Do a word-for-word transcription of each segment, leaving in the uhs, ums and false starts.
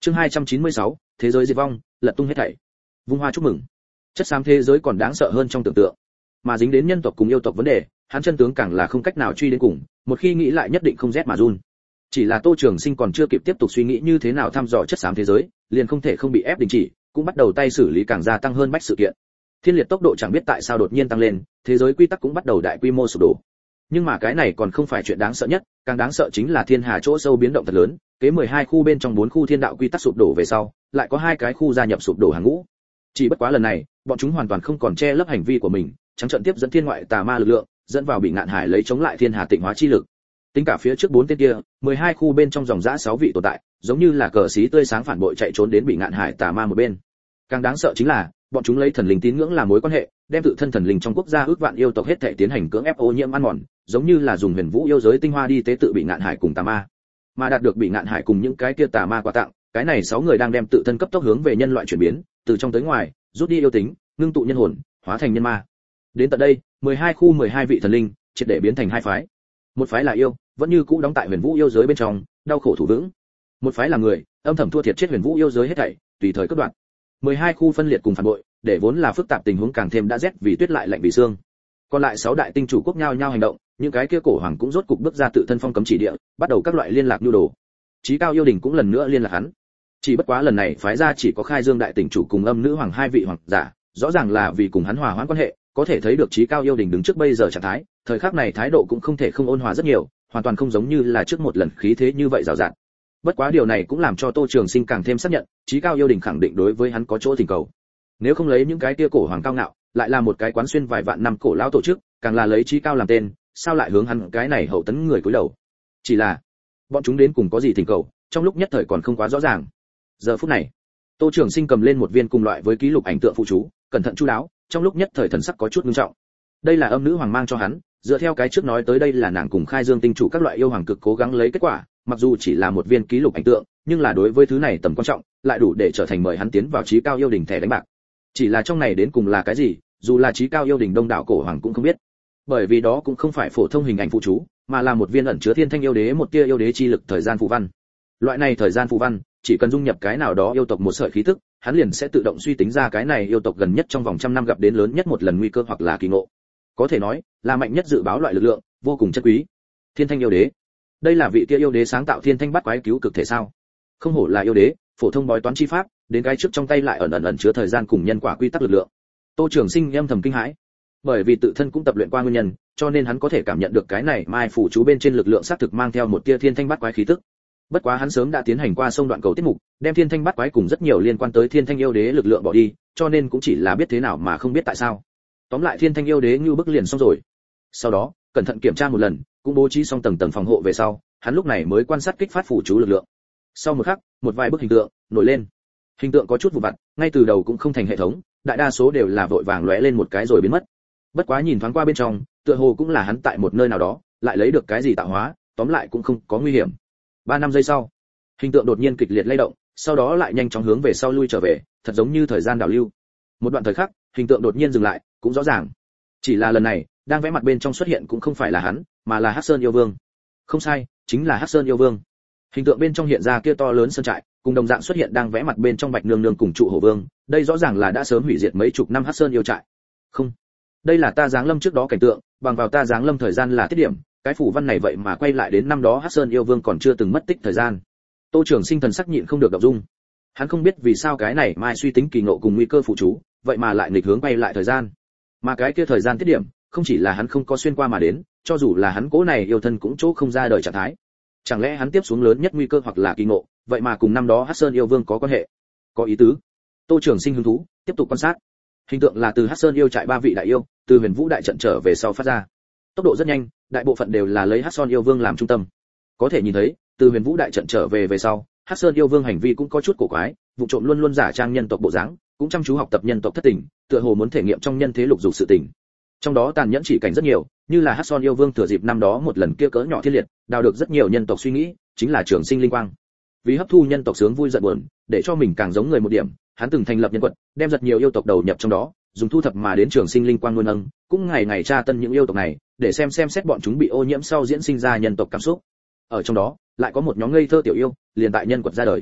Chương hai trăm chín mươi sáu, thế giới diệt vong, lật tung hết thảy. Vung hoa chúc mừng. Chất xám thế giới còn đáng sợ hơn trong tưởng tượng. Mà dính đến nhân tộc cùng yêu tộc vấn đề, hắn chân tướng càng là không cách nào truy đến cùng, một khi nghĩ lại nhất định không rét mà run. Chỉ là Tô Trường Sinh còn chưa kịp tiếp tục suy nghĩ như thế nào thăm dò chất xám thế giới, liền không thể không bị ép đình chỉ, cũng bắt đầu tay xử lý càng gia tăng hơn bách sự kiện. Thiên liệt tốc độ chẳng biết tại sao đột nhiên tăng lên, thế giới quy tắc cũng bắt đầu đại quy mô sụp đổ. Nhưng mà cái này còn không phải chuyện đáng sợ nhất, càng đáng sợ chính là thiên hà chỗ sâu biến động thật lớn, kế mười hai khu bên trong bốn khu thiên đạo quy tắc sụp đổ về sau, lại có hai cái khu gia nhập sụp đổ hàng ngũ. Chỉ bất quá lần này, bọn chúng hoàn toàn không còn che lấp hành vi của mình, trắng trợn tiếp dẫn thiên ngoại tà ma lực lượng, dẫn vào bị ngạn hải lấy chống lại thiên hà tịnh hóa chi lực. Tính cả phía trước bốn tên kia, mười hai khu bên trong dòng dã sáu vị tồn tại, giống như là cờ xí tươi sáng phản bội chạy trốn đến bị ngạn hải tà ma một bên. Càng đáng sợ chính là, bọn chúng lấy thần linh tín ngưỡng làm mối quan hệ, đem tự thân thần linh trong quốc gia ước vạn yêu tộc hết thảy tiến hành cưỡng ép ô nhiễm ăn mòn, giống như là dùng huyền vũ yêu giới tinh hoa đi tế tự bị ngạn hải cùng tà ma. Mà đạt được bị ngạn hải cùng những cái kia tà ma quà tặng, cái này sáu người đang đem tự thân cấp tốc hướng về nhân loại chuyển biến, từ trong tới ngoài, rút đi yêu tính, ngưng tụ nhân hồn, hóa thành nhân ma. Đến tận đây, mười hai khu mười hai vị thần linh, triệt để biến thành hai phái. Một phái là yêu, vẫn như cũ đóng tại huyền vũ yêu giới bên trong, đau khổ thủ vững. Một phái là người, âm thầm thua thiệt chết huyền vũ yêu giới hết thảy, tùy thời cắt đoạn. mười hai khu phân liệt cùng phản bội, để vốn là phức tạp tình huống càng thêm đã rét vì tuyết lại lạnh vì xương. Còn lại sáu đại tinh chủ quốc nhau nhau hành động, những cái kia cổ hoàng cũng rốt cục bước ra tự thân phong cấm chỉ địa, bắt đầu các loại liên lạc nhu đồ. Chí cao yêu đình cũng lần nữa liên lạc hắn. Chỉ bất quá lần này phái ra chỉ có Khai Dương đại tỉnh chủ cùng Âm nữ hoàng hai vị hoàng giả, rõ ràng là vì cùng hắn hòa hoãn quan hệ, có thể thấy được Chí cao yêu đình đứng trước bây giờ trạng thái, thời khắc này thái độ cũng không thể không ôn hòa rất nhiều, hoàn toàn không giống như là trước một lần khí thế như vậy rào rạt. Bất quá điều này cũng làm cho Tô Trường Sinh càng thêm xác nhận, Chí cao yêu đình khẳng định đối với hắn có chỗ thỉnh cầu. Nếu không lấy những cái kia cổ hoàng cao ngạo, lại là một cái quán xuyên vài vạn năm cổ lão tổ chức, càng là lấy Chí cao làm tên, sao lại hướng hắn cái này hậu tấn người cúi đầu? Chỉ là, bọn chúng đến cùng có gì thỉnh cầu, trong lúc nhất thời còn không quá rõ ràng. Giờ phút này, Tô Trường Sinh cầm lên một viên cùng loại với ký lục ảnh tượng phụ chú, cẩn thận chu đáo, trong lúc nhất thời thần sắc có chút nghiêm trọng. Đây là Âm nữ hoàng mang cho hắn, dựa theo cái trước nói tới đây là nàng cùng Khai Dương tinh chủ các loại yêu hoàng cực cố gắng lấy kết quả, mặc dù chỉ là một viên ký lục ảnh tượng, nhưng là đối với thứ này tầm quan trọng, lại đủ để trở thành mời hắn tiến vào Chí cao yêu đình thẻ đánh bạc. Chỉ là trong này đến cùng là cái gì, dù là Chí cao yêu đình đông đảo cổ hoàng cũng không biết. Bởi vì đó cũng không phải phổ thông hình ảnh phụ chú, mà là một viên ẩn chứa thiên thanh yêu đế một tia yêu đế chi lực thời gian phù văn. Loại này thời gian phù văn, chỉ cần dung nhập cái nào đó yêu tộc một sợi khí tức, hắn liền sẽ tự động suy tính ra cái này yêu tộc gần nhất trong vòng trăm năm gặp đến lớn nhất một lần nguy cơ hoặc là kỳ ngộ. Có thể nói, là mạnh nhất dự báo loại lực lượng, vô cùng chất quý. Thiên thanh yêu đế, đây là vị kia yêu đế sáng tạo thiên thanh bắt quái cứu cực thể sao? Không hổ là yêu đế, phổ thông bói toán chi pháp, đến cái trước trong tay lại ẩn ẩn ẩn chứa thời gian cùng nhân quả quy tắc lực lượng. Tô Trường Sinh âm thầm kinh hãi, bởi vì tự thân cũng tập luyện qua nguyên nhân, cho nên hắn có thể cảm nhận được cái này mai phủ chú bên trên lực lượng xác thực mang theo một tia thiên thanh bắt quái khí tức. Bất quá hắn sớm đã tiến hành qua sông đoạn cầu tiết mục, đem thiên thanh bắt quái cùng rất nhiều liên quan tới thiên thanh yêu đế lực lượng bỏ đi, cho nên cũng chỉ là biết thế nào mà không biết tại sao. Tóm lại thiên thanh yêu đế như bức liền xong rồi. Sau đó, cẩn thận kiểm tra một lần, cũng bố trí xong tầng tầng phòng hộ về sau, hắn lúc này mới quan sát kích phát phủ chú lực lượng. Sau một khắc, một vài bức hình tượng nổi lên. Hình tượng có chút vụn vặt, ngay từ đầu cũng không thành hệ thống, đại đa số đều là vội vàng lóe lên một cái rồi biến mất. Bất quá nhìn thoáng qua bên trong, tựa hồ cũng là hắn tại một nơi nào đó, lại lấy được cái gì tạo hóa, tóm lại cũng không có nguy hiểm. Ba năm giây sau, hình tượng đột nhiên kịch liệt lay động, sau đó lại nhanh chóng hướng về sau lui trở về, thật giống như thời gian đảo lưu. Một đoạn thời khắc, hình tượng đột nhiên dừng lại, cũng rõ ràng. Chỉ là lần này, đang vẽ mặt bên trong xuất hiện cũng không phải là hắn, mà là Hắc Sơn yêu vương. Không sai, chính là Hắc Sơn yêu vương. Hình tượng bên trong hiện ra kia to lớn sơn trại, cùng đồng dạng xuất hiện đang vẽ mặt bên trong Bạch Nương Nương cùng trụ hổ vương, đây rõ ràng là đã sớm hủy diệt mấy chục năm Hắc Sơn yêu trại. Không, đây là ta giáng lâm trước đó cảnh tượng, bằng vào ta giáng lâm thời gian là tiết điểm, cái phủ văn này vậy mà quay lại đến năm đó Hắc Sơn yêu vương còn chưa từng mất tích thời gian. Tô Trường Sinh thần sắc nhịn không được động dung. Hắn không biết vì sao cái này mai suy tính kỳ ngộ cùng nguy cơ phụ chú, vậy mà lại nghịch hướng quay lại thời gian. Mà cái kia thời gian tiết điểm, không chỉ là hắn không có xuyên qua mà đến, cho dù là hắn cố này yêu thân cũng chỗ không ra đời trạng thái. Chẳng lẽ hắn tiếp xuống lớn nhất nguy cơ hoặc là kỳ ngộ, vậy mà cùng năm đó Hắc Sơn yêu vương có quan hệ? Có ý tứ. Tô Trường Sinh hứng thú, tiếp tục quan sát. Hình tượng là từ Hắc Sơn yêu trại ba vị đại yêu, từ Huyền Vũ đại trận trở về sau phát ra. Tốc độ rất nhanh, đại bộ phận đều là lấy Hắc Sơn yêu vương làm trung tâm. Có thể nhìn thấy, từ Huyền Vũ đại trận trở về về sau, Hắc Sơn yêu vương hành vi cũng có chút cổ quái, vụ trộm luôn luôn giả trang nhân tộc bộ dáng, cũng chăm chú học tập nhân tộc thất tình, tựa hồ muốn thể nghiệm trong nhân thế lục dục sự tình. Trong đó tàn nhẫn chỉ cảnh rất nhiều, như là Hắc Sơn yêu vương thừa dịp năm đó một lần kia cỡ nhỏ thiên liệt, đào được rất nhiều nhân tộc suy nghĩ, chính là trường sinh linh quang. Vì hấp thu nhân tộc sướng vui giận buồn, để cho mình càng giống người một điểm, hắn từng thành lập nhân quật, đem rất nhiều yêu tộc đầu nhập trong đó, dùng thu thập mà đến trường sinh linh quang nuôi nâng, cũng ngày ngày tra tân những yêu tộc này, để xem xem xét bọn chúng bị ô nhiễm sau diễn sinh ra nhân tộc cảm xúc. Ở trong đó, lại có một nhóm ngây thơ tiểu yêu, liền tại nhân quật ra đời.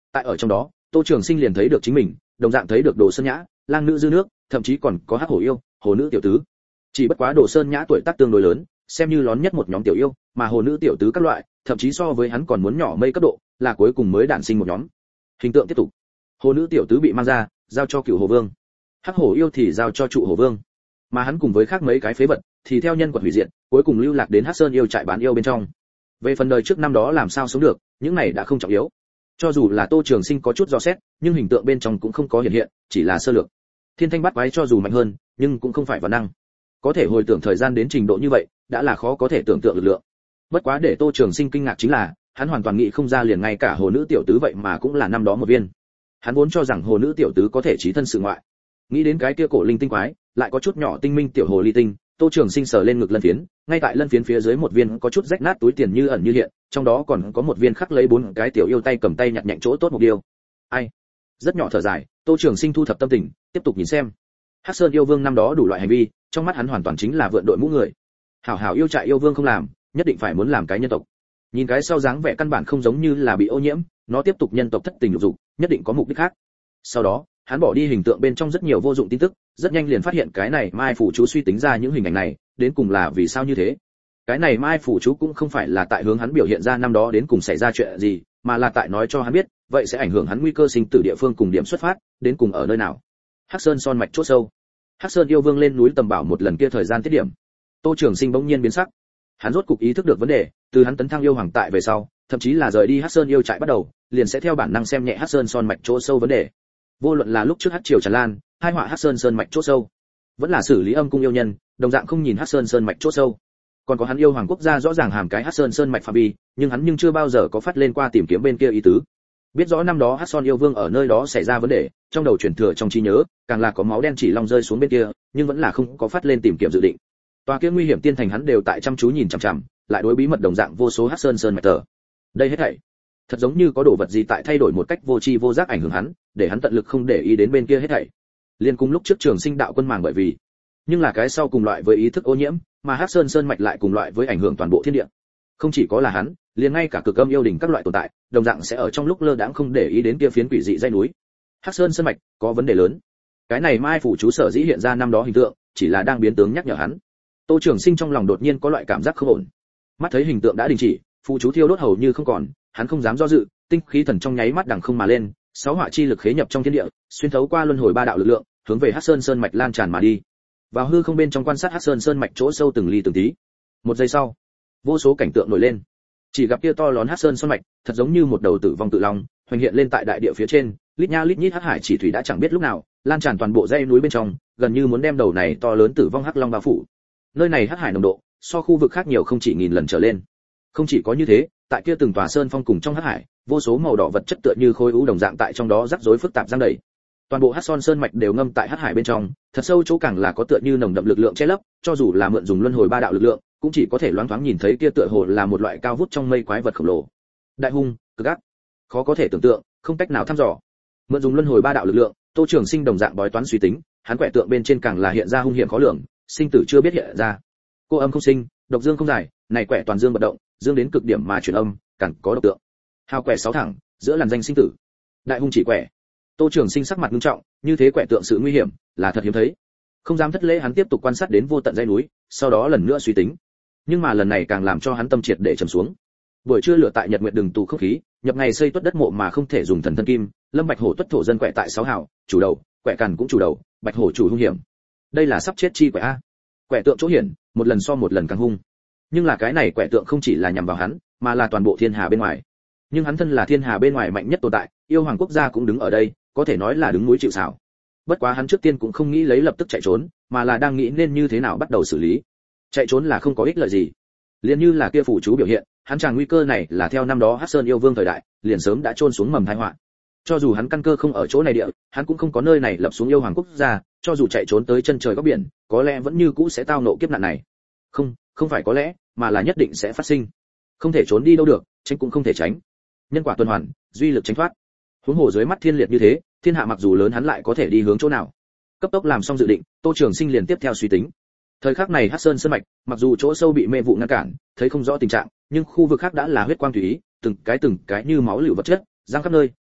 Tại ở trong đó, Tô Trường Sinh liền thấy được chính mình, đồng dạng thấy được Đồ Sơn Nhã, lang nữ dư nước, thậm chí còn có hắc hổ yêu, hồ nữ tiểu tứ. Chỉ bất quá Đồ Sơn Nhã tuổi tác tương đối lớn, xem như lón nhất một nhóm tiểu yêu, mà hồ nữ tiểu tứ các loại, thậm chí so với hắn còn muốn nhỏ mây cấp độ, là cuối cùng mới đản sinh một nhóm. Hình tượng tiếp tục. Hồ nữ tiểu tứ bị mang ra, giao cho Cửu Hồ Vương. Hắc hổ yêu thì giao cho Trụ Hồ Vương. Mà hắn cùng với khác mấy cái phế vật, thì theo nhân quật hủy diệt, cuối cùng lưu lạc đến Hắc Sơn yêu trại bán yêu bên trong. Về phần đời trước năm đó làm sao sống được, những này đã không trọng yếu. Cho dù là Tô Trường Sinh có chút dò xét, nhưng hình tượng bên trong cũng không có hiện hiện, chỉ là sơ lược. Thiên thanh bát quái cho dù mạnh hơn, nhưng cũng không phải vạn năng. Có thể hồi tưởng thời gian đến trình độ như vậy, đã là khó có thể tưởng tượng lực lượng. Bất quá để Tô Trường Sinh kinh ngạc chính là, hắn hoàn toàn nghĩ không ra liền ngay cả hồ nữ tiểu tứ vậy mà cũng là năm đó một viên. Hắn vốn cho rằng hồ nữ tiểu tứ có thể chí thân sự ngoại. Nghĩ đến cái kia cổ linh tinh quái, lại có chút nhỏ tinh minh tiểu hồ ly tinh, Tô Trường Sinh sờ lên ngực lân phiến, ngay tại lân phiến phía dưới một viên có chút rách nát túi tiền như ẩn như hiện, trong đó còn có một viên khắc lấy bốn cái tiểu yêu tay cầm tay nhặt nhạnh chỗ tốt một điều. Ai? Rất nhỏ thở dài, Tô Trường Sinh thu thập tâm tình, tiếp tục nhìn xem. Hắc Sơn yêu vương năm đó đủ loại hành vi, trong mắt hắn hoàn toàn chính là vượn đội mũ người. Hảo hảo yêu trại yêu vương không làm, nhất định phải muốn làm cái nhân tộc. Nhìn cái sau dáng vẻ căn bản không giống như là bị ô nhiễm, nó tiếp tục nhân tộc thất tình lục dục, nhất định có mục đích khác. Sau đó, hắn bỏ đi hình tượng bên trong rất nhiều vô dụng tin tức, rất nhanh liền phát hiện cái này Mai phủ chú suy tính ra những hình ảnh này, đến cùng là vì sao như thế. Cái này Mai phủ chú cũng không phải là tại hướng hắn biểu hiện ra năm đó đến cùng xảy ra chuyện gì, mà là tại nói cho hắn biết, vậy sẽ ảnh hưởng hắn nguy cơ sinh tử địa phương cùng điểm xuất phát, đến cùng ở nơi nào. Hắc Sơn son mạch chốt sâu. Hắc Sơn yêu vương lên núi tầm bảo một lần kia thời gian tiết điểm. Tô Trường Sinh bỗng nhiên biến sắc. Hắn rốt cục ý thức được vấn đề, từ hắn tấn thăng yêu hoàng tại về sau, thậm chí là rời đi Hắc Sơn yêu trại bắt đầu, liền sẽ theo bản năng xem nhẹ Hắc Sơn son mạch chỗ sâu vấn đề. Vô luận là lúc trước Hắc Triều tràn lan, hai họa Hắc Sơn sơn mạch chỗ sâu, vẫn là xử lý âm cung yêu nhân, đồng dạng không nhìn Hắc Sơn sơn mạch chỗ sâu. Còn có hắn yêu hoàng quốc gia rõ ràng hàm cái Hắc Sơn sơn mạch phạm vi, nhưng hắn nhưng chưa bao giờ có phát lên qua tìm kiếm bên kia ý tứ. Biết rõ năm đó Hắc Son yêu vương ở nơi đó xảy ra vấn đề, trong đầu chuyển thừa trong trí nhớ, càng là có máu đen chỉ long rơi xuống bên kia, nhưng vẫn là không có phát lên tìm kiếm dự định. Tòa kia nguy hiểm tiên thành hắn đều tại chăm chú nhìn chằm chằm, lại đối bí mật đồng dạng vô số Hắc Sơn sơn mạch tờ. Đây hết thảy, thật giống như có đồ vật gì tại thay đổi một cách vô tri vô giác ảnh hưởng hắn, để hắn tận lực không để ý đến bên kia hết thảy. Liên cùng lúc trước Trường Sinh đạo quân màng bởi vì, nhưng là cái sau cùng loại với ý thức ô nhiễm, mà Hắc Sơn sơn mạch lại cùng loại với ảnh hưởng toàn bộ thiên địa. Không chỉ có là hắn, liền ngay cả cực âm yêu đỉnh các loại tồn tại, đồng dạng sẽ ở trong lúc lơ đãng không để ý đến kia phiến quỷ dị dãy núi. Hắc Sơn sơn mạch có vấn đề lớn. Cái này Mai phủ chú sở dĩ hiện ra năm đó hình tượng, chỉ là đang biến tướng nhắc nhở hắn. Tô Trường Sinh trong lòng đột nhiên có loại cảm giác không ổn. Mắt thấy hình tượng đã đình chỉ, phù chú thiêu đốt hầu như không còn, hắn không dám do dự, tinh khí thần trong nháy mắt đằng không mà lên, sáu hỏa chi lực khế nhập trong thiên địa, xuyên thấu qua luân hồi ba đạo lực lượng, hướng về Hắc Sơn sơn mạch lan tràn mà đi. Vào hư không bên trong quan sát Hắc Sơn sơn mạch chỗ sâu từng ly từng tí. Một giây sau, vô số cảnh tượng nổi lên. Chỉ gặp kia to lớn Hắc Sơn sơn mạch, thật giống như một đầu tử vong tự long, hoành hiện lên tại đại địa phía trên, lít nha lít nhít hắc hải chỉ thủy đã chẳng biết lúc nào, lan tràn toàn bộ dãy núi bên trong, gần như muốn đem đầu này to lớn tử vong hắc long bao phủ. Nơi này hắc hải nồng độ, so khu vực khác nhiều không chỉ nghìn lần trở lên. Không chỉ có như thế, tại kia từng tòa sơn phong cùng trong hắc hải, vô số màu đỏ vật chất tựa như khối u đồng dạng tại trong đó rắc rối phức tạp giăng đầy. Toàn bộ Hắc Son sơn mạch đều ngâm tại hắc hải bên trong, thật sâu chỗ càng là có tựa như nồng đậm lực lượng che lấp, cho dù là mượn dùng luân hồi ba đạo lực lượng, cũng chỉ có thể loáng thoáng nhìn thấy kia tựa hồ là một loại cao vút trong mây quái vật khổng lồ. Đại hung, cực ác, khó có thể tưởng tượng, không cách nào thăm dò. Mượn dùng luân hồi ba đạo lực lượng, Tô Trường Sinh đồng dạng bói toán suy tính, hắn quẻ tượng bên trên càng là hiện ra hung hiểm khó lường, sinh tử chưa biết hiện ra. Cô âm không sinh, độc dương không giải, này quẻ toàn dương bất động, dương đến cực điểm mà chuyển âm, càng có độc tượng. Hào quẻ sáu thẳng, giữa làn danh sinh tử. Đại hung chỉ quẻ. Tô Trường Sinh sắc mặt nghiêm trọng, như thế quẻ tượng sự nguy hiểm, là thật hiếm thấy. Không dám thất lễ, hắn tiếp tục quan sát đến vô tận dãy núi, sau đó lần nữa suy tính. Nhưng mà lần này càng làm cho hắn tâm triệt để trầm xuống. Buổi trưa lửa tại Nhật Nguyệt Đường tù không khí, nhập ngày xây tuất đất mộ mà không thể dùng thần thân kim, Lâm Bạch Hổ tuất thổ dân quẻ tại sáu hào, chủ đầu, quẻ càn cũng chủ đầu, Bạch Hổ chủ hung hiểm. Đây là sắp chết chi quẻ a. Quẻ tượng chỗ hiển, một lần so một lần càng hung. Nhưng là cái này quẻ tượng không chỉ là nhằm vào hắn, mà là toàn bộ thiên hà bên ngoài. Nhưng hắn thân là thiên hà bên ngoài mạnh nhất tồn tại, yêu hoàng quốc gia cũng đứng ở đây, có thể nói là đứng núi chịu sào. Bất quá hắn trước tiên cũng không nghĩ lấy lập tức chạy trốn, mà là đang nghĩ nên như thế nào bắt đầu xử lý. Chạy trốn là không có ích lợi gì. Liền như là kia phủ chú biểu hiện, hắn chàng nguy cơ này là theo năm đó Hắc Sơn yêu vương thời đại, liền sớm đã trôn xuống mầm tai họa. Cho dù hắn căn cơ không ở chỗ này địa, hắn cũng không có nơi này lập xuống yêu hoàng quốc gia, cho dù chạy trốn tới chân trời góc biển, có lẽ vẫn như cũ sẽ tao nộ kiếp nạn này. Không, không phải có lẽ, mà là nhất định sẽ phát sinh. Không thể trốn đi đâu được, tránh cũng không thể tránh. Nhân quả tuần hoàn, duy lực tránh thoát. Huống hồ dưới mắt thiên liệt như thế, thiên hạ mặc dù lớn hắn lại có thể đi hướng chỗ nào. Cấp tốc làm xong dự định, Tô Trường Sinh liền tiếp theo suy tính. Thời khắc này Hắc Sơn sơn mạch, mặc dù chỗ sâu bị mê vụ ngăn cản, thấy không rõ tình trạng, nhưng khu vực khác đã là huyết quang tùy ý, từng cái từng cái như máu lưu vật chất, giăng khắp nơi,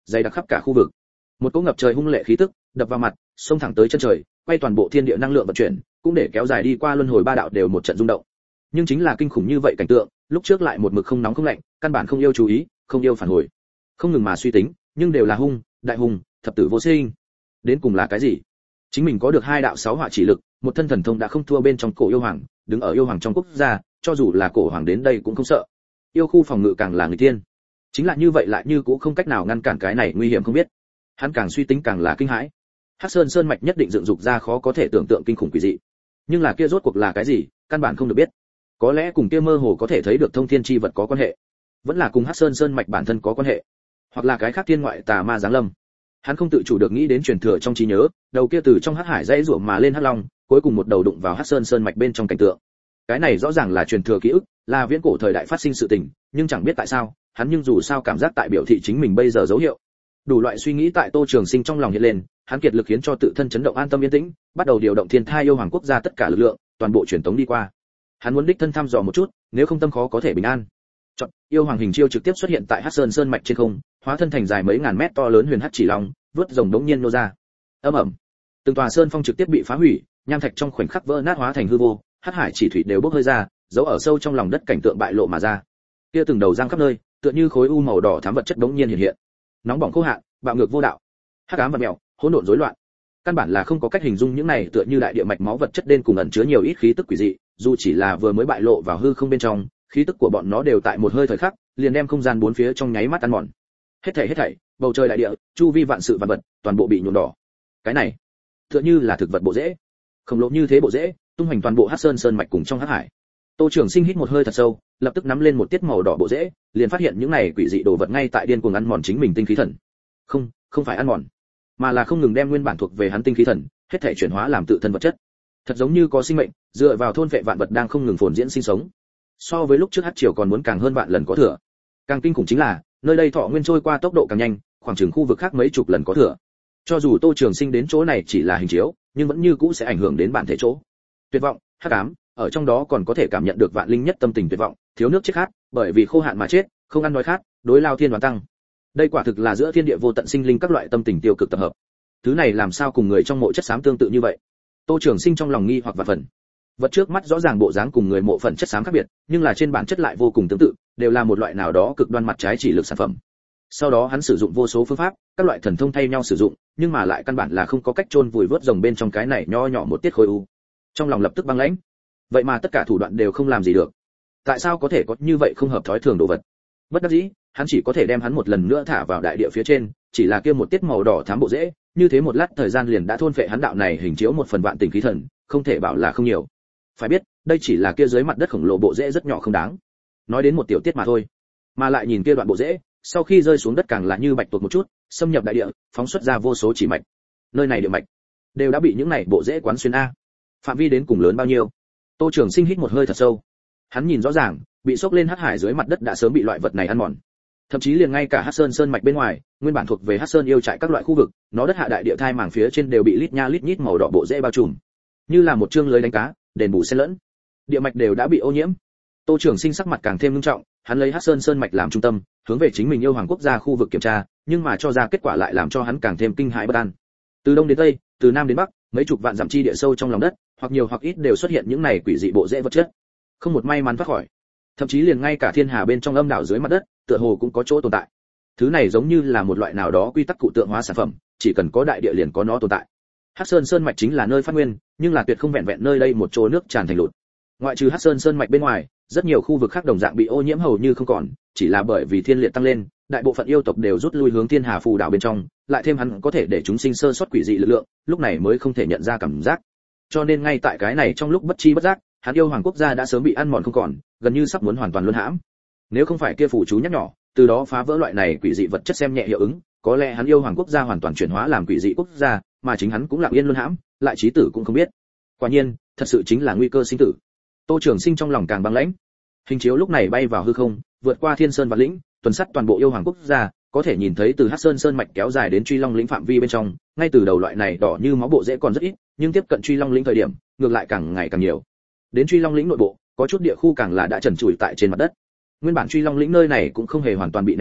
dày đặc khắp cả khu vực. Một cỗ ngập trời hung lệ khí tức đập vào mặt, xông thẳng tới chân trời, quay toàn bộ thiên địa năng lượng vận chuyển, cũng để kéo dài đi qua luân hồi ba đạo đều một trận rung động. Nhưng chính là kinh khủng như vậy cảnh tượng, lúc trước lại một mực không nóng không lạnh, căn bản không yêu chú ý, không yêu phản hồi, không ngừng mà suy tính, nhưng đều là hung, đại hung, thập tử vô sinh. Đến cùng là cái gì? Chính mình có được hai đạo sáu hỏa chỉ lực, một thân thần thông đã không thua bên trong cổ yêu hoàng, đứng ở yêu hoàng trong quốc gia, cho dù là cổ hoàng đến đây cũng không sợ. Yêu khu phòng ngự càng là người tiên. Chính là như vậy lại như cũng không cách nào ngăn cản cái này nguy hiểm không biết. Hắn càng suy tính càng là kinh hãi. Hắc Sơn Sơn mạch nhất định dựng dục ra khó có thể tưởng tượng kinh khủng quỷ dị. Nhưng là kia rốt cuộc là cái gì, căn bản không được biết. Có lẽ cùng kia mơ hồ có thể thấy được thông thiên chi vật có quan hệ, vẫn là cùng Hắc Sơn Sơn mạch bản thân có quan hệ, hoặc là cái khác thiên ngoại tà ma giáng lâm. Hắn không tự chủ được nghĩ đến truyền thừa trong trí nhớ, đầu kia từ trong hắc hải dãy rủa mà lên hắc long, cuối cùng một đầu đụng vào Hắc Sơn Sơn mạch bên trong cảnh tượng. Cái này rõ ràng là truyền thừa ký ức, là viễn cổ thời đại phát sinh sự tình, nhưng chẳng biết tại sao, hắn nhưng dù sao cảm giác tại biểu thị chính mình bây giờ dấu hiệu. Đủ loại suy nghĩ tại Tô Trường Sinh trong lòng hiện lên, hắn kiệt lực khiến cho tự thân chấn động an tâm yên tĩnh, bắt đầu điều động thiên thai yêu hoàng quốc gia tất cả lực lượng, toàn bộ truyền tống đi qua. Hắn muốn đích thân thăm dò một chút, nếu không tâm khó có thể bình an. Chọn, yêu hoàng hình chiêu trực tiếp xuất hiện tại Hắc Sơn Sơn mạch trên không, hóa thân thành dài mấy ngàn mét to lớn huyền hắc chỉ long, vớt rồng đống nhiên nô ra. Âm ầm. Từng tòa sơn phong trực tiếp bị phá hủy, nham thạch trong khoảnh khắc vỡ nát hóa thành hư vô, hắc hải chỉ thủy đều bốc hơi ra, giấu ở sâu trong lòng đất cảnh tượng bại lộ mà ra. Kia từng đầu răng khắp nơi, tựa như khối u màu đỏ thắm vật chất đống nhiên hiện hiện. Nóng bỏng khô hạn, bạo ngược vô đạo. Hắc ám và mèo, hỗn độn rối loạn. Căn bản là không có cách hình dung những này tựa như đại địa mạch máu vật chất đen cùng ẩn chứa nhiều ít khí tức quỷ dị, dù chỉ là vừa mới bại lộ vào hư không bên trong, khí tức của bọn nó đều tại một hơi thời khắc, liền đem không gian bốn phía trong nháy mắt ăn mòn. Hết thảy hết thảy, bầu trời đại địa, chu vi vạn sự vạn vật, toàn bộ bị nhuộm đỏ. Cái này, tựa như là thực vật bộ rễ. Khổng lồ như thế bộ rễ, tung hoành toàn bộ Hắc Sơn Sơn mạch cùng trong hắc hải. Tô Trường Sinh hít một hơi thật sâu, lập tức nắm lên một tiết màu đỏ bộ rễ, liền phát hiện những này quỷ dị đồ vật ngay tại điên cuồng ăn mòn chính mình tinh khí thần. Không, không phải ăn mòn, mà là không ngừng đem nguyên bản thuộc về hắn tinh khí thần, hết thảy chuyển hóa làm tự thân vật chất. Thật giống như có sinh mệnh, dựa vào thôn vệ vạn vật đang không ngừng phồn diễn sinh sống. So với lúc trước hắc triều còn muốn càng hơn vạn lần có thừa. Càng kinh khủng chính là, nơi đây thọ nguyên trôi qua tốc độ càng nhanh, khoảng chừng khu vực khác mấy chục lần có thừa. Cho dù Tô Trường Sinh đến chỗ này chỉ là hình chiếu, nhưng vẫn như cũ sẽ ảnh hưởng đến bản thể chỗ. Tuyệt vọng, hắc ám, ở trong đó còn có thể cảm nhận được vạn linh nhất tâm tình tuyệt vọng, thiếu nước chết khát, bởi vì khô hạn mà chết, không ăn đói khát, đối lao thiên đoán tăng. Đây quả thực là giữa thiên địa vô tận sinh linh các loại tâm tình tiêu cực tập hợp. Thứ này làm sao cùng người trong mộ chất xám tương tự như vậy? Tô Trường Sinh trong lòng nghi hoặc và phần. Vật trước mắt rõ ràng bộ dáng cùng người mộ phần chất xám khác biệt, nhưng là trên bản chất lại vô cùng tương tự, đều là một loại nào đó cực đoan mặt trái chỉ lực sản phẩm. Sau đó hắn sử dụng vô số phương pháp, các loại thần thông thay nhau sử dụng, nhưng mà lại căn bản là không có cách chôn vùi vớt rồng bên trong cái này nho nhỏ một tiết khối u. Trong lòng lập tức băng lãnh. Vậy mà tất cả thủ đoạn đều không làm gì được. Tại sao có thể có như vậy không hợp thói thường đồ vật? Bất đắc dĩ, hắn chỉ có thể đem hắn một lần nữa thả vào đại địa phía trên, chỉ là kia một tiết màu đỏ thắm bộ rễ, như thế một lát thời gian liền đã thôn phệ hắn đạo này hình chiếu một phần vạn tình khí thần, không thể bảo là không nhiều. Phải biết, đây chỉ là kia dưới mặt đất khổng lồ bộ rễ rất nhỏ không đáng. Nói đến một tiểu tiết mà thôi, mà lại nhìn kia đoạn bộ rễ, sau khi rơi xuống đất càng là như bạch tuộc một chút, xâm nhập đại địa, phóng xuất ra vô số chỉ mạch. Nơi này địa mạch đều đã bị những này bộ rễ quán xuyên a. Phạm vi đến cùng lớn bao nhiêu? Tô Trường Sinh hít một hơi thật sâu. Hắn nhìn rõ ràng, bị sốc lên hắc hải dưới mặt đất đã sớm bị loại vật này ăn mòn. Thậm chí liền ngay cả Hắc Sơn Sơn mạch bên ngoài, nguyên bản thuộc về Hắc Sơn yêu trại các loại khu vực, nó đất hạ đại địa thai màng phía trên đều bị lít nha lít nhít màu đỏ bộ rễ bao trùm, như là một chương lưới đánh cá, đền bù xen lẫn. Địa mạch đều đã bị ô nhiễm. Tô Trường Sinh sắc mặt càng thêm nghiêm trọng, hắn lấy Hắc Sơn Sơn mạch làm trung tâm, hướng về chính mình yêu hoàng quốc gia khu vực kiểm tra, nhưng mà cho ra kết quả lại làm cho hắn càng thêm kinh hãi bất an. Từ đông đến tây, từ nam đến bắc, mấy chục vạn dặm chi địa sâu trong lòng đất, hoặc nhiều hoặc ít đều xuất hiện những này quỷ dị bộ rễ vật chất, không một may mắn thoát khỏi. Thậm chí liền ngay cả thiên hà bên trong âm đảo dưới mặt đất, tựa hồ cũng có chỗ tồn tại. Thứ này giống như là một loại nào đó quy tắc cụ tượng hóa sản phẩm, chỉ cần có đại địa liền có nó tồn tại. Hắc Sơn Sơn mạch chính là nơi phát nguyên, nhưng là tuyệt không vẹn vẹn nơi đây một chỗ nước tràn thành lụt. Ngoại trừ Hắc Sơn Sơn mạch bên ngoài, rất nhiều khu vực khác đồng dạng bị ô nhiễm hầu như không còn, chỉ là bởi vì thiên liệt tăng lên, đại bộ phận yêu tộc đều rút lui hướng thiên hà phù đảo bên trong, lại thêm hắn có thể để chúng sinh sơ suất quỷ dị lực lượng, lúc này mới không thể nhận ra cảm giác. Cho nên ngay tại cái này trong lúc bất chi bất giác, hắn yêu hoàng quốc gia đã sớm bị ăn mòn không còn, gần như sắp muốn hoàn toàn luân hãm. Nếu không phải kia phủ chú nhắc nhỏ, từ đó phá vỡ loại này quỷ dị vật chất xem nhẹ hiệu ứng, có lẽ hắn yêu hoàng quốc gia hoàn toàn chuyển hóa làm quỷ dị quốc gia, mà chính hắn cũng lặng yên luân hãm, lại chí tử cũng không biết. Quả nhiên, thật sự chính là nguy cơ sinh tử. Tô Trường Sinh trong lòng càng băng lãnh. Hình chiếu lúc này bay vào hư không, vượt qua thiên sơn và lĩnh, tuần sát toàn bộ yêu hoàng quốc gia, có thể nhìn thấy từ Hắc Sơn Sơn mạch kéo dài đến Truy Long lĩnh phạm vi bên trong, ngay từ đầu loại này đỏ như máu bộ rễ còn rất ít, nhưng tiếp cận Truy Long lĩnh thời điểm, ngược lại càng ngày càng nhiều. Đến Truy Long lĩnh nội bộ, có chút địa khu càng là đã trần trụi tại trên mặt đất. Nguyên bản Truy Long lĩnh nơi này cũng không hề hoàn toàn bị ném bỏ,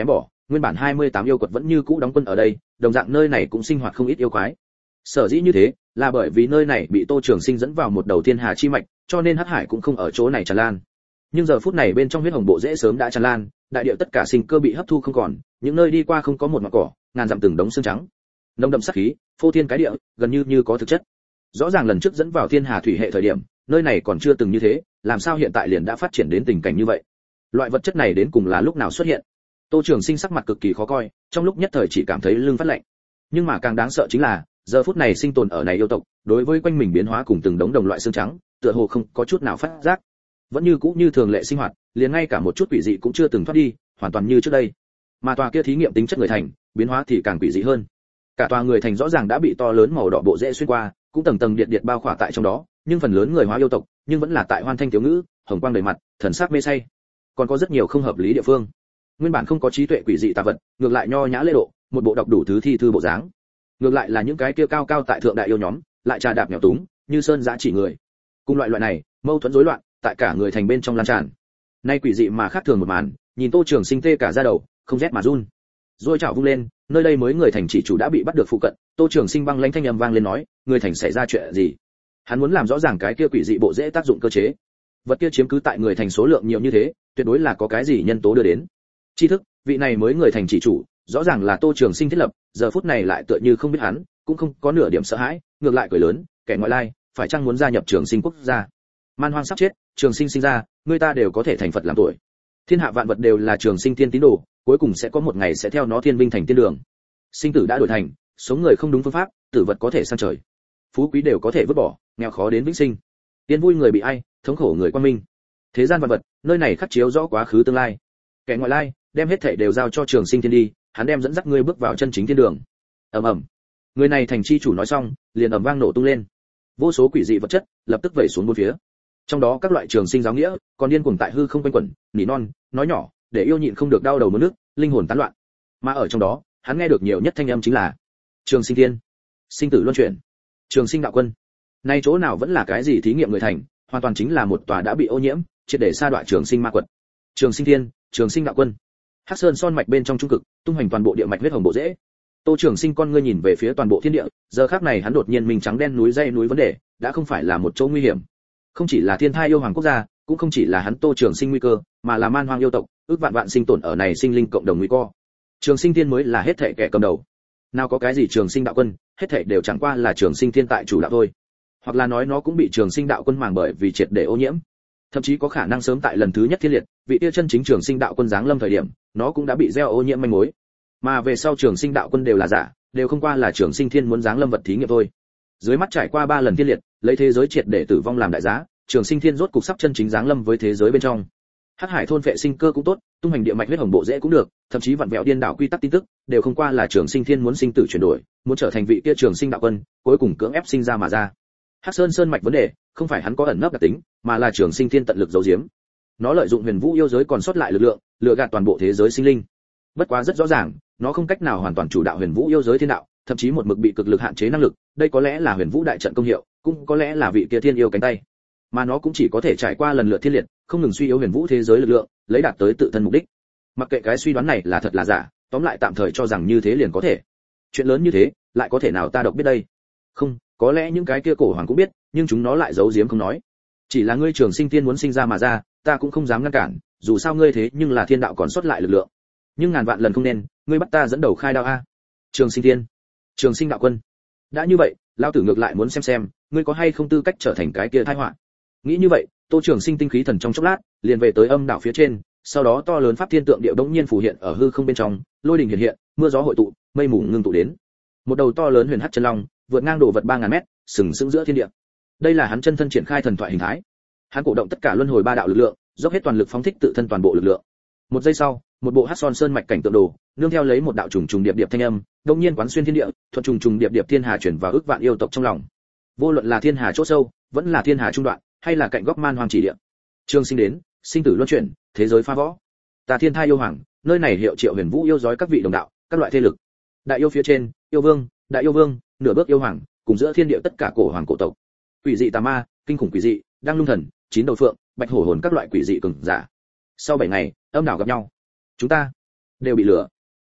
Nguyên bản hai mươi tám yêu quật vẫn như cũ đóng quân ở đây, đồng dạng nơi này cũng sinh hoạt không ít yêu quái. Sở dĩ như thế, là bởi vì nơi này bị Tô Trường Sinh dẫn vào một đầu thiên hà chi mạch, cho nên hắc hải cũng không ở chỗ này tràn lan. Nhưng giờ phút này bên trong huyết hồng bộ rễ sớm đã tràn lan, đại địa tất cả sinh cơ bị hấp thu không còn, những nơi đi qua không có một mảng cỏ, ngàn dặm từng đống xương trắng. Nồng đậm sát khí, phô thiên cái địa, gần như như có thực chất. Rõ ràng lần trước dẫn vào thiên hà thủy hệ thời điểm, nơi này còn chưa từng như thế, làm sao hiện tại liền đã phát triển đến tình cảnh như vậy? Loại vật chất này đến cùng là lúc nào xuất hiện? Tô Trường Sinh sắc mặt cực kỳ khó coi, trong lúc nhất thời chỉ cảm thấy lưng phát lạnh. Nhưng mà càng đáng sợ chính là, giờ phút này sinh tồn ở này yêu tộc, đối với quanh mình biến hóa cùng từng đống đồng loại xương trắng, tựa hồ không có chút nào phát giác. Vẫn như cũ như thường lệ sinh hoạt, liền ngay cả một chút quỷ dị cũng chưa từng thoát đi, hoàn toàn như trước đây. Mà tòa kia thí nghiệm tính chất người thành, biến hóa thì càng quỷ dị hơn. Cả tòa người thành rõ ràng đã bị to lớn màu đỏ bộ rễ xuyên qua, cũng tầng tầng điện điện bao khỏa tại trong đó, nhưng phần lớn người hóa yêu tộc, nhưng vẫn là tại hoan thanh thiếu ngữ, hồng quang đầy mặt, thần sắc mê say. Còn có rất nhiều không hợp lý địa phương. Nguyên bản không có trí tuệ quỷ dị tà vật, ngược lại nho nhã lễ độ, một bộ đọc đủ thứ thi thư bộ dáng. Ngược lại là những cái kia cao cao tại thượng đại yêu nhóm, lại trà đạp nghèo túng, như sơn dã chỉ người. Cùng loại loại này, mâu thuẫn rối loạn, tại cả người thành bên trong lan tràn. Nay quỷ dị mà khác thường một màn, nhìn Tô Trường Sinh tê cả da đầu, không rét mà run. Rồi chảo vung lên, nơi đây mới người thành chỉ chủ đã bị bắt được phụ cận, Tô Trường Sinh băng lãnh thanh âm vang lên nói, người thành xảy ra chuyện gì? Hắn muốn làm rõ ràng cái kia quỷ dị bộ dễ tác dụng cơ chế. Vật kia chiếm cứ tại người thành số lượng nhiều như thế, tuyệt đối là có cái gì nhân tố đưa đến. Tri thức, vị này mới người thành chỉ chủ, rõ ràng là Tô Trường Sinh thiết lập, giờ phút này lại tựa như không biết hắn, cũng không có nửa điểm sợ hãi, ngược lại cười lớn, kẻ ngoại lai, phải chăng muốn gia nhập Trường Sinh quốc gia? Man hoang sắp chết, Trường Sinh sinh ra, người ta đều có thể thành Phật làm tuổi. Thiên hạ vạn vật đều là Trường Sinh tiên tín đồ, cuối cùng sẽ có một ngày sẽ theo nó thiên vinh thành tiên đường. Sinh tử đã đổi thành, sống người không đúng phương pháp, tử vật có thể sang trời. Phú quý đều có thể vứt bỏ, nghèo khó đến vĩnh sinh. Tiên vui người bị ai, thống khổ người quan minh. Thế gian vạn vật, nơi này khắc chiếu rõ quá khứ tương lai. Kẻ ngoại lai, đem hết thảy đều giao cho Trường Sinh thiên đi, hắn đem dẫn dắt ngươi bước vào chân chính thiên đường. Ầm ầm. Người này thành chi chủ nói xong, liền ầm vang nổ tung lên. Vô số quỷ dị vật chất lập tức vẩy xuống bốn phía. Trong đó các loại Trường Sinh giáo nghĩa, còn điên cuồng tại hư không quanh quẩn, nỉ non, nói nhỏ, để yêu nhịn không được đau đầu muốn nước, linh hồn tán loạn. Mà ở trong đó, hắn nghe được nhiều nhất thanh âm chính là Trường Sinh thiên, sinh tử luân chuyển, Trường Sinh đạo quân. Nay chỗ nào vẫn là cái gì thí nghiệm người thành, hoàn toàn chính là một tòa đã bị ô nhiễm, triệt để sa đọa Trường Sinh ma quật. Trường Sinh thiên, Trường Sinh đạo quân. Hắc Sơn son mạch bên trong trung cực, tung hoành toàn bộ địa mạch huyết hồng bộ rễ. Tô Trường Sinh con ngươi nhìn về phía toàn bộ thiên địa, giờ khắc này hắn đột nhiên mình trắng đen núi dây núi vấn đề, đã không phải là một chỗ nguy hiểm. Không chỉ là thiên thai yêu hoàng quốc gia, cũng không chỉ là hắn Tô Trường Sinh nguy cơ, mà là man hoang yêu tộc, ước vạn vạn sinh tồn ở này sinh linh cộng đồng nguy cơ. Trường Sinh thiên mới là hết thảy kẻ cầm đầu. Nào có cái gì Trường Sinh đạo quân, hết thảy đều chẳng qua là Trường Sinh thiên tại chủ đạo thôi. Hoặc là nói nó cũng bị Trường Sinh đạo quân màng bởi vì triệt để ô nhiễm. Thậm chí có khả năng sớm tại lần thứ nhất thiên liệt, vị tiêu chân chính Trường Sinh đạo quân giáng lâm thời điểm, nó cũng đã bị gieo ô nhiễm manh mối. Mà về sau Trường Sinh đạo quân đều là giả, đều không qua là Trường Sinh thiên muốn giáng lâm vật thí nghiệm thôi. Dưới mắt trải qua ba lần thiên liệt, lấy thế giới triệt để tử vong làm đại giá, Trường Sinh thiên rốt cục sắp chân chính giáng lâm với thế giới bên trong. Hắc hải thôn vệ sinh cơ cũng tốt, tung hành địa mạch huyết hồng bộ rễ cũng được, thậm chí vặn vẹo điên đảo quy tắc tin tức, đều không qua là Trường Sinh thiên muốn sinh tử chuyển đổi, muốn trở thành vị kia Trường Sinh đạo quân, cuối cùng cưỡng ép sinh ra mà ra. Hắc Sơn sơn mạch vấn đề, không phải hắn có ẩn nấp đặc tính, mà là Trường Sinh thiên tận lực giấu giếm. Nó lợi dụng huyền vũ yêu giới còn sót lại lực lượng, lừa gạt toàn bộ thế giới sinh linh. Bất quá rất rõ ràng, nó không cách nào hoàn toàn chủ đạo huyền vũ yêu giới thiên đạo, thậm chí một mực bị cực lực hạn chế năng lực, đây có lẽ là huyền vũ đại trận công hiệu, cũng có lẽ là vị kia thiên yêu cánh tay. Mà nó cũng chỉ có thể trải qua lần lượt thiên liệt, không ngừng suy yếu huyền vũ thế giới lực lượng, lấy đạt tới tự thân mục đích. Mặc kệ cái suy đoán này là thật là giả, tóm lại tạm thời cho rằng như thế liền có thể. Chuyện lớn như thế, lại có thể nào ta độc biết đây? Không, có lẽ những cái kia cổ hoàng cũng biết, nhưng chúng nó lại giấu giếm không nói. Chỉ là ngươi Trường Sinh tiên muốn sinh ra mà ra, ta cũng không dám ngăn cản, dù sao ngươi thế nhưng là thiên đạo còn sót lại lực lượng. Nhưng ngàn vạn lần không nên, ngươi bắt ta dẫn đầu khai đạo a. Trường Sinh tiên, Trường Sinh đạo quân. Đã như vậy, lão tử ngược lại muốn xem xem, ngươi có hay không tư cách trở thành cái kia tai họa. Nghĩ như vậy, Tô Trường Sinh tinh khí thần trong chốc lát, liền về tới âm đạo phía trên, sau đó to lớn pháp thiên tượng địa đống nhiên phù hiện ở hư không bên trong, lôi đình hiện hiện, mưa gió hội tụ, mây mù ngưng tụ đến. Một đầu to lớn huyền hắc chân long, vượt ngang độ vật ba ngàn mét, sừng sững giữa thiên địa. Đây là hắn chân thân triển khai thần thoại hình thái. Hắn cổ động tất cả luân hồi ba đạo lực lượng, dốc hết toàn lực phóng thích tự thân toàn bộ lực lượng. Một giây sau, một bộ hắc son sơn mạch cảnh tượng đồ, nương theo lấy một đạo trùng trùng điệp điệp thanh âm, đống nhiên quán xuyên thiên địa, thuận trùng trùng điệp điệp thiên hà chuyển vào ước vạn yêu tộc trong lòng. Vô luận là thiên hà chỗ sâu, vẫn là thiên hà trung đoạn, hay là cạnh góc man hoang chỉ địa. Trường Sinh đến, sinh tử luân chuyển, thế giới pha võ. Ta thiên thai yêu hoàng, nơi này hiệu triệu huyền vũ yêu dói các vị đồng đạo, các loại thế lực. Đại yêu phía trên, yêu vương, đại yêu vương, nửa bước yêu hoàng, cùng giữa thiên địa tất cả cổ hoàng cổ tộc. Quỷ dị tà ma, kinh khủng quỷ dị, đang lung thần, chín đầu phượng, bạch hổ hồn các loại quỷ dị cường giả. Sau bảy ngày, âm đảo gặp nhau. Chúng ta đều bị lừa.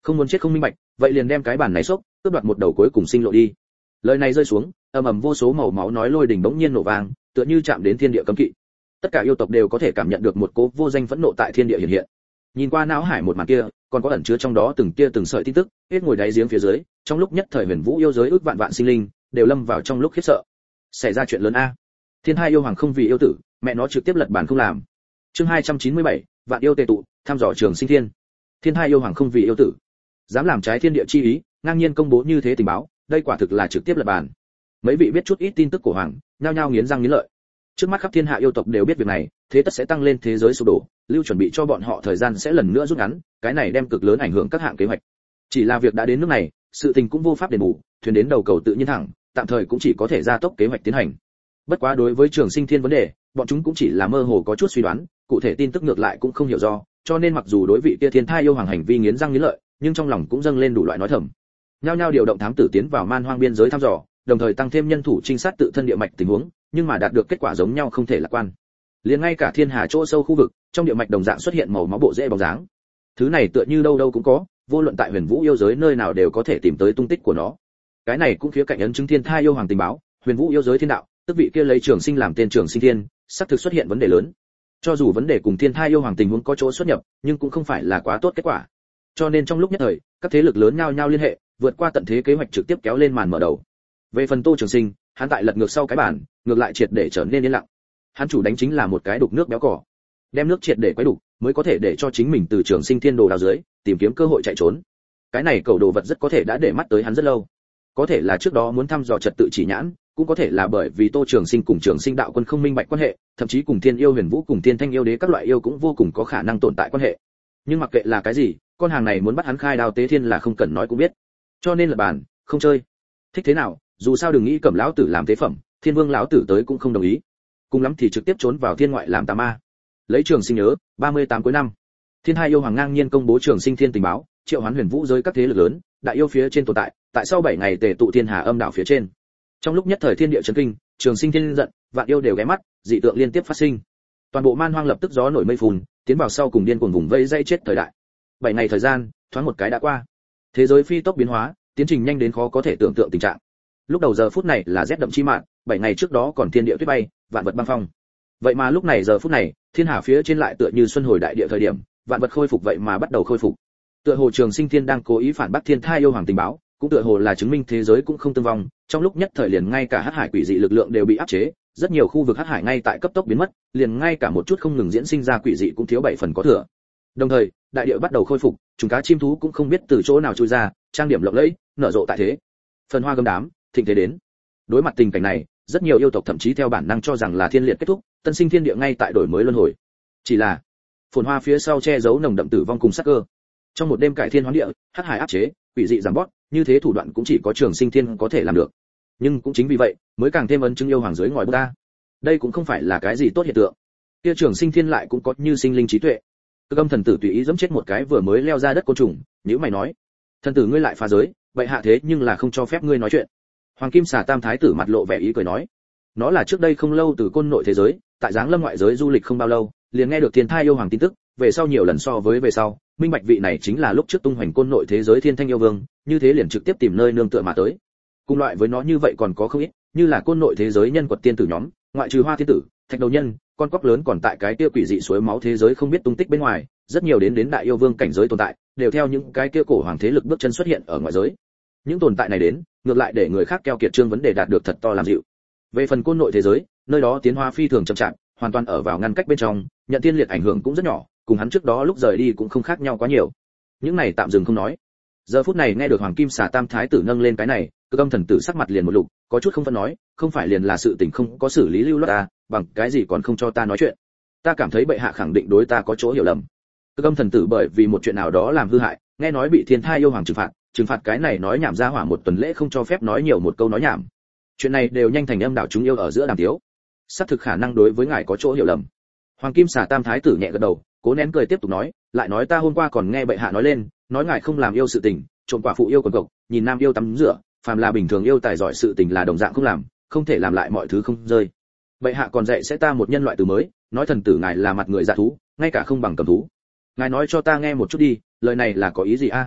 Không muốn chết không minh bạch, vậy liền đem cái bản này xốc, cướp đoạt một đầu cuối cùng sinh lộ đi. Lời này rơi xuống, ầm ầm vô số màu máu nói lôi đình bỗng nhiên nổ vang, tựa như chạm đến thiên địa cấm kỵ. Tất cả yêu tộc đều có thể cảm nhận được một cỗ vô danh phẫn nộ tại thiên địa hiện hiện. Nhìn qua não hải một màn kia, còn có ẩn chứa trong đó từng tia từng sợi tin tức, hết ngồi đáy giếng phía dưới, trong lúc nhất thời huyền vũ yêu giới ước vạn vạn sinh linh đều lâm vào trong lúc khiếp sợ. Xảy ra chuyện lớn a. Thiên Hai yêu hoàng không vì yêu tử, mẹ nó trực tiếp lật bàn không làm. Chương hai trăm chín mươi bảy, vạn yêu tề tụ, thăm dò Trường Sinh Thiên. Thiên Hai yêu hoàng không vì yêu tử, dám làm trái thiên địa chi ý, ngang nhiên công bố như thế tình báo, đây quả thực là trực tiếp lật bàn. Mấy vị biết chút ít tin tức của hoàng, nhao nhao nghiến răng nghiến lợi. Trước mắt khắp thiên hạ yêu tộc đều biết việc này, thế tất sẽ tăng lên thế giới sụp đổ, lưu chuẩn bị cho bọn họ thời gian sẽ lần nữa rút ngắn, cái này đem cực lớn ảnh hưởng các hạng kế hoạch. Chỉ là việc đã đến nước này, sự tình cũng vô pháp đền bù, thuyền đến đầu cầu tự nhiên thẳng, tạm thời cũng chỉ có thể gia tốc kế hoạch tiến hành. Bất quá đối với Trường Sinh Thiên vấn đề, bọn chúng cũng chỉ là mơ hồ có chút suy đoán, cụ thể tin tức ngược lại cũng không hiểu do, cho nên mặc dù đối vị kia thiên thai yêu hoàng hành vi nghiến răng nghiến lợi, nhưng trong lòng cũng dâng lên đủ loại nói thầm. Nhao nhao điều động thám tử tiến vào man hoang biên giới thăm dò, đồng thời tăng thêm nhân thủ trinh sát tự thân địa mạch tình huống, nhưng mà đạt được kết quả giống nhau không thể lạc quan. Liền ngay cả thiên hà chỗ sâu khu vực, trong địa mạch đồng dạng xuất hiện màu máu bộ rễ bóng dáng. Thứ này tựa như đâu đâu cũng có, vô luận tại huyền vũ yêu giới nơi nào đều có thể tìm tới tung tích của nó. Cái này cũng khía cạnh ấn chứng thiên thai yêu hoàng tình báo, huyền vũ yêu giới thiên đạo, tức vị kia lấy Trường Sinh làm tên Trường Sinh Thiên, sắp thực xuất hiện vấn đề lớn. Cho dù vấn đề cùng thiên thai yêu hoàng tình huống có chỗ xuất nhập, nhưng cũng không phải là quá tốt kết quả. Cho nên trong lúc nhất thời, các thế lực lớn nhau nhau liên hệ, vượt qua tận thế kế hoạch trực tiếp kéo lên màn mở đầu. Về phần Tô Trường Sinh, hắn tại lật ngược sau cái bản, ngược lại triệt để trở nên yên lặng. Hắn chủ đánh chính là một cái đục nước béo cỏ, đem nước triệt để quấy đục, mới có thể để cho chính mình từ Trường Sinh Thiên đồ đào dưới, tìm kiếm cơ hội chạy trốn. Cái này cầu đồ vật rất có thể đã để mắt tới hắn rất lâu. Có thể là trước đó muốn thăm dò trật tự chỉ nhãn, cũng có thể là bởi vì Tô Trường Sinh cùng Trường Sinh đạo quân không minh bạch quan hệ, thậm chí cùng Thiên yêu huyền vũ cùng Thiên thanh yêu đế các loại yêu cũng vô cùng có khả năng tồn tại quan hệ. Nhưng mặc kệ là cái gì, con hàng này muốn bắt hắn khai đao tế thiên là không cần nói cũng biết. Cho nên là bàn, không chơi. Thích thế nào, dù sao đừng nghĩ Cẩm lão tử làm tế phẩm, Thiên Vương lão tử tới cũng không đồng ý. Cùng lắm thì trực tiếp trốn vào thiên ngoại làm tà ma. Lấy Trường Sinh nhớ, ba mươi tám cuối năm, Thiên Hai yêu hoàng ngang nhiên công bố Trường Sinh Thiên tình báo, triệu hoán huyền vũ giới các thế lực lớn, đại yêu phía trên tồn tại, tại sau bảy ngày tề tụ thiên hà âm đảo phía trên. Trong lúc nhất thời thiên địa chấn kinh, Trường Sinh Thiên giận, vạn yêu đều ghé mắt, dị tượng liên tiếp phát sinh. Toàn bộ man hoang lập tức gió nổi mây phun, tiến vào sau cùng điên cuồng vùng vây dây chết thời đại. Bảy ngày thời gian, thoáng một cái đã qua. Thế giới phi tốc biến hóa, tiến trình nhanh đến khó có thể tưởng tượng tình trạng. Lúc đầu giờ phút này là rét đậm chi mạn, bảy ngày trước đó còn thiên địa tuyết bay, vạn vật băng phong. Vậy mà lúc này giờ phút này, thiên hà phía trên lại tựa như xuân hồi đại địa thời điểm, vạn vật khôi phục vậy mà bắt đầu khôi phục. Tựa hồ Trường Sinh Thiên đang cố ý phản bác thiên thai yêu hoàng tình báo, cũng tựa hồ là chứng minh thế giới cũng không tương vong, trong lúc nhất thời liền ngay cả hắc hải quỷ dị lực lượng đều bị áp chế, rất nhiều khu vực hắc hải ngay tại cấp tốc biến mất, liền ngay cả một chút không ngừng diễn sinh ra quỷ dị cũng thiếu bảy phần có thừa. Đồng thời, đại địa bắt đầu khôi phục, chúng cá chim thú cũng không biết từ chỗ nào chui ra, trang điểm lộng lẫy, nở rộ tại thế. Phần hoa gấm đám, thịnh thế đến. Đối mặt tình cảnh này, rất nhiều yêu tộc thậm chí theo bản năng cho rằng là thiên liệt kết thúc, tân sinh thiên địa ngay tại đổi mới luân hồi. Chỉ là, phồn hoa phía sau che giấu nồng đậm tử vong cùng sát cơ. Trong một đêm cải thiên hoán địa, hắc hải áp chế, quỷ dị giảm bót, như thế thủ đoạn cũng chỉ có Trường Sinh Thiên có thể làm được. Nhưng cũng chính vì vậy, mới càng thêm ấn chứng yêu hoàng dưới ngòi bút ta. Đây cũng không phải là cái gì tốt hiện tượng. Kia Trường Sinh Thiên lại cũng có như sinh linh trí tuệ. Cực Âm thần tử tùy ý giẫm chết một cái vừa mới leo ra đất côn trùng, nhíu mày nói: "Thần tử ngươi lại phá giới, vậy hạ thế nhưng là không cho phép ngươi nói chuyện." Hoàng Kim Xà Tam thái tử mặt lộ vẻ ý cười nói: "Nó là trước đây không lâu từ côn nội thế giới, tại giáng lâm ngoại giới du lịch không bao lâu, liền nghe được Thiên Thai yêu hoàng tin tức, về sau nhiều lần so với về sau, minh bạch vị này chính là lúc trước tung hoành côn nội thế giới Thiên Thanh yêu vương, như thế liền trực tiếp tìm nơi nương tựa mà tới. Cùng loại với nó như vậy còn có không ít, như là côn nội thế giới nhân quật tiên tử nhóm, ngoại trừ Hoa thiên tử, Thạch đầu nhân, con cóc lớn còn tại cái kia quỷ dị suối máu thế giới không biết tung tích bên ngoài, rất nhiều đến đến đại yêu vương cảnh giới tồn tại, đều theo những cái kia cổ hoàng thế lực bước chân xuất hiện ở ngoại giới. Những tồn tại này đến, ngược lại để người khác keo kiệt trương vấn đề đạt được thật to làm dịu. Về phần côn nội thế giới, nơi đó tiến hóa phi thường chậm chạp, hoàn toàn ở vào ngăn cách bên trong, nhận thiên liệt ảnh hưởng cũng rất nhỏ, cùng hắn trước đó lúc rời đi cũng không khác nhau quá nhiều. Những này tạm dừng không nói. Giờ phút này nghe được Hoàng Kim Xà Tam thái tử nâng lên cái này, Cực Âm thần tử sắc mặt liền một lục, có chút không phân nói, không phải liền là sự tình không có xử lý lưu loát à, bằng cái gì còn không cho ta nói chuyện? Ta cảm thấy bệ hạ khẳng định đối ta có chỗ hiểu lầm. Cực Âm thần tử bởi vì một chuyện nào đó làm hư hại, nghe nói bị Thiên Thai yêu hoàng trừng phạt, trừng phạt cái này nói nhảm ra hỏa một tuần lễ không cho phép nói nhiều một câu nói nhảm. Chuyện này đều nhanh thành âm đạo chúng yêu ở giữa đàm tiếu. Xác thực khả năng đối với ngài có chỗ hiểu lầm. Hoàng Kim Xà Tam thái tử nhẹ gật đầu, cố nén cười tiếp tục nói, lại nói ta hôm qua còn nghe bệ hạ nói lên, nói ngài không làm yêu sự tình, trộm quả phụ yêu quần cộc, nhìn nam yêu tắm rửa, phàm là bình thường yêu tài giỏi sự tình là đồng dạng không làm, không thể làm lại mọi thứ không rơi. Bệ hạ còn dạy sẽ ta một nhân loại từ mới, nói thần tử ngài là mặt người dạ thú, ngay cả không bằng cầm thú. Ngài nói cho ta nghe một chút đi, lời này là có ý gì a?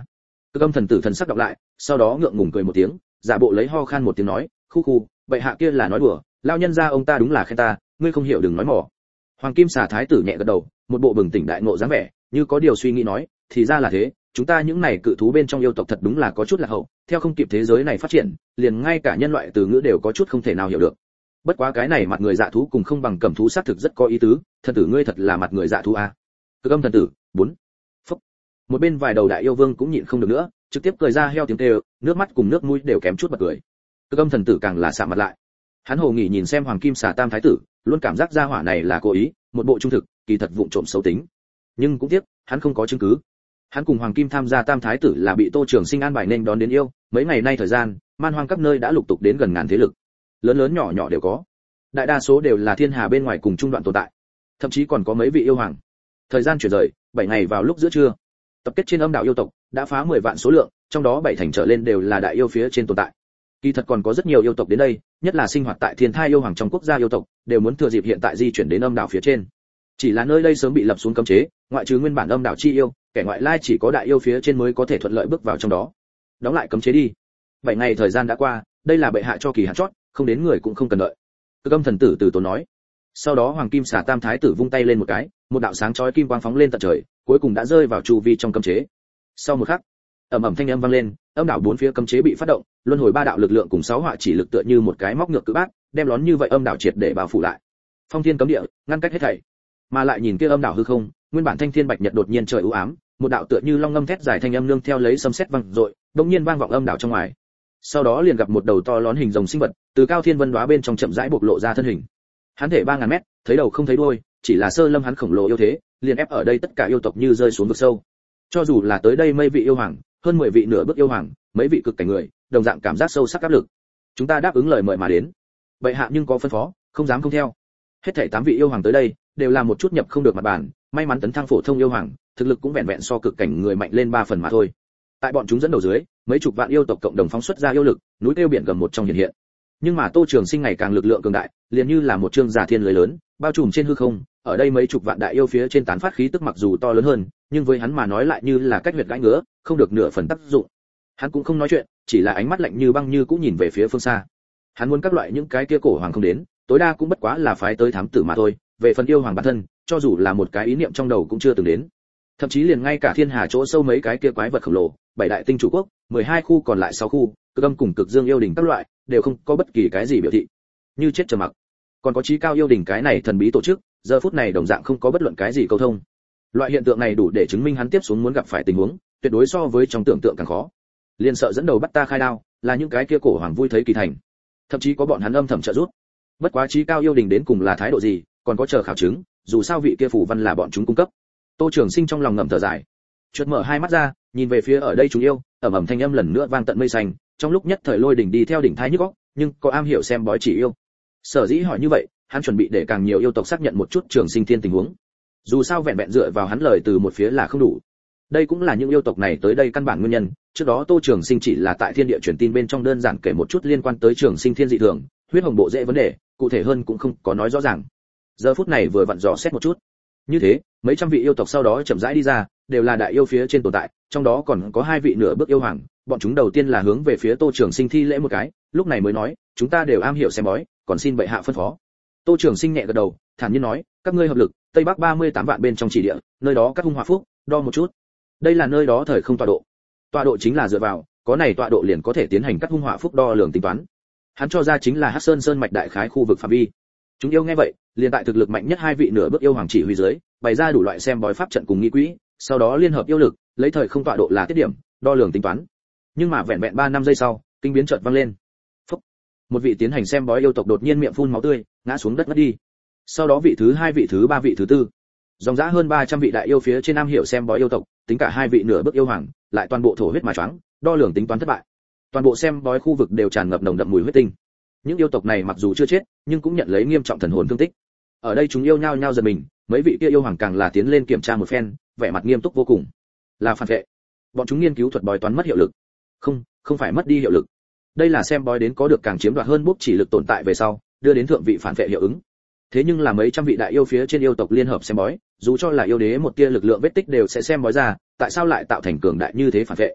Cực âm thần tử thần sắc đọc lại, sau đó ngượng ngùng cười một tiếng, giả bộ lấy ho khan một tiếng nói, khu khu, bệ hạ kia là nói đùa, lao nhân gia ông ta đúng là khen ta, ngươi không hiểu đừng nói mỏ. Hoàng Kim Xà thái tử nhẹ gật đầu, một bộ bừng tỉnh đại ngộ dáng vẻ, như có điều suy nghĩ nói, thì ra là thế, chúng ta những này cự thú bên trong yêu tộc thật đúng là có chút lạc hậu, theo không kịp thế giới này phát triển, liền ngay cả nhân loại từ ngữ đều có chút không thể nào hiểu được. Bất quá cái này mặt người dạ thú cùng không bằng cẩm thú xác thực rất có ý tứ, thần tử ngươi thật là mặt người dạ thú a. Cực âm thần tử, bốn. Phúc. Một bên vài đầu đại yêu vương cũng nhịn không được nữa, trực tiếp cười ra heo tiếng kêu, nước mắt cùng nước mũi đều kém chút bật cười. Cực âm thần tử càng là sạm mặt lại. Hắn hồ nghỉ nhìn xem Hoàng Kim Xà Tam thái tử, luôn cảm giác gia hỏa này là cố ý, một bộ trung thực, kỳ thật vụng trộm xấu tính. Nhưng cũng tiếc, hắn không có chứng cứ. Hắn cùng Hoàng Kim tham gia Tam thái tử là bị Tô Trường Sinh an bài nên đón đến yêu, mấy ngày nay thời gian, man hoang các nơi đã lục tục đến gần ngàn thế lực. Lớn lớn nhỏ nhỏ đều có. Đại đa số đều là thiên hà bên ngoài cùng trung đoạn tồn tại. Thậm chí còn có mấy vị yêu hoàng. Thời gian chuyển rời, bảy ngày vào lúc giữa trưa. Tập kết trên âm đảo yêu tộc, đã phá mười vạn số lượng, trong đó bảy thành trở lên đều là đại yêu phía trên tồn tại. Kỳ thật còn có rất nhiều yêu tộc đến đây, nhất là sinh hoạt tại Thiên Thai yêu hoàng trong quốc gia yêu tộc, đều muốn thừa dịp hiện tại di chuyển đến âm đảo phía trên. Chỉ là nơi đây sớm bị lập xuống cấm chế, ngoại trừ nguyên bản âm đảo chi yêu, kẻ ngoại lai chỉ có đại yêu phía trên mới có thể thuận lợi bước vào trong đó. Đóng lại cấm chế đi. Bảy ngày thời gian đã qua, đây là bệ hạ cho kỳ hạn chót, không đến người cũng không cần đợi. Cực âm thần tử từ tốn nói. Sau đó Hoàng Kim Xà Tam thái tử vung tay lên một cái, một đạo sáng chói kim quang phóng lên tận trời, cuối cùng đã rơi vào chu vi trong cấm chế. Sau một khắc, ầm ầm thanh âm vang lên, âm đảo bốn phía cấm chế bị phát động, luân hồi ba đạo lực lượng cùng sáu họa chỉ lực tựa như một cái móc ngược cự bát, đem lón như vậy âm đảo triệt để bao phủ lại. Phong thiên cấm địa, ngăn cách hết thảy. Mà lại nhìn kia âm đảo hư không, nguyên bản thanh thiên bạch nhật đột nhiên trời u ám, một đạo tựa như long ngâm thét dài thanh âm nương theo lấy sấm sét vang dội, đột nhiên vang vọng âm đảo trong ngoài. Sau đó liền gặp một đầu to lón hình rồng sinh vật, từ cao thiên vân đóa bên trong chậm rãi bộc lộ ra thân hình. Hắn thể ba ngàn mét, thấy đầu không thấy đuôi, chỉ là sơ lâm hắn khổng lồ yêu thế, liền ép ở đây tất cả yêu tộc như rơi xuống vực sâu. Cho dù là tới đây mấy vị yêu hoàng, hơn mười vị nửa bước yêu hoàng, mấy vị cực cảnh người, đồng dạng cảm giác sâu sắc áp lực. Chúng ta đáp ứng lời mời mà đến. Vậy hạ nhưng có phân phó, không dám không theo. Hết thảy tám vị yêu hoàng tới đây, đều là một chút nhập không được mặt bàn, may mắn tấn thăng phổ thông yêu hoàng, thực lực cũng vẹn vẹn so cực cảnh người mạnh lên ba phần mà thôi. Tại bọn chúng dẫn đầu dưới, mấy chục vạn yêu tộc cộng đồng phóng xuất ra yêu lực, núi tiêu biển gầm một trong hiện hiện. Nhưng mà Tô Trường Sinh ngày càng lực lượng cường đại, liền như là một trương giả thiên lưới lớn, bao trùm trên hư không, ở đây mấy chục vạn đại yêu phía trên tán phát khí tức mặc dù to lớn hơn, nhưng với hắn mà nói lại như là cách huyệt gãi ngứa, không được nửa phần tác dụng. Hắn cũng không nói chuyện, chỉ là ánh mắt lạnh như băng như cũng nhìn về phía phương xa. Hắn muốn các loại những cái kia cổ hoàng không đến, tối đa cũng bất quá là phái tới thám tử mà thôi, về phần yêu hoàng bản thân, cho dù là một cái ý niệm trong đầu cũng chưa từng đến. Thậm chí liền ngay cả thiên hà chỗ sâu mấy cái kia quái vật khổng lồ, bảy đại tinh chủ quốc, mười hai khu còn lại sáu khu, cực âm cùng cực dương yêu đình các loại, đều không có bất kỳ cái gì biểu thị. Như chết trầm mặc. Còn có chí cao yêu đình cái này thần bí tổ chức, giờ phút này đồng dạng không có bất luận cái gì câu thông. Loại hiện tượng này đủ để chứng minh hắn tiếp xuống muốn gặp phải tình huống, tuyệt đối so với trong tưởng tượng càng khó. Liên sợ dẫn đầu bắt ta khai đao, là những cái kia cổ hoàng vui thấy kỳ thành. Thậm chí có bọn hắn âm thầm trợ giúp. Bất quá chí cao yêu đình đến cùng là thái độ gì, còn có chờ khảo chứng, dù sao vị kia phủ văn là bọn chúng cung cấp. Tô Trường Sinh trong lòng ngầm thở dài, chợt mở hai mắt ra, nhìn về phía ở đây chúng yêu, ầm ầm thanh âm lần nữa vang tận mây xanh, trong lúc nhất thời lôi đỉnh đi theo đỉnh thai nhức óc, nhưng có am hiểu xem bói chỉ yêu. Sở dĩ hỏi như vậy, hắn chuẩn bị để càng nhiều yêu tộc xác nhận một chút Trường Sinh Thiên tình huống. Dù sao vẹn vẹn dựa vào hắn lời từ một phía là không đủ. Đây cũng là những yêu tộc này tới đây căn bản nguyên nhân, trước đó Tô Trường Sinh chỉ là tại thiên địa truyền tin bên trong đơn giản kể một chút liên quan tới Trường Sinh Thiên dị thường, huyết hồng bộ dễ vấn đề, cụ thể hơn cũng không có nói rõ ràng. Giờ phút này vừa vặn dò xét một chút. Như thế, mấy trăm vị yêu tộc sau đó chậm rãi đi ra, đều là đại yêu phía trên tồn tại, trong đó còn có hai vị nửa bước yêu hoàng, bọn chúng đầu tiên là hướng về phía Tô Trường Sinh thi lễ một cái, lúc này mới nói, chúng ta đều am hiểu xem bói, còn xin bệ hạ phân phó. Tô Trường Sinh nhẹ gật đầu, thản nhiên nói, các ngươi hợp lực, tây bắc ba mươi tám vạn bên trong chỉ địa, nơi đó các hung hỏa phúc, đo một chút. Đây là nơi đó thời không tọa độ. Tọa độ chính là dựa vào, có này tọa độ liền có thể tiến hành các hung hỏa phúc đo lường tính toán. Hắn cho ra chính là Hắc Sơn Sơn mạch đại khái khu vực phạm vi. Chúng yêu nghe vậy, liền tại thực lực mạnh nhất hai vị nửa bước yêu hoàng chỉ huy dưới, bày ra đủ loại xem bói pháp trận cùng nghi quỹ, sau đó liên hợp yêu lực, lấy thời không tọa độ là tiết điểm, đo lường tính toán. Nhưng mà vẹn vẹn ba năm giây sau, kinh biến chợt vang lên. Phúc. Một vị tiến hành xem bói yêu tộc đột nhiên miệng phun máu tươi, ngã xuống đất ngất đi. Sau đó vị thứ hai, vị thứ ba, vị thứ tư, dòng dã hơn ba trăm vị đại yêu phía trên nam hiểu xem bói yêu tộc, tính cả hai vị nửa bước yêu hoàng, lại toàn bộ thổ huyết mà choáng, đo lường tính toán thất bại. Toàn bộ xem bói khu vực đều tràn ngập nồng đậm mùi huyết tinh. Những yêu tộc này mặc dù chưa chết, nhưng cũng nhận lấy nghiêm trọng thần hồn thương tích. Ở đây chúng yêu nhao nhao giật mình, mấy vị kia yêu hoàng càng là tiến lên kiểm tra một phen, vẻ mặt nghiêm túc vô cùng. Là phản vệ. Bọn chúng nghiên cứu thuật bói toán mất hiệu lực. Không, không phải mất đi hiệu lực. Đây là xem bói đến có được càng chiếm đoạt hơn bút chỉ lực tồn tại về sau, đưa đến thượng vị phản vệ hiệu ứng. Thế nhưng là mấy trăm vị đại yêu phía trên yêu tộc liên hợp xem bói, dù cho là yêu đế một tia lực lượng vết tích đều sẽ xem bói ra, tại sao lại tạo thành cường đại như thế phản vệ?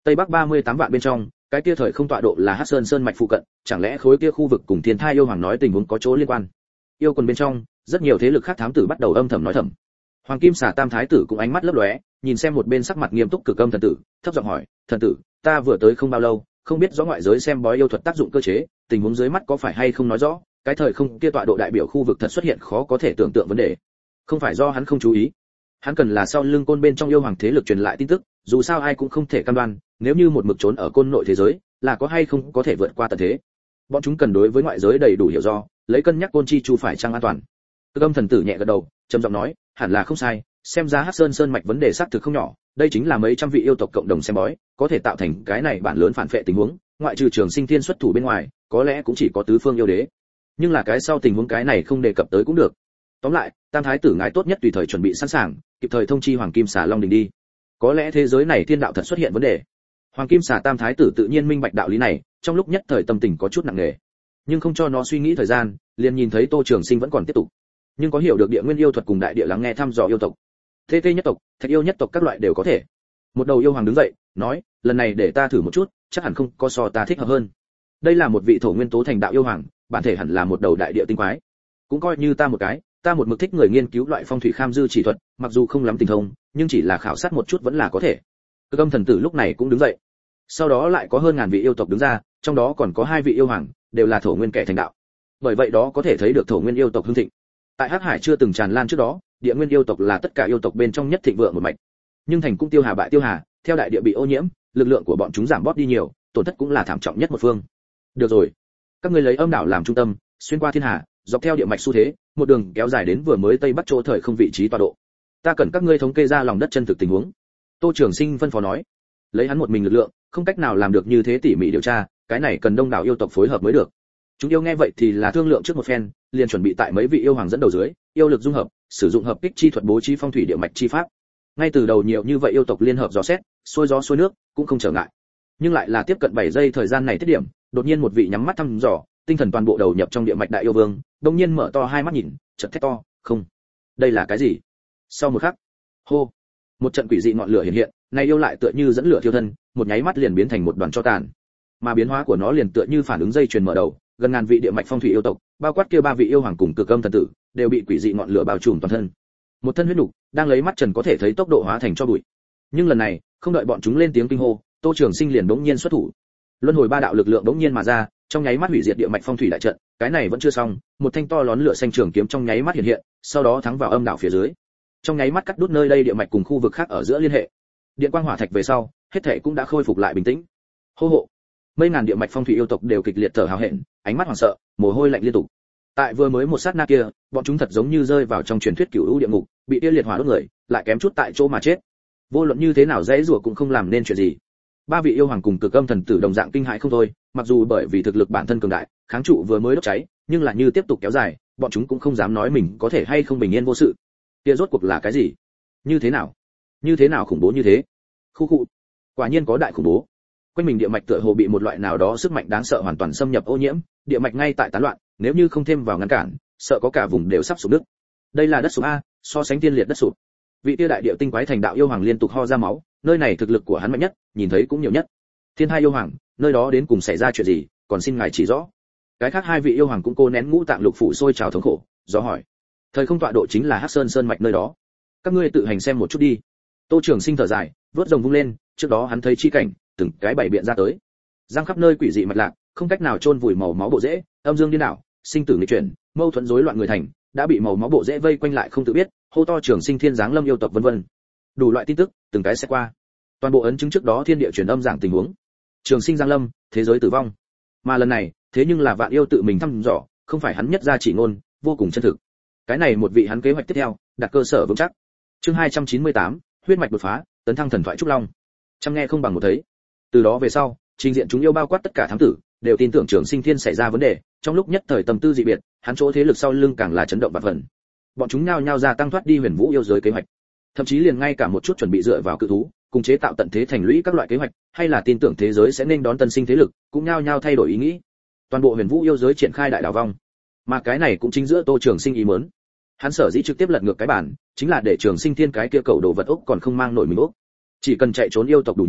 Tây Bắc ba mươi tám vạn bên trong, cái kia thời không tọa độ là Hắc Sơn Sơn mạch phụ cận, chẳng lẽ khối kia khu vực cùng Thiên Thai yêu hoàng nói tình huống có chỗ liên quan? Yêu quần bên trong, rất nhiều thế lực khác thám tử bắt đầu âm thầm nói thầm. Hoàng Kim Xà Tam thái tử cũng ánh mắt lấp lóe, nhìn xem một bên sắc mặt nghiêm túc Cực Âm thần tử, thấp giọng hỏi, "Thần tử, ta vừa tới không bao lâu, không biết rõ ngoại giới xem bói yêu thuật tác dụng cơ chế, tình huống dưới mắt có phải hay không nói rõ, cái thời không kia tọa độ đại biểu khu vực thật xuất hiện khó có thể tưởng tượng vấn đề." Không phải do hắn không chú ý, hắn cần là sau lưng côn bên trong yêu hoàng thế lực truyền lại tin tức, dù sao ai cũng không thể cam đoan, nếu như một mực trốn ở côn nội thế giới, là có hay không có thể vượt qua tận thế. Bọn chúng cần đối với ngoại giới đầy đủ hiểu do, lấy cân nhắc côn chi chu phải chăng an toàn. Cực Âm thần tử nhẹ gật đầu, trầm giọng nói, hẳn là không sai, xem ra Hắc Sơn Sơn mạch vấn đề xác thực không nhỏ, đây chính là mấy trăm vị yêu tộc cộng đồng xem bói, có thể tạo thành cái này bản lớn phản phệ tình huống, ngoại trừ Trường Sinh Thiên xuất thủ bên ngoài, có lẽ cũng chỉ có tứ phương yêu đế. Nhưng là cái sau tình huống cái này không đề cập tới cũng được. Tóm lại, Tam thái tử ngài tốt nhất tùy thời chuẩn bị sẵn sàng, kịp thời thông chi Hoàng Kim Xà Long Đình đi. Có lẽ thế giới này thiên đạo thật xuất hiện vấn đề. Hoàng Kim Xà Tam thái tử tự nhiên minh bạch đạo lý này, trong lúc nhất thời tâm tình có chút nặng nề, nhưng không cho nó suy nghĩ thời gian, liền nhìn thấy Tô Trường Sinh vẫn còn tiếp tục. Nhưng có hiểu được địa nguyên yêu thuật cùng đại địa lắng nghe thăm dò yêu tộc, tê tê nhất tộc, thạch yêu nhất tộc các loại đều có thể. Một đầu yêu hoàng đứng dậy, nói, lần này để ta thử một chút, chắc hẳn không có so ta thích hợp hơn. Đây là một vị thổ nguyên tố thành đạo yêu hoàng, bản thể hẳn là một đầu đại địa tinh quái. Cũng coi như ta một cái, ta một mực thích người nghiên cứu loại phong thủy kham dư chỉ thuật, mặc dù không lắm tình thông, nhưng chỉ là khảo sát một chút vẫn là có thể. Cực Âm thần tử lúc này cũng đứng dậy. Sau đó lại có hơn ngàn vị yêu tộc đứng ra, trong đó còn có hai vị yêu hoàng, đều là thổ nguyên kẻ thành đạo. Bởi vậy đó có thể thấy được thổ nguyên yêu tộc hưng thịnh. Tại Hắc Hải chưa từng tràn lan trước đó, địa nguyên yêu tộc là tất cả yêu tộc bên trong nhất thịnh vượng một mạch. Nhưng thành cung tiêu hà bại tiêu hà, theo đại địa bị ô nhiễm, lực lượng của bọn chúng giảm bớt đi nhiều, tổn thất cũng là thảm trọng nhất một phương. Được rồi, các ngươi lấy âm đảo làm trung tâm, xuyên qua thiên hà, dọc theo địa mạch xu thế, một đường kéo dài đến vừa mới tây bắc chỗ thời không vị trí tọa độ. Ta cần các ngươi thống kê ra lòng đất chân thực tình huống. Tô Trường Sinh phân phó nói. Lấy hắn một mình lực lượng, không cách nào làm được như thế tỉ mỉ điều tra, cái này cần đông đảo yêu tộc phối hợp mới được. Chúng yêu nghe vậy thì là thương lượng trước một phen, liền chuẩn bị tại mấy vị yêu hoàng dẫn đầu dưới, yêu lực dung hợp, sử dụng hợp kích chi thuật bố trí phong thủy địa mạch chi pháp. Ngay từ đầu nhiều như vậy yêu tộc liên hợp dò xét, xuôi gió xuôi nước, cũng không trở ngại. Nhưng lại là tiếp cận bảy giây thời gian này tiết điểm, đột nhiên một vị nhắm mắt thăm dò, tinh thần toàn bộ đầu nhập trong địa mạch đại yêu vương, đột nhiên mở to hai mắt nhìn, chợt thét to, "Không, đây là cái gì?" Sau một khắc, hô, một trận quỷ dị ngọn lửa hiện hiện, này yêu lại tựa như dẫn lửa thiêu thân, một nháy mắt liền biến thành một đoàn tro tàn. Mà biến hóa của nó liền tựa như phản ứng dây chuyền mở đầu, gần ngàn vị địa mạch phong thủy yêu tộc, bao quát kia ba vị yêu hoàng cùng Cực Âm thần tử, đều bị quỷ dị ngọn lửa bao trùm toàn thân. Một thân huyết nục, đang lấy mắt trần có thể thấy tốc độ hóa thành tro bụi. Nhưng lần này, không đợi bọn chúng lên tiếng kinh hô, Tô Trường Sinh liền bỗng nhiên xuất thủ. Luân hồi ba đạo lực lượng bỗng nhiên mà ra, trong nháy mắt hủy diệt địa mạch phong thủy đại trận, cái này vẫn chưa xong, một thanh to lón lửa xanh trường kiếm trong nháy mắt hiện hiện, sau đó thắng vào âm đạo phía dưới. Trong nháy mắt cắt đứt nơi đây địa mạch cùng khu vực khác ở giữa liên hệ. Điện quang hỏa thạch về sau, hết thảy cũng đã khôi phục lại bình tĩnh. Hô hộ. Mấy ngàn địa mạch phong thủy yêu tộc đều kịch liệt thở hào hẹn, ánh mắt hoảng sợ, mồ hôi lạnh liên tục. Tại vừa mới một sát na kia, bọn chúng thật giống như rơi vào trong truyền thuyết cửu u địa ngục, bị tiêu liệt hỏa đốt người, lại kém chút tại chỗ mà chết. Vô luận như thế nào dễ rủa cũng không làm nên chuyện gì. Ba vị yêu hoàng cùng Cực Âm thần tử đồng dạng kinh hãi không thôi, mặc dù bởi vì thực lực bản thân cường đại, kháng trụ vừa mới đốt cháy, nhưng là như tiếp tục kéo dài, bọn chúng cũng không dám nói mình có thể hay không bình yên vô sự. Kia rốt cuộc là cái gì? Như thế nào? Như thế nào khủng bố như thế? Khu khu. Quả nhiên có đại khủng bố. Quanh mình địa mạch tựa hồ bị một loại nào đó sức mạnh đáng sợ hoàn toàn xâm nhập ô nhiễm, địa mạch ngay tại tán loạn, nếu như không thêm vào ngăn cản, sợ có cả vùng đều sắp sụp nứt. Đây là đất sụp a, so sánh tiên liệt đất sụp. Vị tiêu đại địa tinh quái thành đạo yêu hoàng liên tục ho ra máu, nơi này thực lực của hắn mạnh nhất, nhìn thấy cũng nhiều nhất. Thiên Hai yêu hoàng, nơi đó đến cùng xảy ra chuyện gì, còn xin ngài chỉ rõ. Cái khác hai vị yêu hoàng cũng cố nén ngũ tạng lục phủ sôi trào thống khổ, do hỏi. Thời không tọa độ chính là Hắc Sơn Sơn mạch nơi đó. Các ngươi tự hành xem một chút đi. Tô Trường Sinh thở dài, vớt rồng vung lên, trước đó hắn thấy chi cảnh, từng cái bảy biện ra tới. Giang khắp nơi quỷ dị mạch lạc, không cách nào chôn vùi màu máu bộ rễ, âm dương điên đảo, sinh tử nghịch chuyển, mâu thuẫn rối loạn người thành, đã bị màu máu bộ rễ vây quanh lại không tự biết, hô to Trường Sinh Thiên giáng lâm yêu tộc vân vân. Đủ loại tin tức, từng cái sẽ qua. Toàn bộ ấn chứng trước đó thiên địa truyền âm giảng tình huống. Trường Sinh giáng lâm, thế giới tử vong. Mà lần này, thế nhưng là vạn yêu tự mình thăm dò, không phải hắn nhất ra chỉ ngôn, vô cùng chân thực. Cái này một vị hắn kế hoạch tiếp theo, đặt cơ sở vững chắc. Chương hai trăm chín mươi tám, huyết mạch đột phá, tấn thăng thần thoại trúc long. Trăm nghe không bằng một thấy. Từ đó về sau, trình diện chúng yêu bao quát tất cả thám tử, đều tin tưởng Trường Sinh Thiên xảy ra vấn đề, trong lúc nhất thời tâm tư dị biệt, hắn chỗ thế lực sau lưng càng là chấn động bạt phần. Bọn chúng nhao nhao ra tăng thoát đi Huyền Vũ yêu giới kế hoạch. Thậm chí liền ngay cả một chút chuẩn bị dựa vào cự thú, cùng chế tạo tận thế thành lũy các loại kế hoạch, hay là tin tưởng thế giới sẽ nên đón tân sinh thế lực, cũng nhao nhao thay đổi ý nghĩ. Toàn bộ Huyền Vũ yêu giới triển khai đại đảo vong. Mà cái này cũng chính giữa Tô Trường Sinh ý muốn. Hắn sở dĩ trực tiếp lật ngược cái bản, chính là để Trường Sinh Thiên cái kia cầu đồ vật ốc còn không mang nổi mình ốc. Chỉ cần chạy trốn yêu tộc đủ nhiều,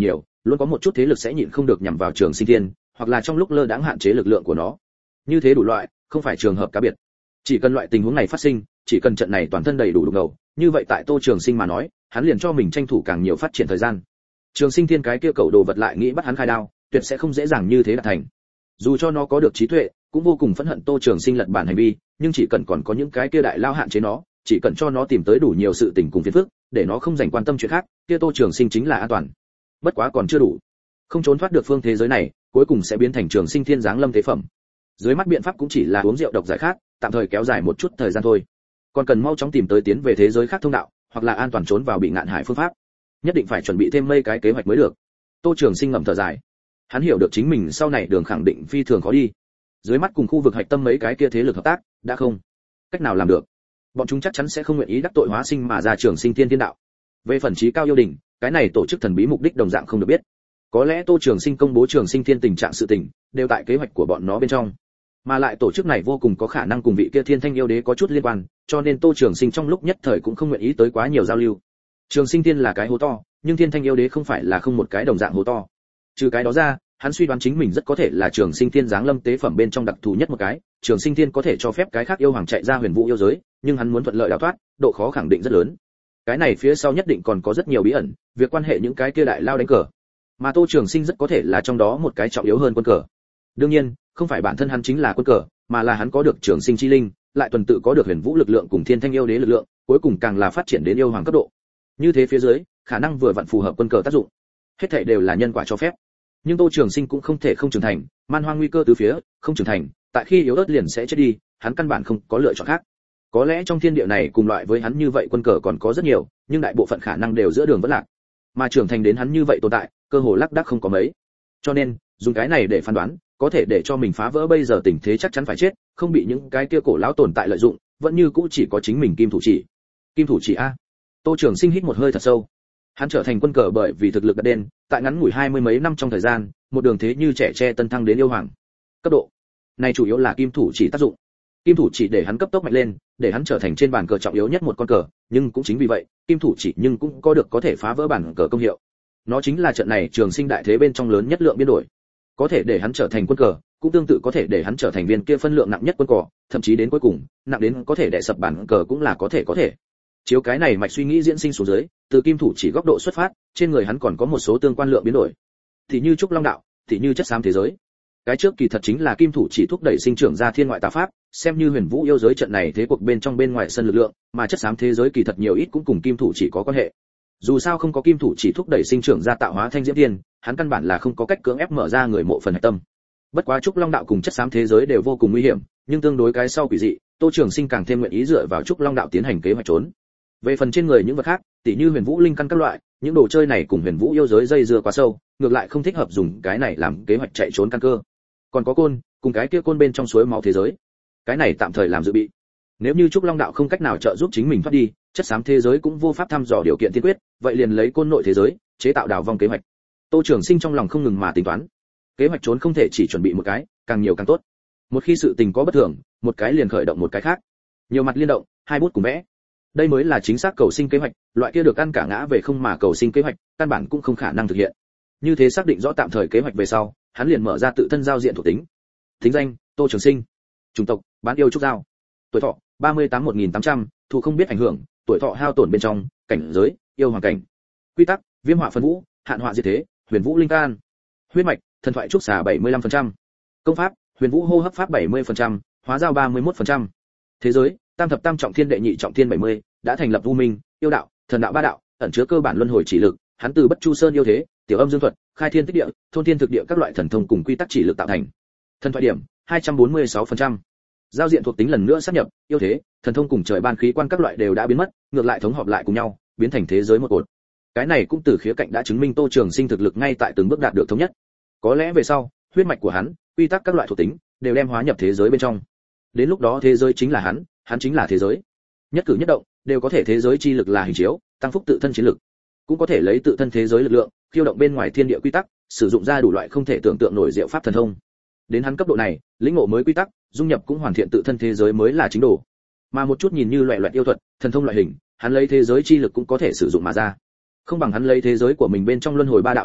luôn có một chút thế lực sẽ nhịn không được nhằm vào Trường Sinh Thiên, hoặc là trong lúc lơ đãng hạn chế lực lượng của nó. Như thế đủ loại, không phải trường hợp cá biệt. Chỉ cần loại tình huống này phát sinh, chỉ cần trận này toàn thân đầy đủ đục ngầu, như vậy tại Tô Trường Sinh mà nói, hắn liền cho mình tranh thủ càng nhiều phát triển thời gian. Trường Sinh Thiên cái kia cậu đồ vật lại nghĩ bắt hắn khai đao, tuyệt sẽ không dễ dàng như thế đạt thành. Dù cho nó có được trí tuệ, cũng vô cùng phẫn hận Tô Trường Sinh lật bản hành vi, nhưng chỉ cần còn có những cái kia đại lao hạn chế nó, chỉ cần cho nó tìm tới đủ nhiều sự tình cùng phiền phức, để nó không dành quan tâm chuyện khác, kia Tô Trường Sinh chính là an toàn. Bất quá còn chưa đủ, không trốn thoát được phương thế giới này, cuối cùng sẽ biến thành Trường Sinh Thiên giáng lâm thế phẩm. Dưới mắt biện pháp cũng chỉ là uống rượu độc giải khát, tạm thời kéo dài một chút thời gian thôi. Còn cần mau chóng tìm tới tiến về thế giới khác thông đạo, hoặc là an toàn trốn vào bị ngạn hải phương pháp. Nhất định phải chuẩn bị thêm mây cái kế hoạch mới được. Tô Trường Sinh ngậm thở dài. Hắn hiểu được chính mình sau này đường khẳng định phi thường khó đi. Dưới mắt cùng khu vực hạch tâm mấy cái kia thế lực hợp tác, đã không cách nào làm được. Bọn chúng chắc chắn sẽ không nguyện ý đắc tội hóa sinh mà ra Trường Sinh Thiên Thiên đạo. Về phần chí cao yêu đình, cái này tổ chức thần bí mục đích đồng dạng không được biết. Có lẽ Tô Trường Sinh công bố Trường Sinh Thiên tình trạng sự tình, đều tại kế hoạch của bọn nó bên trong. Mà lại tổ chức này vô cùng có khả năng cùng vị kia Thiên Thanh yêu đế có chút liên quan, cho nên Tô Trường Sinh trong lúc nhất thời cũng không nguyện ý tới quá nhiều giao lưu. Trường Sinh Thiên là cái hố to, nhưng Thiên Thanh yêu đế không phải là không một cái đồng dạng hố to. Trừ cái đó ra, hắn suy đoán chính mình rất có thể là Trường Sinh Thiên giáng lâm tế phẩm bên trong đặc thù nhất một cái, Trường Sinh Thiên có thể cho phép cái khác yêu hoàng chạy ra huyền vũ yêu giới, nhưng hắn muốn thuận lợi đào thoát, độ khó khẳng định rất lớn. Cái này phía sau nhất định còn có rất nhiều bí ẩn, việc quan hệ những cái kia đại lao đánh cờ. Mà Tô Trường Sinh rất có thể là trong đó một cái trọng yếu hơn quân cờ. Đương nhiên, không phải bản thân hắn chính là quân cờ, mà là hắn có được Trường Sinh chi linh, lại tuần tự có được huyền vũ lực lượng cùng Thiên Thanh yêu đế lực lượng, cuối cùng càng là phát triển đến yêu hoàng cấp độ. Như thế phía dưới, khả năng vừa vặn phù hợp quân cờ tác dụng. Hết thảy đều là nhân quả cho phép. Nhưng Tô Trường Sinh cũng không thể không trưởng thành, man hoang nguy cơ từ phía, không trưởng thành, tại khi yếu ớt liền sẽ chết đi, hắn căn bản không có lựa chọn khác. Có lẽ trong thiên địa này cùng loại với hắn như vậy quân cờ còn có rất nhiều, nhưng đại bộ phận khả năng đều giữa đường vẫn lạc. Mà trưởng thành đến hắn như vậy tồn tại, cơ hồ lác đác không có mấy. Cho nên, dùng cái này để phán đoán, có thể để cho mình phá vỡ bây giờ tình thế chắc chắn phải chết, không bị những cái kia cổ lão tồn tại lợi dụng, vẫn như cũ chỉ có chính mình Kim Thủ Chỉ. Kim Thủ Chỉ a. Tô Trường Sinh hít một hơi thật sâu. Hắn trở thành quân cờ bởi vì thực lực đặt đen, tại ngắn ngủi hai mươi mấy năm trong thời gian, một đường thế như trẻ tre tân thăng đến yêu hoàng. Cấp độ này chủ yếu là Kim Thủ Chỉ tác dụng. Kim Thủ Chỉ để hắn cấp tốc mạnh lên, để hắn trở thành trên bàn cờ trọng yếu nhất một con cờ, nhưng cũng chính vì vậy, Kim Thủ Chỉ nhưng cũng có được có thể phá vỡ bàn cờ công hiệu. Nó chính là trận này Trường Sinh đại thế bên trong lớn nhất lượng biến đổi. Có thể để hắn trở thành quân cờ, cũng tương tự có thể để hắn trở thành viên kia phân lượng nặng nhất quân cờ, thậm chí đến cuối cùng, nặng đến có thể đè sập bàn cờ cũng là có thể có thể. Chiếu cái này mạch suy nghĩ diễn sinh xuống dưới, từ Kim Thủ Chỉ góc độ xuất phát, trên người hắn còn có một số tương quan lượng biến đổi. Thì như trúc long đạo, thì như chất xám thế giới. Cái trước kỳ thật chính là Kim Thủ Chỉ thúc đẩy sinh trưởng ra thiên ngoại tà pháp, xem như huyền vũ yêu giới trận này thế cuộc bên trong bên ngoài sân lực lượng, mà chất xám thế giới kỳ thật nhiều ít cũng cùng Kim Thủ Chỉ có quan hệ. Dù sao không có Kim Thủ Chỉ thúc đẩy sinh trưởng ra tạo hóa thanh diễm thiên, hắn căn bản là không có cách cưỡng ép mở ra người mộ phần hạch tâm. Bất quá trúc long đạo cùng chất xám thế giới đều vô cùng nguy hiểm, nhưng tương đối cái sau quỷ dị, Tô Trường Sinh càng thêm nguyện ý dựa vào trúc long đạo tiến hành kế hoạch trốn. Về phần trên người những vật khác, tỉ như huyền vũ linh căn các loại, những đồ chơi này cùng huyền vũ yêu giới dây dưa quá sâu, ngược lại không thích hợp dùng cái này làm kế hoạch chạy trốn căn cơ. Còn có côn, cùng cái kia côn bên trong suối máu thế giới, cái này tạm thời làm dự bị. Nếu như trúc long đạo không cách nào trợ giúp chính mình thoát đi, chất xám thế giới cũng vô pháp thăm dò điều kiện tiên quyết, vậy liền lấy côn nội thế giới chế tạo đào vong kế hoạch. Tô Trường Sinh trong lòng không ngừng mà tính toán, kế hoạch trốn không thể chỉ chuẩn bị một cái, càng nhiều càng tốt. Một khi sự tình có bất thường, một cái liền khởi động một cái khác, nhiều mặt liên động, hai bút cùng vẽ. Đây mới là chính xác cầu sinh kế hoạch, loại kia được ăn cả ngã về không mà cầu sinh kế hoạch, căn bản cũng không khả năng thực hiện. Như thế xác định rõ tạm thời kế hoạch về sau, hắn liền mở ra tự thân giao diện thuộc tính. Tính danh: Tô Trường Sinh. Chủng tộc: bán yêu trúc giao. Tuổi thọ: ba mươi tám một nghìn tám trăm, thu không biết ảnh hưởng, tuổi thọ hao tổn bên trong, cảnh giới: yêu hoàng cảnh. Quy tắc: viêm hỏa phân vũ, hạn hỏa diệt thế, huyền vũ linh can. Huyết mạch: thần thoại trúc xà bảy mươi lăm phần trăm. Công pháp: huyền vũ hô hấp pháp bảy mươi phần trăm, hóa giao ba mươi mốt phần trăm. Thế giới: tam thập tam trọng thiên đệ nhị trọng thiên bảy mươi, đã thành lập u minh, yêu đạo, thần đạo ba đạo, ẩn chứa cơ bản luân hồi chỉ lực, hắn từ bất chu sơn yêu thế, tiểu âm dương thuật, khai thiên tích địa, thôn thiên thực địa các loại thần thông cùng quy tắc chỉ lực tạo thành. Thần thoại điểm hai trăm bốn mươi sáu phần trăm. Giao diện thuộc tính lần nữa sáp nhập, yêu thế, thần thông cùng trời ban khí quan các loại đều đã biến mất, ngược lại thống hợp lại cùng nhau, biến thành thế giới một cột. Cái này cũng từ khía cạnh đã chứng minh Tô Trường Sinh thực lực ngay tại từng bước đạt được thống nhất. Có lẽ về sau, huyết mạch của hắn, quy tắc các loại thuộc tính đều đem hóa nhập thế giới bên trong. Đến lúc đó thế giới chính là hắn, hắn chính là thế giới. Nhất cử nhất động đều có thể thế giới chi lực là hình chiếu, tăng phúc tự thân chiến lực, cũng có thể lấy tự thân thế giới lực lượng, khiêu động bên ngoài thiên địa quy tắc, sử dụng ra đủ loại không thể tưởng tượng nổi diệu pháp thần thông. Đến hắn cấp độ này, lĩnh ngộ mới quy tắc, dung nhập cũng hoàn thiện tự thân thế giới mới là chính đồ. Mà một chút nhìn như loẻ loẹt yêu thuật, thần thông loại hình, hắn lấy thế giới chi lực cũng có thể sử dụng mà ra. Không bằng hắn lấy thế giới của mình bên trong luân hồi ba đạo lực lượng,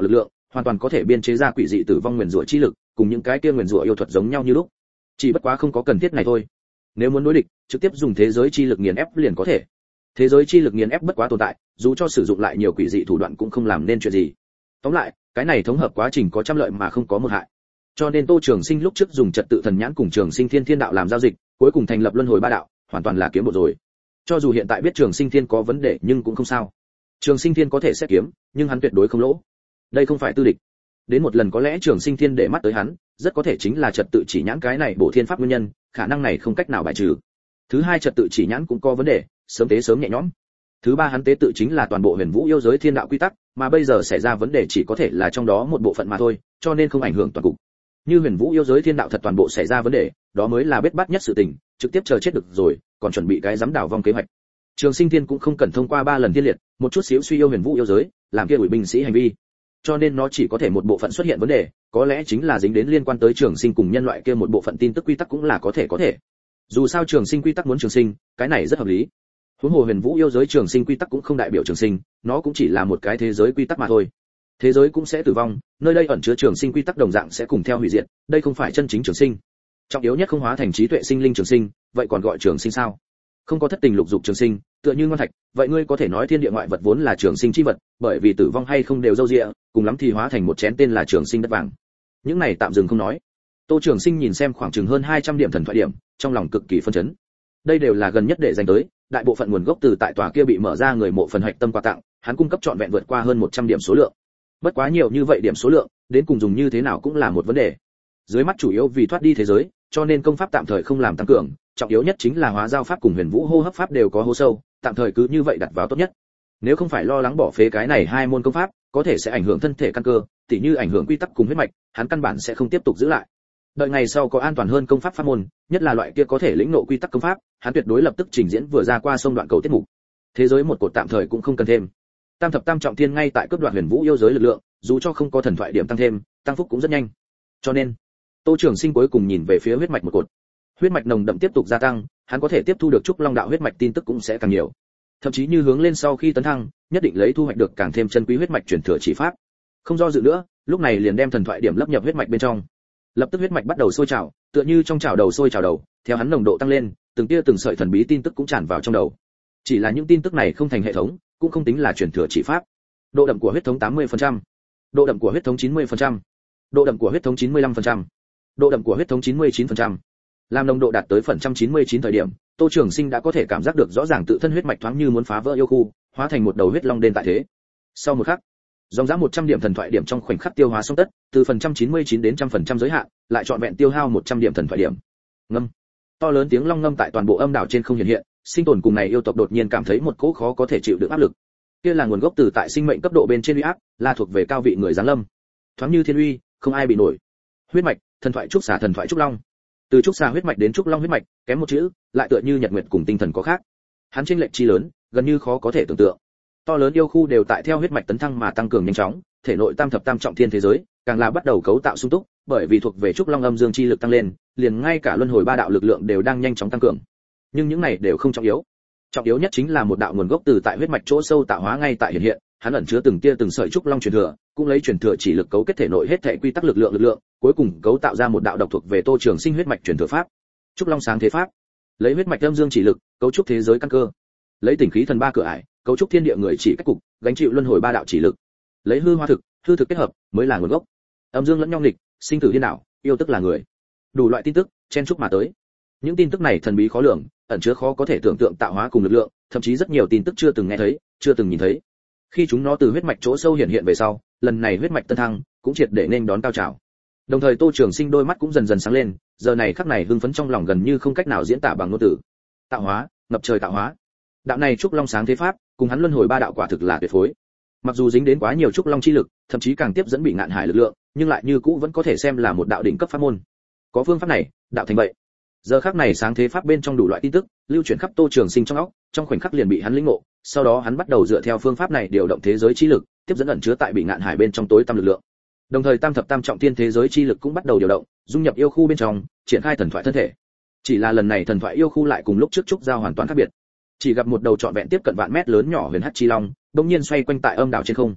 hoàn toàn có thể biên chế ra quỷ dị tử vong nguyền rủa chi lực, cùng những cái kia nguyền rủa yêu thuật giống nhau như lúc. Chỉ bất quá không có cần thiết này thôi. Nếu muốn đối địch, trực tiếp dùng thế giới chi lực nghiền ép liền có thể. Thế giới chi lực nghiền ép bất quá tồn tại, dù cho sử dụng lại nhiều quỷ dị thủ đoạn cũng không làm nên chuyện gì. Tóm lại, cái này thống hợp quá trình có trăm lợi mà không có một hại. Cho nên Tô Trường Sinh lúc trước dùng trật tự thần nhãn cùng Trường Sinh Thiên Thiên đạo làm giao dịch, cuối cùng thành lập luân hồi ba đạo, hoàn toàn là kiếm bộ rồi. Cho dù hiện tại biết Trường Sinh Thiên có vấn đề nhưng cũng không sao. Trường Sinh Thiên có thể xét kiếm, nhưng hắn tuyệt đối không lỗ. Đây không phải tư địch. Đến một lần có lẽ Trường Sinh Thiên để mắt tới hắn, rất có thể chính là trật tự chỉ nhãn cái này bổ thiên pháp nguyên nhân, khả năng này không cách nào bài trừ. Thứ hai, trật tự chỉ nhãn cũng có vấn đề, sớm tế sớm nhẹ nhõm. Thứ ba, hắn tế tự chính là toàn bộ huyền vũ yêu giới thiên đạo quy tắc, mà bây giờ xảy ra vấn đề chỉ có thể là trong đó một bộ phận mà thôi, cho nên không ảnh hưởng toàn cục. Như huyền vũ yêu giới thiên đạo thật toàn bộ xảy ra vấn đề, đó mới là bết bát nhất sự tình, trực tiếp chờ chết được rồi, còn chuẩn bị cái dám đảo vong kế hoạch. Trường Sinh Thiên cũng không cần thông qua ba lần thiên liệt, một chút xíu suy yêu huyền vũ yêu giới, làm kia ủi binh sĩ hành vi. Cho nên nó chỉ có thể một bộ phận xuất hiện vấn đề, có lẽ chính là dính đến liên quan tới Trường Sinh cùng nhân loại kia một bộ phận tin tức quy tắc cũng là có thể có thể. Dù sao Trường Sinh quy tắc muốn Trường Sinh, cái này rất hợp lý. Huống hồ huyền vũ yêu giới Trường Sinh quy tắc cũng không đại biểu Trường Sinh, nó cũng chỉ là một cái thế giới quy tắc mà thôi. Thế giới cũng sẽ tử vong, nơi đây ẩn chứa Trường Sinh quy tắc đồng dạng sẽ cùng theo hủy diệt, đây không phải chân chính Trường Sinh. Trọng yếu nhất không hóa thành trí tuệ sinh linh Trường Sinh, vậy còn gọi Trường Sinh sao? Không có thất tình lục dục Trường Sinh, tựa như ngon thạch, vậy ngươi có thể nói thiên địa ngoại vật vốn là Trường Sinh chi vật, bởi vì tử vong hay không đều dâu dịa, cùng lắm thì hóa thành một chén tên là Trường Sinh đất vàng. Những này tạm dừng không nói. Tô Trường Sinh nhìn xem khoảng chừng hơn hai trăm điểm thần thoại điểm, trong lòng cực kỳ phân chấn. Đây đều là gần nhất để dành tới, đại bộ phận nguồn gốc từ tại tòa kia bị mở ra người mộ phần hạch tâm quà tặng, hắn cung cấp trọn vẹn vượt qua hơn một trăm điểm số lượng. Bất quá nhiều như vậy điểm số lượng, đến cùng dùng như thế nào cũng là một vấn đề. Dưới mắt chủ yếu vì thoát đi thế giới, cho nên công pháp tạm thời không làm tăng cường, trọng yếu nhất chính là hóa giao pháp cùng huyền vũ hô hấp pháp đều có hô sâu, tạm thời cứ như vậy đặt vào tốt nhất. Nếu không phải lo lắng bỏ phế cái này hai môn công pháp, có thể sẽ ảnh hưởng thân thể căn cơ, tỉ như ảnh hưởng quy tắc cùng huyết mạch, hắn căn bản sẽ không tiếp tục giữ lại. Đợi ngày sau có an toàn hơn công pháp pháp môn, nhất là loại kia có thể lĩnh ngộ quy tắc công pháp, hắn tuyệt đối lập tức trình diễn vừa ra qua sông đoạn cầu tiết mục. Thế giới một cột tạm thời cũng không cần thêm. Tam thập tam trọng thiên ngay tại cướp đoạt huyền vũ yêu giới lực lượng, dù cho không có thần thoại điểm tăng thêm, tăng phúc cũng rất nhanh. Cho nên, Tô Trường Sinh cuối cùng nhìn về phía huyết mạch một cột. Huyết mạch nồng đậm tiếp tục gia tăng, hắn có thể tiếp thu được trúc long đạo huyết mạch tin tức cũng sẽ càng nhiều. Thậm chí như hướng lên sau khi tấn thăng, nhất định lấy thu hoạch được càng thêm chân quý huyết mạch truyền thừa chỉ pháp. Không do dự nữa, lúc này liền đem thần thoại điểm lấp nhập huyết mạch bên trong. Lập tức huyết mạch bắt đầu sôi trào, tựa như trong chảo đầu sôi trào đầu, theo hắn nồng độ tăng lên, từng tia từng sợi thần bí tin tức cũng tràn vào trong đầu. Chỉ là những tin tức này không thành hệ thống, cũng không tính là truyền thừa chỉ pháp. Độ đậm của huyết thống tám mươi phần trăm, độ đậm của huyết thống chín mươi phần trăm, độ đậm của huyết thống chín mươi lăm phần trăm, độ đậm của huyết thống chín mươi chín phần trăm. Làm nồng độ đạt tới phần trăm chín mươi chín thời điểm, Tô Trường Sinh đã có thể cảm giác được rõ ràng tự thân huyết mạch thoáng như muốn phá vỡ yêu khu, hóa thành một đầu huyết long đen tại thế. Sau một khắc, dòng giá một trăm điểm thần thoại điểm trong khoảnh khắc tiêu hóa xong tất, từ phần trăm chín mươi chín đến trăm phần trăm giới hạn, lại trọn vẹn tiêu hao một trăm điểm thần thoại điểm. Ngâm. To lớn tiếng long ngâm tại toàn bộ âm đảo trên không hiện hiện, sinh tồn cùng này yêu tộc đột nhiên cảm thấy một cỗ khó có thể chịu đựng áp lực. Kia là nguồn gốc từ tại sinh mệnh cấp độ bên trên uy áp, là thuộc về cao vị người giáng lâm. Thoáng như thiên uy, không ai bị nổi. Huyết mạch, thần thoại trúc xà thần thoại trúc long. Từ trúc xà huyết mạch đến trúc long huyết mạch, kém một chữ, lại tựa như nhật nguyệt cùng tinh thần có khác. Hắn chênh lệch chi lớn, gần như khó có thể tưởng tượng. To lớn yêu khu đều tại theo huyết mạch tấn thăng mà tăng cường nhanh chóng, thể nội tam thập tam trọng thiên thế giới, càng là bắt đầu cấu tạo sung túc, bởi vì thuộc về trúc long âm dương chi lực tăng lên, liền ngay cả luân hồi ba đạo lực lượng đều đang nhanh chóng tăng cường. Nhưng những này đều không trọng yếu. Trọng yếu nhất chính là một đạo nguồn gốc từ tại huyết mạch chỗ sâu tạo hóa ngay tại hiện hiện, hắn ẩn chứa từng tia từng sợi trúc long truyền thừa, cũng lấy truyền thừa chỉ lực cấu kết thể nội hết thảy quy tắc lực lượng lực lượng, cuối cùng cấu tạo ra một đạo độc thuộc về Tô Trường Sinh huyết mạch truyền thừa pháp. Trúc long sáng thế pháp, lấy huyết mạch âm dương chỉ lực, cấu trúc thế giới căn cơ. Lấy tình khí thần ba cửa ải, cấu trúc thiên địa người chỉ cách cục, gánh chịu luân hồi ba đạo chỉ lực. Lấy hư hoa thực, hư thực kết hợp, mới là nguồn gốc. Âm dương lẫn nhau nghịch, sinh tử điên đảo, yêu tức là người. Đủ loại tin tức, chen chúc mà tới. Những tin tức này thần bí khó lường, ẩn chứa khó có thể tưởng tượng tạo hóa cùng lực lượng, thậm chí rất nhiều tin tức chưa từng nghe thấy, chưa từng nhìn thấy. Khi chúng nó từ huyết mạch chỗ sâu hiện hiện về sau, lần này huyết mạch tân thăng, cũng triệt để nên đón cao trào. Đồng thời Tô Trường Sinh đôi mắt cũng dần dần sáng lên, giờ này khắc này hưng phấn trong lòng gần như không cách nào diễn tả bằng ngôn từ. Tạo hóa, ngập trời tạo hóa. Đạo này trúc long sáng thế pháp, cùng hắn luân hồi ba đạo quả thực là tuyệt phối. Mặc dù dính đến quá nhiều trúc long chi lực, thậm chí càng tiếp dẫn bị ngạn hải lực lượng, nhưng lại như cũ vẫn có thể xem là một đạo đỉnh cấp pháp môn. Có phương pháp này, đạo thành vậy. Giờ khắc này sáng thế pháp bên trong đủ loại tin tức, lưu chuyển khắp Tô Trường Sinh trong óc, trong khoảnh khắc liền bị hắn lĩnh ngộ, sau đó hắn bắt đầu dựa theo phương pháp này điều động thế giới chi lực, tiếp dẫn ẩn chứa tại bị ngạn hải bên trong tối tăm lực lượng. Đồng thời tam thập tam trọng thiên thế giới chi lực cũng bắt đầu điều động, dung nhập yêu khu bên trong, triển khai thần thoại thân thể. Chỉ là lần này thần thoại yêu khu lại cùng lúc trước trúc giao hoàn toàn khác biệt. Chỉ gặp một đầu trọn vẹn tiếp cận vạn mét lớn nhỏ huyền hắc chi long, đột nhiên xoay quanh tại âm đảo trên không.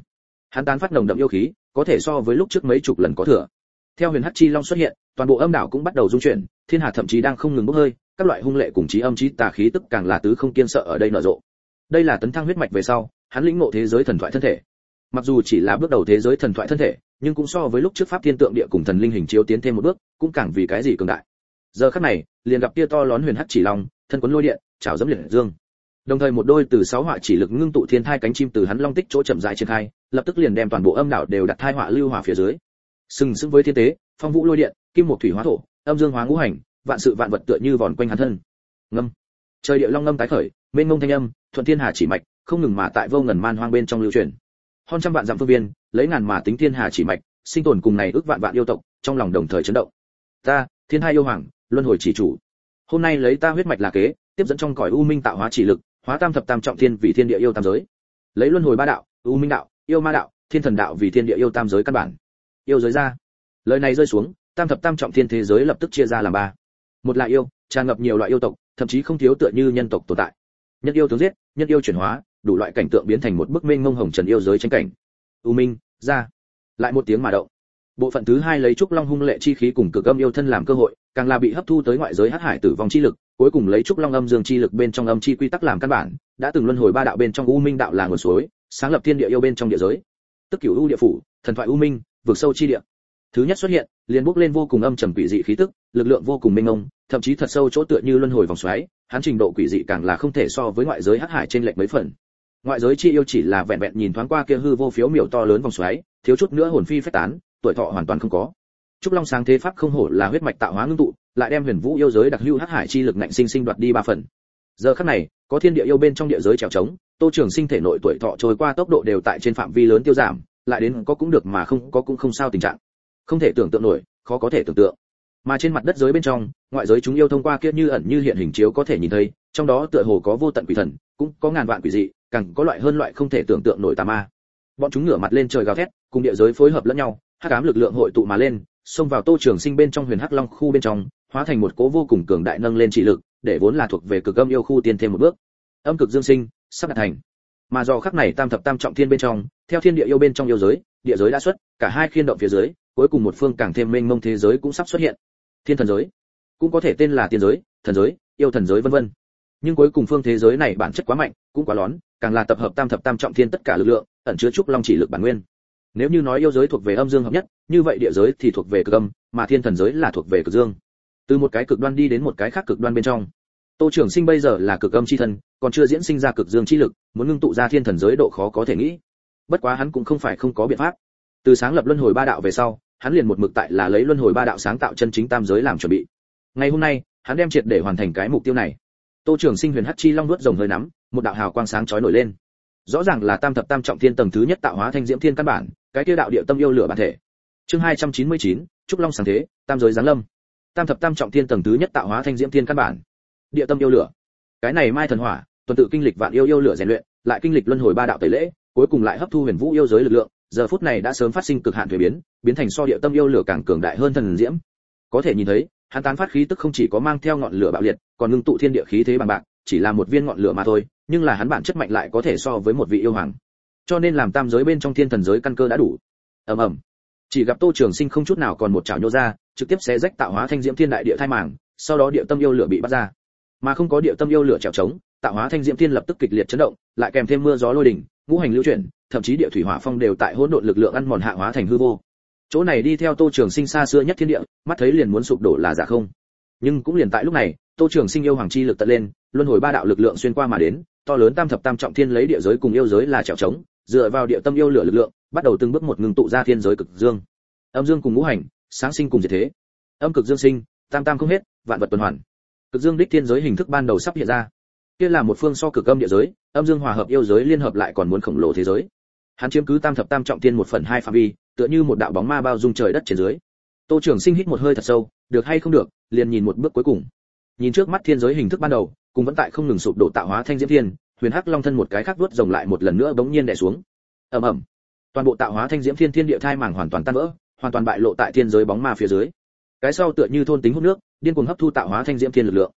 Hắn tán phát nồng đậm yêu khí, có thể so với lúc trước mấy chục lần có thừa. Theo huyền hắc chi long xuất hiện, toàn bộ âm đảo cũng bắt đầu rung chuyển, thiên hà thậm chí đang không ngừng bốc hơi, các loại hung lệ cùng chí âm chí tà khí tức càng là tứ không kiên sợ ở đây nở rộ. Đây là tấn thăng huyết mạch về sau, hắn lĩnh ngộ thế giới thần thoại thân thể. Mặc dù chỉ là bước đầu thế giới thần thoại thân thể, nhưng cũng so với lúc trước pháp thiên tượng địa cùng thần linh hình chiếu tiến thêm một bước, cũng càng vì cái gì cường đại. Giờ khắc này, liền gặp kia to lớn huyền hắc chỉ long, thân quấn lôi điện, chảo dẫm liệt dương. Đồng thời một đôi từ sáu họa chỉ lực ngưng tụ thiên thai cánh chim từ hắn long tích chỗ chậm rãi triển khai, lập tức liền đem toàn bộ âm đảo đều đặt thai họa lưu hỏa phía dưới. Sừng sững với thiên tế, phong vũ lôi điện, kim một thủy hóa thổ, âm dương hóa ngũ hành, vạn sự vạn vật tựa như vòn quanh hắn thân. Ngâm. Trời địa long ngâm tái khởi, mênh mông thanh âm, thuận thiên hà chỉ mạch, không ngừng mà tại vô ngần man hoang bên trong lưu truyền. Hơn trăm vạn dặm phương viên, lấy ngàn mà tính thiên hà chỉ mạch, sinh tồn cùng này ước vạn vạn yêu tộc, trong lòng đồng thời chấn động. Ta, thiên hai yêu hoàng, luân hồi chỉ chủ. Hôm nay lấy ta huyết mạch là kế, tiếp dẫn trong cõi u minh tạo hóa chỉ lực, hóa tam thập tam trọng thiên vì thiên địa yêu tam giới. Lấy luân hồi ba đạo, u minh đạo, yêu ma đạo, thiên thần đạo vì thiên địa yêu tam giới căn bản. Yêu giới ra. Lời này rơi xuống, tam thập tam trọng thiên thế giới lập tức chia ra làm ba. Một là yêu, tràn ngập nhiều loại yêu tộc, thậm chí không thiếu tựa như nhân tộc tồn tại. Nhân yêu tướng giết, nhân yêu chuyển hóa, đủ loại cảnh tượng biến thành một bức mênh mông hồng trần yêu giới tranh cảnh. U minh, ra. Lại một tiếng mà động. Bộ phận thứ hai lấy trúc long hung lệ chi khí cùng cực âm yêu thân làm cơ hội, càng là bị hấp thu tới ngoại giới hắc hải tử vong chi lực, cuối cùng lấy trúc long âm dương chi lực bên trong âm chi quy tắc làm căn bản, đã từng luân hồi ba đạo bên trong u minh đạo là nguồn suối, sáng lập thiên địa yêu bên trong địa giới. Tức cửu u địa phủ, thần thoại u minh, vực sâu chi địa. Thứ nhất xuất hiện, liền bốc lên vô cùng âm trầm quỷ dị khí tức, lực lượng vô cùng mênh mông, thậm chí thật sâu chỗ tựa như luân hồi vòng xoáy, hắn trình độ quỷ dị càng là không thể so với ngoại giới hắc hải trên lệch mấy phần. Ngoại giới chi yêu chỉ là vẹn vẹn nhìn thoáng qua kia hư vô phiếu miểu to lớn vòng xoáy, thiếu chút nữa hồn phi phách tán, tuổi thọ hoàn toàn không có. Trúc Long sáng thế pháp không hổ là huyết mạch tạo hóa ngưng tụ, lại đem huyền vũ yêu giới đặc hữu hắc hải chi lực ngạnh sinh sinh đoạt đi ba phần. Giờ khắc này, có thiên địa yêu bên trong địa giới trèo trống, Tô Trường Sinh thể nội tuổi thọ trôi qua tốc độ đều tại trên phạm vi lớn tiêu giảm, lại đến có cũng được mà không có cũng không sao tình trạng. Không thể tưởng tượng nổi, khó có thể tưởng tượng. Mà trên mặt đất giới bên trong, ngoại giới chúng yêu thông qua kia như ẩn như hiện hình chiếu có thể nhìn thấy, trong đó tựa hồ có vô tận quỷ thần, cũng có ngàn vạn quỷ dị, càng có loại hơn loại không thể tưởng tượng nổi tà ma. Bọn chúng ngửa mặt lên trời gào thét, cùng địa giới phối hợp lẫn nhau, hắc ám lực lượng hội tụ mà lên, xông vào Tô Trường Sinh bên trong huyền hắc long khu bên trong, hóa thành một cỗ vô cùng cường đại nâng lên chỉ lực, để vốn là thuộc về cực âm yêu khu tiến thêm một bước. Âm cực dương sinh, sắp đạt thành. Mà do khắc này tam thập tam trọng thiên bên trong, theo thiên địa yêu bên trong yêu giới, địa giới đã xuất, cả hai khiên động phía dưới, cuối cùng một phương càng thêm mênh mông thế giới cũng sắp xuất hiện. Thiên thần giới, cũng có thể tên là tiên giới, thần giới, yêu thần giới vân vân. Nhưng cuối cùng phương thế giới này bản chất quá mạnh, cũng quá lón, càng là tập hợp tam thập tam trọng thiên tất cả lực lượng, ẩn chứa trúc long chỉ lực bản nguyên. Nếu như nói yêu giới thuộc về âm dương hợp nhất, như vậy địa giới thì thuộc về cực âm, mà thiên thần giới là thuộc về cực dương. Từ một cái cực đoan đi đến một cái khác cực đoan bên trong. Tô Trường Sinh bây giờ là cực âm chi thân, còn chưa diễn sinh ra cực dương chi lực, muốn ngưng tụ ra thiên thần giới độ khó có thể nghĩ. Bất quá hắn cũng không phải không có biện pháp. Từ sáng lập luân hồi ba đạo về sau, hắn liền một mực tại là lấy luân hồi ba đạo sáng tạo chân chính tam giới làm chuẩn bị. Ngày hôm nay, hắn đem triệt để hoàn thành cái mục tiêu này. Tô Trường Sinh huyền hắc chi long nuốt rồng hơi nắm, một đạo hào quang sáng chói nổi lên. Rõ ràng là tam thập tam trọng thiên tầng thứ nhất tạo hóa thanh diễm thiên căn bản, cái kia đạo địa tâm yêu lửa bản thể. Chương hai trăm chín mươi chín, trúc long sáng thế, tam giới giáng lâm. Tam thập tam trọng thiên tầng thứ nhất tạo hóa thanh diễm thiên căn bản, địa tâm yêu lửa. Cái này mai thần hỏa, tuần tự kinh lịch vạn yêu yêu lửa rèn luyện, lại kinh lịch luân hồi ba đạo tẩy lễ, cuối cùng lại hấp thu huyền vũ yêu giới lực lượng, giờ phút này đã sớm phát sinh cực hạn thủy biến, biến thành so địa tâm yêu lửa càng cường đại hơn thần diễm. Có thể nhìn thấy, hắn tán phát khí tức không chỉ có mang theo ngọn lửa bạo liệt, còn ngưng tụ thiên địa khí thế bằng bạc, chỉ là một viên ngọn lửa mà thôi, nhưng là hắn bản chất mạnh lại có thể so với một vị yêu hoàng. Cho nên làm tam giới bên trong thiên thần giới căn cơ đã đủ. Ầm ầm. Chỉ gặp Tô Trường Sinh không chút nào còn một chảo nhô ra, trực tiếp xé rách tạo hóa thanh diễm thiên đại địa thai màng, sau đó địa tâm yêu lửa bị bắt ra. Mà không có địa tâm yêu lửa trèo trống, tạo hóa thanh diễm thiên lập tức kịch liệt chấn động, lại kèm thêm mưa gió lôi đình, ngũ hành lưu chuyển, thậm chí địa thủy hỏa phong đều tại hỗn độn lực lượng ăn mòn hạ hóa thành hư vô. Chỗ này đi theo Tô Trường Sinh xa xưa nhất thiên địa, mắt thấy liền muốn sụp đổ là giả không. Nhưng cũng liền tại lúc này, Tô Trường Sinh yêu hoàng chi lực tận lên, luân hồi ba đạo lực lượng xuyên qua mà đến, to lớn tam thập tam trọng thiên lấy địa giới cùng yêu giới là trèo trống, dựa vào địa tâm yêu lửa lực lượng, bắt đầu từng bước một ngừng tụ ra thiên giới cực dương. Âm dương cùng ngũ hành, sáng sinh cùng diệt thế. Âm cực dương sinh, tam tam không hết, vạn vật tuần hoàn. Cực dương đích thiên giới hình thức ban đầu sắp hiện ra. Kia là một phương so cực âm địa giới, âm dương hòa hợp yêu giới liên hợp lại còn muốn khổng lồ thế giới. Hắn chiếm cứ tam thập tam trọng thiên một phần hai phạm vi, tựa như một đạo bóng ma bao dung trời đất trên dưới. Tô Trường Sinh hít một hơi thật sâu, được hay không được, liền nhìn một bước cuối cùng. Nhìn trước mắt thiên giới hình thức ban đầu, cùng vẫn tại không ngừng sụp đổ tạo hóa thanh diễm thiên, huyền hắc long thân một cái khác vuốt rồng lại một lần nữa bỗng nhiên đè xuống. Ầm ầm. Toàn bộ tạo hóa thanh diễm thiên thiên địa thai màng hoàn toàn tan vỡ, hoàn toàn bại lộ tại thiên giới bóng ma phía dưới. Cái sau tựa như thôn tính hút nước, điên cuồng hấp thu tạo hóa thanh diễm thiên lực lượng.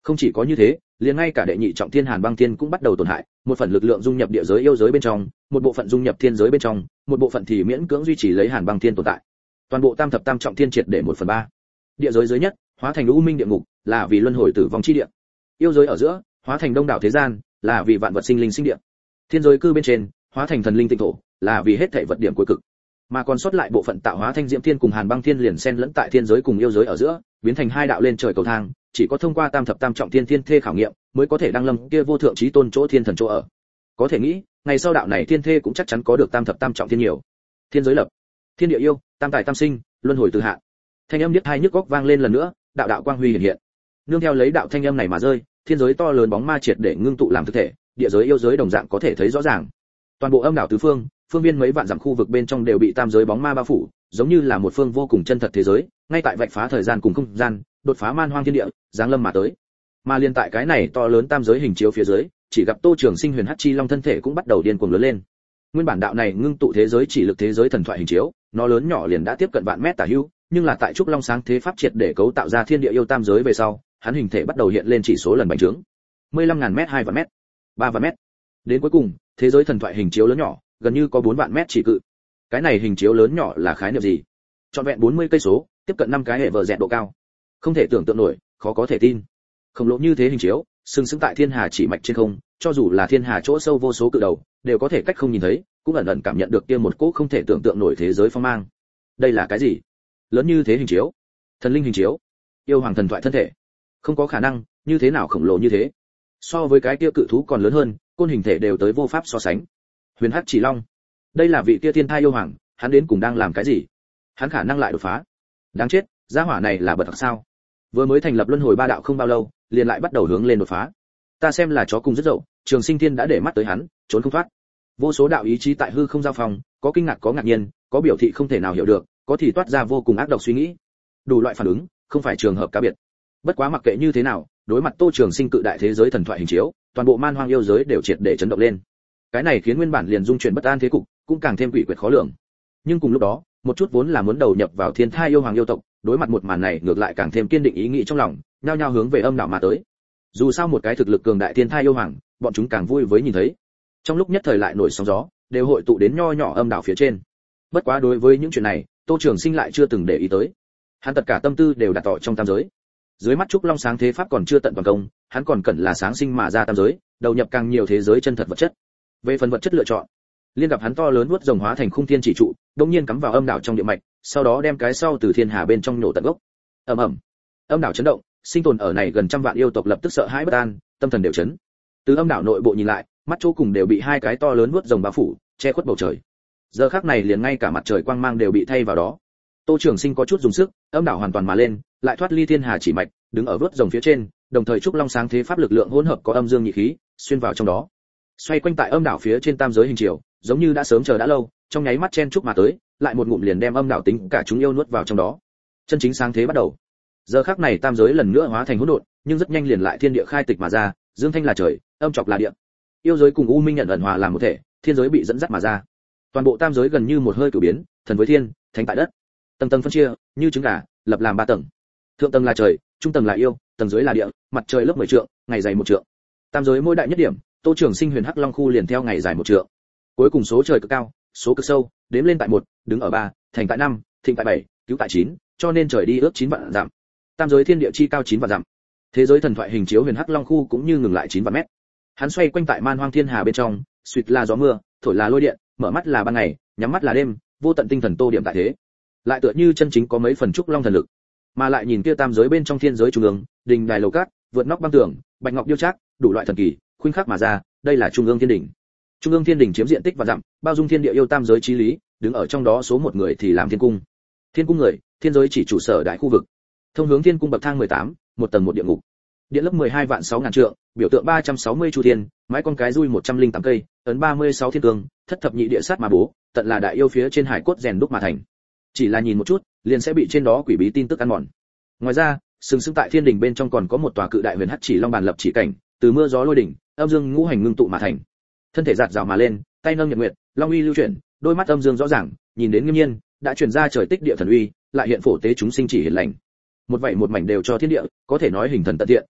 Không chỉ có như thế, liền ngay cả đệ nhị trọng thiên Hàn Băng Thiên cũng bắt đầu tổn hại, một phần lực lượng dung nhập địa giới yêu giới bên trong, một bộ phận dung nhập thiên giới bên trong, một bộ phận thì miễn cưỡng duy trì lấy Hàn Băng Thiên tồn tại. Toàn bộ tam thập tam trọng thiên triệt để một phần ba. Địa giới dưới nhất, hóa thành u minh địa ngục, là vì luân hồi tử vong chi địa. Yêu giới ở giữa, hóa thành đông đảo thế gian, là vì vạn vật sinh linh sinh địa. Thiên giới cư bên trên, hóa thành thần linh tinh thổ, là vì hết thảy vật điểm cuối cực. Mà còn sót lại bộ phận tạo hóa thanh diễm thiên cùng Hàn Băng Thiên liền xen lẫn tại thiên giới cùng yêu giới ở giữa, biến thành hai đạo lên trời cầu thang, chỉ có thông qua tam thập tam trọng thiên thiên thê khảo nghiệm, mới có thể đăng lâm kia vô thượng chí tôn chỗ thiên thần chỗ ở. Có thể nghĩ, ngày sau đạo này thiên thê cũng chắc chắn có được tam thập tam trọng thiên nhiều. Thiên giới lập, thiên địa yêu, tam tài tam sinh, luân hồi từ hạ. Thanh âm niết hai nhức góc vang lên lần nữa, đạo đạo quang huy hiện hiện. Nương theo lấy đạo thanh âm này mà rơi, thiên giới to lớn bóng ma triệt để ngưng tụ làm thực thể, địa giới yêu giới đồng dạng có thể thấy rõ ràng. Toàn bộ âm đảo tứ phương, phương viên mấy vạn dặm khu vực bên trong đều bị tam giới bóng ma bao phủ, giống như là một phương vô cùng chân thật thế giới, ngay tại vạch phá thời gian cùng không gian, đột phá man hoang thiên địa, giáng lâm mà tới. Mà liên tại cái này to lớn tam giới hình chiếu phía dưới, chỉ gặp Tô Trường Sinh Huyền Hắc Chi Long thân thể cũng bắt đầu điên cuồng lớn lên. Nguyên bản đạo này ngưng tụ thế giới chỉ lực thế giới thần thoại hình chiếu, nó lớn nhỏ liền đã tiếp cận vạn mét tả hữu, nhưng là tại trúc long sáng thế pháp triệt để cấu tạo ra thiên địa yêu tam giới về sau, hắn hình thể bắt đầu hiện lên chỉ số lần bành trướng. mười lăm ngàn mét, hai vạn mét, ba vạn mét. Đến cuối cùng, thế giới thần thoại hình chiếu lớn nhỏ, gần như có bốn vạn mét chỉ cự. Cái này hình chiếu lớn nhỏ là khái niệm gì? Trọn vẹn bốn mươi cây số, tiếp cận năm cái hệ vợ dẹt độ cao. Không thể tưởng tượng nổi, khó có thể tin. Khổng lồ như thế hình chiếu, sừng sững tại thiên hà chỉ mạch trên không, cho dù là thiên hà chỗ sâu vô số cự đầu, đều có thể cách không nhìn thấy, cũng ẩn ẩn cảm nhận được kia một cỗ không thể tưởng tượng nổi thế giới phong mang. Đây là cái gì? Lớn như thế hình chiếu? Thần linh hình chiếu? Yêu hoàng thần thoại thân thể? Không có khả năng, như thế nào khổng lồ như thế? So với cái kia cự thú còn lớn hơn, côn hình thể đều tới vô pháp so sánh. Huyền Hắc Chỉ Long, đây là vị kia thiên thai yêu hoàng, hắn đến cùng đang làm cái gì? Hắn khả năng lại đột phá. Đáng chết, gia hỏa này là bật thật sao? Vừa mới thành lập luân hồi ba đạo không bao lâu, liền lại bắt đầu hướng lên đột phá. Ta xem là chó cùng rất dậu, Trường Sinh Thiên đã để mắt tới hắn, trốn không thoát. Vô số đạo ý chí tại hư không giao phòng, có kinh ngạc có ngạc nhiên, có biểu thị không thể nào hiểu được, có thì toát ra vô cùng ác độc suy nghĩ. Đủ loại phản ứng, không phải trường hợp cá biệt. Bất quá mặc kệ như thế nào, đối mặt Tô Trường Sinh cự đại thế giới thần thoại hình chiếu, toàn bộ man hoang yêu giới đều triệt để chấn động lên. Cái này khiến nguyên bản liền dung chuyển bất an thế cục, cũng càng thêm quỷ quyệt khó lường. Nhưng cùng lúc đó, một chút vốn là muốn đầu nhập vào thiên thai yêu hoàng yêu tộc, đối mặt một màn này ngược lại càng thêm kiên định ý nghĩ trong lòng, nhao nhao hướng về âm đạo mà tới. Dù sao một cái thực lực cường đại thiên thai yêu hoàng, bọn chúng càng vui với nhìn thấy. Trong lúc nhất thời lại nổi sóng gió, đều hội tụ đến nho nhỏ âm đạo phía trên. Bất quá đối với những chuyện này, Tô Trường Sinh lại chưa từng để ý tới. Hắn tất cả tâm tư đều đặt tọa trong tam giới. Dưới mắt trúc long sáng thế pháp còn chưa tận toàn công, hắn còn cần là sáng sinh mà ra tam giới, đầu nhập càng nhiều thế giới chân thật vật chất. Về phần vật chất lựa chọn, liên gặp hắn to lớn nuốt rồng hóa thành khung thiên chỉ trụ, đột nhiên cắm vào âm đạo trong địa mạch, sau đó đem cái sau từ thiên hà bên trong nổ tận gốc. Ầm ầm, âm đạo chấn động, sinh tồn ở này gần trăm vạn yêu tộc lập tức sợ hãi bất an, tâm thần đều chấn. Từ âm đạo nội bộ nhìn lại, mắt chỗ cùng đều bị hai cái to lớn nuốt rồng bao phủ, che khuất bầu trời. Giờ khắc này liền ngay cả mặt trời quang mang đều bị thay vào đó. Tô Trường Sinh có chút dùng sức, âm đạo hoàn toàn mà lên, lại thoát ly thiên hà chỉ mạch, đứng ở vớt rồng phía trên, đồng thời trúc long sáng thế pháp lực lượng hỗn hợp có âm dương nhị khí, xuyên vào trong đó. Xoay quanh tại âm đạo phía trên tam giới hình chiều, giống như đã sớm chờ đã lâu, trong nháy mắt chen chúc mà tới, lại một ngụm liền đem âm đạo tính cả chúng yêu nuốt vào trong đó. Chân chính sáng thế bắt đầu. Giờ khắc này tam giới lần nữa hóa thành hỗn độn, nhưng rất nhanh liền lại thiên địa khai tịch mà ra, dương thanh là trời, âm trọc là địa. Yêu giới cùng u minh nhận ẩn hòa làm một thể, thiên giới bị dẫn dắt mà ra. Toàn bộ tam giới gần như một hơi cửu biến, thần với thiên, thánh tại đất. Tầng tầng phân chia, như trứng gà, lập làm ba tầng. Thượng tầng là trời, trung tầng là yêu, tầng dưới là địa, mặt trời lớp mười trượng, ngày dày một trượng. Tam giới mỗi đại nhất điểm, Tô Trường Sinh Huyền Hắc Long khu liền theo ngày dài một trượng. Cuối cùng số trời cực cao, số cực sâu, đếm lên tại một, đứng ở ba, thành tại năm, thịnh tại bảy, cứu tại chín, cho nên trời đi ước chín vạn dặm. Tam giới thiên địa chi cao chín vạn dặm. Thế giới thần thoại hình chiếu Huyền Hắc Long khu cũng như ngừng lại chín vạn mét. Hắn xoay quanh tại man hoang thiên hà bên trong, suýt là gió mưa, thổi là lôi điện, mở mắt là ban ngày, nhắm mắt là đêm, vô tận tinh thần tô điểm tại thế. Lại tựa như chân chính có mấy phần trúc long thần lực. Mà lại nhìn kia tam giới bên trong thiên giới trung ương, đình đài lầu cát, vượt nóc băng tường, bạch ngọc điêu trác, đủ loại thần kỳ, khuynh khắc mà ra, đây là trung ương thiên đỉnh. Trung ương thiên đỉnh chiếm diện tích và dặm, bao dung thiên địa yêu tam giới chí lý, đứng ở trong đó số một người thì làm thiên cung. Thiên cung người, thiên giới chỉ chủ sở đại khu vực. Thông hướng thiên cung bậc thang mười tám, một tầng một địa ngục. Điện lớp mười hai vạn sáu ngàn trượng, biểu tượng ba trăm sáu mươi chu thiên, mái con cái rui một trăm linh tám cây, ấn ba mươi sáu thiên cương, thất thập nhị địa sát mà bố, tận là đại yêu phía trên hải cốt rèn đúc mà thành. Chỉ là nhìn một chút, liền sẽ bị trên đó quỷ bí tin tức ăn mòn. Ngoài ra, sừng sững tại thiên đình bên trong còn có một tòa cự đại huyền hắc chỉ long bàn lập chỉ cảnh, từ mưa gió lôi đỉnh, âm dương ngũ hành ngưng tụ mà thành. Thân thể giạt rào mà lên, tay nâng nhật nguyệt, long uy lưu chuyển, đôi mắt âm dương rõ ràng, nhìn đến nghiêm nhiên, đã truyền ra trời tích địa thần uy, lại hiện phổ tế chúng sinh chỉ hiển lành. Một vậy một mảnh đều cho thiên địa, có thể nói hình thần tận tiện,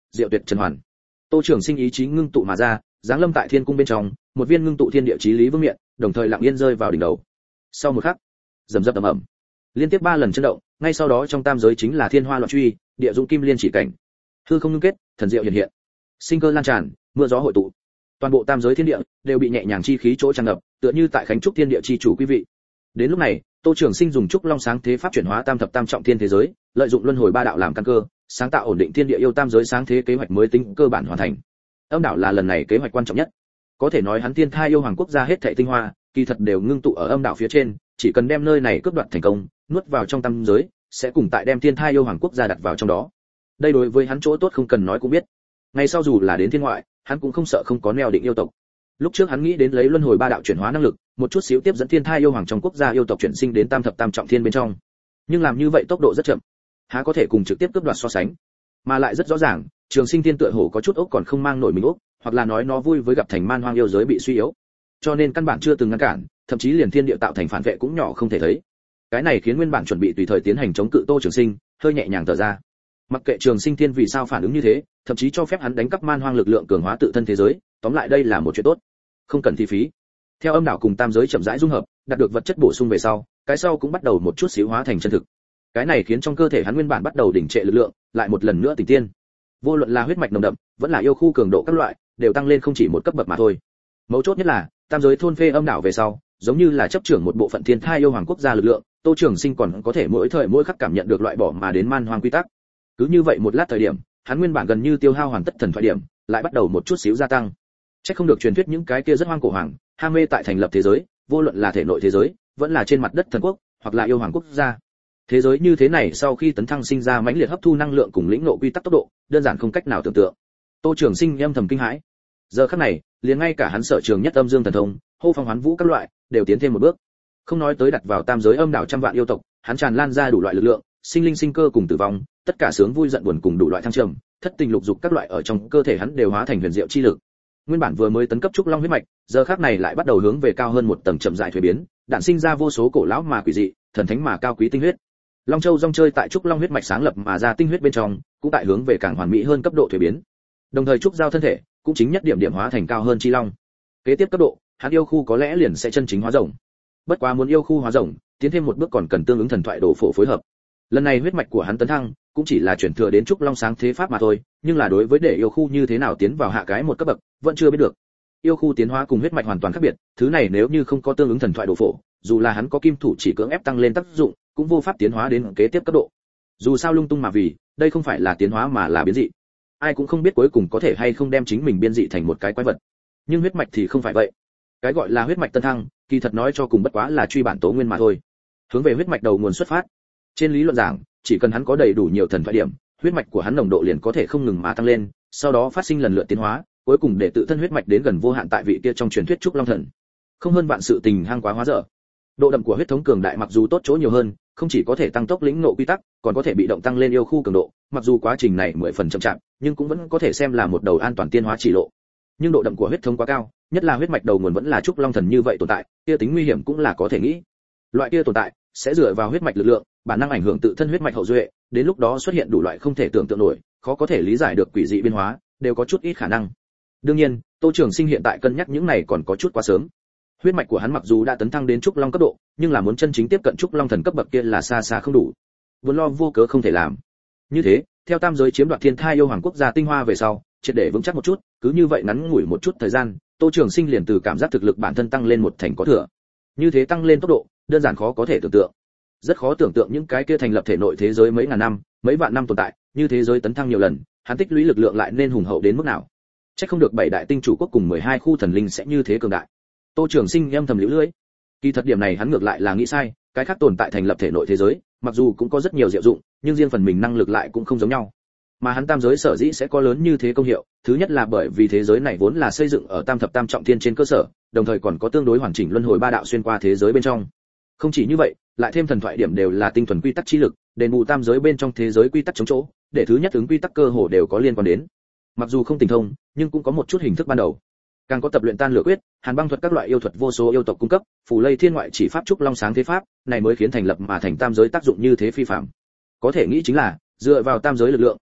diệu tuyệt trần hoàn. Tô Trường Sinh ý chí ngưng tụ mà ra, giáng lâm tại thiên cung bên trong, một viên ngưng tụ thiên địa chí lý vương miện, đồng thời lặng yên rơi vào đỉnh đầu. Sau một khắc, rầm rập ầm ầm, liên tiếp ba lần chấn động, ngay sau đó trong tam giới chính là thiên hoa loạn truy, địa dũng kim liên chỉ cảnh. Hư không ngưng kết, thần diệu hiện hiện. Sinh cơ lan tràn, mưa gió hội tụ. Toàn bộ tam giới thiên địa đều bị nhẹ nhàng chi khí chỗ tràn ngập, tựa như tại khánh trúc thiên địa chi chủ quý vị. Đến lúc này, Tô Trường Sinh dùng trúc long sáng thế pháp chuyển hóa tam thập tam trọng thiên thế giới, lợi dụng luân hồi ba đạo làm căn cơ, sáng tạo ổn định thiên địa yêu tam giới sáng thế kế hoạch mới tính cơ bản hoàn thành. Âm đạo là lần này kế hoạch quan trọng nhất. Có thể nói hắn thiên thai yêu hoàng quốc gia hết thảy tinh hoa, kỳ thật đều ngưng tụ ở âm đạo phía trên, chỉ cần đem nơi này cướp đoạt thành công, nuốt vào trong tam giới, sẽ cùng tại đem thiên thai yêu hoàng quốc gia đặt vào trong đó. Đây đối với hắn chỗ tốt không cần nói cũng biết. Ngày sau dù là đến thiên ngoại, hắn cũng không sợ không có neo định yêu tộc. Lúc trước hắn nghĩ đến lấy luân hồi ba đạo chuyển hóa năng lực, một chút xíu tiếp dẫn thiên thai yêu hoàng trong quốc gia yêu tộc chuyển sinh đến tam thập tam trọng thiên bên trong. Nhưng làm như vậy tốc độ rất chậm, há có thể cùng trực tiếp cướp đoạt so sánh. Mà lại rất rõ ràng, Trường Sinh Thiên tựa hồ có chút ốc còn không mang nổi mình ốc, hoặc là nói nó vui với gặp thành man hoang yêu giới bị suy yếu, cho nên căn bản chưa từng ngăn cản, thậm chí liền thiên địa tạo thành phản vệ cũng nhỏ không thể thấy. Cái này khiến nguyên bản chuẩn bị tùy thời tiến hành chống cự Tô Trường Sinh hơi nhẹ nhàng thở ra. Mặc kệ Trường Sinh Thiên vì sao phản ứng như thế, thậm chí cho phép hắn đánh cắp man hoang lực lượng cường hóa tự thân thế giới, tóm lại đây là một chuyện tốt, không cần thi phí. Theo âm đạo cùng tam giới chậm rãi dung hợp, đạt được vật chất bổ sung về sau, cái sau cũng bắt đầu một chút xíu hóa thành chân thực. Cái này khiến trong cơ thể hắn nguyên bản bắt đầu đỉnh trệ lực lượng, lại một lần nữa tỉnh tiên. Vô luận là huyết mạch nồng đậm, vẫn là yêu khu cường độ các loại, đều tăng lên không chỉ một cấp bậc mà thôi. Mấu chốt nhất là, tam giới thôn phê âm đạo về sau, giống như là chấp trưởng một bộ phận thiên thai yêu hoàng quốc gia lực lượng, Tô Trường Sinh còn có thể mỗi thời mỗi khắc cảm nhận được loại bỏ mà đến man hoang quy tắc. Cứ như vậy một lát thời điểm, hắn nguyên bản gần như tiêu hao hoàn tất thần thoại điểm, lại bắt đầu một chút xíu gia tăng. Chắc không được truyền thuyết những cái kia rất hoang cổ hoàng, ham mê tại thành lập thế giới, vô luận là thể nội thế giới, vẫn là trên mặt đất thần quốc, hoặc là yêu hoàng quốc gia. Thế giới như thế này sau khi tấn thăng sinh ra mãnh liệt hấp thu năng lượng cùng lĩnh ngộ quy tắc tốc độ, đơn giản không cách nào tưởng tượng. Tô Trường Sinh âm thầm kinh hãi. Giờ khắc này, liền ngay cả hắn sở trường nhất âm dương thần thông, hô phong hoán vũ các loại, đều tiến thêm một bước. Không nói tới đặt vào tam giới âm đảo trăm vạn yêu tộc, hắn tràn lan ra đủ loại lực lượng, sinh linh sinh cơ cùng tử vong, tất cả sướng vui giận buồn cùng đủ loại thăng trầm, thất tình lục dục các loại ở trong cơ thể hắn đều hóa thành huyền diệu chi lực. Nguyên bản vừa mới tấn cấp trúc long huyết mạch, giờ khắc này lại bắt đầu hướng về cao hơn một tầng chậm rãi thuế biến, đản sinh ra vô số cổ lão mà quỷ dị, thần thánh mà cao quý tinh huyết. Long Châu rong chơi tại trúc long huyết mạch sáng lập mà ra tinh huyết bên trong, cũng tại hướng về càng hoàn mỹ hơn cấp độ thuế biến. Đồng thời trúc giao thân thể, cũng chính nhất điểm điểm hóa thành cao hơn chi long. Kế tiếp cấp độ, hắn yêu khu có lẽ liền sẽ chân chính hóa rồng. Bất quá muốn yêu khu hóa rồng, tiến thêm một bước còn cần tương ứng thần thoại đồ phổ phối hợp. Lần này huyết mạch của hắn tấn thăng, cũng chỉ là chuyển thừa đến trúc long sáng thế pháp mà thôi, nhưng là đối với để yêu khu như thế nào tiến vào hạ cái một cấp bậc, vẫn chưa biết được. Yêu khu tiến hóa cùng huyết mạch hoàn toàn khác biệt, thứ này nếu như không có tương ứng thần thoại đồ phổ, dù là hắn có kim thủ chỉ cưỡng ép tăng lên tác dụng, cũng vô pháp tiến hóa đến kế tiếp cấp độ. Dù sao lung tung mà vì, đây không phải là tiến hóa mà là biến dị. Ai cũng không biết cuối cùng có thể hay không đem chính mình biến dị thành một cái quái vật. Nhưng huyết mạch thì không phải vậy. Cái gọi là huyết mạch tân thăng, kỳ thật nói cho cùng bất quá là truy bản tố nguyên mà thôi. Hướng về huyết mạch đầu nguồn xuất phát. Trên lý luận giảng, chỉ cần hắn có đầy đủ nhiều thần thoại điểm, huyết mạch của hắn nồng độ liền có thể không ngừng mà tăng lên, sau đó phát sinh lần lượt tiến hóa, cuối cùng để tự thân huyết mạch đến gần vô hạn tại vị kia trong truyền thuyết trúc long thần. Không hơn vạn sự tình hang quá hóa dở. Độ đậm của huyết thống cường đại mặc dù tốt chỗ nhiều hơn, không chỉ có thể tăng tốc lĩnh ngộ quy tắc, còn có thể bị động tăng lên yêu khu cường độ, mặc dù quá trình này mười phần chậm chạp, nhưng cũng vẫn có thể xem là một đầu an toàn tiến hóa chỉ lộ. Nhưng độ đậm của huyết thống quá cao, nhất là huyết mạch đầu nguồn vẫn là trúc long thần như vậy tồn tại, kia tính nguy hiểm cũng là có thể nghĩ. Loại kia tồn tại sẽ dựa vào huyết mạch lực lượng, bản năng ảnh hưởng tự thân huyết mạch hậu duệ, đến lúc đó xuất hiện đủ loại không thể tưởng tượng nổi, khó có thể lý giải được quỷ dị biến hóa, đều có chút ít khả năng. Đương nhiên, Tô Trường Sinh hiện tại cân nhắc những này còn có chút quá sớm. Huyết mạch của hắn mặc dù đã tấn thăng đến trúc long cấp độ, nhưng là muốn chân chính tiếp cận trúc long thần cấp bậc kia là xa xa không đủ. Vốn lo vô cớ không thể làm. Như thế, theo tam giới chiếm đoạt thiên thai yêu hoàng quốc gia tinh hoa về sau, triệt để vững chắc một chút, cứ như vậy ngắn ngủi một chút thời gian, Tô Trường Sinh liền từ cảm giác thực lực bản thân tăng lên một thành có thừa. Như thế tăng lên tốc độ, đơn giản khó có thể tưởng tượng. Rất khó tưởng tượng những cái kia thành lập thể nội thế giới mấy ngàn năm, mấy vạn năm tồn tại, như thế giới tấn thăng nhiều lần, hắn tích lũy lực lượng lại nên hùng hậu đến mức nào. Chắc không được bảy đại tinh chủ quốc cùng mười hai khu thần linh sẽ như thế cường đại. Tô Trường Sinh âm thầm liễu lưỡi. Kỳ thật điểm này hắn ngược lại là nghĩ sai, cái khác tồn tại thành lập thể nội thế giới, mặc dù cũng có rất nhiều diệu dụng, nhưng riêng phần mình năng lực lại cũng không giống nhau. Mà hắn tam giới sở dĩ sẽ có lớn như thế công hiệu, thứ nhất là bởi vì thế giới này vốn là xây dựng ở tam thập tam trọng thiên trên cơ sở, đồng thời còn có tương đối hoàn chỉnh luân hồi ba đạo xuyên qua thế giới bên trong. Không chỉ như vậy, lại thêm thần thoại điểm đều là tinh thuần quy tắc chi lực, đền bù tam giới bên trong thế giới quy tắc chống chỗ, để thứ nhất ứng quy tắc cơ hồ đều có liên quan đến. Mặc dù không tình thông, nhưng cũng có một chút hình thức ban đầu. Càng có tập luyện tan lửa quyết, hàn băng thuật các loại yêu thuật vô số yêu tộc cung cấp, phủ lây thiên ngoại chỉ pháp trúc long sáng thế pháp, này mới khiến thành lập mà thành tam giới tác dụng như thế phi phàm. Có thể nghĩ chính là, dựa vào tam giới lực lượng,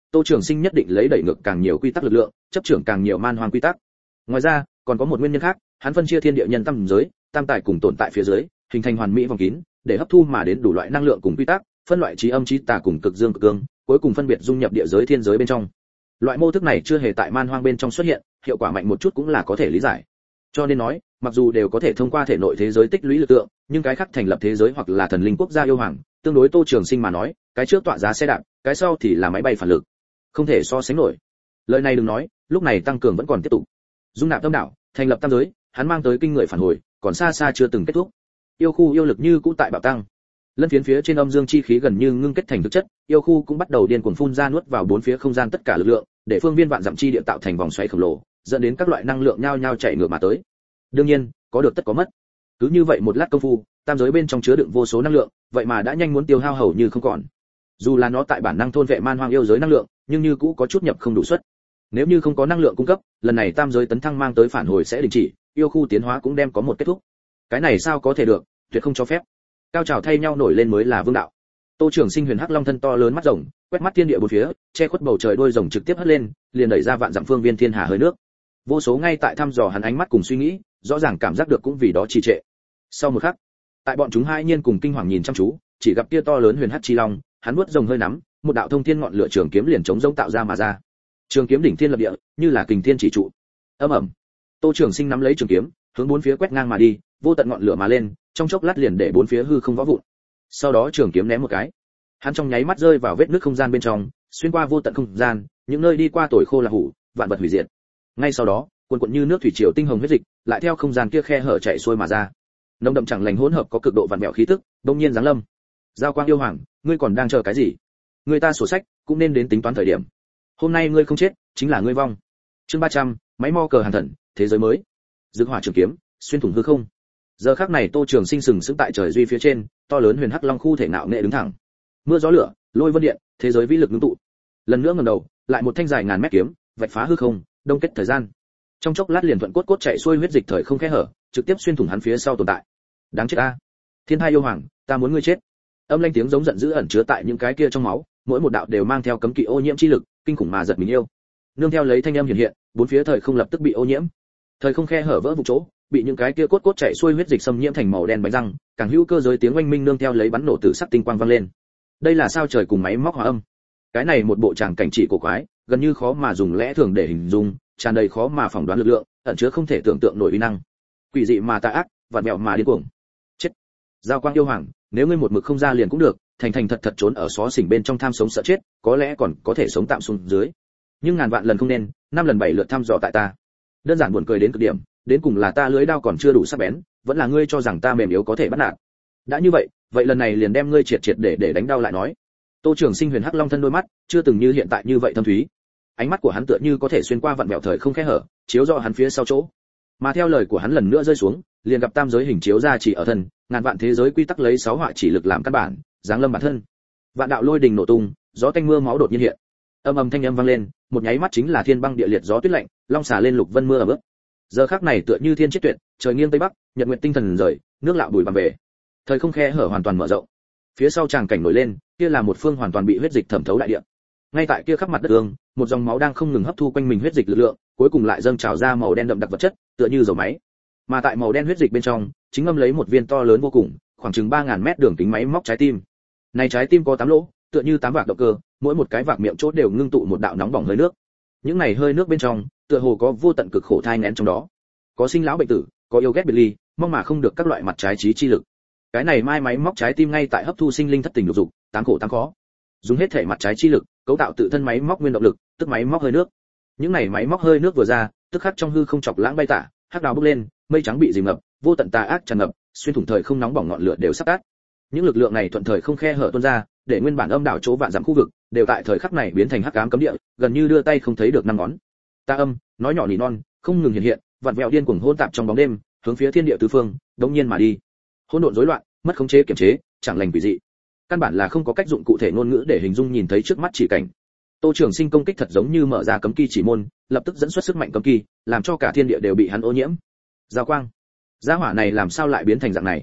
Tô Trường Sinh nhất định lấy đẩy ngược càng nhiều quy tắc lực lượng, chấp trưởng càng nhiều man hoang quy tắc. Ngoài ra, còn có một nguyên nhân khác, hắn phân chia thiên địa nhân tam giới, tam tài cùng tồn tại phía dưới, hình thành hoàn mỹ vòng kín, để hấp thu mà đến đủ loại năng lượng cùng quy tắc, phân loại trí âm trí tà cùng cực dương cực cương, cuối cùng phân biệt dung nhập địa giới thiên giới bên trong. Loại mô thức này chưa hề tại man hoang bên trong xuất hiện, hiệu quả mạnh một chút cũng là có thể lý giải. Cho nên nói, mặc dù đều có thể thông qua thể nội thế giới tích lũy lực lượng, nhưng cái khác thành lập thế giới hoặc là thần linh quốc gia yêu hoàng, tương đối Tô Trường Sinh mà nói, cái trước tọa giá xe đạp, cái sau thì là máy bay phản lực, không thể so sánh nổi. Lời này đừng nói, lúc này tăng cường vẫn còn tiếp tục. Dung nạp tâm đạo, thành lập tam giới, hắn mang tới kinh người phản hồi, còn xa xa chưa từng kết thúc. Yêu khu yêu lực như cũ tại bạo tăng. Lân phiến phía trên âm dương chi khí gần như ngưng kết thành thực chất, yêu khu cũng bắt đầu điên cuồng phun ra nuốt vào bốn phía không gian tất cả lực lượng, để phương viên vạn dặm chi địa tạo thành vòng xoáy khổng lồ, dẫn đến các loại năng lượng nhao nhao chạy ngược mà tới. Đương nhiên, có được tất có mất. Cứ như vậy một lát công phu, tam giới bên trong chứa đựng vô số năng lượng, vậy mà đã nhanh muốn tiêu hao hầu như không còn. Dù là nó tại bản năng thôn vệ man hoang yêu giới năng lượng, nhưng như cũ có chút nhập không đủ suất. Nếu như không có năng lượng cung cấp, lần này tam giới tấn thăng mang tới phản hồi sẽ đình chỉ, yêu khu tiến hóa cũng đem có một kết thúc. Cái này sao có thể được, tuyệt không cho phép. Cao trào thay nhau nổi lên mới là vương đạo. Tô Trường Sinh huyền hắc long thân to lớn mắt rồng, quét mắt thiên địa bốn phía, che khuất bầu trời đuôi rồng trực tiếp hất lên, liền đẩy ra vạn dặm phương viên thiên hà hơi nước. Vô số ngay tại thăm dò hắn ánh mắt cùng suy nghĩ, rõ ràng cảm giác được cũng vì đó trì trệ. Sau một khắc, tại bọn chúng hai nhiên cùng kinh hoàng nhìn chăm chú, chỉ gặp kia to lớn huyền hắc chi long, hắn nuốt rồng hơi nắm, một đạo thông thiên ngọn lửa trường kiếm liền chống rông tạo ra mà ra. Trường kiếm đỉnh thiên lập địa, như là kình thiên chỉ trụ. Ầm ầm. Tô Trường Sinh nắm lấy trường kiếm, hướng bốn phía quét ngang mà đi, vô tận ngọn lửa mà lên, trong chốc lát liền để bốn phía hư không vỡ vụn. Sau đó trường kiếm ném một cái, hắn trong nháy mắt rơi vào vết nứt không gian bên trong, xuyên qua vô tận không gian, những nơi đi qua tồi khô là hủ, vạn vật hủy diệt. Ngay sau đó, cuồn cuộn như nước thủy triều tinh hồng huyết dịch, lại theo không gian kia khe hở chảy xuôi mà ra. Nồng đậm chẳng lành hỗn hợp có cực độ vặn vẹo khí tức, đột nhiên giáng lâm. Giao Quang yêu hoàng, ngươi còn đang chờ cái gì? Người ta sổ sách cũng nên đến tính toán thời điểm. Hôm nay ngươi không chết, chính là ngươi vong. Chương ba trăm, máy mo cờ hàn thần, thế giới mới. Dực hỏa trường kiếm, xuyên thủng hư không. Giờ khắc này Tô Trường Sinh sừng sững tại trời duy phía trên, to lớn huyền hắc long khu thể nạo nghệ đứng thẳng. Mưa gió lửa, lôi vân điện, thế giới vĩ lực ngưng tụ. Lần nữa ngẩng đầu, lại một thanh dài ngàn mét kiếm, vạch phá hư không, đông kết thời gian. Trong chốc lát liền thuận cốt cốt chạy xuôi huyết dịch thời không khe hở, trực tiếp xuyên thủng hắn phía sau tồn tại. Đáng chết a! Thiên thai yêu hoàng, ta muốn ngươi chết. Âm lanh tiếng giống giận dữ ẩn chứa tại những cái kia trong máu, mỗi một đạo đều mang theo cấm kỵ ô nhiễm chi lực, kinh khủng mà giật mình yêu. Nương theo lấy thanh âm hiện hiện, bốn phía thời không lập tức bị ô nhiễm. Thời không khe hở vỡ vụn chỗ, bị những cái kia cốt cốt chảy xuôi huyết dịch xâm nhiễm thành màu đen bánh răng, càng hữu cơ giới tiếng oanh minh nương theo lấy bắn nổ tử sắc tinh quang vang lên. Đây là sao trời cùng máy móc hòa âm. Cái này một bộ tràng cảnh chỉ cổ quái, gần như khó mà dùng lẽ thường để hình dung, tràn đầy khó mà phỏng đoán lực lượng, ẩn chứa không thể tưởng tượng nổi uy năng. Quỷ dị mà tà ác, vặn vẹo mà điên cuồng. Chết. Giao Quang yêu hoàng, nếu ngươi một mực không ra liền cũng được, thành thành thật thật trốn ở xó xỉnh bên trong tham sống sợ chết, có lẽ còn có thể sống tạm xuống dưới. Nhưng ngàn vạn lần không nên, năm lần bảy lượt thăm dò tại ta. Đơn giản buồn cười đến cực điểm, đến cùng là ta lưới đao còn chưa đủ sắc bén, vẫn là ngươi cho rằng ta mềm yếu có thể bắt nạt. Đã như vậy, vậy lần này liền đem ngươi triệt triệt để để đánh đau lại nói. Tô Trường Sinh huyền hắc long thân đôi mắt, chưa từng như hiện tại như vậy thâm thúy. Ánh mắt của hắn tựa như có thể xuyên qua vặn vẹo thời không khe hở, chiếu rõ hắn phía sau chỗ. Mà theo lời của hắn lần nữa rơi xuống, liền gặp tam giới hình chiếu ra chỉ ở thân, ngàn vạn thế giới quy tắc lấy sáu họa chỉ lực làm căn bản, giáng lâm bản thân. Vạn đạo lôi đình nổ tung, gió tanh mưa máu đột nhiên hiện. Âm ầm thanh âm vang lên, một nháy mắt chính là thiên băng địa liệt gió tuyết lạnh, long xà lên lục vân mưa ở bước. Giờ khắc này tựa như thiên chết tuyệt, trời nghiêng tây bắc, nhật nguyệt tinh thần rời, nước lạo bùi bằng về. Thời không khe hở hoàn toàn mở rộng. Phía sau tràng cảnh nổi lên, kia là một phương hoàn toàn bị huyết dịch thẩm thấu đại địa. Ngay tại kia khắp mặt đất ương, một dòng máu đang không ngừng hấp thu quanh mình huyết dịch lực lượng, cuối cùng lại dâng trào ra màu đen đậm đặc vật chất, tựa như dầu máy. Mà tại màu đen huyết dịch bên trong, chính ngâm lấy một viên to lớn vô cùng, khoảng chừng ba ngàn mét đường kính máy móc trái tim. Này trái tim có tám lỗ, tựa như tám vạc động cơ, mỗi một cái vạc miệng chốt đều ngưng tụ một đạo nóng bỏng hơi nước. Những này hơi nước bên trong, tựa hồ có vô tận cực khổ thai nghén trong đó. Có sinh lão bệnh tử, có yêu ghét biệt ly, mong mà không được các loại mặt trái trí chi lực. Cái này mai máy móc trái tim ngay tại hấp thu sinh linh thất tình lục dục, tám khổ tám khó. Dùng hết thể mặt trái chi lực, cấu tạo tự thân máy móc nguyên động lực, tức máy móc hơi nước. Những này máy móc hơi nước vừa ra, tức khắc trong hư không chọc lãng bay tả, hắc đào bốc lên, mây trắng bị dìm ngập, vô tận tà ác tràn ngập, xuyên thủng thời không nóng bỏng ngọn lửa đều sắp tắt. Những lực lượng này thuận thời không khe hở tuôn ra, để nguyên bản âm đảo chỗ vạn dặm khu vực, đều tại thời khắc này biến thành hắc ám cấm địa, gần như đưa tay không thấy được năm ngón. Ta âm, nói nhỏ nỉ non, không ngừng hiện hiện, vặn vẹo điên cuồng hỗn tạp trong bóng đêm, hướng phía thiên địa tứ phương, đống nhiên mà đi. Hỗn độn rối loạn, mất khống chế kiểm chế, chẳng lành quỷ dị. Căn bản là không có cách dụng cụ thể ngôn ngữ để hình dung nhìn thấy trước mắt chỉ cảnh. Tô Trường Sinh công kích thật giống như mở ra cấm kỵ chỉ môn, lập tức dẫn xuất sức mạnh cấm kỵ, làm cho cả thiên địa đều bị hắn ô nhiễm. Giao Quang, gia hỏa này làm sao lại biến thành dạng này?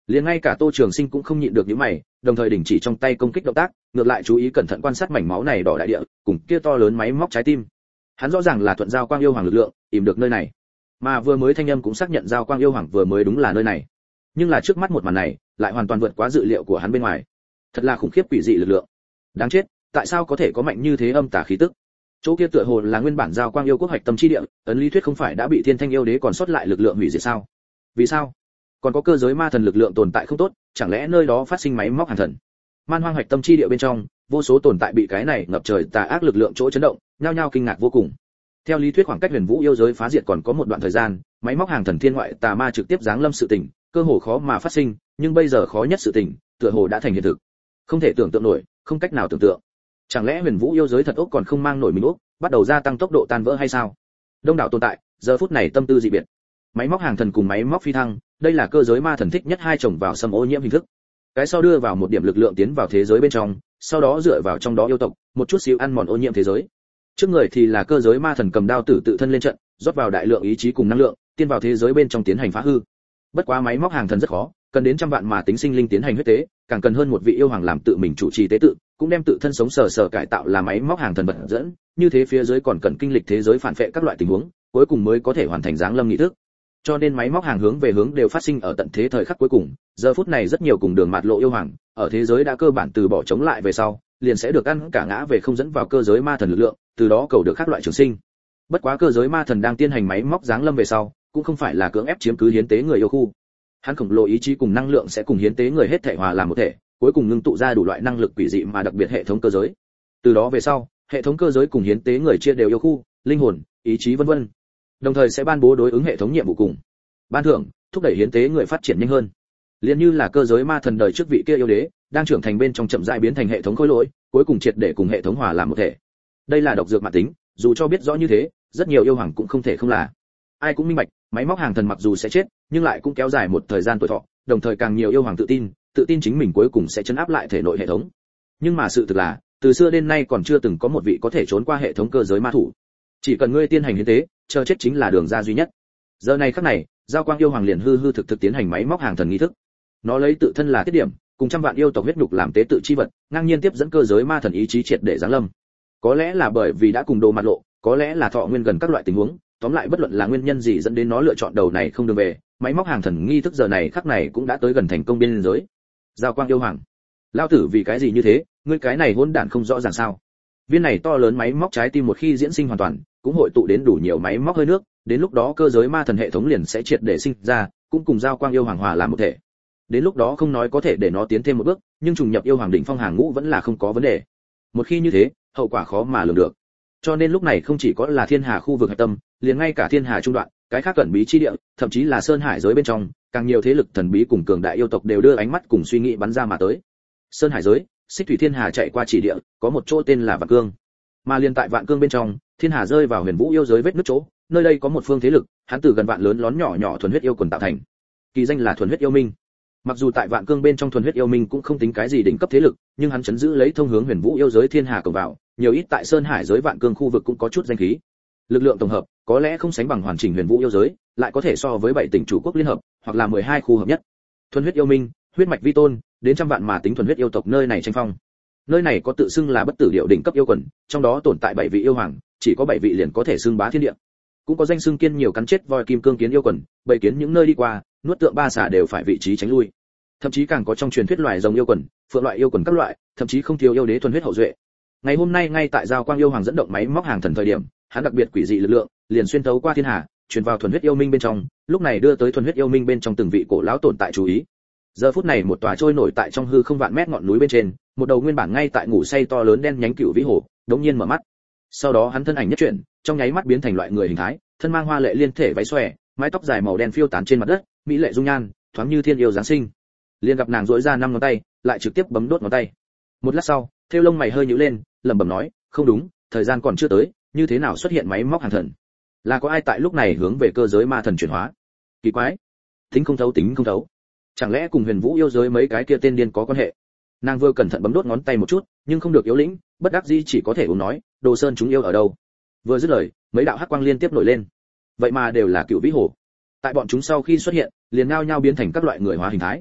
Liền ngay cả Tô Trường Sinh cũng không nhịn được những mày, đồng thời đình chỉ trong tay công kích động tác, ngược lại chú ý cẩn thận quan sát mảnh máu này đỏ đại địa, cùng kia to lớn máy móc trái tim. Hắn rõ ràng là thuận giao quang yêu hoàng lực lượng, tìm được nơi này. Mà vừa mới thanh âm cũng xác nhận giao quang yêu hoàng vừa mới đúng là nơi này. Nhưng là trước mắt một màn này, lại hoàn toàn vượt quá dự liệu của hắn bên ngoài. Thật là khủng khiếp quỷ dị lực lượng. Đáng chết, tại sao có thể có mạnh như thế âm tà khí tức? Chỗ kia tựa hồ là nguyên bản giao quang yêu quốc hoạch tâm chi địa, ấn lý thuyết không phải đã bị Thiên Thanh yêu đế còn sót lại lực lượng hủy diệt sao? Vì sao? Còn có cơ giới ma thần lực lượng tồn tại không tốt, chẳng lẽ nơi đó phát sinh máy móc hàng thần? Man hoang hoạch tâm chi địa bên trong, vô số tồn tại bị cái này ngập trời tà ác lực lượng chỗ chấn động, nhao nhao kinh ngạc vô cùng. Theo lý thuyết khoảng cách Huyền Vũ yêu giới phá diệt còn có một đoạn thời gian, máy móc hàng thần thiên ngoại tà ma trực tiếp giáng lâm sự tình, cơ hồ khó mà phát sinh, nhưng bây giờ khó nhất sự tình, tựa hồ đã thành hiện thực. Không thể tưởng tượng nổi, không cách nào tưởng tượng. Chẳng lẽ Huyền Vũ yêu giới thật ốc còn không mang nổi mình ốc, bắt đầu gia tăng tốc độ tan vỡ hay sao? Đông đảo tồn tại, giờ phút này tâm tư dị biệt. Máy móc hàng thần cùng máy móc phi thăng, đây là cơ giới ma thần thích nhất hai chồng vào xâm ô nhiễm hình thức. Cái sau đưa vào một điểm lực lượng tiến vào thế giới bên trong, sau đó dựa vào trong đó yêu tộc, một chút xíu ăn mòn ô nhiễm thế giới. Trước người thì là cơ giới ma thần cầm đao tử tự thân lên trận, rót vào đại lượng ý chí cùng năng lượng, tiến vào thế giới bên trong tiến hành phá hư. Bất quá máy móc hàng thần rất khó, cần đến trăm vạn mà tính sinh linh tiến hành huyết tế, càng cần hơn một vị yêu hoàng làm tự mình chủ trì tế tự, cũng đem tự thân sống sờ sờ cải tạo là máy móc hàng thần bật dẫn, như thế phía dưới còn cần kinh lịch thế giới phản phệ các loại tình huống, cuối cùng mới có thể hoàn thành giáng lâm nghi thức. Cho nên máy móc hàng hướng về hướng đều phát sinh ở tận thế thời khắc cuối cùng, giờ phút này rất nhiều cùng đường mạt lộ yêu hoàng, ở thế giới đã cơ bản từ bỏ chống lại về sau, liền sẽ được ăn cả ngã về không dẫn vào cơ giới ma thần lực lượng, từ đó cầu được các loại trường sinh. Bất quá cơ giới ma thần đang tiến hành máy móc giáng lâm về sau, cũng không phải là cưỡng ép chiếm cứ hiến tế người yêu khu. Hắn khổng lồ ý chí cùng năng lượng sẽ cùng hiến tế người hết thể hòa làm một thể, cuối cùng ngưng tụ ra đủ loại năng lực quỷ dị mà đặc biệt hệ thống cơ giới. Từ đó về sau, hệ thống cơ giới cùng hiến tế người chia đều yêu khu, linh hồn, ý chí vân vân. Đồng thời sẽ ban bố đối ứng hệ thống nhiệm vụ cùng ban thưởng, thúc đẩy hiến tế người phát triển nhanh hơn. Liên như là cơ giới ma thần đời trước vị kia yêu đế, đang trưởng thành bên trong chậm rãi biến thành hệ thống khối lỗi, cuối cùng triệt để cùng hệ thống hòa làm một thể. Đây là độc dược mạn tính, dù cho biết rõ như thế, rất nhiều yêu hoàng cũng không thể không là. Ai cũng minh bạch, máy móc hàng thần mặc dù sẽ chết, nhưng lại cũng kéo dài một thời gian tuổi thọ, đồng thời càng nhiều yêu hoàng tự tin, tự tin chính mình cuối cùng sẽ chấn áp lại thể nội hệ thống. Nhưng mà sự thực là, từ xưa đến nay còn chưa từng có một vị có thể trốn qua hệ thống cơ giới ma thủ. Chỉ cần ngươi tiên hành hiến tế, chờ chết chính là đường ra duy nhất. Giờ này khắc này, giao quang yêu hoàng liền hư hư thực thực tiến hành máy móc hàng thần nghi thức. Nó lấy tự thân là tiết điểm, cùng trăm vạn yêu tộc huyết nhục làm tế tự chi vật, ngang nhiên tiếp dẫn cơ giới ma thần ý chí triệt để giáng lâm. Có lẽ là bởi vì đã cùng đồ mặt lộ, có lẽ là thọ nguyên gần các loại tình huống, tóm lại bất luận là nguyên nhân gì dẫn đến nó lựa chọn đầu này không đường về, máy móc hàng thần nghi thức giờ này khắc này cũng đã tới gần thành công biên giới. Giao quang yêu hoàng, lao tử vì cái gì như thế, ngươi cái này hỗn đản không rõ ràng sao? Viên này to lớn máy móc trái tim một khi diễn sinh hoàn toàn, cũng hội tụ đến đủ nhiều máy móc hơi nước, đến lúc đó cơ giới ma thần hệ thống liền sẽ triệt để sinh ra, cũng cùng giao quang yêu hoàng hòa làm một thể. Đến lúc đó không nói có thể để nó tiến thêm một bước, nhưng trùng nhập yêu hoàng đỉnh phong hàng ngũ vẫn là không có vấn đề. Một khi như thế, hậu quả khó mà lường được. Cho nên lúc này không chỉ có là thiên hà khu vực hạch tâm, liền ngay cả thiên hà trung đoạn, cái khác cẩn bí chi địa, thậm chí là sơn hải giới bên trong, càng nhiều thế lực thần bí cùng cường đại yêu tộc đều đưa ánh mắt cùng suy nghĩ bắn ra mà tới. Sơn hải giới, xích thủy thiên hà chạy qua chỉ địa, có một chỗ tên là Vạn Cương. Mà liền tại Vạn Cương bên trong, thiên hà rơi vào huyền vũ yêu giới vết nứt chỗ, nơi đây có một phương thế lực, hắn từ gần vạn lớn lón nhỏ nhỏ thuần huyết yêu quần tạo thành, kỳ danh là thuần huyết yêu minh. Mặc dù tại Vạn Cương bên trong thuần huyết yêu minh cũng không tính cái gì đỉnh cấp thế lực, nhưng hắn chấn giữ lấy thông hướng huyền vũ yêu giới thiên hà cổng vào, nhiều ít tại sơn hải giới Vạn Cương khu vực cũng có chút danh khí. Lực lượng tổng hợp có lẽ không sánh bằng hoàn chỉnh huyền vũ yêu giới, lại có thể so với bảy tỉnh chủ quốc liên hợp, hoặc là mười hai khu hợp nhất. Thuần huyết yêu minh, huyết mạch vi tôn, đến trăm vạn mà tính thuần huyết yêu tộc nơi này tranh phong. Nơi này có tự xưng là bất tử điệu đỉnh cấp yêu quần, trong đó tồn tại bảy vị yêu hoàng, chỉ có bảy vị liền có thể xưng bá thiên địa. Cũng có danh xưng kiên nhiều cắn chết voi kim cương kiến yêu quần, bảy kiến những nơi đi qua, nuốt tượng ba xả đều phải vị trí tránh lui. Thậm chí càng có trong truyền thuyết loài rồng yêu quần, phượng loại yêu quần các loại, thậm chí không thiếu yêu đế thuần huyết hậu duệ. Ngày hôm nay ngay tại giao quang yêu hoàng dẫn động máy móc hàng thần thời điểm, hắn đặc biệt quỷ dị lực lượng, liền xuyên thấu qua thiên hà, truyền vào thuần huyết yêu minh bên trong, lúc này đưa tới thuần huyết yêu minh bên trong từng vị cổ lão tồn tại chú ý. Giờ phút này một tòa trôi nổi tại trong hư không vạn mét ngọn núi bên trên, một đầu nguyên bản ngay tại ngủ say to lớn đen nhánh cựu vĩ hổ, đống nhiên mở mắt. Sau đó hắn thân ảnh nhất chuyển, trong nháy mắt biến thành loại người hình thái, thân mang hoa lệ liên thể váy xòe, mái tóc dài màu đen phiêu tán trên mặt đất, mỹ lệ dung nhan, thoáng như thiên yêu giáng sinh. Liền gặp nàng duỗi ra năm ngón tay, lại trực tiếp bấm đốt ngón tay. Một lát sau, thêu lông mày hơi nhíu lên, lẩm bẩm nói, không đúng, thời gian còn chưa tới, như thế nào xuất hiện máy móc hàng thần? Là có ai tại lúc này hướng về cơ giới ma thần chuyển hóa? Kỳ quái, tính không thấu tính không thấu. Chẳng lẽ cùng huyền vũ yêu giới mấy cái kia tên điên có quan hệ? Nàng vừa cẩn thận bấm đốt ngón tay một chút, nhưng không được yếu lĩnh, bất đắc dĩ chỉ có thể uống nói, đồ sơn chúng yêu ở đâu? Vừa dứt lời, mấy đạo hắc quang liên tiếp nổi lên. Vậy mà đều là cựu vĩ hổ. Tại bọn chúng sau khi xuất hiện, liền nhao nhao biến thành các loại người hóa hình thái.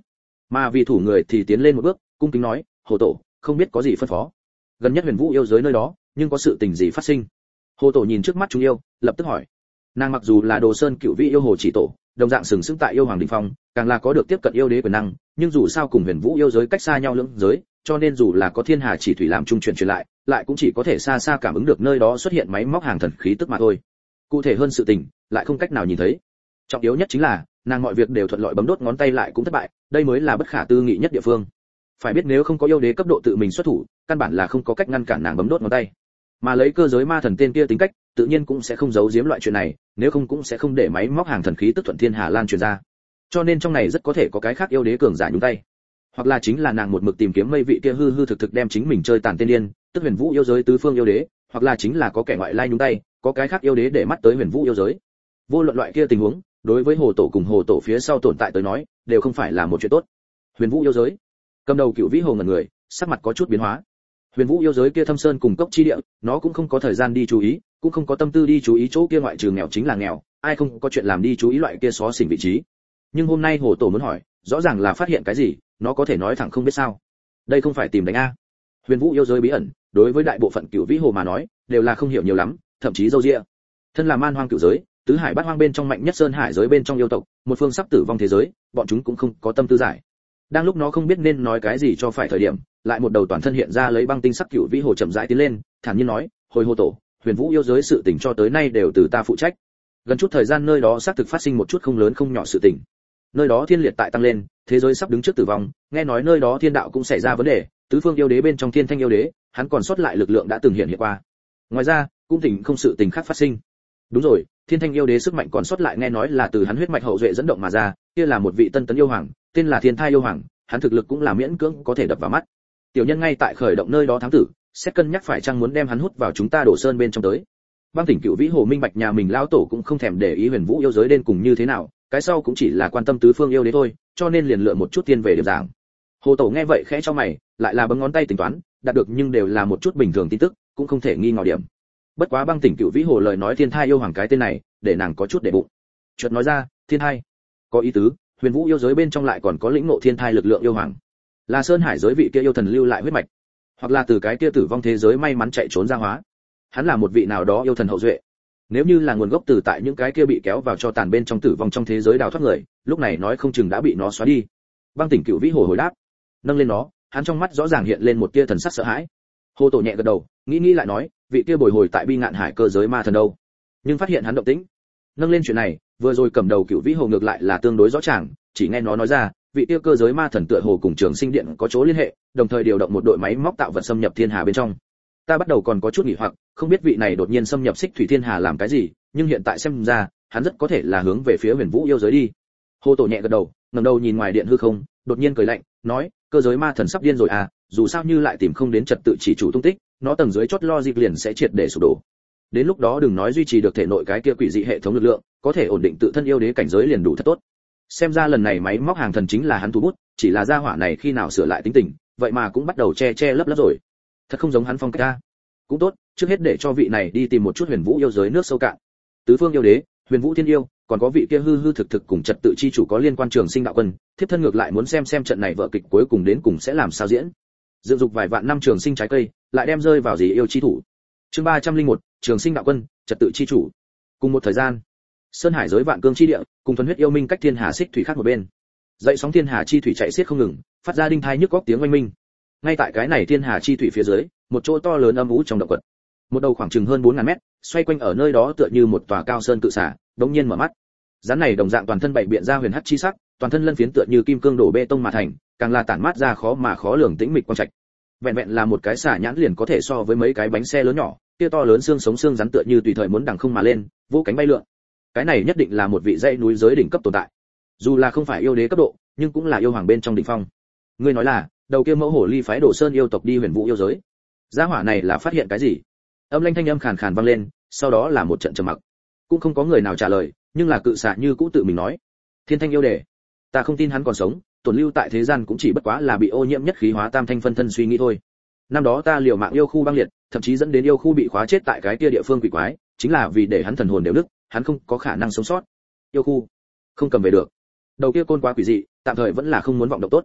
Mà vì thủ người thì tiến lên một bước, cung kính nói, hồ tổ, không biết có gì phân phó. Gần nhất Huyền Vũ yêu giới nơi đó, nhưng có sự tình gì phát sinh? Hồ tổ nhìn trước mắt chúng yêu, lập tức hỏi. Nàng mặc dù là Đồ Sơn Cửu Vĩ yêu hồ chỉ tổ, đồng dạng sừng sững tại yêu hoàng đỉnh phong, càng là có được tiếp cận yêu đế quyền năng, nhưng dù sao cùng Huyền Vũ yêu giới cách xa nhau lưỡng giới, cho nên dù là có thiên hà chỉ thủy làm trung truyền truyền lại, lại cũng chỉ có thể xa xa cảm ứng được nơi đó xuất hiện máy móc hàng thần khí tức mà thôi. Cụ thể hơn sự tình, lại không cách nào nhìn thấy. Trọng yếu nhất chính là, nàng mọi việc đều thuận lợi bấm đốt ngón tay lại cũng thất bại, đây mới là bất khả tư nghị nhất địa phương. Phải biết nếu không có yêu đế cấp độ tự mình xuất thủ, căn bản là không có cách ngăn cản nàng bấm đốt ngón tay. Mà lấy cơ giới ma thần tên kia tính cách, tự nhiên cũng sẽ không giấu giếm loại chuyện này, nếu không cũng sẽ không để máy móc hàng thần khí tức thuận thiên hà lan truyền ra. Cho nên trong này rất có thể có cái khác yêu đế cường giả nhúng tay, hoặc là chính là nàng một mực tìm kiếm mây vị kia hư hư thực thực đem chính mình chơi tàn tiên điên, tức Huyền Vũ yêu giới tứ phương yêu đế, hoặc là chính là có kẻ ngoại lai nhúng tay, có cái khác yêu đế để mắt tới Huyền Vũ yêu giới. Vô luận loại kia tình huống, đối với hồ tổ cùng hồ tổ phía sau tồn tại tới nói, đều không phải là một chuyện tốt. Huyền Vũ yêu giới, cầm đầu Cửu Vĩ hồ ngẩn người, sắc mặt có chút biến hóa. Huyền Vũ yêu giới kia thâm sơn cùng cốc chi địa, nó cũng không có thời gian đi chú ý, cũng không có tâm tư đi chú ý chỗ kia ngoại trừ nghèo chính là nghèo, ai không có chuyện làm đi chú ý loại kia xó xỉnh vị trí. Nhưng hôm nay hồ tổ muốn hỏi, rõ ràng là phát hiện cái gì, nó có thể nói thẳng không biết sao. Đây không phải tìm đánh a. Huyền Vũ yêu giới bí ẩn, đối với đại bộ phận Cửu Vĩ hồ mà nói, đều là không hiểu nhiều lắm, thậm chí dâu dịa. Thân là man hoang cửu giới, tứ hải bát hoang bên trong mạnh nhất sơn hải giới bên trong yêu tộc, một phương sắp tử vong thế giới, bọn chúng cũng không có tâm tư giải. Đang lúc nó không biết nên nói cái gì cho phải thời điểm, lại một đầu toàn thân hiện ra lấy băng tinh sắc Cửu Vĩ hồ chậm rãi tiến lên, thản nhiên nói, hồi hồ tổ, Huyền Vũ yêu giới sự tình cho tới nay đều từ ta phụ trách. Gần chút thời gian nơi đó xác thực phát sinh một chút không lớn không nhỏ sự tình. Nơi đó thiên liệt tại tăng lên, thế giới sắp đứng trước tử vong, nghe nói nơi đó thiên đạo cũng xảy ra vấn đề, tứ phương yêu đế bên trong thiên thanh yêu đế, hắn còn sót lại lực lượng đã từng hiện hiện qua. Ngoài ra, cũng tình không sự tình khác phát sinh. Đúng rồi, thiên thanh yêu đế sức mạnh còn sót lại nghe nói là từ hắn huyết mạch hậu duệ dẫn động mà ra, kia là một vị tân tấn yêu hoàng, tên là Thiên Thai yêu hoàng, hắn thực lực cũng là miễn cưỡng có thể đập vào mắt. Tiểu nhân ngay tại khởi động nơi đó thám tử, sẽ cân nhắc phải chăng muốn đem hắn hút vào chúng ta Đổ Sơn bên trong tới. Băng Tỉnh Cửu Vĩ hồ minh bạch nhà mình lão tổ cũng không thèm để ý Huyền Vũ yêu giới đến cùng như thế nào, cái sau cũng chỉ là quan tâm tứ phương yêu đế thôi, cho nên liền lựa một chút tiên về điểm giảng. Hồ tổ nghe vậy khẽ cho mày, lại là bấm ngón tay tính toán, đạt được nhưng đều là một chút bình thường tin tức, cũng không thể nghi ngờ điểm. Bất quá Băng Tỉnh Cửu Vĩ hồ lời nói Thiên Thai yêu hoàng cái tên này, để nàng có chút để bụng. Chợt nói ra, Thiên Thai, có ý tứ, Huyền Vũ yêu giới bên trong lại còn có lĩnh ngộ Thiên Thai lực lượng yêu hoàng, là sơn hải giới vị kia yêu thần lưu lại huyết mạch, hoặc là từ cái kia tử vong thế giới may mắn chạy trốn ra hóa. Hắn là một vị nào đó yêu thần hậu duệ. Nếu như là nguồn gốc từ tại những cái kia bị kéo vào cho tàn bên trong tử vong trong thế giới đào thoát người, lúc này nói không chừng đã bị nó xóa đi. Băng Tỉnh Cửu Vĩ hồ hồi đáp, nâng lên nó, hắn trong mắt rõ ràng hiện lên một tia thần sắc sợ hãi. Hồ tổ nhẹ gật đầu, nghĩ nghĩ lại nói, vị kia bồi hồi tại Bi Ngạn Hải cơ giới ma thần đâu? Nhưng phát hiện hắn động tĩnh, nâng lên chuyện này, vừa rồi cầm đầu Cửu Vĩ hồ ngược lại là tương đối rõ ràng, chỉ nghe nó nói ra, vị kia cơ giới ma thần tựa hồ cùng Trường Sinh Điện có chỗ liên hệ, đồng thời điều động một đội máy móc tạo vật xâm nhập thiên hà bên trong. Ta bắt đầu còn có chút nghỉ hoặc, không biết vị này đột nhiên xâm nhập Xích Thủy Thiên Hà làm cái gì, nhưng hiện tại xem ra, hắn rất có thể là hướng về phía Huyền Vũ yêu giới đi. Hồ tổ nhẹ gật đầu, ngẩng đầu nhìn ngoài điện hư không, đột nhiên cười lạnh, nói, cơ giới ma thần sắp điên rồi à, dù sao như lại tìm không đến trật tự chỉ chủ tung tích, nó tầng dưới chót logic liền sẽ triệt để sụp đổ. Đến lúc đó đừng nói duy trì được thể nội cái kia quỷ dị hệ thống lực lượng, có thể ổn định tự thân yêu đế cảnh giới liền đủ thật tốt. Xem ra lần này máy móc hàng thần chính là hắn thủ bút, chỉ là gia hỏa này khi nào sửa lại tính tình, vậy mà cũng bắt đầu che che lấp lấp rồi. Thật không giống hắn phong cách a. Cũng tốt, trước hết để cho vị này đi tìm một chút Huyền Vũ yêu giới nước sâu cạn. Tứ phương yêu đế, Huyền Vũ thiên yêu, còn có vị kia hư hư thực thực cùng trật tự chi chủ có liên quan Trường Sinh đạo quân, thiếp thân ngược lại muốn xem xem trận này vở kịch cuối cùng đến cùng sẽ làm sao diễn. Dựng dục vài vạn năm Trường Sinh trái cây, lại đem rơi vào gì yêu chi thủ. Chương ba trăm linh một, Trường Sinh đạo quân, trật tự chi chủ. Cùng một thời gian, sơn hải giới vạn cương chi địa, cùng thuần huyết yêu minh cách thiên hà xích thủy khác một bên. Dậy sóng thiên hà chi thủy chạy xiết không ngừng, phát ra đinh thai nhức góc tiếng oanh minh. Ngay tại cái này thiên hà chi thủy phía dưới, một chỗ to lớn âm u trong động quật. Một đầu khoảng chừng hơn bốn ngàn mét, xoay quanh ở nơi đó tựa như một tòa cao sơn cự xả, đống nhiên mở mắt. Rắn này đồng dạng toàn thân bảy biện ra huyền hắc chi sắc, toàn thân lân phiến tựa như kim cương đổ bê tông mà thành, càng là tản mát ra khó mà khó lường tĩnh mịch quang trạch. Vẹn vẹn là một cái xả nhãn liền có thể so với mấy cái bánh xe lớn nhỏ, kia to lớn xương sống xương rắn tựa như tùy thời muốn đằng không mà lên, vô cánh bay lượn. Cái này nhất định là một vị dãy núi giới đỉnh cấp tồn tại. Dù là không phải yêu đế cấp độ, nhưng cũng là yêu hoàng bên trong đỉnh phong. Ngươi nói là, đầu kia mẫu hổ ly phái Đồ Sơn yêu tộc đi Huyền Vũ yêu giới. Gia hỏa này là phát hiện cái gì? Âm lanh thanh âm khàn khàn vang lên, sau đó là một trận trầm mặc. Cũng không có người nào trả lời, nhưng là cự xạ như cũ tự mình nói. Thiên thanh yêu đề, ta không tin hắn còn sống, tổn lưu tại thế gian cũng chỉ bất quá là bị ô nhiễm nhất khí hóa tam thanh phân thân suy nghĩ thôi. Năm đó ta liều mạng yêu khu băng liệt, thậm chí dẫn đến yêu khu bị khóa chết tại cái kia địa phương quỷ quái, chính là vì để hắn thần hồn đều nứt, hắn không có khả năng sống sót. Yêu khu không cầm về được. Đầu kia côn quá quỷ dị, tạm thời vẫn là không muốn vọng động tốt.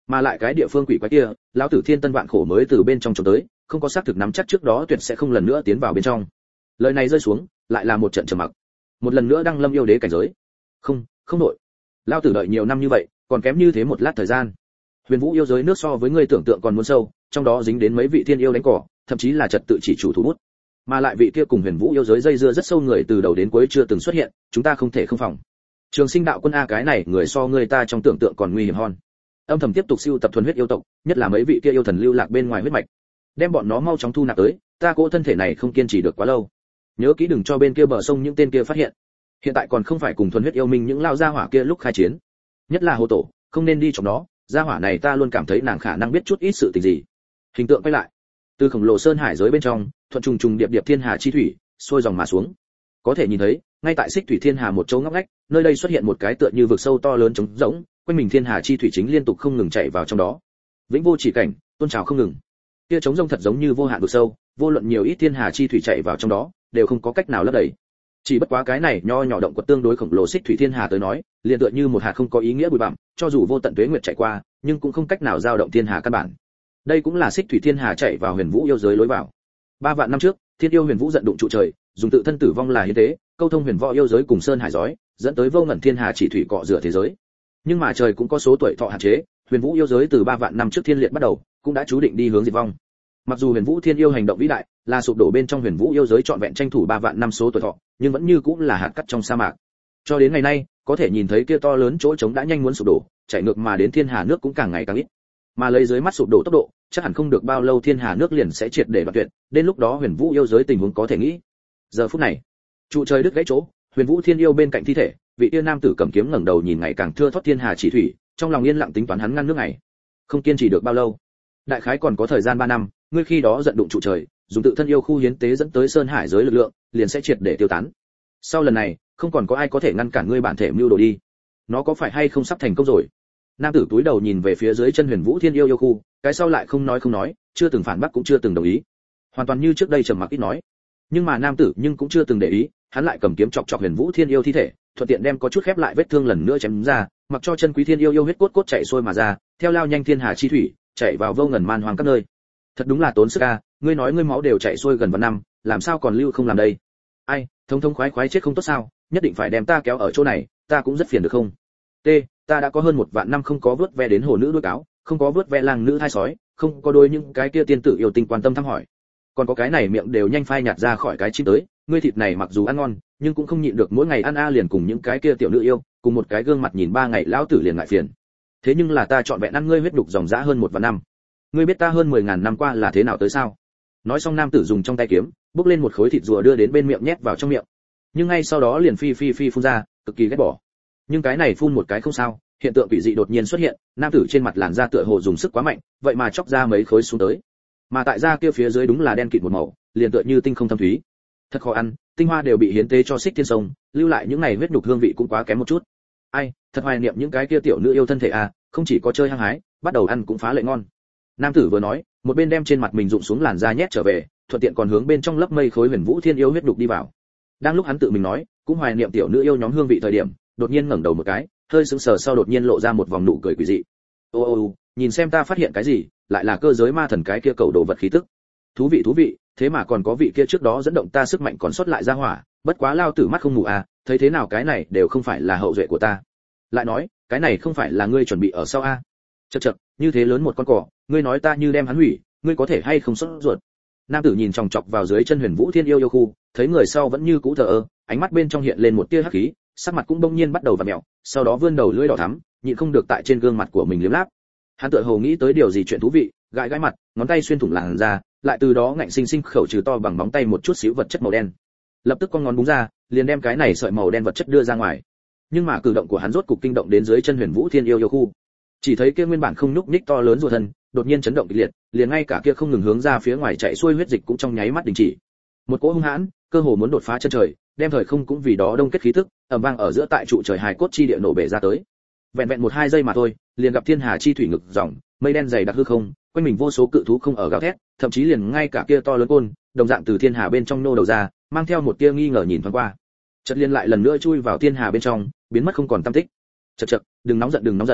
Mà lại cái địa phương quỷ quái kia, lão tử thiên tân vạn khổ mới từ bên trong trốn tới, không có xác thực nắm chắc trước đó tuyệt sẽ không lần nữa tiến vào bên trong. Lời này rơi xuống, lại là một trận trầm mặc. Một lần nữa đăng lâm yêu đế cảnh giới. Không, không đổi. Lão tử đợi nhiều năm như vậy, còn kém như thế một lát thời gian. Huyền Vũ yêu giới nước so với ngươi tưởng tượng còn muốn sâu, trong đó dính đến mấy vị thiên yêu đánh cỏ, thậm chí là trật tự chỉ chủ thủ bút. Mà lại vị kia cùng Huyền Vũ yêu giới dây dưa rất sâu người từ đầu đến cuối chưa từng xuất hiện, chúng ta không thể không phòng. Trường Sinh đạo quân a, cái này người so người ta trong tưởng tượng còn nguy hiểm hơn. Âm thầm tiếp tục siêu tập thuần huyết yêu tộc, nhất là mấy vị kia yêu thần lưu lạc bên ngoài huyết mạch, đem bọn nó mau chóng thu nạp tới, ta cỗ thân thể này không kiên trì được quá lâu. Nhớ kỹ đừng cho bên kia bờ sông những tên kia phát hiện. Hiện tại còn không phải cùng thuần huyết yêu minh những lao gia hỏa kia lúc khai chiến, nhất là Hồ Tổ, không nên đi trong đó, gia hỏa này ta luôn cảm thấy nàng khả năng biết chút ít sự tình gì. Hình tượng quay lại, từ khổng lồ sơn hải giới bên trong, thuận trùng trùng điệp điệp thiên hà chi thủy, sôi dòng mà xuống. Có thể nhìn thấy, ngay tại xích thủy thiên hà một chỗ ngóc ngách, nơi đây xuất hiện một cái tựa như vực sâu to lớn trống rỗng, quanh mình thiên hà chi thủy chính liên tục không ngừng chảy vào trong đó. Vĩnh vô chỉ cảnh, tôn trào không ngừng. Kia trống rỗng thật giống như vô hạn vực sâu, vô luận nhiều ít thiên hà chi thủy chảy vào trong đó, đều không có cách nào lấp đầy. Chỉ bất quá cái này nho nhỏ động quật tương đối khổng lồ xích thủy thiên hà tới nói, liền tựa như một hạt không có ý nghĩa bụi bặm, cho dù vô tận tuế nguyệt chạy qua, nhưng cũng không cách nào dao động thiên hà căn bản. Đây cũng là xích thủy thiên hà chạy vào Huyền Vũ yêu giới lối vào. Ba vạn năm trước, Thiên yêu Huyền Vũ giận đụng trụ trời, dùng tự thân tử vong là hiến tế, câu thông huyền võ yêu giới cùng sơn hải giới, dẫn tới vô ngần thiên hà chỉ thủy cọ rửa thế giới. Nhưng mà trời cũng có số tuổi thọ hạn chế, Huyền Vũ yêu giới từ ba vạn năm trước thiên liệt bắt đầu, cũng đã chú định đi hướng diệt vong. Mặc dù Huyền Vũ Thiên yêu hành động vĩ đại, là sụp đổ bên trong Huyền Vũ yêu giới trọn vẹn tranh thủ ba vạn năm số tuổi thọ, nhưng vẫn như cũng là hạt cát trong sa mạc. Cho đến ngày nay, có thể nhìn thấy kia to lớn chỗ trống đã nhanh muốn sụp đổ, chảy ngược mà đến thiên hà nước cũng càng ngày càng ít. Mà lấy dưới mắt sụp đổ tốc độ, chắc hẳn không được bao lâu thiên hà nước liền sẽ triệt để đoạn tuyệt, đến lúc đó Huyền Vũ yêu giới tình huống có thể nghĩ. Giờ phút này, trụ trời đứt gãy chỗ, Huyền Vũ Thiên yêu bên cạnh thi thể, vị tiên nam tử cầm kiếm ngẩng đầu nhìn ngày càng thưa thoát thiên hà chỉ thủy, trong lòng yên lặng tính toán hắn ngăn nước này. Không kiên trì được bao lâu, đại khái còn có thời gian ba năm, ngươi khi đó giận đụng trụ trời, dùng tự thân yêu khu hiến tế dẫn tới sơn hải giới lực lượng, liền sẽ triệt để tiêu tán. Sau lần này, không còn có ai có thể ngăn cản ngươi bản thể mưu đồ đi. Nó có phải hay không sắp thành công rồi? Nam tử túi đầu nhìn về phía dưới chân Huyền Vũ Thiên yêu yêu khu, cái sau lại không nói không nói, chưa từng phản bác cũng chưa từng đồng ý, hoàn toàn như trước đây trầm mặc ít nói. Nhưng mà nam tử nhưng cũng chưa từng để ý, hắn lại cầm kiếm chọc chọc Huyền Vũ Thiên yêu thi thể, thuận tiện đem có chút khép lại vết thương lần nữa chém ra, mặc cho chân quý thiên yêu yêu huyết cốt cốt chảy xuôi mà ra, theo lao nhanh thiên hà chi thủy, chảy vào vô ngần man hoang các nơi. Thật đúng là tốn sức a, ngươi nói ngươi máu đều chảy xuôi gần vạn năm, làm sao còn lưu không làm đây? Ai, thông thông khoái khoái chết không tốt sao, nhất định phải đem ta kéo ở chỗ này, ta cũng rất phiền được không? T, ta đã có hơn một vạn năm không có vớt ve đến hồ nữ đuôi cáo, không có vớt ve lang nữ thai sói, không có đôi những cái kia tiên tử yêu tình quan tâm thăm hỏi. Còn có cái này miệng đều nhanh phai nhạt ra khỏi cái chim tới, ngươi thịt này mặc dù ăn ngon, nhưng cũng không nhịn được mỗi ngày ăn a liền cùng những cái kia tiểu nữ yêu, cùng một cái gương mặt nhìn ba ngày lão tử liền ngại phiền. Thế nhưng là ta chọn vẹn ăn ngươi huyết đục dòng dã hơn một vạn năm. Ngươi biết ta hơn mười ngàn năm qua là thế nào tới sao? Nói xong nam tử dùng trong tay kiếm, bốc lên một khối thịt rùa đưa đến bên miệng nhét vào trong miệng. Nhưng ngay sau đó liền phi phi phi phun ra, cực kỳ ghét bỏ. Nhưng cái này phun một cái không sao, hiện tượng quỷ dị đột nhiên xuất hiện, nam tử trên mặt làn da tựa hồ dùng sức quá mạnh, vậy mà chóc ra mấy khối xuống tới. Mà tại da kia phía dưới đúng là đen kịt một màu, liền tựa như tinh không thâm thúy. Thật khó ăn, tinh hoa đều bị hiến tế cho Xích Thiên Sông, lưu lại những này huyết nhục hương vị cũng quá kém một chút. Ai, thật hoài niệm những cái kia tiểu nữ yêu thân thể à, không chỉ có chơi hăng hái, bắt đầu ăn cũng phá lệ ngon. Nam tử vừa nói, một bên đem trên mặt mình rụng xuống làn da nhét trở về, thuận tiện còn hướng bên trong lớp mây khối Huyền Vũ Thiên yêu huyết nhục đi vào. Đang lúc hắn tự mình nói, cũng hoài niệm tiểu nữ yêu nhóm hương vị thời điểm, đột nhiên ngẩng đầu một cái, hơi sững sờ sau đột nhiên lộ ra một vòng nụ cười quỷ dị. Ô ô ô, nhìn xem ta phát hiện cái gì, lại là cơ giới ma thần cái kia cầu đồ vật khí tức. Thú vị thú vị, thế mà còn có vị kia trước đó dẫn động ta sức mạnh còn sót lại ra hỏa, bất quá lao tử mắt không mù à, thấy thế nào cái này đều không phải là hậu duệ của ta. Lại nói, cái này không phải là ngươi chuẩn bị ở sau a? À? Chậc chậc, như thế lớn một con cỏ, ngươi nói ta như đem hắn hủy, ngươi có thể hay không sốt ruột? Nam tử nhìn chòng chọc vào dưới chân Huyền Vũ Thiên yêu yêu khu, thấy người sau vẫn như cũ thờ ơ, ánh mắt bên trong hiện lên một tia hắc khí, sắc mặt cũng bỗng nhiên bắt đầu vặn mèo, sau đó vươn đầu lưỡi đỏ thắm, nhịn không được tại trên gương mặt của mình liếm láp. Hắn tựa hồ nghĩ tới điều gì chuyện thú vị, gãi gãi mặt, ngón tay xuyên thủng làn da, lại từ đó ngạnh sinh sinh khẩu trừ to bằng móng tay một chút xíu vật chất màu đen. Lập tức con ngón búng ra, liền đem cái này sợi màu đen vật chất đưa ra ngoài. Nhưng mà cử động của hắn rốt cục kinh động đến dưới chân Huyền Vũ Thiên yêu yêu khu. Chỉ thấy kia nguyên bản không nhúc nhích to lớn rùa thân, đột nhiên chấn động kịch liệt, liền ngay cả kia không ngừng hướng ra phía ngoài chạy xuôi huyết dịch cũng trong nháy mắt đình chỉ. Một cỗ hung hãn, cơ hồ muốn đột phá chân trời, đem thời không cũng vì đó đông kết khí tức, ầm vang ở giữa tại trụ trời hài cốt chi địa nổ bể ra tới. Vẹn vẹn một hai giây mà thôi, liền gặp thiên hà chi thủy ngực dòng, mây đen dày đặc hư không, quanh mình vô số cự thú không ở gào thét, thậm chí liền ngay cả kia to lớn côn, đồng dạng từ thiên hà bên trong nô đầu ra, mang theo một tia nghi ngờ nhìn thoáng qua. Chợt liền lại lần nữa chui vào thiên hà bên trong, biến mất không còn tăm tích. Chậc chậc, đừng nóng giận đừng nóng giận.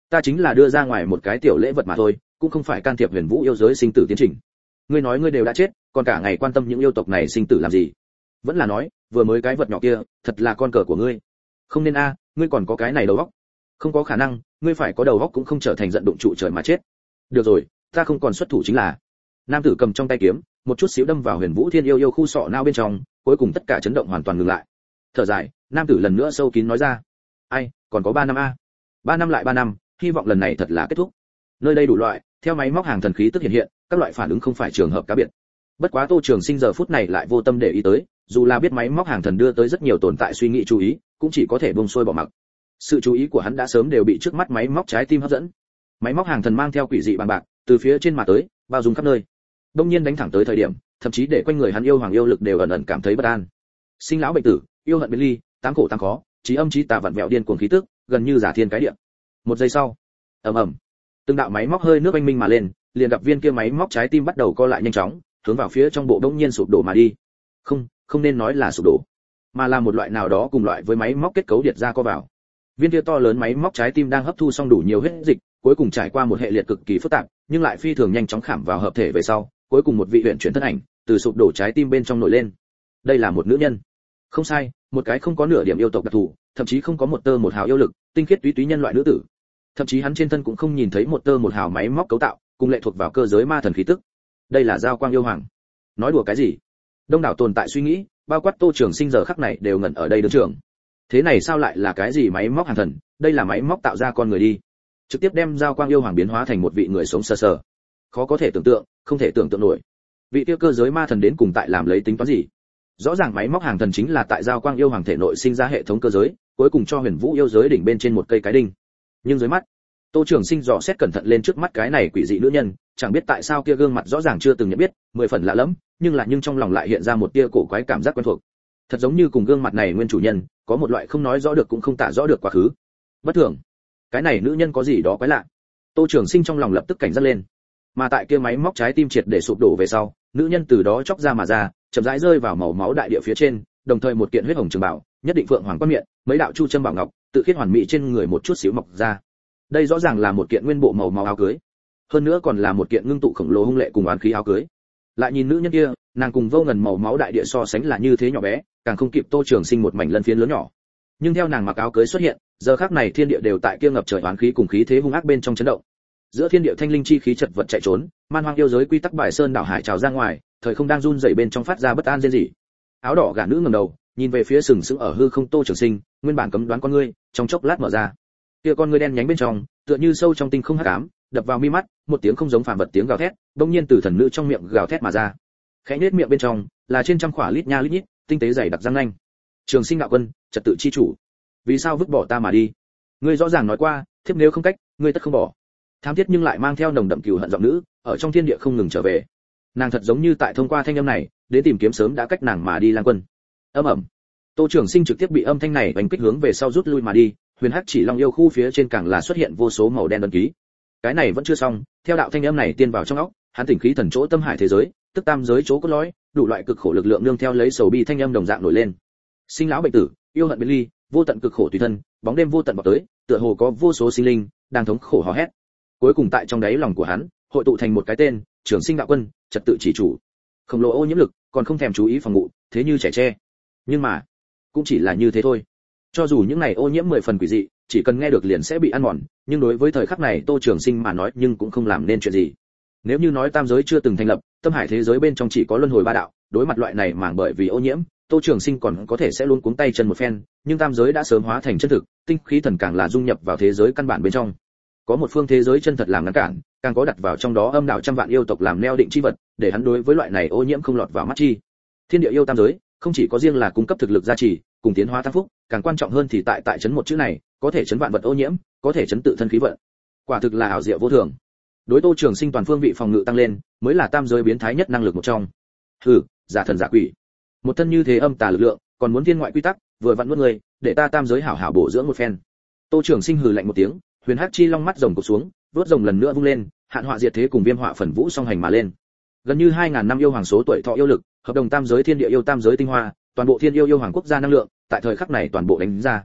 Ta chính là đưa ra ngoài một cái tiểu lễ vật mà thôi, cũng không phải can thiệp huyền vũ yêu giới sinh tử tiến trình. Ngươi nói ngươi đều đã chết, còn cả ngày quan tâm những yêu tộc này sinh tử làm gì? Vẫn là nói, vừa mới cái vật nhỏ kia, thật là con cờ của ngươi. Không nên a, ngươi còn có cái này đầu óc. Không có khả năng, ngươi phải có đầu óc cũng không trở thành giận đụng trụ trời mà chết. Được rồi, ta không còn xuất thủ chính là. Nam tử cầm trong tay kiếm, một chút xíu đâm vào Huyền Vũ Thiên yêu yêu khu sọ não bên trong, cuối cùng tất cả chấn động hoàn toàn ngừng lại. Thở dài, nam tử lần nữa sâu kín nói ra: "Ai, còn có ba năm a. ba năm lại ba năm, hy vọng lần này thật là kết thúc." Nơi đây đủ loại, theo máy móc hàng thần khí tức hiện hiện, các loại phản ứng không phải trường hợp cá biệt. Bất quá Tô Trường Sinh giờ phút này lại vô tâm để ý tới, dù là biết máy móc hàng thần đưa tới rất nhiều tồn tại suy nghĩ chú ý, cũng chỉ có thể buông xuôi bỏ mặc. Sự chú ý của hắn đã sớm đều bị trước mắt máy móc trái tim hấp dẫn. Máy móc hàng thần mang theo quỷ dị bằng bạc, từ phía trên mà tới, bao dung khắp nơi. Đông nhiên đánh thẳng tới thời điểm, thậm chí để quanh người hắn yêu hoàng yêu lực đều ẩn ẩn cảm thấy bất an. Sinh lão bệnh tử, yêu hận biệt ly, tám khổ tăng khó, trí âm trí tà vặn vẹo điên cuồng khí tức, gần như giả thiên cái địa. Một giây sau, ầm ầm, từng đạo máy móc hơi nước oanh minh mà lên, liền gặp viên kia máy móc trái tim bắt đầu co lại nhanh chóng, hướng vào phía trong bộ đống nhiên sụp đổ mà đi. Không, không nên nói là sụp đổ, mà là một loại nào đó cùng loại với máy móc kết cấu điệt ra co vào. Viên kia to lớn máy móc trái tim đang hấp thu xong đủ nhiều huyết dịch, cuối cùng trải qua một hệ liệt cực kỳ phức tạp, nhưng lại phi thường nhanh chóng khảm vào hợp thể về sau, cuối cùng một vị huyền chuyển thân ảnh từ sụp đổ trái tim bên trong nổi lên. Đây là một nữ nhân. Không sai, một cái không có nửa điểm yêu tộc đặc thù, thậm chí không có một tơ một hào yêu lực, tinh khiết túy túy nhân loại nữ tử. Thậm chí hắn trên thân cũng không nhìn thấy một tơ một hào máy móc cấu tạo, cùng lệ thuộc vào cơ giới ma thần khí tức. Đây là giao quang yêu hoàng. Nói đùa cái gì? Đông đảo tồn tại suy nghĩ, bao quát Tô Trường Sinh giờ khắc này đều ngẩn ở đây đứng trường. Thế này sao lại là cái gì máy móc hàng thần, đây là máy móc tạo ra con người đi. Trực tiếp đem giao quang yêu hoàng biến hóa thành một vị người sống sờ sờ. Khó có thể tưởng tượng, không thể tưởng tượng nổi. Vị kia cơ giới ma thần đến cùng tại làm lấy tính toán gì? Rõ ràng máy móc hàng thần chính là tại giao quang yêu hoàng thể nội sinh ra hệ thống cơ giới, cuối cùng cho huyền vũ yêu giới đỉnh bên trên một cây cái đinh. Nhưng dưới mắt, Tô Trường Sinh dò xét cẩn thận lên trước mắt cái này quỷ dị nữ nhân, chẳng biết tại sao kia gương mặt rõ ràng chưa từng nhận biết, mười phần lạ lẫm, nhưng là nhưng trong lòng lại hiện ra một tia cổ quái cảm giác quen thuộc. Thật giống như cùng gương mặt này nguyên chủ nhân, có một loại không nói rõ được cũng không tả rõ được quá khứ. Bất thường, cái này nữ nhân có gì đó quái lạ. Tô Trường Sinh trong lòng lập tức cảnh giác lên. Mà tại kia máy móc trái tim triệt để sụp đổ về sau, nữ nhân từ đó chóc ra mà ra, chậm rãi rơi vào màu máu đại địa phía trên, đồng thời một kiện huyết hồng trường bảo, nhất định phượng hoàng quan miệng, mấy đạo chu châm bảo ngọc, tự khiết hoàn mỹ trên người một chút xíu mọc ra. Đây rõ ràng là một kiện nguyên bộ màu máu áo cưới, hơn nữa còn là một kiện ngưng tụ khổng lồ hung lệ cùng oán khí áo cưới. Lại nhìn nữ nhân kia, nàng cùng vô ngần màu máu đại địa so sánh là như thế nhỏ bé, càng không kịp Tô Trường Sinh một mảnh lân phiến lớn nhỏ. Nhưng theo nàng mặc áo cưới xuất hiện, giờ khắc này thiên địa đều tại kia ngập trời oán khí cùng khí thế hung ác bên trong chấn động. Giữa thiên địa thanh linh chi khí chật vật chạy trốn, man hoang yêu giới quy tắc bài sơn đảo hải trào ra ngoài, thời không đang run rẩy bên trong phát ra bất an rên rỉ. Áo đỏ gã nữ ngẩng đầu, nhìn về phía sừng sững ở hư không Tô Trường Sinh, nguyên bản cấm đoán con ngươi, trong chốc lát mở ra. Kia con ngươi đen nhánh bên trong, tựa như sâu trong tinh không hắc ám, đập vào mi mắt, một tiếng không giống phàm vật tiếng gào thét, bỗng nhiên từ thần nữ trong miệng gào thét mà ra. Khẽ nhếch miệng bên trong, là trên trăm khỏa lít nha lít nhít, tinh tế dày đặc răng nanh. Trường Sinh đạo quân, trật tự chi chủ, vì sao vứt bỏ ta mà đi? Ngươi rõ ràng nói qua, thiếp nếu không cách, ngươi tất không bỏ. Tham thiết nhưng lại mang theo nồng đậm cừu hận giọng nữ, ở trong thiên địa không ngừng trở về. Nàng thật giống như tại thông qua thanh âm này, đến tìm kiếm sớm đã cách nàng mà đi Lang Quân. Ầm ầm. Tô Trường Sinh trực tiếp bị âm thanh này đánh kích hướng về sau rút lui mà đi, huyền hắc chỉ long yêu khu phía trên càng là xuất hiện vô số màu đen ấn ký. Cái này vẫn chưa xong, theo đạo thanh âm này tiên vào trong óc, hắn tỉnh khí thần chỗ tâm hải thế giới, tức tam giới chỗ cốt lõi, đủ loại cực khổ lực lượng nương theo lấy sầu bi thanh âm đồng dạng nổi lên. Sinh lão bệnh tử, yêu hận biệt ly, vô tận cực khổ tùy thân, bóng đêm vô tận vọt tới, tựa hồ có vô số sinh linh đang thống khổ hò hét. Cuối cùng tại trong đáy lòng của hắn, hội tụ thành một cái tên, Trường Sinh đạo quân, trật tự chỉ chủ. Khổng lồ ô nhiễm lực, còn không thèm chú ý phòng ngự, thế như trẻ tre. Nhưng mà, cũng chỉ là như thế thôi. Cho dù những này ô nhiễm mười phần quỷ dị, chỉ cần nghe được liền sẽ bị ăn mòn, nhưng đối với thời khắc này Tô Trường Sinh mà nói nhưng cũng không làm nên chuyện gì. Nếu như nói tam giới chưa từng thành lập, tâm hải thế giới bên trong chỉ có luân hồi ba đạo, đối mặt loại này màng bởi vì ô nhiễm, Tô Trường Sinh còn có thể sẽ luôn cuống tay chân một phen, nhưng tam giới đã sớm hóa thành chân thực, tinh khí thần càng là dung nhập vào thế giới căn bản bên trong. Có một phương thế giới chân thật làm ngăn cản, càng có đặt vào trong đó âm đạo trăm vạn yêu tộc làm neo định chi vật, để hắn đối với loại này ô nhiễm không lọt vào mắt chi. Thiên địa yêu tam giới, không chỉ có riêng là cung cấp thực lực gia trì, cùng tiến hóa tăng phúc, càng quan trọng hơn thì tại tại chấn một chữ này, có thể chấn vạn vật ô nhiễm, có thể chấn tự thân khí vận. Quả thực là ảo diệu vô thường. Đối Tô Trường Sinh toàn phương vị phòng ngự tăng lên, mới là tam giới biến thái nhất năng lực một trong. Hừ, giả thần giả quỷ. Một thân như thế âm tà lực lượng, còn muốn thiên ngoại quy tắc, vừa vặn nuốt người, để ta tam giới hảo hảo bổ dưỡng một phen. Tô Trường Sinh hừ lạnh một tiếng, huyền hắc chi long mắt rồng cụp xuống, vớt rồng lần nữa vung lên, hạn họa diệt thế cùng viêm họa phần vũ song hành mà lên. Gần như hai ngàn năm yêu hoàng số tuổi thọ yêu lực, hợp đồng tam giới thiên địa yêu tam giới tinh hoa, toàn bộ thiên yêu yêu hoàng quốc gia năng lượng, tại thời khắc này toàn bộ đánh ra.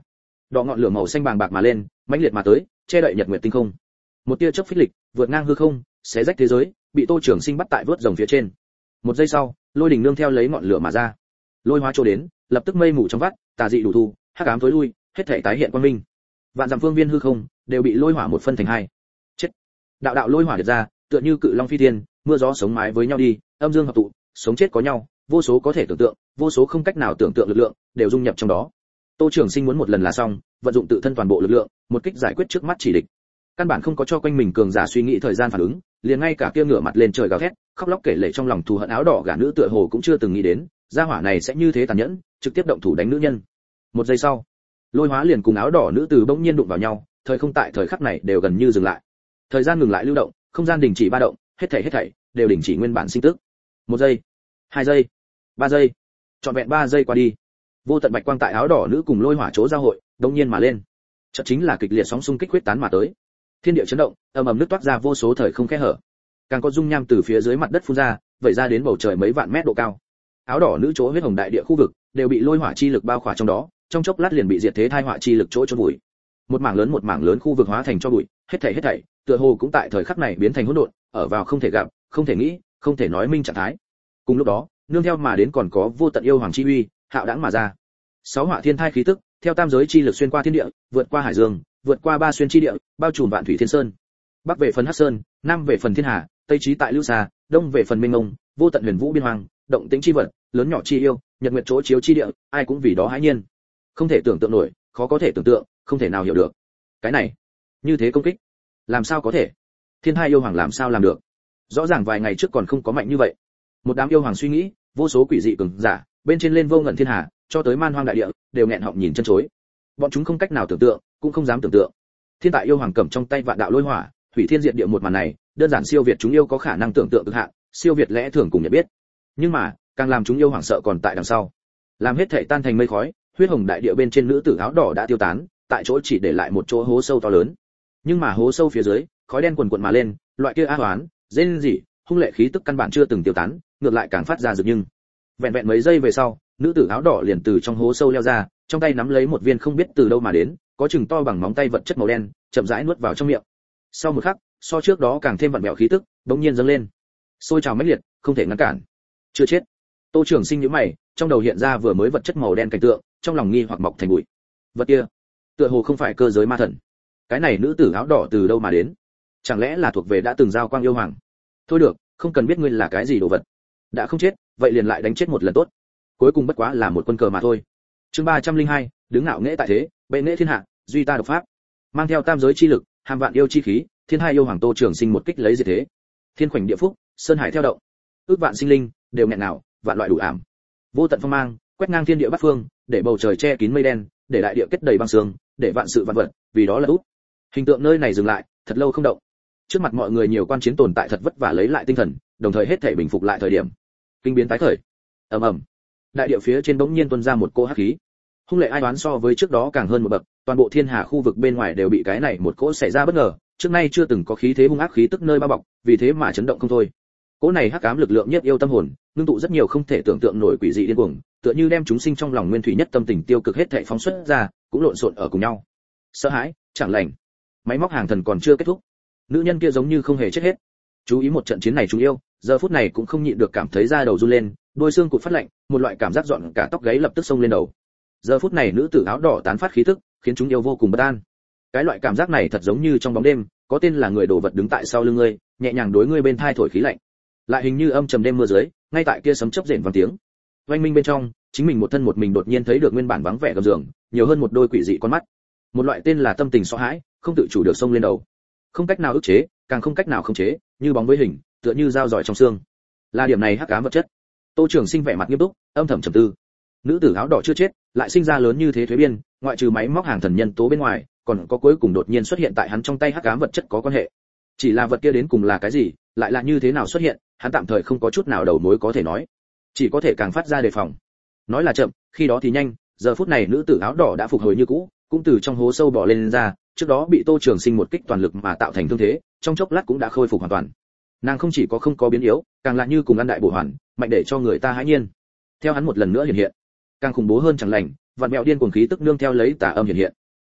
Đỏ ngọn lửa màu xanh bàng bạc mà lên, mãnh liệt mà tới, che đậy nhật nguyệt tinh không. Một tia chớp phích lịch, vượt ngang hư không, xé rách thế giới, bị Tô Trường Sinh bắt tại vớt rồng phía trên. Một giây sau, lôi đỉnh nương theo lấy ngọn lửa mà ra. Lôi hóa chỗ đến, lập tức mây mù trong vắt, tà dị đủ thu, hắc ám tối lui, hết thảy tái hiện quang minh. Vạn dặm phương viên hư không đều bị lôi hỏa một phân thành hai. Chết. Đạo đạo lôi hỏa liệt ra, tựa như cự long phi thiên, mưa gió sống mái với nhau đi, âm dương hợp tụ, sống chết có nhau, vô số có thể tưởng tượng, vô số không cách nào tưởng tượng lực lượng đều dung nhập trong đó. Tô Trường Sinh muốn một lần là xong, vận dụng tự thân toàn bộ lực lượng, một kích giải quyết trước mắt chỉ địch. Căn bản không có cho quanh mình cường giả suy nghĩ thời gian phản ứng, liền ngay cả kia ngửa mặt lên trời gào thét, khóc lóc kể lể trong lòng thù hận áo đỏ gã nữ tựa hồ cũng chưa từng nghĩ đến, gia hỏa này sẽ như thế tàn nhẫn, trực tiếp động thủ đánh nữ nhân. Một giây sau, lôi hóa liền cùng áo đỏ nữ từ bỗng nhiên đụng vào nhau, thời không tại thời khắc này đều gần như dừng lại. Thời gian ngừng lại lưu động, không gian đình chỉ ba động, hết thảy hết thảy đều đình chỉ nguyên bản sinh tức. Một giây, hai giây, ba giây, trọn vẹn ba giây qua đi. Vô tận bạch quang tại áo đỏ nữ cùng lôi hỏa chỗ giao hội, đột nhiên mà lên. Chợt chính là kịch liệt sóng xung kích huyết tán mà tới. Thiên địa chấn động, ầm ầm nước toát ra vô số thời không kẽ hở. Càng có dung nham từ phía dưới mặt đất phun ra, vẩy ra đến bầu trời mấy vạn mét độ cao. Áo đỏ nữ chỗ huyết hồng đại địa khu vực đều bị lôi hỏa chi lực bao khỏa trong đó, trong chốc lát liền bị diệt thế thai hỏa chi lực chỗ chôn vùi. Một mảng lớn một mảng lớn khu vực hóa thành cho bụi, hết thảy hết thảy, tựa hồ cũng tại thời khắc này biến thành hỗn độn, ở vào không thể gặp, không thể nghĩ, không thể nói minh trạng thái. Cùng lúc đó, nương theo mà đến còn có vô tận yêu hoàng chi uy, hạo đãng mà ra. Sáu hỏa thiên thai khí tức, theo tam giới chi lực xuyên qua thiên địa, vượt qua hải dương, vượt qua ba xuyên chi địa, bao trùm vạn thủy thiên sơn. Bắc về phần hắc sơn, nam về phần thiên hà, tây chí tại lưu xa, đông về phần minh ngông, vô tận huyền vũ biên hoàng, động tĩnh chi vật, lớn nhỏ chi yêu, nhật nguyệt chỗ chiếu chi địa, ai cũng vì đó hãi nhiên. Không thể tưởng tượng nổi, khó có thể tưởng tượng, không thể nào hiểu được. Cái này, như thế công kích, làm sao có thể? Thiên thai yêu hoàng làm sao làm được? Rõ ràng vài ngày trước còn không có mạnh như vậy. Một đám yêu hoàng suy nghĩ, vô số quỷ dị cường giả, bên trên lên vô ngần thiên hà, cho tới man hoang đại địa, đều nghẹn họng nhìn chân chối. Bọn chúng không cách nào tưởng tượng, cũng không dám tưởng tượng. Thiên tại yêu hoàng cầm trong tay vạn đạo lôi hỏa, hủy thiên diệt địa một màn này, đơn giản siêu việt chúng yêu có khả năng tưởng tượng cực hạn, siêu việt lẽ thường cùng nhận biết. Nhưng mà, càng làm chúng yêu hoảng sợ còn tại đằng sau. Làm hết thảy tan thành mây khói, huyết hồng đại địa bên trên nữ tử áo đỏ đã tiêu tán, tại chỗ chỉ để lại một chỗ hố sâu to lớn. Nhưng mà hố sâu phía dưới, khói đen quần quần mà lên, loại kia a hoán, rên rỉ, hung lệ khí tức căn bản chưa từng tiêu tán, ngược lại càng phát ra rực nhưng. Vẹn vẹn mấy giây về sau, nữ tử áo đỏ liền từ trong hố sâu leo ra, trong tay nắm lấy một viên không biết từ đâu mà đến, có chừng to bằng móng tay vật chất màu đen, chậm rãi nuốt vào trong miệng. Sau một khắc, so trước đó càng thêm vặn vẹo khí tức, đống nhiên dâng lên, sôi trào mãnh liệt, không thể ngăn cản. Chưa chết. Tô Trường Sinh nhíu mày, trong đầu hiện ra vừa mới vật chất màu đen cảnh tượng, trong lòng nghi hoặc mọc thành bụi. Vật kia, tựa hồ không phải cơ giới ma thần. Cái này nữ tử áo đỏ từ đâu mà đến? Chẳng lẽ là thuộc về đã từng giao quang yêu hoàng? Thôi được, không cần biết ngươi là cái gì đồ vật. Đã không chết, vậy liền lại đánh chết một lần tốt. Cuối cùng bất quá là một quân cờ mà thôi. Chương ba trăm linh hai, đứng ngạo nghễ tại thế, bệ nghệ thiên hạ, duy ta độc pháp. Mang theo tam giới chi lực, hàm vạn yêu chi khí, thiên hai yêu hoàng Tô Trường Sinh một kích lấy diệt thế. Thiên khoảnh địa phúc, sơn hải theo động. Ước vạn sinh linh đều nghẹn nào, vạn loại đủ ảm. Vô tận phong mang, quét ngang thiên địa bát phương, để bầu trời che kín mây đen, để đại địa kết đầy băng sương, để vạn sự vạn vật vì đó là út. Hình tượng nơi này dừng lại, thật lâu không động. Trước mặt mọi người nhiều quan chiến tồn tại thật vất vả lấy lại tinh thần, đồng thời hết thảy bình phục lại thời điểm. Kinh biến tái khởi. Ầm ầm. Đại địa phía trên bỗng nhiên tuôn ra một cỗ hắc khí. Hung lệ ai oán so với trước đó càng hơn một bậc, toàn bộ thiên hà khu vực bên ngoài đều bị cái này một cỗ xảy ra bất ngờ, trước nay chưa từng có khí thế hung ác khí tức nơi bao bọc, vì thế mà chấn động không thôi. Cỗ này hắc ám lực lượng nhiếp yêu tâm hồn, ngưng tụ rất nhiều không thể tưởng tượng nổi quỷ dị điên cuồng, tựa như đem chúng sinh trong lòng nguyên thủy nhất tâm tình tiêu cực hết thảy phóng xuất ra, cũng lộn xộn ở cùng nhau. Sợ hãi, chẳng lành. Máy móc hàng thần còn chưa kết thúc. Nữ nhân kia giống như không hề chết hết. Chú ý một trận chiến này chúng yêu, giờ phút này cũng không nhịn được cảm thấy da đầu run lên, đôi xương cụt phát lạnh, một loại cảm giác dọn cả tóc gáy lập tức xông lên đầu. Giờ phút này nữ tử áo đỏ tán phát khí tức, khiến chúng yêu vô cùng bất an. Cái loại cảm giác này thật giống như trong bóng đêm, có tên là người đồ vật đứng tại sau lưng ngươi, nhẹ nhàng đối ngươi bên thai thổi khí lạnh. Lại hình như âm trầm đêm mưa dưới, ngay tại kia sấm chớp rền vang tiếng. Oanh minh bên trong, chính mình một thân một mình đột nhiên thấy được nguyên bản vắng vẻ gầm giường, nhiều hơn một đôi quỷ dị con mắt. Một loại tên là tâm tình sợ hãi, không tự chủ được xông lên đầu. Không cách nào ức chế, càng không cách nào khống chế, như bóng với hình, tựa như dao giỏi trong xương. Là điểm này hắc ám vật chất. Tô Trường Sinh vẻ mặt nghiêm túc, âm thầm trầm tư. Nữ tử áo đỏ chưa chết, lại sinh ra lớn như thế thuế biên, ngoại trừ máy móc hàng thần nhân tố bên ngoài, còn có cuối cùng đột nhiên xuất hiện tại hắn trong tay hắc ám vật chất có quan hệ. Chỉ là vật kia đến cùng là cái gì, lại là như thế nào xuất hiện, hắn tạm thời không có chút nào đầu mối có thể nói, chỉ có thể càng phát ra đề phòng. Nói là chậm, khi đó thì nhanh, giờ phút này nữ tử áo đỏ đã phục hồi như cũ, cũng từ trong hố sâu bò lên, lên ra, trước đó bị Tô Trường Sinh một kích toàn lực mà tạo thành thương thế, trong chốc lát cũng đã khôi phục hoàn toàn. Nàng không chỉ có không có biến yếu, càng lại như cùng ăn đại bổ hoàn, mạnh để cho người ta hãi nhiên. Theo hắn một lần nữa hiện hiện, càng khủng bố hơn chẳng lành, vạn mẹo điên cuồng khí tức nương theo lấy tà âm hiện hiện.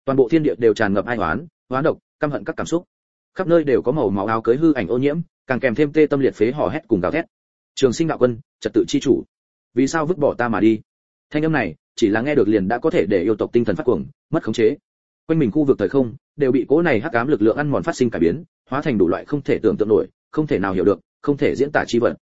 Toàn bộ thiên địa đều tràn ngập ai oán, oán độc, căm hận các cảm xúc. Khắp nơi đều có màu máu áo cưới hư ảnh ô nhiễm, càng kèm thêm tê tâm liệt phế hò hét cùng gào thét. Trường Sinh đạo quân, trật tự chi chủ, vì sao vứt bỏ ta mà đi? Thanh âm này, chỉ là nghe được liền đã có thể để yêu tộc tinh thần phát cuồng, mất khống chế. Quanh mình khu vực thời không đều bị cỗ này hắc ám lực lượng ăn mòn phát sinh cải biến, hóa thành đủ loại không thể tưởng tượng nổi, không thể nào hiểu được, không thể diễn tả chi vật.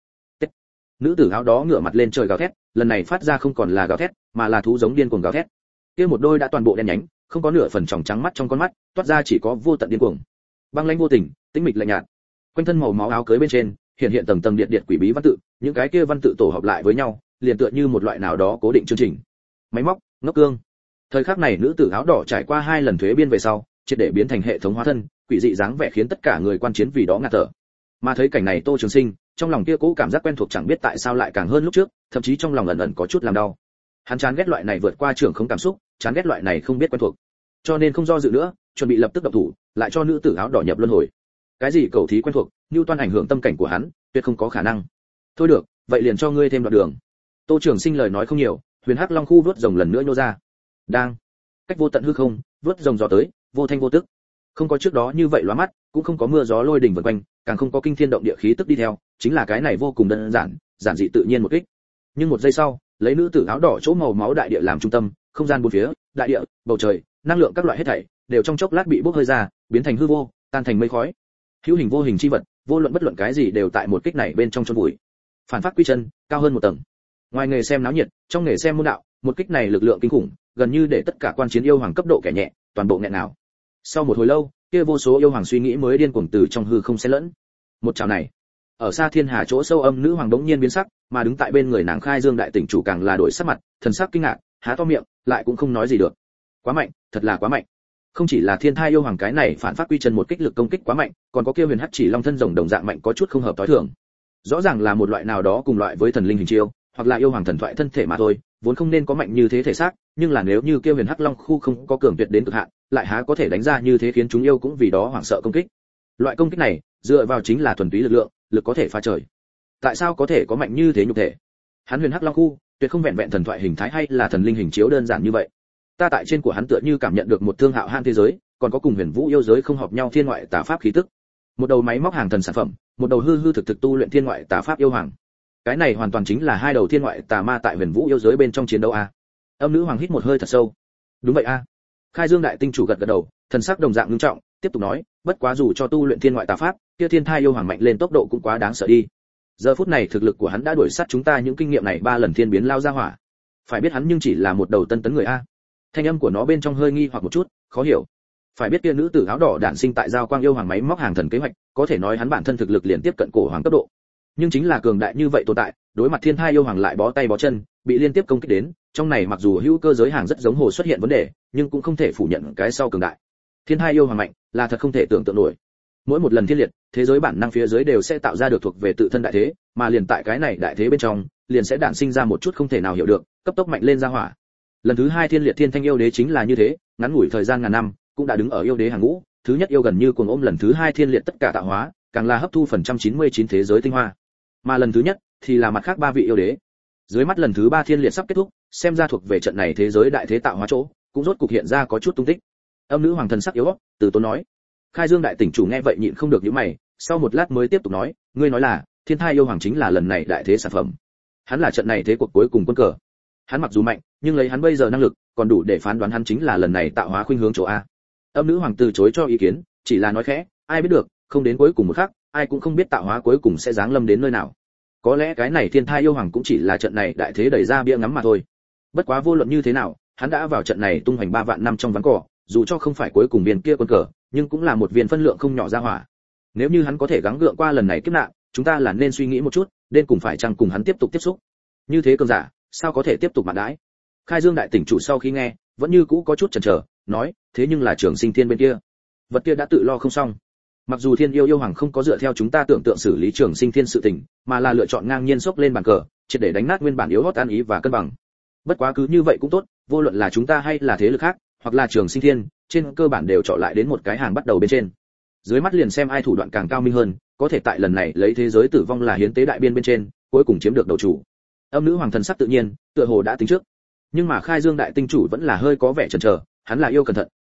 Nữ tử áo đó ngửa mặt lên trời gào thét, lần này phát ra không còn là gào thét, mà là thú giống điên cuồng gào thét. Kia một đôi đã toàn bộ đen nhánh, không có nửa phần tròng trắng mắt trong con mắt, toát ra chỉ có vô tận điên cuồng. Băng lãnh vô tình, tĩnh mịch lạnh nhạt. Quanh thân màu máu áo cưới bên trên, hiện hiện tầng tầng điện điện quỷ bí văn tự, những cái kia văn tự tổ hợp lại với nhau, liền tựa như một loại nào đó cố định chương trình. Máy móc, ngốc cương. Thời khắc này nữ tử áo đỏ trải qua hai lần thuế biên về sau, triệt để biến thành hệ thống hóa thân, quỷ dị dáng vẻ khiến tất cả người quan chiến vì đó ngạt thở. Mà thấy cảnh này Tô Trường Sinh, trong lòng kia cố cảm giác quen thuộc chẳng biết tại sao lại càng hơn lúc trước, thậm chí trong lòng ẩn ẩn có chút làm đau. Hắn chán ghét loại này vượt qua trưởng không cảm xúc, chán ghét loại này không biết quen thuộc. Cho nên không do dự nữa, chuẩn bị lập tức động thủ, lại cho nữ tử áo đỏ nhập luân hồi. Cái gì cầu thí quen thuộc, như toan ảnh hưởng tâm cảnh của hắn, tuyệt không có khả năng. Thôi được, vậy liền cho ngươi thêm đoạn đường. Tô Trường Sinh lời nói không nhiều, huyền hắc long khu vớt rồng lần nữa nhô ra. Đang, cách vô tận hư không, vớt rồng gió tới, vô thanh vô tức. Không có trước đó như vậy lóa mắt, cũng không có mưa gió lôi đình vần quanh, càng không có kinh thiên động địa khí tức đi theo, chính là cái này vô cùng đơn giản, giản dị tự nhiên một kích. Nhưng một giây sau, lấy nữ tử áo đỏ chỗ màu máu đại địa làm trung tâm, không gian bốn phía, đại địa, bầu trời, năng lượng các loại hết thảy, đều trong chốc lát bị bốc hơi ra, biến thành hư vô, tan thành mây khói. Hữu hình vô hình chi vật, vô luận bất luận cái gì đều tại một kích này bên trong chôn vùi. Phản phát quy chân, cao hơn một tầng. Ngoài nghề xem náo nhiệt, trong nghề xem môn đạo, một kích này lực lượng kinh khủng, gần như để tất cả quan chiến yêu hoàng cấp độ kẻ nhẹ, toàn bộ nghẹn nào. Sau một hồi lâu, kia vô số yêu hoàng suy nghĩ mới điên cuồng từ trong hư không xen lẫn. Một chảo này, ở xa thiên hà chỗ sâu âm nữ hoàng đống nhiên biến sắc, mà đứng tại bên người nàng Khai Dương đại tỉnh chủ càng là đổi sắc mặt, thần sắc kinh ngạc, há to miệng, lại cũng không nói gì được. Quá mạnh, thật là quá mạnh. Không chỉ là thiên thai yêu hoàng cái này phản phát quy chân một kích lực công kích quá mạnh, còn có kia huyền hắc chỉ long thân rồng đồng dạng mạnh có chút không hợp tối thường. Rõ ràng là một loại nào đó cùng loại với thần linh hình chiêu, hoặc là yêu hoàng thần thoại thân thể mà thôi, vốn không nên có mạnh như thế thể xác, nhưng là nếu như kia huyền hắc long khu không có cường tuyệt đến cực hạn, lại há có thể đánh ra như thế khiến chúng yêu cũng vì đó hoảng sợ công kích. Loại công kích này, dựa vào chính là thuần túy lực lượng, lực có thể phá trời. Tại sao có thể có mạnh như thế nhục thể? Hắn huyền hắc long khu, tuyệt không vẹn vẹn thần thoại hình thái hay là thần linh hình chiếu đơn giản như vậy. Ta tại trên của hắn tựa như cảm nhận được một thương hạo han thế giới, còn có cùng huyền vũ yêu giới không hợp nhau thiên ngoại tà pháp khí tức. Một đầu máy móc hàng thần sản phẩm, một đầu hư hư thực thực tu luyện thiên ngoại tà pháp yêu hoàng. Cái này hoàn toàn chính là hai đầu thiên ngoại tà ma tại huyền vũ yêu giới bên trong chiến đấu a. Âm nữ hoàng hít một hơi thật sâu. Đúng vậy a. Khai Dương đại tinh chủ gật gật đầu, thần sắc đồng dạng nghiêm trọng, tiếp tục nói, bất quá dù cho tu luyện thiên ngoại tà pháp, kia thiên thai yêu hoàng mạnh lên tốc độ cũng quá đáng sợ đi. Giờ phút này thực lực của hắn đã đuổi sát chúng ta những kinh nghiệm này ba lần thiên biến lao ra hỏa. Phải biết hắn nhưng chỉ là một đầu tân tấn người a. Thanh âm của nó bên trong hơi nghi hoặc một chút, khó hiểu. Phải biết kia nữ tử áo đỏ đản sinh tại giao quang yêu hoàng máy móc hàng thần kế hoạch, có thể nói hắn bản thân thực lực liền tiếp cận cổ hoàng cấp độ. Nhưng chính là cường đại như vậy tồn tại, đối mặt thiên thai yêu hoàng lại bó tay bó chân, bị liên tiếp công kích đến, trong này mặc dù hữu cơ giới hàng rất giống hồ xuất hiện vấn đề, nhưng cũng không thể phủ nhận cái sau cường đại. Thiên thai yêu hoàng mạnh, là thật không thể tưởng tượng nổi. Mỗi một lần thiên liệt, thế giới bản năng phía dưới đều sẽ tạo ra được thuộc về tự thân đại thế, mà liền tại cái này đại thế bên trong, liền sẽ đản sinh ra một chút không thể nào hiểu được, cấp tốc mạnh lên ra hỏa. Lần thứ hai thiên liệt thiên thanh yêu đế chính là như thế, ngắn ngủi thời gian ngàn năm, cũng đã đứng ở yêu đế hàng ngũ, thứ nhất yêu gần như cuồng ôm lần thứ hai thiên liệt tất cả tạo hóa, càng là hấp thu phần trăm chín mươi chín thế giới tinh hoa. Mà lần thứ nhất thì là mặt khác ba vị yêu đế. Dưới mắt lần thứ ba thiên liệt sắp kết thúc, xem ra thuộc về trận này thế giới đại thế tạo hóa chỗ, cũng rốt cục hiện ra có chút tung tích. Âm nữ hoàng thần sắc yếu, từ tốn nói. Khai Dương đại tỉnh chủ nghe vậy nhịn không được nhíu mày, sau một lát mới tiếp tục nói, ngươi nói là thiên thai yêu hoàng chính là lần này đại thế sản phẩm. Hắn là trận này thế cuộc cuối cùng quân cờ. Hắn mặc dù mạnh, nhưng lấy hắn bây giờ năng lực, còn đủ để phán đoán hắn chính là lần này tạo hóa khuynh hướng chỗ a. Âm nữ hoàng từ chối cho ý kiến, chỉ là nói khẽ, ai biết được, không đến cuối cùng một khắc, ai cũng không biết tạo hóa cuối cùng sẽ giáng lâm đến nơi nào. Có lẽ cái này thiên thai yêu hoàng cũng chỉ là trận này đại thế đẩy ra bia ngắm mà thôi. Bất quá vô luận như thế nào, hắn đã vào trận này tung hoành ba vạn năm trong ván cỏ, dù cho không phải cuối cùng viên kia quân cờ, nhưng cũng là một viên phân lượng không nhỏ ra hỏa. Nếu như hắn có thể gắng gượng qua lần này kiếp nạn, chúng ta là nên suy nghĩ một chút, nên cùng phải chăng cùng hắn tiếp tục tiếp xúc. Như thế cường giả, sao có thể tiếp tục mạn đãi? Khai Dương đại tỉnh chủ sau khi nghe, vẫn như cũ có chút chần chờ, nói, thế nhưng là Trường Sinh Thiên bên kia, vật kia đã tự lo không xong. Mặc dù Thiên Yêu yêu hoàng không có dựa theo chúng ta tưởng tượng xử lý Trường Sinh Thiên sự tình, mà là lựa chọn ngang nhiên xốc lên bàn cờ, triệt để đánh nát nguyên bản yếu hót an ý và cân bằng. Bất quá cứ như vậy cũng tốt, vô luận là chúng ta hay là thế lực khác, hoặc là Trường Sinh Thiên, trên cơ bản đều chọn lại đến một cái hàng bắt đầu bên trên. Dưới mắt liền xem ai thủ đoạn càng cao minh hơn, có thể tại lần này lấy thế giới tử vong là hiến tế đại biên bên trên, cuối cùng chiếm được đầu chủ. Âm nữ hoàng thần sắc tự nhiên, tựa hồ đã tính trước. Nhưng mà Khai Dương đại tinh chủ vẫn là hơi có vẻ chần chờ, hắn là yêu cẩn thận,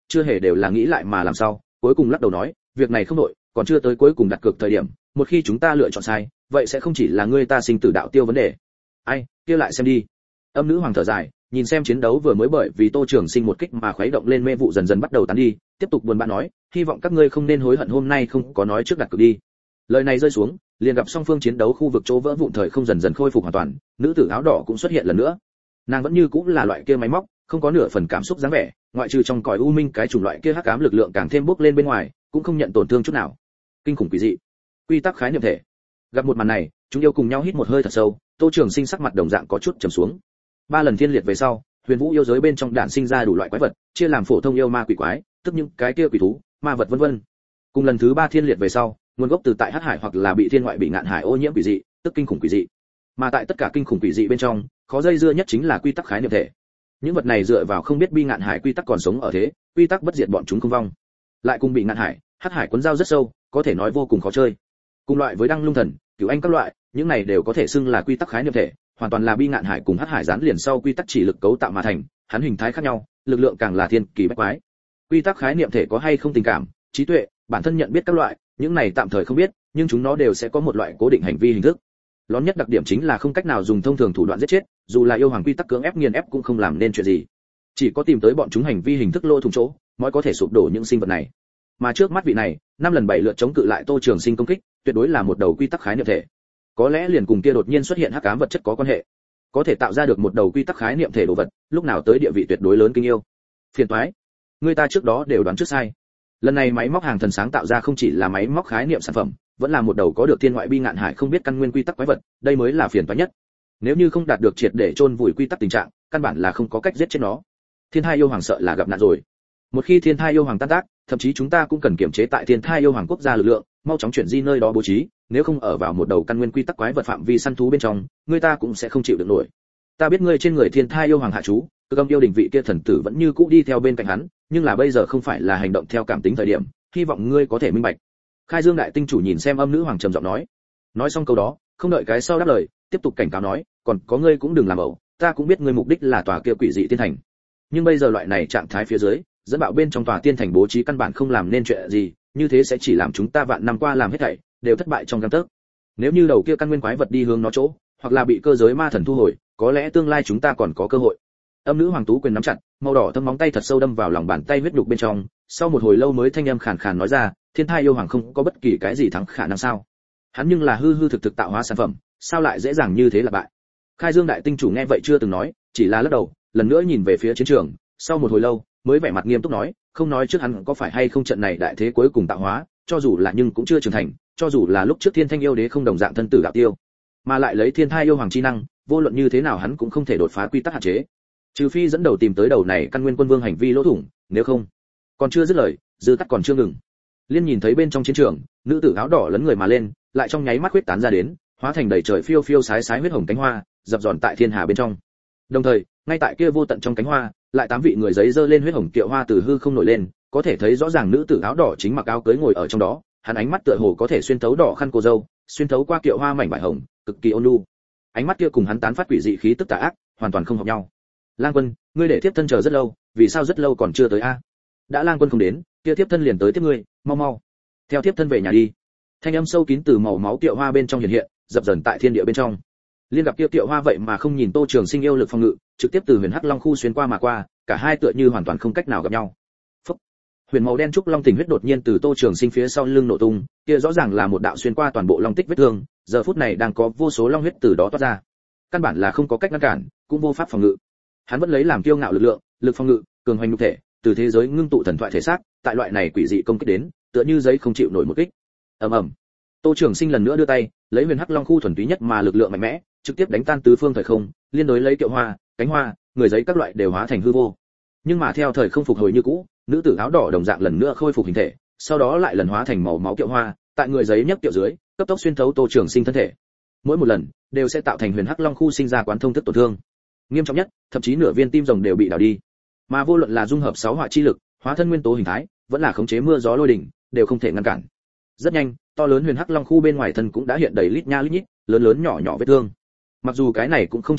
chưa hề đều là nghĩ lại mà làm sao, cuối cùng lắc đầu nói, việc này không đổi, còn chưa tới cuối cùng đặt cược thời điểm, một khi chúng ta lựa chọn sai, vậy sẽ không chỉ là ngươi ta sinh tử đạo tiêu vấn đề. Ai, kia lại xem đi. Âm nữ hoàng thở dài, nhìn xem chiến đấu vừa mới bởi vì Tô Trường Sinh một kích mà khuấy động lên mê vụ dần dần bắt đầu tán đi, tiếp tục buồn bã nói, hy vọng các ngươi không nên hối hận hôm nay không có nói trước đặt cược đi. Lời này rơi xuống, liền gặp song phương chiến đấu khu vực chỗ vỡ vụn thời không dần dần khôi phục hoàn toàn, nữ tử áo đỏ cũng xuất hiện lần nữa. Nàng vẫn như cũng là loại kia máy móc, không có nửa phần cảm xúc dáng vẻ, ngoại trừ trong cõi u minh cái chủng loại kia hắc ám lực lượng càng thêm bốc lên bên ngoài, cũng không nhận tổn thương chút nào. Kinh khủng quỷ dị. Quy tắc khái niệm thể. Gặp một màn này, chúng yêu cùng nhau hít một hơi thật sâu, Tô Trường Sinh sắc mặt đồng dạng có chút trầm xuống. Ba lần thiên liệt về sau, huyền vũ yêu giới bên trong đản sinh ra đủ loại quái vật, chia làm phổ thông yêu ma quỷ quái, tức những cái kia quỷ thú, ma vật vân vân. Cùng lần thứ ba thiên liệt về sau, nguồn gốc từ tại hắc hải hoặc là bị thiên ngoại bị ngạn hải ô nhiễm quỷ dị, tức kinh khủng quỷ dị. Mà tại tất cả kinh khủng quỷ dị bên trong, khó dây dưa nhất chính là quy tắc khái niệm thể. Những vật này dựa vào không biết bi ngạn hải quy tắc còn sống ở thế, quy tắc bất diệt bọn chúng không vong. Lại cùng bị ngạn hải, hắc hải cuốn dao rất sâu, có thể nói vô cùng khó chơi. Cùng loại với đăng lung thần, cửu anh các loại, những này đều có thể xưng là quy tắc khái niệm thể, hoàn toàn là bi ngạn hải cùng hắc hải dán liền sau quy tắc chỉ lực cấu tạo mà thành, hắn hình thái khác nhau, lực lượng càng là thiên kỳ bách quái. Quy tắc khái niệm thể có hay không tình cảm, trí tuệ, bản thân nhận biết các loại, những này tạm thời không biết, nhưng chúng nó đều sẽ có một loại cố định hành vi hình thức. Lớn nhất đặc điểm chính là không cách nào dùng thông thường thủ đoạn giết chết, dù là yêu hoàng quy tắc cưỡng ép nghiền ép cũng không làm nên chuyện gì. Chỉ có tìm tới bọn chúng hành vi hình thức lỗ thủng chỗ, mới có thể sụp đổ những sinh vật này. Mà trước mắt vị này, năm lần bảy lượt chống cự lại Tô Trường Sinh công kích, tuyệt đối là một đầu quy tắc khái niệm thể. Có lẽ liền cùng kia đột nhiên xuất hiện hắc ám vật chất có quan hệ. Có thể tạo ra được một đầu quy tắc khái niệm thể đồ vật, lúc nào tới địa vị tuyệt đối lớn kinh yêu. Phiền toái, người ta trước đó đều đoán trước sai. Lần này máy móc hàng thần sáng tạo ra không chỉ là máy móc khái niệm sản phẩm, vẫn là một đầu có được thiên ngoại bi ngạn hải không biết căn nguyên quy tắc quái vật, đây mới là phiền toái nhất. Nếu như không đạt được triệt để chôn vùi quy tắc tình trạng, căn bản là không có cách giết chết nó. Thiên thai yêu hoàng sợ là gặp nạn rồi. Một khi thiên thai yêu hoàng tan tác, thậm chí chúng ta cũng cần kiểm chế tại thiên thai yêu hoàng quốc gia lực lượng, mau chóng chuyển di nơi đó bố trí, nếu không ở vào một đầu căn nguyên quy tắc quái vật phạm vi săn thú bên trong, người ta cũng sẽ không chịu được nổi. Ta biết ngươi trên người thiên thai yêu hoàng hạ chú, cực âm yêu đỉnh vị kia thần tử vẫn như cũ đi theo bên cạnh hắn, nhưng là bây giờ không phải là hành động theo cảm tính thời điểm, hy vọng ngươi có thể minh bạch. Khai Dương đại tinh chủ nhìn xem âm nữ hoàng trầm giọng nói. Nói xong câu đó, không đợi cái sau đáp lời, tiếp tục cảnh cáo nói, còn có ngươi cũng đừng làm ẩu, ta cũng biết ngươi mục đích là tòa kia quỷ dị tiên thành. Nhưng bây giờ loại này trạng thái phía dưới, dẫn bạo bên trong tòa tiên thành bố trí căn bản không làm nên chuyện gì, như thế sẽ chỉ làm chúng ta vạn năm qua làm hết thảy đều thất bại trong gang tấc. Nếu như đầu kia căn nguyên quái vật đi hướng nó chỗ, hoặc là bị cơ giới ma thần thu hồi, có lẽ tương lai chúng ta còn có cơ hội. Âm nữ hoàng tú quyền nắm chặt, màu đỏ thâm móng tay thật sâu đâm vào lòng bàn tay huyết nhục bên trong, sau một hồi lâu mới thanh âm khàn khàn nói ra, thiên thai yêu hoàng không có bất kỳ cái gì thắng khả năng sao? Hắn nhưng là hư hư thực thực tạo hóa sản phẩm, sao lại dễ dàng như thế là bại? Khai Dương đại tinh chủ nghe vậy chưa từng nói, chỉ là lắc đầu, lần nữa nhìn về phía chiến trường, sau một hồi lâu mới vẻ mặt nghiêm túc nói, không nói trước hắn có phải hay không trận này đại thế cuối cùng tạo hóa, cho dù là nhưng cũng chưa trưởng thành, cho dù là lúc trước thiên thanh yêu đế không đồng dạng thân tử đạo tiêu, mà lại lấy thiên thai yêu hoàng chi năng, vô luận như thế nào hắn cũng không thể đột phá quy tắc hạn chế, trừ phi dẫn đầu tìm tới đầu này căn nguyên quân vương hành vi lỗ thủng, nếu không. Còn chưa dứt lời, dư tắt còn chưa ngừng. Liên nhìn thấy bên trong chiến trường, nữ tử áo đỏ lấn người mà lên, lại trong nháy mắt huyết tán ra đến, hóa thành đầy trời phiêu phiêu sái sái huyết hồng cánh hoa, dập dòn tại thiên hà bên trong. Đồng thời, ngay tại kia vô tận trong cánh hoa, lại tám vị người giấy dơ lên huyết hồng kiệu hoa từ hư không nổi lên, có thể thấy rõ ràng nữ tử áo đỏ chính mặc áo cưới ngồi ở trong đó, hắn ánh mắt tựa hồ có thể xuyên thấu đỏ khăn cô dâu, xuyên thấu qua kiệu hoa mảnh vải hồng, cực kỳ ôn nhu. Ánh mắt kia cùng hắn tán phát quỷ dị khí tức tà ác, hoàn toàn không hợp nhau. Lang Quân, ngươi để tiếp thân chờ rất lâu, vì sao rất lâu còn chưa tới a? Đã Lang Quân không đến, kia tiếp thân liền tới tiếp ngươi, mau mau. Theo tiếp thân về nhà đi. Thanh âm sâu kín từ màu máu kiệu hoa bên trong hiện hiện, dập dần tại thiên địa bên trong. Liên gặp kia kiệu hoa vậy mà không nhìn Tô Trường Sinh yêu lực phòng ngự, trực tiếp từ Huyền Hắc Long khu xuyên qua mà qua, cả hai tựa như hoàn toàn không cách nào gặp nhau. Phúc. Huyền màu đen trúc long tình huyết đột nhiên từ Tô Trường Sinh phía sau lưng nổ tung, kia rõ ràng là một đạo xuyên qua toàn bộ long tích vết thương, giờ phút này đang có vô số long huyết từ đó toát ra. Căn bản là không có cách ngăn cản, cũng vô pháp phòng ngự. Hắn vẫn lấy làm kiêu ngạo lực lượng, lực phòng ngự, cường hoành nhục thể, từ thế giới ngưng tụ thần thoại thể xác, tại loại này quỷ dị công kích đến, tựa như giấy không chịu nổi một kích. Ầm ầm. Tô Trường Sinh lần nữa đưa tay, lấy Huyền Hắc Long khu thuần túy nhất mà lực lượng mạnh mẽ, trực tiếp đánh tan tứ phương thời không, liên đối lấy kiệu hoa, cánh hoa, người giấy các loại đều hóa thành hư vô. Nhưng mà theo thời không phục hồi như cũ, nữ tử áo đỏ đồng dạng lần nữa khôi phục hình thể, sau đó lại lần hóa thành màu máu kiệu hoa, tại người giấy nhấc kiệu dưới, cấp tốc xuyên thấu Tô Trường Sinh thân thể. Mỗi một lần đều sẽ tạo thành Huyền Hắc Long khu sinh ra quán thông thức tổn thương. Nghiêm trọng nhất, thậm chí nửa viên tim rồng đều bị đảo đi. Mà vô luận là dung hợp sáu hỏa chi lực, hóa thân nguyên tố hình thái, vẫn là khống chế mưa gió lôi đỉnh, đều không thể ngăn cản. Rất nhanh, to lớn Huyền Hắc Long khu bên ngoài thân cũng đã hiện đầy lít nha lít nhít, lớn lớn nhỏ nhỏ vết thương. Mặc dù cái này cũng không chí mạng,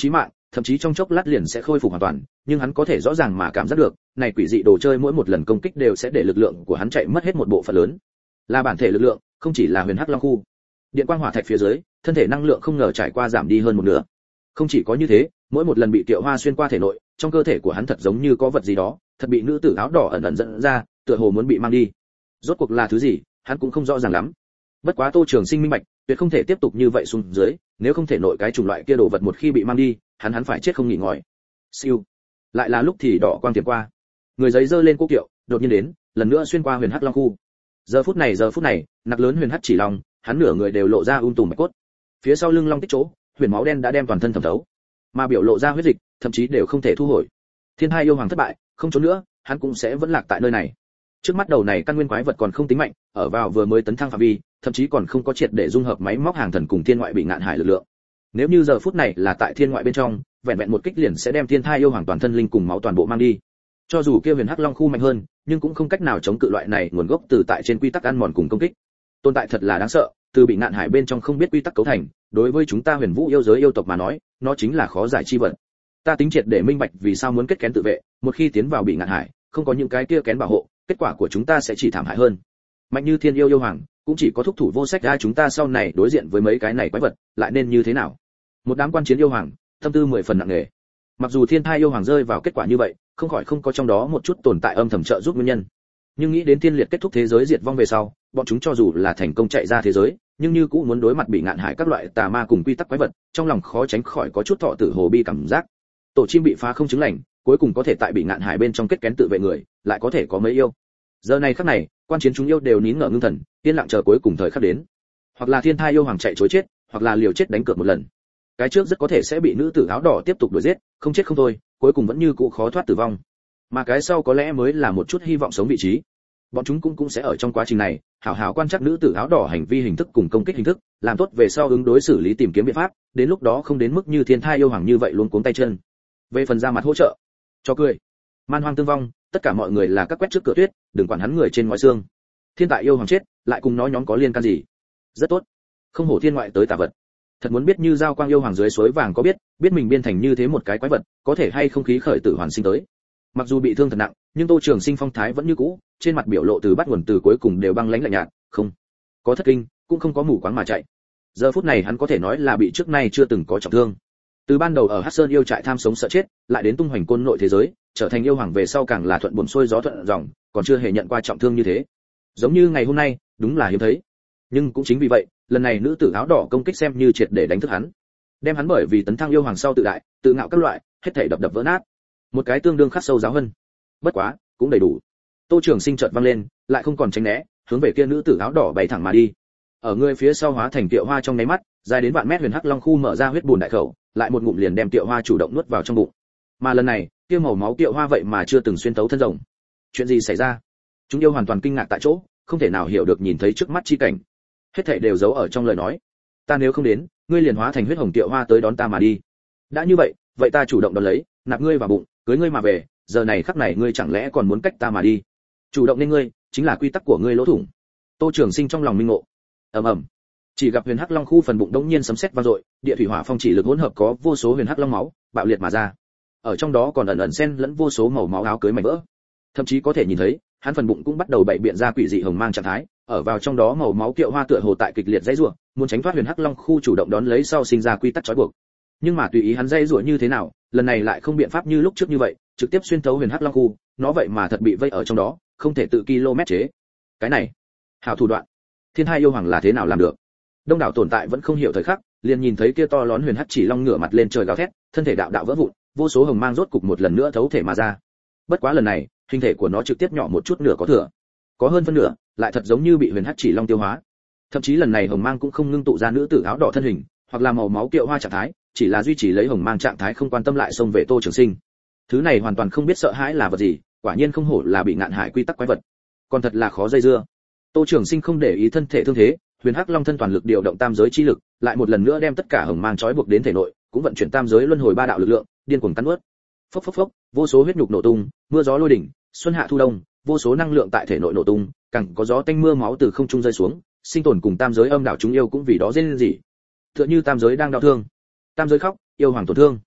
thậm chí trong chốc lát liền sẽ khôi phục hoàn toàn, nhưng hắn có thể rõ ràng mà cảm giác được, này quỷ dị đồ chơi mỗi một lần công kích đều sẽ để lực lượng của hắn chạy mất hết một bộ phận lớn. Là bản thể lực lượng, không chỉ là huyền hắc long khu. Điện quang hỏa thạch phía dưới, thân thể năng lượng không ngờ trải qua giảm đi hơn một nửa. Không chỉ có như thế, mỗi một lần bị Tiệu Hoa xuyên qua thể nội, trong cơ thể của hắn thật giống như có vật gì đó, thật bị nữ tử áo đỏ ẩn ẩn dẫn ra, tựa hồ muốn bị mang đi. Rốt cuộc là thứ gì, hắn cũng không rõ ràng lắm. Bất quá Tô Trường Sinh minh bạch, tuyệt không thể tiếp tục như vậy xuống dưới, nếu không thể nội cái chủng loại kia đồ vật một khi bị mang đi, hắn hắn phải chết không nghỉ ngơi. Siêu. Lại là lúc thì đỏ quang tiệm qua. Người giấy giơ lên cố kiệu, đột nhiên đến, lần nữa xuyên qua huyền hắc long khu. Giờ phút này, giờ phút này, nặc lớn huyền hắc chỉ long, hắn nửa người đều lộ ra um tùm mạch cốt. Phía sau lưng long tích chỗ, huyền máu đen đã đem toàn thân thẩm thấu, mà biểu lộ ra huyết dịch, thậm chí đều không thể thu hồi. Thiên Hai yêu hoàng thất bại, không trốn nữa, hắn cũng sẽ vẫn lạc tại nơi này. Trước mắt đầu này căn nguyên quái vật còn không tính mạnh, ở vào vừa mới tấn thăng phạm vi, thậm chí còn không có triệt để dung hợp máy móc hàng thần cùng thiên ngoại bị ngạn hải lực lượng. Nếu như giờ phút này là tại thiên ngoại bên trong, vẹn vẹn một kích liền sẽ đem Thiên Thai yêu hoàng toàn thân linh cùng máu toàn bộ mang đi. Cho dù kia huyền hắc long khu mạnh hơn, nhưng cũng không cách nào chống cự loại này nguồn gốc từ tại trên quy tắc ăn mòn cùng công kích. Tồn tại thật là đáng sợ, từ bị ngạn hải bên trong không biết quy tắc cấu thành, đối với chúng ta huyền vũ yêu giới yêu tộc mà nói, nó chính là khó giải chi vật. Ta tính triệt để minh bạch vì sao muốn kết kén tự vệ, một khi tiến vào bị ngạn hải, không có những cái kia kén bảo hộ, kết quả của chúng ta sẽ chỉ thảm hại hơn. Mạnh như thiên yêu yêu hoàng, cũng chỉ có thúc thủ vô sách ra, chúng ta sau này đối diện với mấy cái này quái vật, lại nên như thế nào? Một đám quan chiến yêu hoàng, tâm tư mười phần nặng nề. Mặc dù Thiên Thai yêu hoàng rơi vào kết quả như vậy, không khỏi không có trong đó một chút tồn tại âm thầm trợ giúp nguyên nhân. Nhưng nghĩ đến tiên liệt kết thúc thế giới diệt vong về sau, bọn chúng cho dù là thành công chạy ra thế giới, nhưng như cũng muốn đối mặt bị ngạn hải các loại tà ma cùng quy tắc quái vật, trong lòng khó tránh khỏi có chút thọ tử hồ bi cảm giác. Tổ chim bị phá không chứng lành, cuối cùng có thể tại bị ngạn hải bên trong kết kén tự vệ người, lại có thể có mấy yêu. Giờ này khắc này, quan chiến chúng yêu đều nín ngở ngưng thần, yên lặng chờ cuối cùng thời khắc đến. Hoặc là Thiên Thai yêu hoàng chạy trối chết, hoặc là liều chết đánh cược một lần. Cái trước rất có thể sẽ bị nữ tử áo đỏ tiếp tục đuổi giết, không chết không thôi, cuối cùng vẫn như cũ khó thoát tử vong. Mà cái sau có lẽ mới là một chút hy vọng sống vị trí. Bọn chúng cũng cũng sẽ ở trong quá trình này, hảo hảo quan trắc nữ tử áo đỏ hành vi hình thức cùng công kích hình thức, làm tốt về sau ứng đối xử lý tìm kiếm biện pháp, đến lúc đó không đến mức như Thiên Thai yêu hoàng như vậy luôn cuống tay chân. Về phần ra mặt hỗ trợ, cho cười. Man hoang tương vong, tất cả mọi người là các quét trước cửa tuyết, đừng quản hắn người trên ngoài xương. Thiên Tại yêu hoàng chết, lại cùng nó nhóm có liên can gì? Rất tốt. Không hổ thiên ngoại tới tà vật. Thật muốn biết như giao quang yêu hoàng dưới suối vàng có biết, biết mình biên thành như thế một cái quái vật, có thể hay không khí khởi tử hoàn sinh tới. Mặc dù bị thương thật nặng, nhưng Tô Trường Sinh phong thái vẫn như cũ, trên mặt biểu lộ từ bắt nguồn từ cuối cùng đều băng lãnh lạnh nhạt, không có thất kinh, cũng không có mù quáng mà chạy. Giờ phút này hắn có thể nói là bị trước nay chưa từng có trọng thương. Từ ban đầu ở Hắc Sơn yêu trại tham sống sợ chết, lại đến tung hoành côn nội thế giới, trở thành yêu hoàng về sau càng là thuận buồm xuôi gió thuận dòng, còn chưa hề nhận qua trọng thương như thế. Giống như ngày hôm nay, đúng là hiếm thấy. Nhưng cũng chính vì vậy, lần này nữ tử áo đỏ công kích xem như triệt để đánh thức hắn, đem hắn bởi vì tấn thăng yêu hoàng sau tự đại, tự ngạo các loại, hết thảy đập đập vỡ nát. Một cái tương đương khắc sâu giáo hơn. Bất quá, cũng đầy đủ. Tô Trường Sinh chợt văng lên, lại không còn tránh né, hướng về kia nữ tử áo đỏ bay thẳng mà đi. Ở người phía sau hóa thành Tiệu Hoa trong nháy mắt, dài đến vạn mét huyền hắc long khu mở ra huyết bùn đại khẩu, lại một ngụm liền đem Tiệu Hoa chủ động nuốt vào trong bụng. Mà lần này, kia màu máu Tiệu Hoa vậy mà chưa từng xuyên tấu thân rồng. Chuyện gì xảy ra? Chúng yêu hoàn toàn kinh ngạc tại chỗ, không thể nào hiểu được nhìn thấy trước mắt chi cảnh. Hết thảy đều giấu ở trong lời nói. Ta nếu không đến, ngươi liền hóa thành huyết hồng Tiệu Hoa tới đón ta mà đi. Đã như vậy, vậy ta chủ động đón lấy, nạp ngươi vào bụng, cưới ngươi mà về, giờ này khắc này ngươi chẳng lẽ còn muốn cách ta mà đi? Chủ động nên ngươi, chính là quy tắc của ngươi lỗ thủng. Tô Trường Sinh trong lòng minh ngộ. Ầm ầm. Chỉ gặp huyền hắc long khu phần bụng đống nhiên sấm sét vang dội, địa thủy hỏa phong chỉ lực hỗn hợp có vô số huyền hắc long máu bạo liệt mà ra. Ở trong đó còn ẩn ẩn xen lẫn vô số màu máu áo cưới mảnh vỡ. Thậm chí có thể nhìn thấy, hắn phần bụng cũng bắt đầu bảy biện ra quỷ dị hồng mang trạng thái, ở vào trong đó màu máu Tiệu Hoa tựa hồ tại kịch liệt dãy rủa, muốn tránh thoát huyền hắc long khu chủ động đón lấy sau sinh ra quy tắc trói buộc. Nhưng mà tùy ý hắn dãy rủa như thế nào, lần này lại không biện pháp như lúc trước như vậy, trực tiếp xuyên thấu huyền hắc long khu, nó vậy mà thật bị vây ở trong đó, không thể tự km chế. Cái này, hảo thủ đoạn. Thiên Hai yêu hoàng là thế nào làm được? Đông đảo tồn tại vẫn không hiểu thời khắc, liền nhìn thấy kia to lớn huyền hắc chỉ long ngửa mặt lên trời gào thét, thân thể đạo đạo vỡ vụn, vô số hồng mang rốt cục một lần nữa thấu thể mà ra. Bất quá lần này, hình thể của nó trực tiếp nhỏ một chút nửa có thừa, có hơn phân nửa lại thật giống như bị huyền hắc chỉ long tiêu hóa. Thậm chí lần này hồng mang cũng không ngưng tụ ra nữ tử áo đỏ thân hình, hoặc là màu máu Tiệu Hoa trạng thái, chỉ là duy trì lấy hồng mang trạng thái không quan tâm lại xông về Tô Trường Sinh. Thứ này hoàn toàn không biết sợ hãi là vật gì, quả nhiên không hổ là bị ngạn hải quy tắc quái vật, còn thật là khó dây dưa. Tô Trường Sinh không để ý thân thể thương thế, huyền hắc long thân toàn lực điều động tam giới chi lực, lại một lần nữa đem tất cả hồng mang trói buộc đến thể nội, cũng vận chuyển tam giới luân hồi ba đạo lực lượng, điên cuồng cắn nuốt. Phốc phốc phốc, vô số huyết nhục nổ tung, mưa gió lôi đỉnh, xuân hạ thu đông, vô số năng lượng tại thể nội nổ tung, càng có gió tanh mưa máu từ không trung rơi xuống, sinh tồn cùng tam giới âm đạo chúng yêu cũng vì đó rên rỉ. Tựa như tam giới đang đau thương, tam giới khóc, yêu hoàng tổn thương.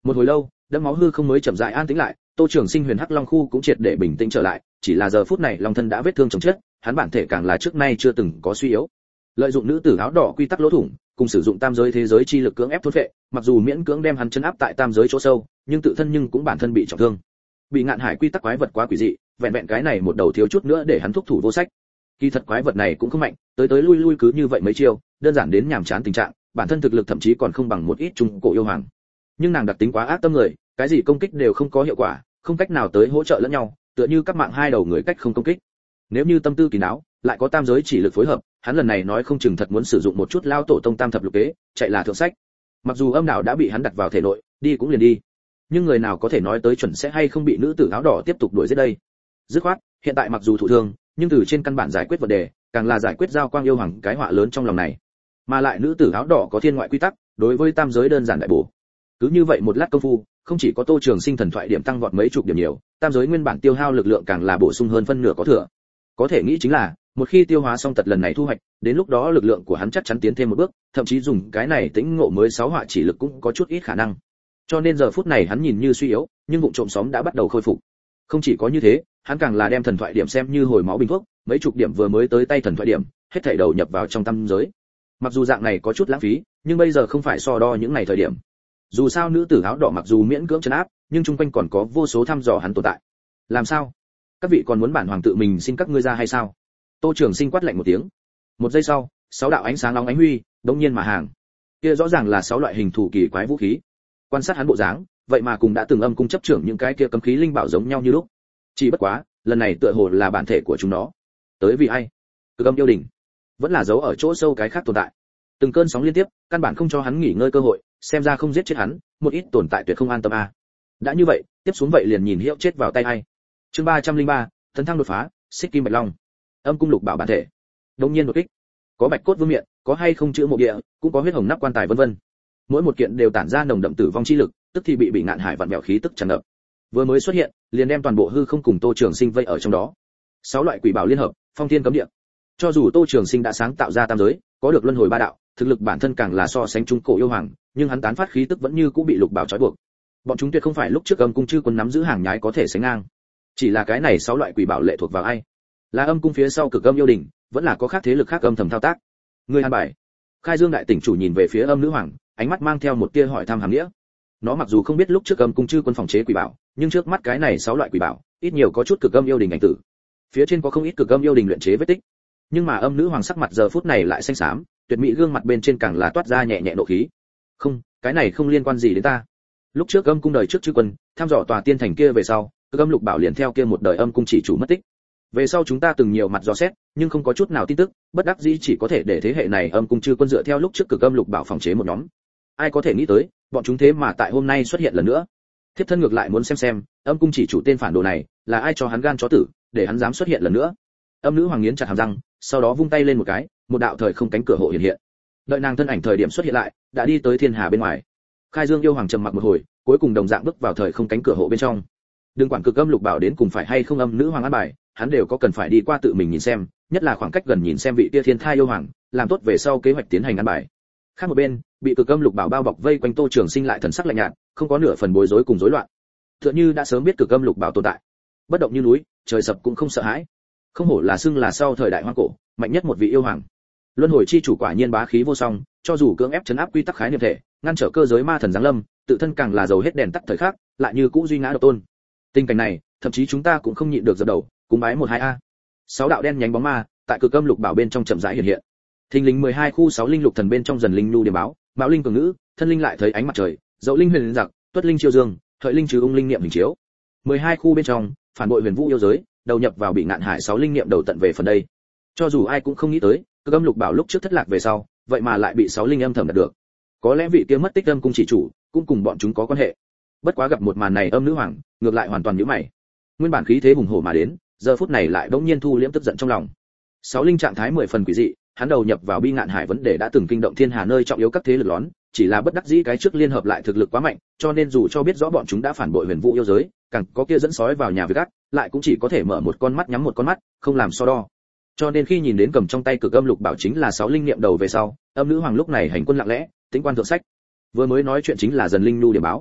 Một hồi lâu, đẫm máu hư không mới chậm rãi an tĩnh lại, Tô Trường Sinh Huyền Hắc Long khu cũng triệt để bình tĩnh trở lại, chỉ là giờ phút này long thân đã vết thương chồng chết, hắn bản thể càng là trước nay chưa từng có suy yếu. Lợi dụng nữ tử áo đỏ quy tắc lỗ thủng, cùng sử dụng tam giới thế giới chi lực cưỡng ép thôn phệ, mặc dù miễn cưỡng đem hắn chấn áp tại tam giới chỗ sâu, nhưng tự thân nhưng cũng bản thân bị trọng thương. Bị ngạn hải quy tắc quái vật quá quỷ dị, vẹn vẹn cái này một đầu thiếu chút nữa để hắn thúc thủ vô sách. Kỳ thật quái vật này cũng không mạnh, tới tới lui lui cứ như vậy mấy chiêu, đơn giản đến nhàm chán tình trạng, bản thân thực lực thậm chí còn không bằng một ít trung cổ yêu hoàng. Nhưng nàng đặc tính quá ác tâm người, cái gì công kích đều không có hiệu quả, không cách nào tới hỗ trợ lẫn nhau, tựa như các mạng hai đầu người cách không công kích. Nếu như tâm tư kỳ não, lại có tam giới chỉ lực phối hợp, hắn lần này nói không chừng thật muốn sử dụng một chút lao tổ tông tam thập lục kế, chạy là thượng sách. Mặc dù âm đạo đã bị hắn đặt vào thể nội, đi cũng liền đi. Nhưng người nào có thể nói tới chuẩn sẽ hay không bị nữ tử áo đỏ tiếp tục đuổi giết đây? Dứt khoát, hiện tại mặc dù thụ thương, nhưng từ trên căn bản giải quyết vấn đề, càng là giải quyết giao quang yêu hoàng cái họa lớn trong lòng này. Mà lại nữ tử áo đỏ có thiên ngoại quy tắc, đối với tam giới đơn giản đại bổ. Cứ như vậy một lát công phu, không chỉ có Tô Trường Sinh thần thoại điểm tăng vọt mấy chục điểm nhiều, tam giới nguyên bản tiêu hao lực lượng càng là bổ sung hơn phân nửa có thừa. Có thể nghĩ chính là, một khi tiêu hóa xong tật lần này thu hoạch, đến lúc đó lực lượng của hắn chắc chắn tiến thêm một bước, thậm chí dùng cái này tĩnh ngộ mới sáu họa chỉ lực cũng có chút ít khả năng. Cho nên giờ phút này hắn nhìn như suy yếu, nhưng vụng trộm xóm đã bắt đầu khôi phục. Không chỉ có như thế, hắn càng là đem thần thoại điểm xem như hồi máu bình thuốc, mấy chục điểm vừa mới tới tay thần thoại điểm, hết thảy đầu nhập vào trong tam giới. Mặc dù dạng này có chút lãng phí, nhưng bây giờ không phải so đo những này thời điểm. Dù sao nữ tử áo đỏ mặc dù miễn cưỡng trấn áp, nhưng chung quanh còn có vô số thăm dò hắn tồn tại. Làm sao? Các vị còn muốn bản hoàng tự mình xin các ngươi ra hay sao? Tô Trường Sinh quát lạnh một tiếng. Một giây sau, sáu đạo ánh sáng nóng ánh huy, đột nhiên mà hàng. Kia rõ ràng là sáu loại hình thủ kỳ quái vũ khí. Quan sát hắn bộ dáng, vậy mà cùng đã từng âm cung chấp trưởng những cái kia cấm khí linh bảo giống nhau như lúc. Chỉ bất quá, lần này tựa hồ là bản thể của chúng nó. Tới vì ai? Cực âm yêu đỉnh, vẫn là giấu ở chỗ sâu cái khác tồn tại. Từng cơn sóng liên tiếp, căn bản không cho hắn nghỉ ngơi cơ hội, xem ra không giết chết hắn, một ít tồn tại tuyệt không an tâm a. À. Đã như vậy, tiếp xuống vậy liền nhìn hiệu chết vào tay ai. Chương ba trăm linh ba, tấn thăng đột phá, xích kim bạch long. Âm cung lục bảo bản thể. Đột nhiên đột kích. Có bạch cốt vương miện, có hay không chữa mộ địa, cũng có huyết hồng nắp quan tài vân vân. Mỗi một kiện đều tản ra nồng đậm tử vong chi lực, tức thì bị bị ngạn hải vặn vẹo khí tức tràn ngập. Vừa mới xuất hiện, liền đem toàn bộ hư không cùng Tô Trường Sinh vây ở trong đó. Sáu loại quỷ bảo liên hợp, phong thiên cấm địa. Cho dù Tô Trường Sinh đã sáng tạo ra tam giới, có được luân hồi ba đạo, thực lực bản thân càng là so sánh trung cổ yêu hoàng, nhưng hắn tán phát khí tức vẫn như cũ bị lục bảo trói buộc. Bọn chúng tuyệt không phải lúc trước âm cung chư quân nắm giữ hàng nhái có thể sánh ngang. Chỉ là cái này sáu loại quỷ bảo lệ thuộc vào ai? Là âm cung phía sau cực âm yêu đình, vẫn là có khác thế lực khác âm thầm thao tác? Người an bài. Khai Dương đại tỉnh chủ nhìn về phía âm nữ hoàng, ánh mắt mang theo một tia hỏi thăm hàm nghĩa. Nó mặc dù không biết lúc trước âm cung chư quân phòng chế quỷ bảo, nhưng trước mắt cái này sáu loại quỷ bảo, ít nhiều có chút cực âm yêu đình ảnh tử. Phía trên có không ít cực âm yêu đình luyện chế vết tích. Nhưng mà âm nữ hoàng sắc mặt giờ phút này lại xanh xám, tuyệt mỹ gương mặt bên trên càng là toát ra nhẹ nhẹ nộ khí. Không, cái này không liên quan gì đến ta. Lúc trước âm cung đời trước chư quân, tham dò tòa tiên thành kia về sau, cực âm lục bảo liền theo kia một đời âm cung chỉ chủ mất tích. Về sau chúng ta từng nhiều mặt dò xét, nhưng không có chút nào tin tức, bất đắc dĩ chỉ có thể để thế hệ này âm cung chư quân dựa theo lúc trước cực âm lục bảo phòng chế một nhóm. Ai có thể nghĩ tới, bọn chúng thế mà tại hôm nay xuất hiện lần nữa. Thiếp thân ngược lại muốn xem xem, âm cung chỉ chủ tên phản đồ này, là ai cho hắn gan chó tử, để hắn dám xuất hiện lần nữa. Âm nữ hoàng nghiến chặt hàm răng, sau đó vung tay lên một cái, một đạo thời không cánh cửa hộ hiện hiện. Đợi nàng thân ảnh thời điểm xuất hiện lại, đã đi tới thiên hà bên ngoài. Khai Dương yêu hoàng trầm mặc một hồi, cuối cùng đồng dạng bước vào thời không cánh cửa hộ bên trong. Đừng quản cực âm lục bảo đến cùng phải hay không âm nữ hoàng an bài, hắn đều có cần phải đi qua tự mình nhìn xem, nhất là khoảng cách gần nhìn xem vị tia thiên thai yêu hoàng, làm tốt về sau kế hoạch tiến hành an bài. Khác một bên, bị cực âm lục bảo bao bọc vây quanh Tô Trường Sinh lại thần sắc lạnh nhạt, không có nửa phần bối rối cùng rối loạn. Tựa như đã sớm biết cực âm lục bảo tồn tại, bất động như núi, trời sập cũng không sợ hãi. Không hổ là xưng là sau thời đại hoang cổ, mạnh nhất một vị yêu hoàng. Luân hồi chi chủ quả nhiên bá khí vô song, cho dù cưỡng ép chấn áp quy tắc khái niệm thể, ngăn trở cơ giới ma thần giáng lâm, tự thân càng là dầu hết đèn tắt thời khắc, lại như cũ duy ngã độc tôn. Tình cảnh này, thậm chí chúng ta cũng không nhịn được dập đầu, cúng bái một hai a. Sáu đạo đen nhánh bóng ma, tại cực âm lục bảo bên trong chậm rãi hiện hiện. Thình lình mười hai khu sáu linh lục thần bên trong dần linh nhu điểm báo, mạo linh cường ngữ, thân linh lại thấy ánh mặt trời, dậu linh huyền giặc, tuất linh chiêu dương, hợi linh trừ ung linh niệm hình chiếu. mười hai khu bên trong, phản bội huyền vũ yêu giới, đầu nhập vào bị ngạn hải sáu linh niệm đầu tận về phần đây. Cho dù ai cũng không nghĩ tới, cực âm lục bảo lúc trước thất lạc về sau, vậy mà lại bị sáu linh âm thầm đạt được. Có lẽ vị kia mất tích âm cung chỉ chủ, cũng cùng bọn chúng có quan hệ. Bất quá gặp một màn này âm nữ hoàng, ngược lại hoàn toàn nhíu mày. Nguyên bản khí thế hùng hổ mà đến, giờ phút này lại bỗng nhiên thu liễm tức giận trong lòng. Sáu linh trạng thái mười phần quỷ dị, hắn đầu nhập vào bi ngạn hải vấn đề đã từng kinh động thiên hà nơi trọng yếu các thế lực lớn, chỉ là bất đắc dĩ cái trước liên hợp lại thực lực quá mạnh, cho nên dù cho biết rõ bọn chúng đã phản bội huyền vũ yêu giới, càng có kia dẫn sói vào nhà với gắt, lại cũng chỉ có thể mở một con mắt nhắm một con mắt, không làm so đo. Cho nên khi nhìn đến cầm trong tay cực âm lục bảo chính là sáu linh niệm đầu về sau, âm nữ hoàng lúc này hành quân lặng lẽ, tính quan thượng sách. Vừa mới nói chuyện chính là dần linh nhu điểm báo.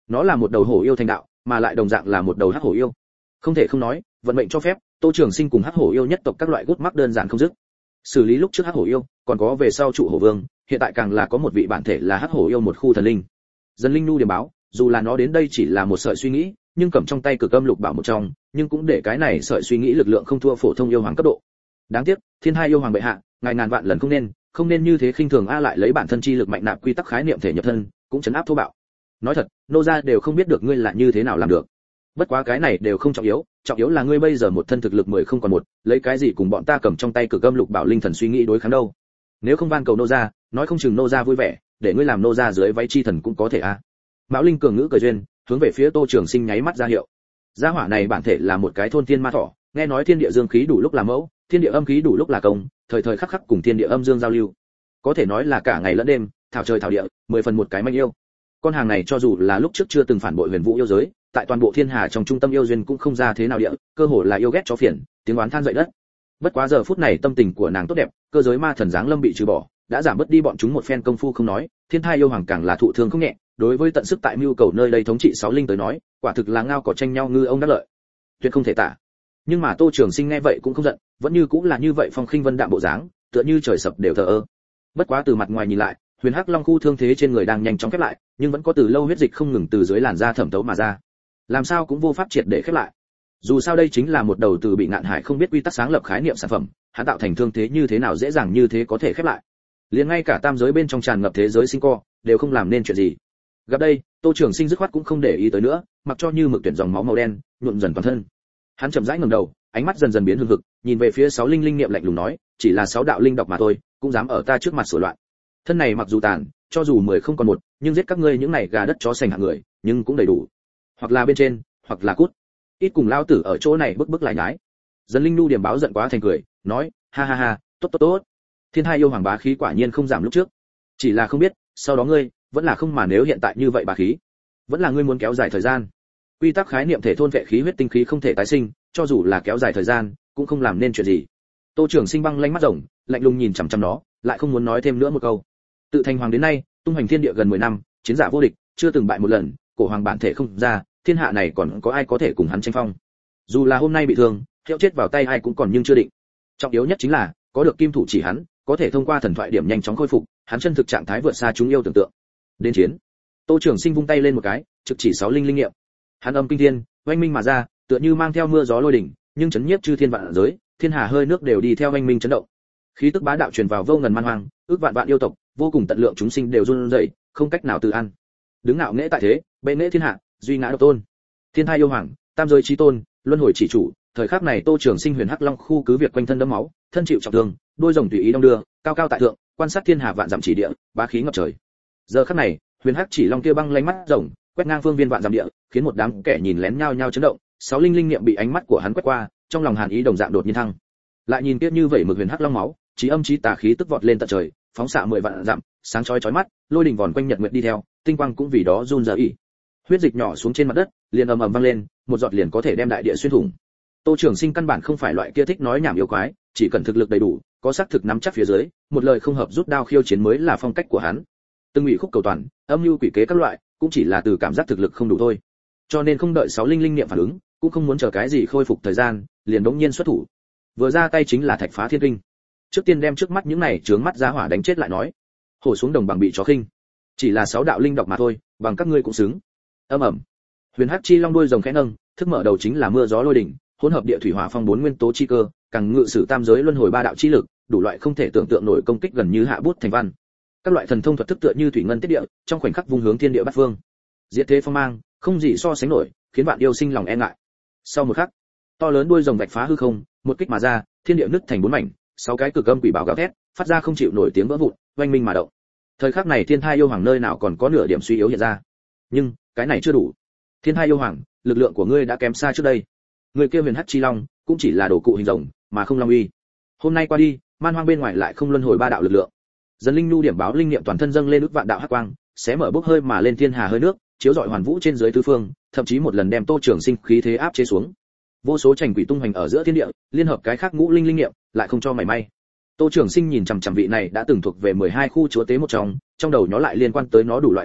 Nó là một đầu hổ yêu thành đạo, mà lại đồng dạng là một đầu hắc hổ yêu. Không thể không nói, vận mệnh cho phép, Tô Trường Sinh cùng hắc hổ yêu nhất tộc các loại gút mắc đơn giản không dứt. Xử lý lúc trước hắc hổ yêu, còn có về sau trụ hổ vương, hiện tại càng là có một vị bản thể là hắc hổ yêu một khu thần linh. Dân linh nu điểm báo, dù là nó đến đây chỉ là một sợi suy nghĩ, nhưng cầm trong tay cực âm lục bảo một trong, nhưng cũng để cái này sợi suy nghĩ lực lượng không thua phổ thông yêu hoàng cấp độ. Đáng tiếc, Thiên Hai yêu hoàng bệ hạ, ngài ngàn vạn lần không nên, không nên như thế khinh thường a lại lấy bản thân chi lực mạnh nạp quy tắc khái niệm thể nhập thân, cũng chấn áp thô bạo. Nói thật, nô gia đều không biết được ngươi là như thế nào làm được. Bất quá cái này đều không trọng yếu, trọng yếu là ngươi bây giờ một thân thực lực mười không còn một, lấy cái gì cùng bọn ta cầm trong tay cực âm lục bảo linh thần suy nghĩ đối kháng đâu. Nếu không van cầu nô gia, nói không chừng nô gia vui vẻ, để ngươi làm nô gia dưới váy chi thần cũng có thể a. Mão Linh cường ngữ cười duyên, hướng về phía Tô Trường Sinh nháy mắt ra hiệu. Gia hỏa này bản thể là một cái thôn thiên ma thỏ, nghe nói thiên địa dương khí đủ lúc là mẫu, thiên địa âm khí đủ lúc là công, thời thời khắc khắc cùng thiên địa âm dương giao lưu. Có thể nói là cả ngày lẫn đêm, thảo trời thảo địa, mười phần một cái manh yêu. Con hàng này cho dù là lúc trước chưa từng phản bội Huyền Vũ yêu giới, tại toàn bộ thiên hà trong trung tâm yêu duyên cũng không ra thế nào địa, cơ hồ là yêu ghét chó phiền, tiếng oán than dậy đất. Bất quá giờ phút này tâm tình của nàng tốt đẹp, cơ giới ma thần giáng lâm bị trừ bỏ, đã giảm bớt đi bọn chúng một phen công phu không nói, Thiên Thai yêu hoàng càng là thụ thương không nhẹ, đối với tận sức tại mưu cầu nơi đây thống trị sáu linh tới nói, quả thực là ngao cỏ tranh nhau ngư ông đắc lợi, tuyệt không thể tả. Nhưng mà Tô Trường Sinh nghe vậy cũng không giận, vẫn như cũng là như vậy phong khinh vân đạm bộ dáng, tựa như trời sập đều thờ ơ. Bất quá từ mặt ngoài nhìn lại, Huyền Hắc Long khu thương thế trên người đang nhanh chóng khép lại, nhưng vẫn có từ lâu huyết dịch không ngừng từ dưới làn da thẩm thấu mà ra, làm sao cũng vô pháp triệt để khép lại. Dù sao đây chính là một đầu từ bị ngạn hải không biết quy tắc sáng lập khái niệm sản phẩm, hắn tạo thành thương thế như thế nào dễ dàng như thế có thể khép lại. Liền ngay cả tam giới bên trong tràn ngập thế giới sinh co, đều không làm nên chuyện gì. Gặp đây, Tô Trường Sinh dứt khoát cũng không để ý tới nữa, mặc cho như mực tuyển dòng máu màu đen nhuộm dần toàn thân. Hắn chậm rãi ngẩng đầu, ánh mắt dần dần biến hừng hực, nhìn về phía sáu linh linh niệm lạnh lùng nói, chỉ là sáu đạo linh độc mà thôi, cũng dám ở ta trước mặt sửa loạn. Thân này mặc dù tàn, cho dù mười không còn một, nhưng giết các ngươi những này gà đất chó sành hạng người, nhưng cũng đầy đủ. Hoặc là bên trên, hoặc là cút. Ít cùng lao tử ở chỗ này bức bức lại nhái. Dân linh nu điểm báo giận quá thành cười, nói, ha ha ha, tốt tốt tốt. Thiên Hai yêu hoàng bá khí quả nhiên không giảm lúc trước. Chỉ là không biết, sau đó ngươi, vẫn là không mà nếu hiện tại như vậy bá khí, vẫn là ngươi muốn kéo dài thời gian. Quy tắc khái niệm thể thôn vệ khí huyết tinh khí không thể tái sinh, cho dù là kéo dài thời gian, cũng không làm nên chuyện gì. Tô Trường Sinh băng lanh mắt rồng, lạnh lùng nhìn chằm chằm nó, lại không muốn nói thêm nữa một câu. Tự thành hoàng đến nay, tung hoành thiên địa gần mười năm, chiến giả vô địch, chưa từng bại một lần, cổ hoàng bản thể không ra, thiên hạ này còn có ai có thể cùng hắn tranh phong. Dù là hôm nay bị thương, hiệu chết vào tay ai cũng còn nhưng chưa định. Trọng yếu nhất chính là có được kim thủ chỉ hắn, có thể thông qua thần thoại điểm nhanh chóng khôi phục, hắn chân thực trạng thái vượt xa chúng yêu tưởng tượng. Đến chiến. Tô Trường Sinh vung tay lên một cái, trực chỉ sáu linh linh nghiệm. Hắn âm kinh thiên, oanh minh mà ra, tựa như mang theo mưa gió lôi đỉnh, nhưng chấn nhiếp chư thiên vạn giới, thiên hà hơi nước đều đi theo oanh minh chấn động. Khí tức bá đạo truyền vào vô ngần man hoang, ước vạn vạn yêu tộc, vô cùng tận lượng chúng sinh đều run rẩy, không cách nào tự ăn. Đứng ngạo nghễ tại thế, bệ nghệ thiên hạ, duy ngã độc tôn. Thiên Thai yêu hoàng, tam giới chí tôn, luân hồi chỉ chủ, thời khắc này Tô Trường Sinh Huyền Hắc Long khu cứ việc quanh thân đẫm máu, thân chịu trọng thương, đôi rồng tùy ý đong đưa, cao cao tại thượng, quan sát thiên hà vạn dặm chỉ địa, bá khí ngập trời. Giờ khắc này, Huyền Hắc chỉ long kia băng lánh mắt rồng, quét ngang phương viên vạn dặm địa, khiến một đám kẻ nhìn lén nhao nhao chấn động, sáu linh linh niệm bị ánh mắt của hắn quét qua, trong lòng hàn ý đồng dạng đột nhiên thăng. Lại nhìn tiếp như vậy mực Huyền Hắc Long máu, chí âm chí tà khí tức vọt lên tận trời, phóng xạ mười vạn dặm, sáng chói chói mắt, lôi đỉnh vòn quanh nhật nguyệt đi theo, tinh quang cũng vì đó run rẩy. Huyết dịch nhỏ xuống trên mặt đất, liền ầm ầm vang lên, một giọt liền có thể đem đại địa xuyên thủng. Tô Trường Sinh căn bản không phải loại kia thích nói nhảm yêu quái, chỉ cần thực lực đầy đủ, có xác thực nắm chắc phía dưới, một lời không hợp rút đao khiêu chiến mới là phong cách của hắn. Từng ngụy khúc cầu toàn, âm mưu quỷ kế các loại, cũng chỉ là từ cảm giác thực lực không đủ thôi. Cho nên không đợi sáu linh linh niệm phản ứng, cũng không muốn chờ cái gì khôi phục thời gian, liền đống nhiên xuất thủ. Vừa ra tay chính là thạch phá thiên kinh. Trước tiên đem trước mắt những này chướng mắt giá hỏa đánh chết lại nói, hổ xuống đồng bằng bị chó khinh, chỉ là sáu đạo linh độc mà thôi, bằng các ngươi cũng xứng. Âm ầm. Huyền Hắc chi long đuôi rồng khẽ nâng, thức mở đầu chính là mưa gió lôi đỉnh, hỗn hợp địa thủy hỏa phong bốn nguyên tố chi cơ, càng ngự sử tam giới luân hồi ba đạo chi lực, đủ loại không thể tưởng tượng nổi công kích gần như hạ bút thành văn. Các loại thần thông thuật thức tựa như thủy ngân tiết địa, trong khoảnh khắc vung hướng thiên địa bát phương. Diệt thế phong mang, không gì so sánh nổi, khiến bạn yêu sinh lòng e ngại. Sau một khắc, to lớn đuôi rồng vạch phá hư không, một kích mà ra, thiên địa nứt thành bốn mảnh, sáu cái cực âm quỷ bảo gào thét, phát ra không chịu nổi tiếng vỡ vụn, oanh minh mà động. Thời khắc này Thiên Thai yêu hoàng nơi nào còn có nửa điểm suy yếu hiện ra. Nhưng, cái này chưa đủ. Thiên Thai yêu hoàng, lực lượng của ngươi đã kém xa trước đây. Người kia Huyền Hắc chi long, cũng chỉ là đồ cụ hình rồng, mà không long uy. Hôm nay qua đi, man hoang bên ngoài lại không luân hồi ba đạo lực lượng. Dần linh nhu điểm báo linh niệm toàn thân dâng lên ức vạn đạo hắc quang, xé mở bốc hơi mà lên thiên hà hơi nước, chiếu rọi hoàn vũ trên dưới tứ phương, thậm chí một lần đem Tô Trường Sinh khí thế áp chế xuống. Vô số chành quỷ tung hoành ở giữa thiên địa, liên hợp cái khác ngũ linh linh niệm, lại không cho mảy may. Tô Trường Sinh nhìn chằm chằm vị này đã từng thuộc về mười hai khu chúa tế một trong, trong đầu nó lại liên quan tới nó đủ loại tin tức,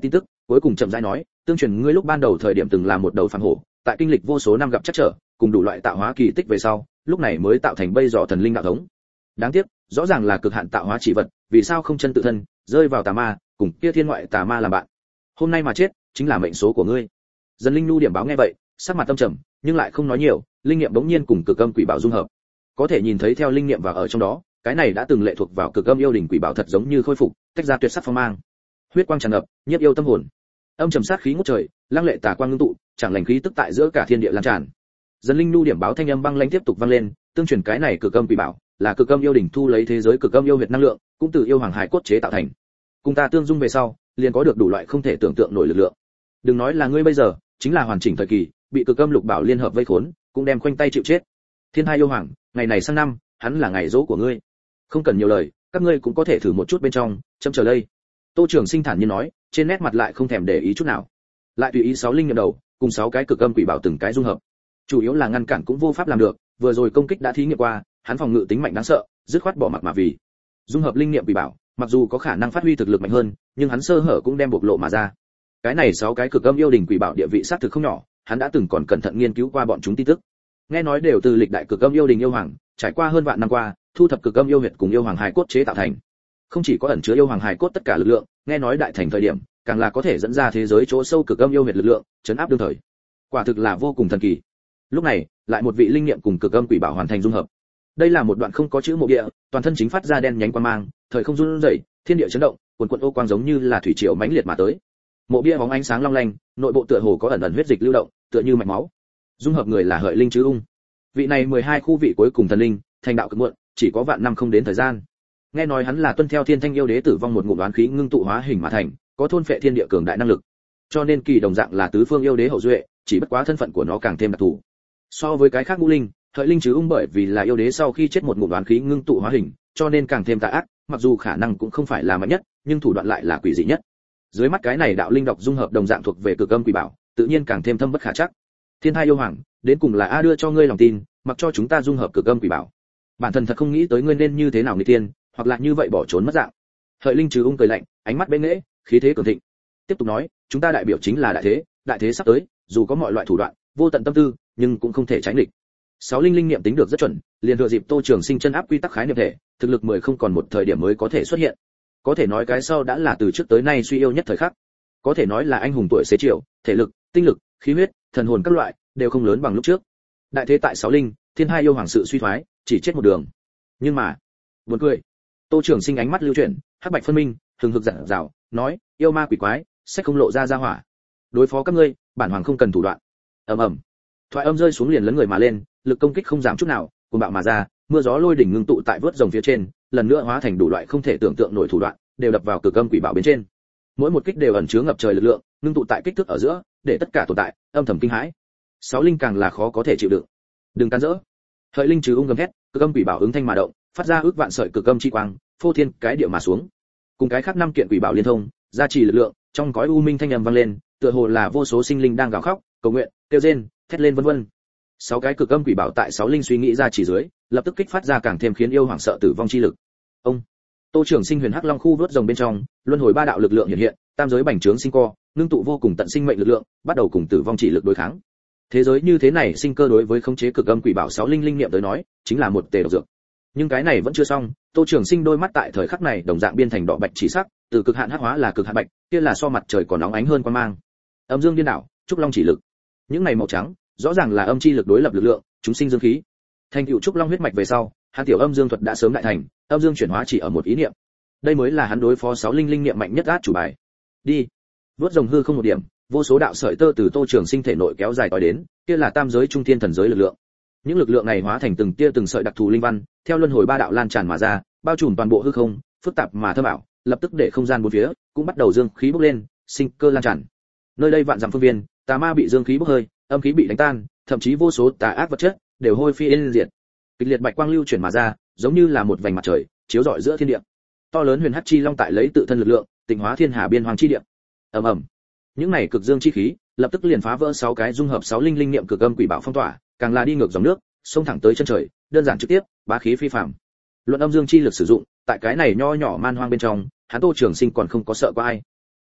cuối cùng chậm rãi nói, tương truyền ngươi lúc ban đầu thời điểm từng là một đầu phàm hổ, tại kinh lịch vô số năm gặp chắc trở, cùng đủ loại tạo hóa kỳ tích về sau, lúc này mới tạo thành bây giờ thần linh đạo thống. Đáng tiếc, rõ ràng là cực hạn tạo hóa chỉ vật, vì sao không chân tự thân, rơi vào tà ma, cùng kia thiên ngoại tà ma làm bạn. Hôm nay mà chết, chính là mệnh số của ngươi. Dân linh nu điểm báo nghe vậy, sắc mặt tâm trầm, nhưng lại không nói nhiều, linh nghiệm bỗng nhiên cùng cực âm quỷ bảo dung hợp. Có thể nhìn thấy theo linh nghiệm vào ở trong đó, cái này đã từng lệ thuộc vào cực âm yêu đỉnh quỷ bảo thật giống như khôi phục, tách ra tuyệt sắc phong mang. Huyết quang tràn ngập, nhiếp yêu tâm hồn. Âm trầm sát khí ngút trời, lăng lệ tà quang ngưng tụ, chẳng lành khí tức tại giữa cả thiên địa lan tràn. Dân linh nu điểm báo thanh âm băng lãnh tiếp tục vang lên, tương truyền cái này cực âm quỷ bảo, là cực âm yêu đỉnh thu lấy thế giới cực âm yêu huyệt năng lượng, cũng từ yêu hoàng hải cốt chế tạo thành. Cùng ta tương dung về sau, liền có được đủ loại không thể tưởng tượng nổi lực lượng. Đừng nói là ngươi bây giờ, chính là hoàn chỉnh thời kỳ, bị cực âm lục bảo liên hợp vây khốn, cũng đem khoanh tay chịu chết. Thiên Thai yêu hoàng, ngày này sang năm, hắn là ngày dỗ của ngươi. Không cần nhiều lời, các ngươi cũng có thể thử một chút bên trong, châm chờ đây. Tô Trường Sinh thản nhiên nói, trên nét mặt lại không thèm để ý chút nào. Lại tùy ý sáu linh nhậm đầu, cùng sáu cái cực âm quỷ bảo từng cái dung hợp. Chủ yếu là ngăn cản cũng vô pháp làm được, vừa rồi công kích đã thí nghiệm qua, hắn phòng ngự tính mạnh đáng sợ, dứt khoát bỏ mặc mà vì. Dung hợp linh niệm quỷ bảo, mặc dù có khả năng phát huy thực lực mạnh hơn, nhưng hắn sơ hở cũng đem bộc lộ mà ra. Cái này sáu cái cực âm yêu đỉnh quỷ bảo địa vị sát thực không nhỏ, hắn đã từng còn cẩn thận nghiên cứu qua bọn chúng tin tức. Nghe nói đều từ lịch đại cực âm yêu đỉnh yêu hoàng, trải qua hơn vạn năm qua, thu thập cực âm yêu huyệt cùng yêu hoàng hài cốt chế tạo thành. Không chỉ có ẩn chứa yêu hoàng hài cốt tất cả lực lượng, nghe nói đại thành thời điểm, càng là có thể dẫn ra thế giới chỗ sâu cực âm yêu huyệt lực lượng, chấn áp đương thời. Quả thực là vô cùng thần kỳ. Lúc này, lại một vị linh niệm cùng cực âm quỷ bảo hoàn thành dung hợp. Đây là một đoạn không có chữ mộ địa, toàn thân chính phát ra đen nhánh quang mang, thời không run rẩy, thiên địa chấn động, cuồn cuộn ô quang giống như là thủy triều mãnh liệt mà tới. Mộ bia bóng ánh sáng long lanh, nội bộ tựa hồ có ẩn ẩn huyết dịch lưu động, tựa như mạch máu. Dung hợp người là Hợi Linh Chứ Ung. Vị này mười hai khu vị cuối cùng thần linh, thành đạo cực muộn, chỉ có vạn năm không đến thời gian. Nghe nói hắn là tuân theo Thiên Thanh yêu đế tử vong một ngụm đoán khí ngưng tụ hóa hình mà thành, có thôn phệ thiên địa cường đại năng lực. Cho nên kỳ đồng dạng là tứ phương yêu đế hậu duệ, chỉ bất quá thân phận của nó càng thêm đặc thù. So với cái khác ngũ linh, Hợi Linh Chứ Ung bởi vì là yêu đế sau khi chết một ngụm đoán khí ngưng tụ hóa hình, cho nên càng thêm tà ác, mặc dù khả năng cũng không phải là mạnh nhất, nhưng thủ đoạn lại là quỷ dị nhất. Dưới mắt cái này đạo linh độc dung hợp đồng dạng thuộc về cực âm quỷ bảo, tự nhiên càng thêm thâm bất khả trắc. Thiên Thai yêu hoàng, đến cùng là a đưa cho ngươi lòng tin, mặc cho chúng ta dung hợp cực âm quỷ bảo. Bản thân thật không nghĩ tới ngươi nên như thế nào nghịch tiên, hoặc là như vậy bỏ trốn mất dạng. Hợi Linh Chứ Ung cười lạnh, ánh mắt bén nghễ, khí thế cường thịnh. Tiếp tục nói, chúng ta đại biểu chính là đại thế, đại thế sắp tới, dù có mọi loại thủ đoạn, vô tận tâm tư, nhưng cũng không thể tránh địch. Sáu linh linh niệm tính được rất chuẩn, liền thừa dịp Tô Trường Sinh chân áp quy tắc khái niệm thể, thực lực mười không còn một thời điểm mới có thể xuất hiện. Có thể nói cái sau đã là từ trước tới nay suy yêu nhất thời khắc. Có thể nói là anh hùng tuổi xế chiều, thể lực, tinh lực, khí huyết, thần hồn các loại đều không lớn bằng lúc trước. Đại thế tại sáu linh, Thiên Hai yêu hoàng sự suy thoái, chỉ chết một đường. Nhưng mà, buồn cười. Tô Trường Sinh ánh mắt lưu chuyển, hắc bạch phân minh, hừng hực dặn dào, nói, yêu ma quỷ quái, sẽ không lộ ra ra hỏa. Đối phó các ngươi, bản hoàng không cần thủ đoạn. Ầm ầm. Thoại âm rơi xuống liền lấn người mà lên, lực công kích không giảm chút nào, cuồng bạo mà ra, mưa gió lôi đỉnh ngưng tụ tại vớt rồng phía trên, lần nữa hóa thành đủ loại không thể tưởng tượng nổi thủ đoạn, đều đập vào cực âm quỷ bảo bên trên. Mỗi một kích đều ẩn chứa ngập trời lực lượng, ngưng tụ tại kích thước ở giữa, để tất cả tồn tại âm thầm kinh hãi. Sáu linh càng là khó có thể chịu đựng. Đừng can dỡ. Hợi Linh Chứ Ung gầm thét, cực âm quỷ bảo ứng thanh mà động, phát ra ước vạn sợi cực âm chi quang, phô thiên cái địa mà xuống. Cùng cái khác năm kiện quỷ bảo liên thông, gia trì lực lượng, trong cõi u minh thanh âm vang lên, tựa hồ là vô số sinh linh đang gào khóc, cầu nguyện, kêu rên, thét lên vân vân. Sáu cái cực âm quỷ bảo tại sáu linh suy nghĩ ra chỉ dưới, lập tức kích phát ra càng thêm khiến yêu hoàng sợ tử vong chi lực. Ông Tô Trường Sinh huyền hắc long khu vớt rồng bên trong, luân hồi ba đạo lực lượng hiện hiện, tam giới bành trướng sinh co, ngưng tụ vô cùng tận sinh mệnh lực lượng, bắt đầu cùng tử vong chỉ lực đối kháng. Thế giới như thế này sinh cơ đối với khống chế cực âm quỷ bảo sáu linh linh niệm tới nói, chính là một tề độc dược. Nhưng cái này vẫn chưa xong, Tô Trường Sinh đôi mắt tại thời khắc này đồng dạng biên thành đỏ bạch chỉ sắc, từ cực hạn hắc hóa là cực hạn bạch, kia là so mặt trời còn nóng ánh hơn quan mang. Âm dương điên đảo, trúc long chỉ lực. Những này màu trắng, rõ ràng là âm chi lực đối lập lực lượng, chúng sinh dương khí. Thành tựu trúc long huyết mạch về sau, hắn tiểu âm dương thuật đã sớm đại thành, âm dương chuyển hóa chỉ ở một ý niệm. Đây mới là hắn đối phó sáu linh linh niệm mạnh nhất át chủ bài. Đi. Vớt rồng hư không một điểm, vô số đạo sợi tơ từ Tô Trường Sinh thể nội kéo dài tới đến, kia là tam giới trung thiên thần giới lực lượng. Những lực lượng này hóa thành từng tia từng sợi đặc thù linh văn, theo luân hồi ba đạo lan tràn mà ra, bao trùm toàn bộ hư không, phức tạp mà thâm ảo, lập tức để không gian bốn phía cũng bắt đầu dương khí bốc lên, sinh cơ lan tràn. Nơi đây vạn dặm phương viên, tà ma bị dương khí bốc hơi, âm khí bị đánh tan, thậm chí vô số tà ác vật chất đều hôi phi yên diệt. Kịch liệt bạch quang lưu chuyển mà ra, giống như là một vành mặt trời, chiếu rọi giữa thiên địa. To lớn huyền hắc chi long tại lấy tự thân lực lượng, tịnh hóa thiên hà biên hoàng chi địa. Ầm ầm. Những này cực dương chi khí, lập tức liền phá vỡ sáu cái dung hợp sáu linh linh niệm cực âm quỷ bảo phong tỏa, càng là đi ngược dòng nước, xông thẳng tới chân trời, đơn giản trực tiếp, bá khí phi phàm. Luận âm dương chi lực sử dụng, tại cái này nho nhỏ man hoang bên trong, hắn Tô Trường Sinh còn không có sợ qua ai.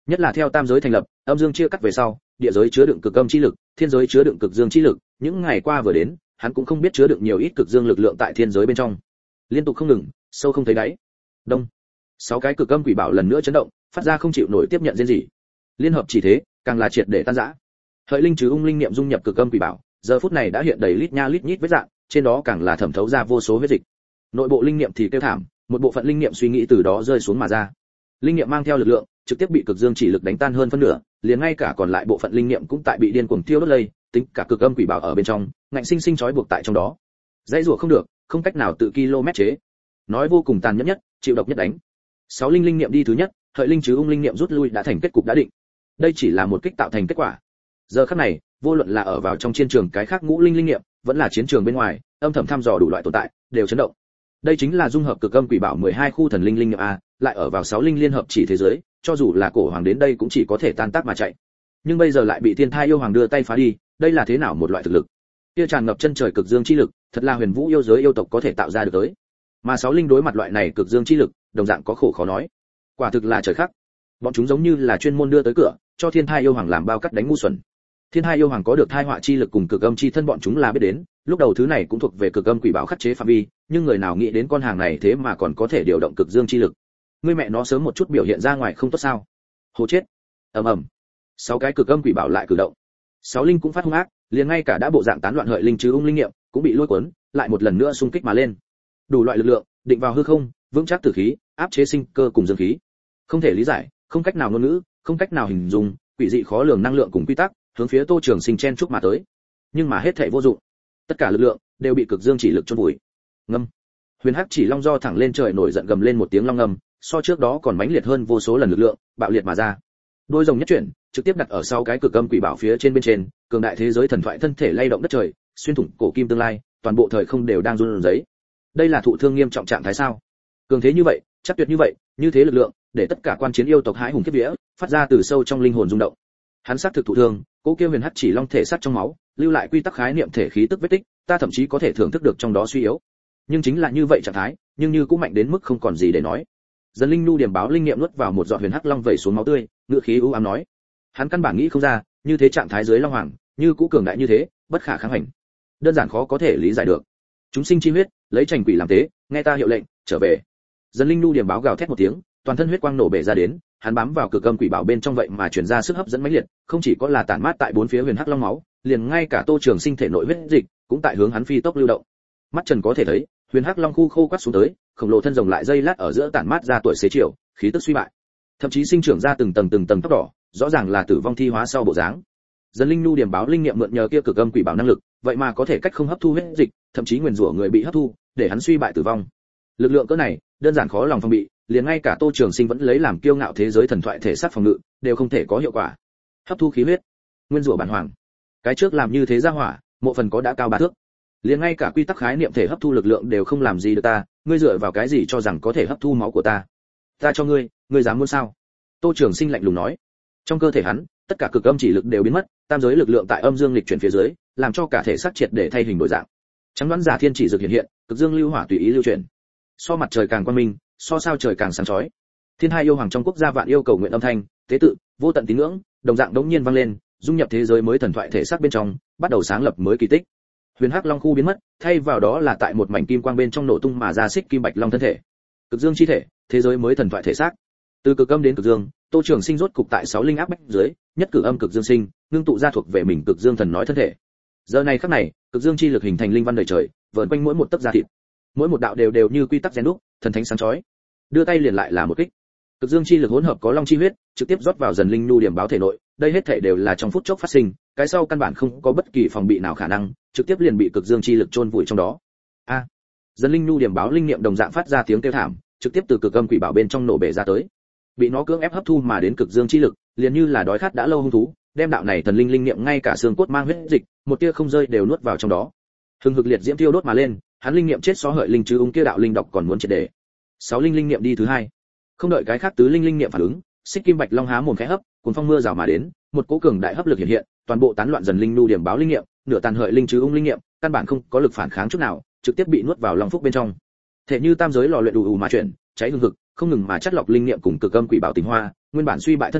Nhất là theo tam giới thành lập, âm dương chia cắt về sau, địa giới chứa đựng cực âm chi lực, thiên giới chứa đựng cực dương chi lực, những ngày qua vừa đến, hắn cũng không biết chứa đựng nhiều ít cực dương lực lượng tại thiên giới bên trong. Liên tục không ngừng, sâu không thấy đáy. Đông. Sáu cái cực âm quỷ bảo lần nữa chấn động, phát ra không chịu nổi tiếp nhận riêng gì. Liên hợp chỉ thế, càng là triệt để tan rã. Hợi linh chứ ung linh niệm dung nhập cực âm quỷ bảo, giờ phút này đã hiện đầy lít nha lít nhít vết rạn, trên đó càng là thẩm thấu ra vô số huyết dịch. Nội bộ linh niệm thì kêu thảm, một bộ phận linh niệm suy nghĩ từ đó rơi xuống mà ra. Linh niệm mang theo lực lượng, trực tiếp bị cực dương chỉ lực đánh tan hơn phân nửa, liền ngay cả còn lại bộ phận linh niệm cũng tại bị điên cuồng tiêu đốt lây, tính cả cực âm quỷ bảo ở bên trong, ngạnh sinh sinh trói buộc tại trong đó. Dãy rủa không được, không cách nào tự km chế. Nói vô cùng tàn nhẫn nhất, chịu độc nhất đánh. Sáu linh linh niệm đi thứ nhất, Hợi linh chứ ung linh niệm rút lui đã thành kết cục đã định. Đây chỉ là một kích tạo thành kết quả. Giờ khắc này, vô luận là ở vào trong chiến trường cái khác ngũ linh linh niệm, vẫn là chiến trường bên ngoài, âm thầm thăm dò đủ loại tồn tại, đều chấn động. Đây chính là dung hợp cực âm quỷ bảo mười hai khu thần linh linh niệm a, lại ở vào sáu linh liên hợp chỉ thế giới, cho dù là cổ hoàng đến đây cũng chỉ có thể tan tác mà chạy. Nhưng bây giờ lại bị thiên thai yêu hoàng đưa tay phá đi, đây là thế nào một loại thực lực? Kia tràn ngập chân trời cực dương chi lực, thật là huyền vũ yêu giới yêu tộc có thể tạo ra được tới. Mà sáu linh đối mặt loại này cực dương chi lực, đồng dạng có khổ khó nói. Quả thực là trời khắc. Bọn chúng giống như là chuyên môn đưa tới cửa, cho thiên thai yêu hoàng làm bao cắt đánh ngu xuẩn. Thiên thai yêu hoàng có được thai họa chi lực cùng cực âm chi thân bọn chúng là biết đến, lúc đầu thứ này cũng thuộc về cực âm quỷ bảo khắc chế phạm vi, nhưng người nào nghĩ đến con hàng này thế mà còn có thể điều động cực dương chi lực. Ngươi mẹ nó sớm một chút biểu hiện ra ngoài không tốt sao? Hố chết. Ầm ầm. Sáu cái cực âm quỷ bảo lại cử động. Sáu linh cũng phát hung ác, liền ngay cả đã bộ dạng tán loạn Hợi linh chứ ung linh niệm cũng bị lôi cuốn, lại một lần nữa xung kích mà lên. Đủ loại lực lượng, định vào hư không, vững chắc tử khí, áp chế sinh cơ cùng dương khí. Không thể lý giải, không cách nào ngôn ngữ, không cách nào hình dung, quỷ dị khó lường năng lượng cùng quy tắc, hướng phía Tô Trường Sinh chen chúc mà tới. Nhưng mà hết thảy vô dụng. Tất cả lực lượng đều bị cực dương chỉ lực chôn vùi. Ngâm. Huyền Hắc chỉ long do thẳng lên trời nổi giận gầm lên một tiếng long ngâm, so trước đó còn mãnh liệt hơn vô số lần lực lượng, bạo liệt mà ra. Đôi rồng nhất chuyển, trực tiếp đặt ở sau cái cực âm quỷ bảo phía trên bên trên, cường đại thế giới thần thoại thân thể lay động đất trời, xuyên thủng cổ kim tương lai, toàn bộ thời không đều đang run rẩy. Đây là thụ thương nghiêm trọng trạng thái sao? Cường thế như vậy, chắc tuyệt như vậy, như thế lực lượng, để tất cả quan chiến yêu tộc hãi hùng kiếp vía, phát ra từ sâu trong linh hồn rung động. Hắn xác thực thụ thương, cố kia Huyền Hắc chỉ long thể sát trong máu, lưu lại quy tắc khái niệm thể khí tức vết tích, ta thậm chí có thể thưởng thức được trong đó suy yếu. Nhưng chính là như vậy trạng thái, nhưng như cũng mạnh đến mức không còn gì để nói. Dần linh nu điểm báo linh niệm nuốt vào một giọt Huyền Hắc long vẩy xuống máu tươi, ngựa khí u ám nói: hắn căn bản nghĩ không ra, như thế trạng thái dưới long hoàng, như cũ cường đại như thế, bất khả kháng hành. Đơn giản khó có thể lý giải được. Chúng sinh chi huyết, lấy trành quỷ làm tế, nghe ta hiệu lệnh, trở về. Dần linh nu điểm báo gào thét một tiếng, toàn thân huyết quang nổ bể ra đến, hắn bám vào cực âm quỷ bảo bên trong vậy mà truyền ra sức hấp dẫn mãnh liệt, không chỉ có là tản mát tại bốn phía Huyền Hắc long máu, liền ngay cả Tô Trường Sinh thể nội huyết dịch cũng tại hướng hắn phi tốc lưu động. Mắt trần có thể thấy, Huyền Hắc long khu khô quắt xuống tới, khổng lồ thân rồng lại dây lát ở giữa tản mát ra tuổi xế chiều, khí tức suy bại, thậm chí sinh trưởng ra từng tầng từng tầng tóc đỏ, rõ ràng là tử vong thi hóa sau bộ dáng. Dần linh nu điểm báo linh niệm mượn nhờ kia cực âm quỷ bảo năng lực, vậy mà có thể cách không hấp thu huyết dịch, thậm chí nguyền rủa người bị hấp thu, để hắn suy bại tử vong. Lực lượng cỡ này, đơn giản khó lòng phòng bị, liền ngay cả Tô Trường Sinh vẫn lấy làm kiêu ngạo thế giới thần thoại thể sát phòng ngự, đều không thể có hiệu quả. Hấp thu khí huyết, nguyên rủa bản hoàng. Cái trước làm như thế ra hỏa, mộ phần có đã cao ba thước. Liền ngay cả quy tắc khái niệm thể hấp thu lực lượng đều không làm gì được ta, ngươi dựa vào cái gì cho rằng có thể hấp thu máu của ta? Ta cho ngươi, ngươi dám muốn sao? Tô Trường Sinh lạnh lùng nói. Trong cơ thể hắn, tất cả cực âm chỉ lực đều biến mất, tam giới lực lượng tại âm dương lịch chuyển phía dưới, làm cho cả thể xác triệt để thay hình đổi dạng. Trắng đoán giả thiên chỉ dược hiện hiện, cực dương lưu hỏa tùy ý lưu chuyển. So mặt trời càng quang minh, so sao trời càng sáng chói. Thiên hai yêu hoàng trong quốc gia vạn yêu cầu nguyện âm thanh, tế tự, vô tận tín ngưỡng, đồng dạng đống nhiên vang lên, dung nhập thế giới mới thần thoại thể xác bên trong, bắt đầu sáng lập mới kỳ tích. Huyền Hắc long khu biến mất, thay vào đó là tại một mảnh kim quang bên trong nổ tung mà ra xích kim bạch long thân thể. Cực dương chi thể, thế giới mới thần thoại thể xác. Từ cực âm đến cực dương, Tô Trường Sinh rốt cục tại sáu linh áp bách dưới, nhất cử âm cực dương sinh, ngưng tụ ra thuộc về mình cực dương thần nói thân thể. Giờ này khắc này, cực dương chi lực hình thành linh văn đầy trời, vờn quanh mỗi một tấc da thịt. Mỗi một đạo đều đều như quy tắc rèn đúc, thần thánh sáng chói. Đưa tay liền lại là một kích. Cực dương chi lực hỗn hợp có long chi huyết, trực tiếp rót vào dần linh nu điểm báo thể nội, đây hết thể đều là trong phút chốc phát sinh, cái sau căn bản không có bất kỳ phòng bị nào khả năng, trực tiếp liền bị cực dương chi lực chôn vùi trong đó. A. À, dần linh nu điểm báo linh niệm đồng dạng phát ra tiếng kêu thảm, trực tiếp từ cực âm quỷ bảo bên trong nổ bể ra tới. Bị nó cưỡng ép hấp thu mà đến cực dương chi lực, liền như là đói khát đã lâu hung thú, đem đạo này thần linh linh niệm ngay cả xương cốt mang huyết dịch, một tia không rơi đều nuốt vào trong đó. Hừng hực liệt diễm tiêu đốt mà lên, hắn linh niệm chết so hợi linh chứ ung kia đạo linh độc còn muốn triệt để. Sáu linh linh niệm đi thứ hai. Không đợi cái khác tứ linh linh niệm phản ứng, xích kim bạch long há mồm khẽ hấp, cuốn phong mưa rào mà đến, một cỗ cường đại hấp lực hiện hiện, toàn bộ tán loạn dần linh nu điểm báo linh niệm, nửa tàn hợi linh chứ ung linh niệm, căn bản không có lực phản kháng chút nào, trực tiếp bị nuốt vào long phúc bên trong. Thể như tam giới lò luyện đủ ù mà chuyển, cháy hừng hực, không ngừng mà chất lọc linh niệm cùng cực âm quỷ bảo tình hoa, nguyên bản suy bại thân thể,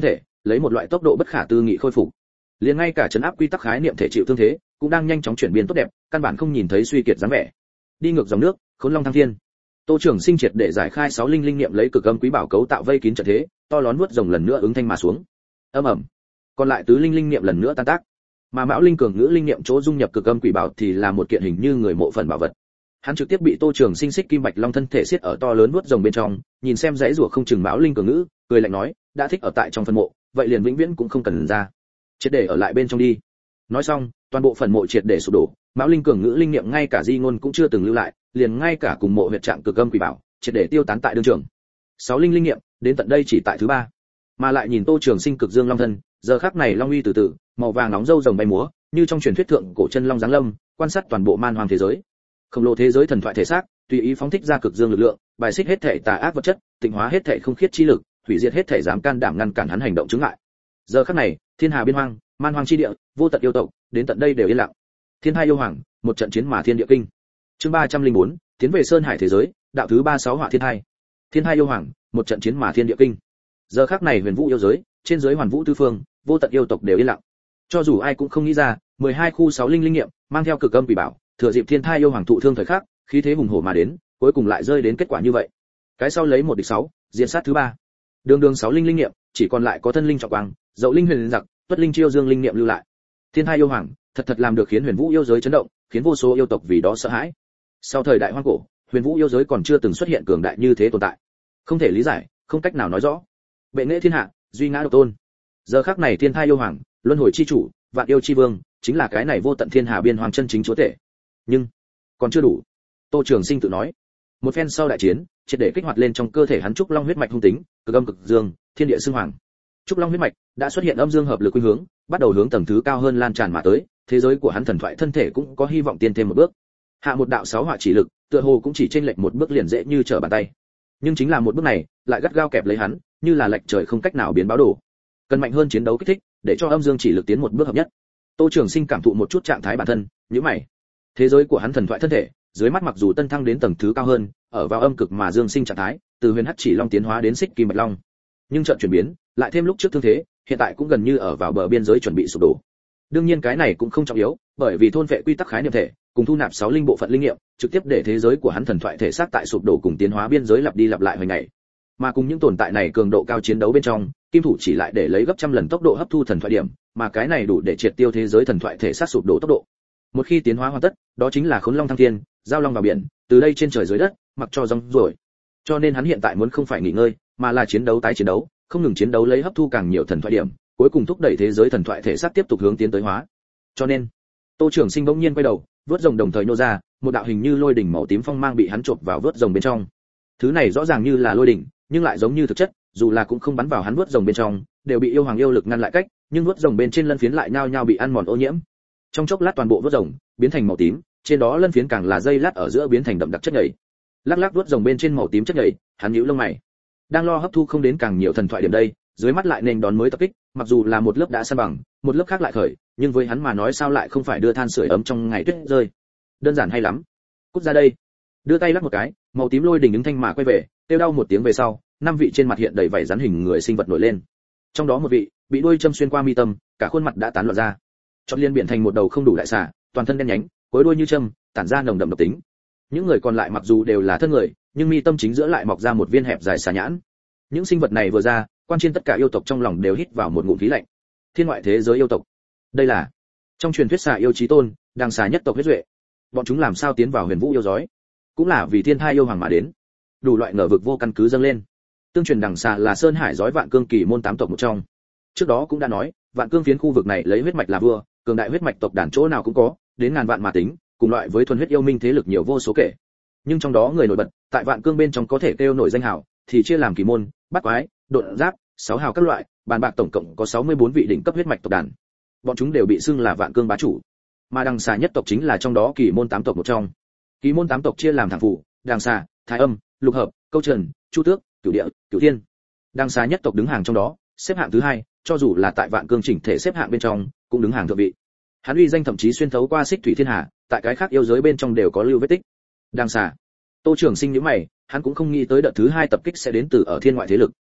lấy một loại tốc độ bất khả tư nghị khôi phục. Liền ngay cả chấn áp quy tắc khái niệm thể chịu thương thế, cũng đang nhanh chóng chuyển biến tốt đẹp, căn bản không nhìn thấy suy kiệt dáng vẻ. Đi ngược dòng nước, khốn long thăng thiên. Tô Trường Sinh triệt để giải khai sáu linh linh niệm lấy cực âm quý bảo cấu tạo vây kín trận thế, to lớn nuốt rồng lần nữa ứng thanh mà xuống. Âm ầm. Còn lại tứ linh linh niệm lần nữa tan tác. Mà Mão Linh cường ngữ linh niệm chỗ dung nhập cực âm quỷ bảo thì là một kiện hình như người mộ phần bảo vật. Hắn trực tiếp bị Tô Trường Sinh xích kim bạch long thân thể siết ở to lớn nuốt rồng bên trong, nhìn xem dãy rủa không chừng Mão Linh cường ngữ, cười lạnh nói, đã thích ở tại trong phần mộ, vậy liền vĩnh viễn cũng không cần ra, triệt để ở lại bên trong đi. Nói xong, toàn bộ phần mộ triệt để sụp đổ, Mão Linh cường ngữ linh niệm ngay cả di ngôn cũng chưa từng lưu lại, liền ngay cả cùng mộ huyệt trạng cực âm quỷ bảo, triệt để tiêu tán tại đương trường. Sáu linh linh niệm, đến tận đây chỉ tại thứ ba, mà lại nhìn Tô Trường Sinh cực dương long thân, giờ khắc này long uy từ từ, màu vàng nóng râu rồng bay múa, như trong truyền thuyết thượng cổ chân long giáng lâm, quan sát toàn bộ man hoang thế giới. Khổng lồ thế giới thần thoại thể xác, tùy ý phóng thích ra cực dương lực lượng, bài xích hết thể tà ác vật chất, tịnh hóa hết thể không khiết chi lực, hủy diệt hết thể dám can đảm ngăn cản hắn hành động chứng ngại. Giờ khắc này, thiên hà biên hoang, man hoang chi địa, vô tận yêu tộc, đến tận đây đều yên lặng. Thiên hai yêu hoàng, một trận chiến mà thiên địa kinh. Chương ba trăm linh bốn, tiến về sơn hải thế giới, đạo thứ ba mươi sáu hỏa thiên hai. Thiên hai yêu hoàng, một trận chiến mà thiên địa kinh. Giờ khắc này huyền vũ yêu giới, trên giới hoàn vũ tứ phương, vô tận yêu tộc đều yên lặng. Cho dù ai cũng không nghĩ ra, mười hai khu sáu linh linh nghiệm, mang theo cực âm quỷ bảo, thừa dịp thiên thai yêu hoàng thụ thương thời khắc, khí thế hùng hổ mà đến, cuối cùng lại rơi đến kết quả như vậy. Cái sau lấy một địch sáu, diệt sát thứ ba. Đường đường sáu linh linh nghiệm, chỉ còn lại có thân linh trọng quang, dậu linh huyền giặc, tuất linh chiêu dương linh nghiệm lưu lại. Thiên thai yêu hoàng, thật thật làm được khiến huyền vũ yêu giới chấn động, khiến vô số yêu tộc vì đó sợ hãi. Sau thời đại hoang cổ, huyền vũ yêu giới còn chưa từng xuất hiện cường đại như thế tồn tại. Không thể lý giải, không cách nào nói rõ. Bệ nghệ thiên hạ, duy ngã độc tôn. Giờ khắc này thiên thai yêu hoàng, luân hồi chi chủ, vạn yêu chi vương, chính là cái này vô tận thiên hà biên hoàng chân chính chúa tể. Nhưng còn chưa đủ. Tô Trường Sinh tự nói. Một phen sau đại chiến, triệt để kích hoạt lên trong cơ thể hắn trúc long huyết mạch hung tính, cực âm cực dương, thiên địa xưng hoàng. Trúc long huyết mạch đã xuất hiện âm dương hợp lực khuynh hướng, bắt đầu hướng tầng thứ cao hơn lan tràn mà tới, thế giới của hắn thần thoại thân thể cũng có hy vọng tiến thêm một bước. Hạ một đạo sáu hỏa chỉ lực, tựa hồ cũng chỉ chênh lệch một bước liền dễ như trở bàn tay. Nhưng chính là một bước này, lại gắt gao kẹp lấy hắn, như là lệch trời không cách nào biến báo đổ. Cần mạnh hơn chiến đấu kích thích, để cho âm dương chỉ lực tiến một bước hợp nhất. Tô Trường Sinh cảm thụ một chút trạng thái bản thân, nhíu mày. Thế giới của hắn thần thoại thân thể, dưới mắt mặc dù tân thăng đến tầng thứ cao hơn, ở vào âm cực mà dương sinh trạng thái, từ huyền hắc chỉ long tiến hóa đến xích kim bạch long. Nhưng trận chuyển biến, lại thêm lúc trước thương thế, hiện tại cũng gần như ở vào bờ biên giới chuẩn bị sụp đổ. Đương nhiên cái này cũng không trọng yếu, bởi vì thôn vệ quy tắc khái niệm thể, cùng thu nạp sáu linh bộ phận linh nghiệm, trực tiếp để thế giới của hắn thần thoại thể xác tại sụp đổ cùng tiến hóa biên giới lặp đi lặp lại hồi ngày. Mà cùng những tồn tại này cường độ cao chiến đấu bên trong, kim thủ chỉ lại để lấy gấp trăm lần tốc độ hấp thu thần thoại điểm, mà cái này đủ để triệt tiêu thế giới thần thoại thể xác sụp đổ tốc độ. Một khi tiến hóa hoàn tất, đó chính là khốn long thăng thiên, giao long vào biển, từ đây trên trời dưới đất, mặc cho rong ruổi. Cho nên hắn hiện tại muốn không phải nghỉ ngơi, mà là chiến đấu tái chiến đấu, không ngừng chiến đấu lấy hấp thu càng nhiều thần thoại điểm, cuối cùng thúc đẩy thế giới thần thoại thể xác tiếp tục hướng tiến tới hóa. Cho nên, Tô Trường Sinh bỗng nhiên quay đầu, vớt rồng đồng thời nô ra, một đạo hình như lôi đỉnh màu tím phong mang bị hắn chộp vào vớt rồng bên trong. Thứ này rõ ràng như là lôi đỉnh, nhưng lại giống như thực chất, dù là cũng không bắn vào hắn vớt rồng bên trong, đều bị yêu hoàng yêu lực ngăn lại cách, nhưng vớt rồng bên trên lân phiến lại nhao nhao bị ăn mòn ô nhiễm. Trong chốc lát toàn bộ vớt rồng biến thành màu tím, trên đó lân phiến càng là dây lát ở giữa biến thành đậm đặc chất nhầy. Lắc lắc vớt rồng bên trên màu tím chất nhầy, hắn nhíu lông mày. Đang lo hấp thu không đến càng nhiều thần thoại điểm đây, dưới mắt lại nên đón mới tập kích, mặc dù là một lớp đã san bằng, một lớp khác lại khởi, nhưng với hắn mà nói sao lại không phải đưa than sưởi ấm trong ngày tuyết rơi. Đơn giản hay lắm. Cút ra đây. Đưa tay lắc một cái, màu tím lôi đỉnh ứng thanh mà quay về, kêu đau một tiếng về sau, năm vị trên mặt hiện đầy vảy rắn hình người sinh vật nổi lên. Trong đó một vị bị đuôi châm xuyên qua mi tâm, cả khuôn mặt đã tán loạn ra. Chót liên biển thành một đầu không đủ đại xà, toàn thân đen nhánh, cuối đuôi như châm, tản ra nồng đậm độc tính. Những người còn lại mặc dù đều là thân người, nhưng mi tâm chính giữa lại mọc ra một viên hẹp dài xà nhãn. Những sinh vật này vừa ra, quan trên tất cả yêu tộc trong lòng đều hít vào một ngụm khí lạnh. Thiên ngoại thế giới yêu tộc, đây là trong truyền thuyết xà yêu chí tôn, đằng xà nhất tộc huyết duệ. Bọn chúng làm sao tiến vào huyền vũ yêu giới? Cũng là vì thiên thai yêu hoàng mà đến. Đủ loại ngờ vực vô căn cứ dâng lên. Tương truyền đằng xà là sơn hải giới vạn cương kỳ môn tám tộc một trong. Trước đó cũng đã nói, vạn cương phiến khu vực này lấy huyết mạch là vua, cường đại huyết mạch tộc đàn chỗ nào cũng có, đến ngàn vạn mà tính, cùng loại với thuần huyết yêu minh thế lực nhiều vô số kể. Nhưng trong đó người nổi bật, tại vạn cương bên trong có thể kêu nổi danh hào, thì chia làm kỳ môn, bát quái, độn giáp, sáu hào các loại, bàn bạc tổng cộng có sáu mươi bốn vị đỉnh cấp huyết mạch tộc đàn. Bọn chúng đều bị xưng là vạn cương bá chủ. Mà đằng xà nhất tộc chính là trong đó kỳ môn tám tộc một trong. Kỳ môn tám tộc chia làm thẳng phủ, đằng xà, thái âm, lục hợp, câu trần, chu tước, cửu địa, cửu thiên. Đằng xà nhất tộc đứng hàng trong đó, xếp hạng thứ hai, cho dù là tại vạn cương chỉnh thể xếp hạng bên trong, cũng đứng hàng thượng vị. Hắn uy danh thậm chí xuyên thấu qua xích thủy thiên hà, tại cái khác yêu giới bên trong đều có lưu vết tích. Đằng xà. Tô Trường Sinh nhíu mày, hắn cũng không nghĩ tới đợt thứ hai tập kích sẽ đến từ ở thiên ngoại thế lực.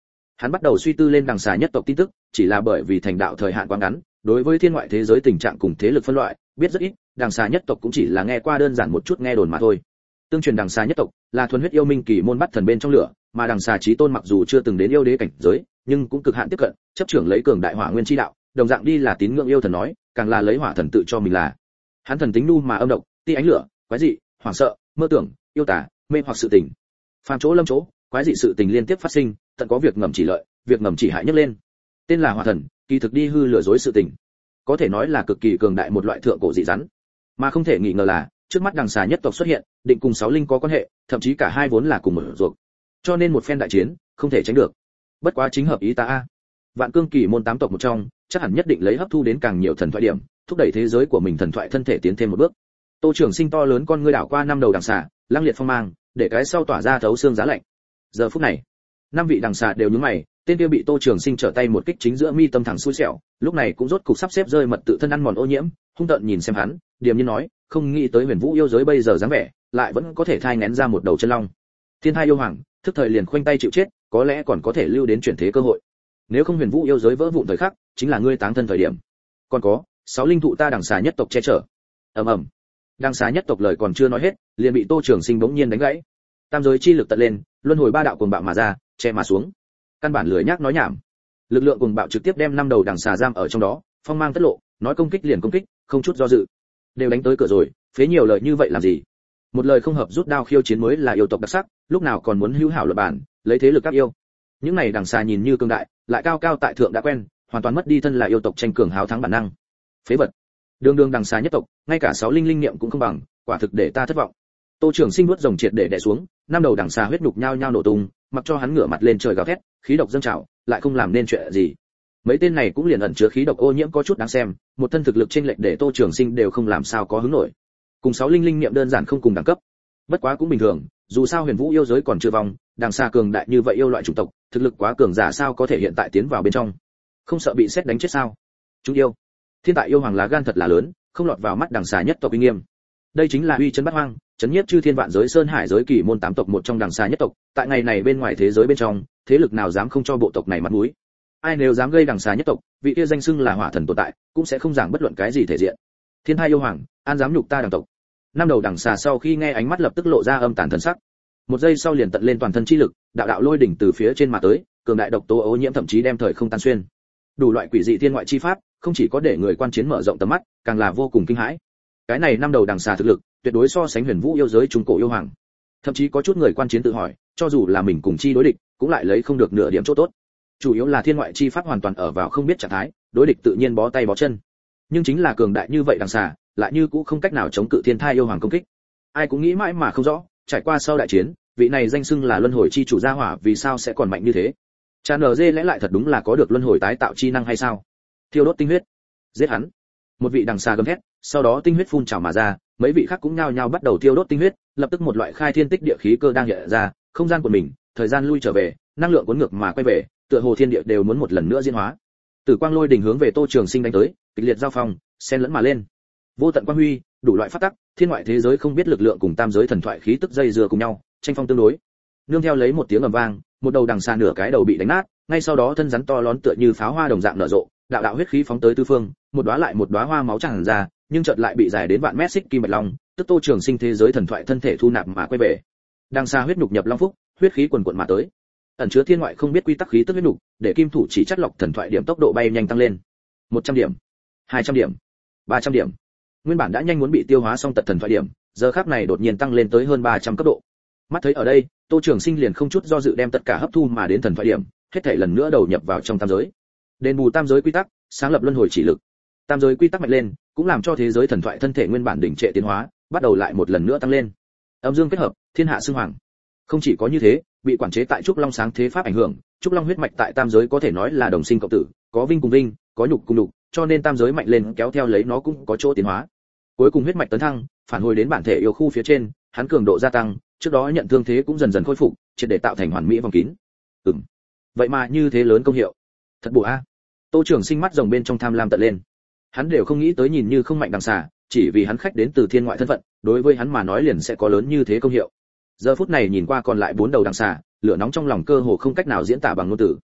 Hắn bắt đầu suy tư lên đằng xà nhất tộc tin tức, chỉ là bởi vì thành đạo thời hạn quá ngắn, đối với thiên ngoại thế giới tình trạng cùng thế lực phân loại, biết rất ít, đằng xà nhất tộc cũng chỉ là nghe qua đơn giản một chút nghe đồn mà thôi. Tương truyền đằng xà nhất tộc là thuần huyết yêu minh kỳ môn bắt thần bên trong lửa, mà đằng xà chí tôn mặc dù chưa từng đến yêu đế cảnh giới, nhưng cũng cực hạn tiếp cận, chấp trưởng lấy cường đại hỏa nguyên chi đạo, đồng dạng đi là tín ngưỡng yêu thần nói, càng là lấy hỏa thần tự cho mình là. Hắn thần tính nu mà âm độc, ti ánh lửa, quái dị, hoảng sợ, mơ tưởng, yêu tà, mê hoặc sự tình. Phàm chỗ lâm chỗ, quái dị sự tình liên tiếp phát sinh, tận có việc ngầm chỉ lợi, việc ngầm chỉ hại nhất lên. Tên là hỏa thần, kỳ thực đi hư lừa dối sự tình. Có thể nói là cực kỳ cường đại một loại thượng cổ dị rắn. Mà không thể nghi ngờ là, trước mắt đằng xà nhất tộc xuất hiện, định cùng sáu linh có quan hệ, thậm chí cả hai vốn là cùng một ruột. Cho nên một phen đại chiến, không thể tránh được. Bất quá chính hợp ý ta a. Vạn Cương kỳ môn tám tộc một trong, chắc hẳn nhất định lấy hấp thu đến càng nhiều thần thoại điểm, thúc đẩy thế giới của mình thần thoại thân thể tiến thêm một bước. Tô Trường Sinh to lớn con ngươi đảo qua năm đầu đằng xà, lăng liệt phong mang, để cái sau tỏa ra thấu xương giá lạnh. Giờ phút này, năm vị đằng xà đều nhướng mày, tên kia bị Tô Trường Sinh trở tay một kích chính giữa mi tâm thẳng xui xẻo, lúc này cũng rốt cục sắp xếp rơi mật tự thân ăn mòn ô nhiễm, hung tợn nhìn xem hắn, điềm nhiên nói, không nghĩ tới Huyền Vũ yêu giới bây giờ dáng vẻ, lại vẫn có thể thai nén ra một đầu chân long. Thiên Thai yêu hoàng, thức thời liền khoanh tay chịu chết, có lẽ còn có thể lưu đến chuyển thế cơ hội. Nếu không Huyền Vũ yêu giới vỡ vụn thời khắc, chính là ngươi táng thân thời điểm. Còn có, sáu linh thụ ta đằng xà nhất tộc che chở. Ầm ầm. Đằng xà nhất tộc lời còn chưa nói hết, liền bị Tô Trường Sinh bỗng nhiên đánh gãy. Tam giới chi lực tận lên, luân hồi ba đạo cuồng bạo mà ra, che mà xuống. Căn bản lười nhác nói nhảm. Lực lượng cuồng bạo trực tiếp đem năm đầu đằng xà giam ở trong đó, phong mang tất lộ, nói công kích liền công kích, không chút do dự. Đều đánh tới cửa rồi, phế nhiều lời như vậy làm gì? Một lời không hợp rút đao khiêu chiến mới là yêu tộc đặc sắc, lúc nào còn muốn hữu hảo luận bản, lấy thế lực các yêu. Những này đằng xà nhìn như cường đại, lại cao cao tại thượng đã quen, hoàn toàn mất đi thân là yêu tộc tranh cường háo thắng bản năng. Phế vật. Đường đường đằng xà nhất tộc, ngay cả sáu linh linh niệm cũng không bằng, quả thực để ta thất vọng. Tô Trường Sinh nuốt rồng triệt để đè xuống, năm đầu đằng xà huyết nhục nhao nhao nổ tung, mặc cho hắn ngửa mặt lên trời gào thét, khí độc dâng trào, lại không làm nên chuyện gì. Mấy tên này cũng liền ẩn chứa khí độc ô nhiễm có chút đáng xem, một thân thực lực chênh lệch để Tô Trường Sinh đều không làm sao có hứng nổi. Cùng sáu linh linh niệm đơn giản không cùng đẳng cấp. Bất quá cũng bình thường, dù sao Huyền Vũ yêu giới còn chưa vong, đằng xà cường đại như vậy yêu loại chủng tộc, thực lực quá cường giả sao có thể hiện tại tiến vào bên trong. Không sợ bị sét đánh chết sao? Chúng yêu. Thiên tại yêu hoàng lá gan thật là lớn, không lọt vào mắt đằng xà nhất tộc uy nghiêm. Đây chính là uy chấn bát hoang, chấn nhiếp chư thiên vạn giới sơn hải giới kỳ môn tám tộc một trong đằng xà nhất tộc, tại ngày này bên ngoài thế giới bên trong, thế lực nào dám không cho bộ tộc này mặt mũi. Ai nếu dám gây đằng xà nhất tộc, vị kia danh xưng là hỏa thần tồn tại, cũng sẽ không giảng bất luận cái gì thể diện. Thiên thai yêu hoàng, an dám nhục ta đằng tộc. Năm đầu đằng xà sau khi nghe ánh mắt lập tức lộ ra âm tàn thần sắc. Một giây sau liền tận lên toàn thân chi lực, đạo đạo lôi đỉnh từ phía trên mà tới, cường đại độc tố ô nhiễm thậm chí đem thời không tan xuyên. Đủ loại quỷ dị thiên ngoại chi pháp, không chỉ có để người quan chiến mở rộng tầm mắt, càng là vô cùng kinh hãi. Cái này năm đầu đằng xà thực lực, tuyệt đối so sánh Huyền Vũ yêu giới trung cổ yêu hoàng. Thậm chí có chút người quan chiến tự hỏi, cho dù là mình cùng chi đối địch, cũng lại lấy không được nửa điểm chỗ tốt. Chủ yếu là thiên ngoại chi pháp hoàn toàn ở vào không biết trạng thái, đối địch tự nhiên bó tay bó chân. Nhưng chính là cường đại như vậy đằng xà, lại như cũng không cách nào chống cự thiên thai yêu hoàng công kích. Ai cũng nghĩ mãi mà không rõ, trải qua sau đại chiến, vị này danh xưng là luân hồi chi chủ gia hỏa vì sao sẽ còn mạnh như thế? Cha nở dê lẽ lại thật đúng là có được luân hồi tái tạo chi năng hay sao? Thiêu đốt tinh huyết, giết hắn. Một vị đằng xà gầm thét, sau đó tinh huyết phun trào mà ra, mấy vị khác cũng nhao nhao bắt đầu thiêu đốt tinh huyết, lập tức một loại khai thiên tích địa khí cơ đang hiện ra, không gian của mình, thời gian lui trở về, năng lượng cuốn ngược mà quay về, tựa hồ thiên địa đều muốn một lần nữa diễn hóa. Tử quang lôi đỉnh hướng về Tô Trường Sinh đánh tới, kịch liệt giao phong, xen lẫn mà lên. Vô tận quang huy, đủ loại pháp tắc, thiên ngoại thế giới không biết lực lượng cùng tam giới thần thoại khí tức dây dưa cùng nhau, tranh phong tương đối. Nương theo lấy một tiếng ầm vang, một đầu đằng xà nửa cái đầu bị đánh nát, ngay sau đó thân rắn to lớn tựa như pháo hoa đồng dạng nở rộ, đạo đạo huyết khí phóng tới tứ phương, một đóa lại một đóa hoa máu tràn ra, nhưng chợt lại bị dài đến vạn mét xích kim bạch long, tức Tô Trường Sinh thế giới thần thoại thân thể thu nạp mà quay về. Đằng xà huyết nhục nhập long phúc, huyết khí quần quần mà tới. Ẩn chứa thiên ngoại không biết quy tắc khí tức huyết nhục, để kim thủ chỉ chất lọc thần thoại điểm tốc độ bay nhanh tăng lên. một trăm điểm, hai trăm điểm, ba trăm điểm. Nguyên bản đã nhanh muốn bị tiêu hóa xong tật thần thoại điểm, giờ khắc này đột nhiên tăng lên tới hơn ba trăm cấp độ. Mắt thấy ở đây, Tô Trường Sinh liền không chút do dự đem tất cả hấp thu mà đến thần thoại điểm, hết thảy lần nữa đầu nhập vào trong tam giới. Đền bù tam giới quy tắc, sáng lập luân hồi chỉ lực. Tam giới quy tắc mạnh lên, cũng làm cho thế giới thần thoại thân thể nguyên bản đỉnh trệ tiến hóa, bắt đầu lại một lần nữa tăng lên. Âm dương kết hợp, thiên hạ xưng hoàng. Không chỉ có như thế, bị quản chế tại trúc long sáng thế pháp ảnh hưởng, trúc long huyết mạch tại tam giới có thể nói là đồng sinh cộng tử, có vinh cùng vinh, có nhục cùng nhục, cho nên tam giới mạnh lên kéo theo lấy nó cũng có chỗ tiến hóa. Cuối cùng huyết mạch tấn thăng, phản hồi đến bản thể yêu khu phía trên, hắn cường độ gia tăng, trước đó nhận thương thế cũng dần dần khôi phục, triệt để tạo thành hoàn mỹ vòng kín. Ừm. Vậy mà như thế lớn công hiệu. Thật bổ a. Tô Trường Sinh mắt rồng bên trong tham lam tận lên. Hắn đều không nghĩ tới nhìn như không mạnh đằng xà, chỉ vì hắn khách đến từ thiên ngoại thân phận, đối với hắn mà nói liền sẽ có lớn như thế công hiệu. Giờ phút này nhìn qua còn lại bốn đầu đằng xà, lửa nóng trong lòng cơ hồ không cách nào diễn tả bằng ngôn từ.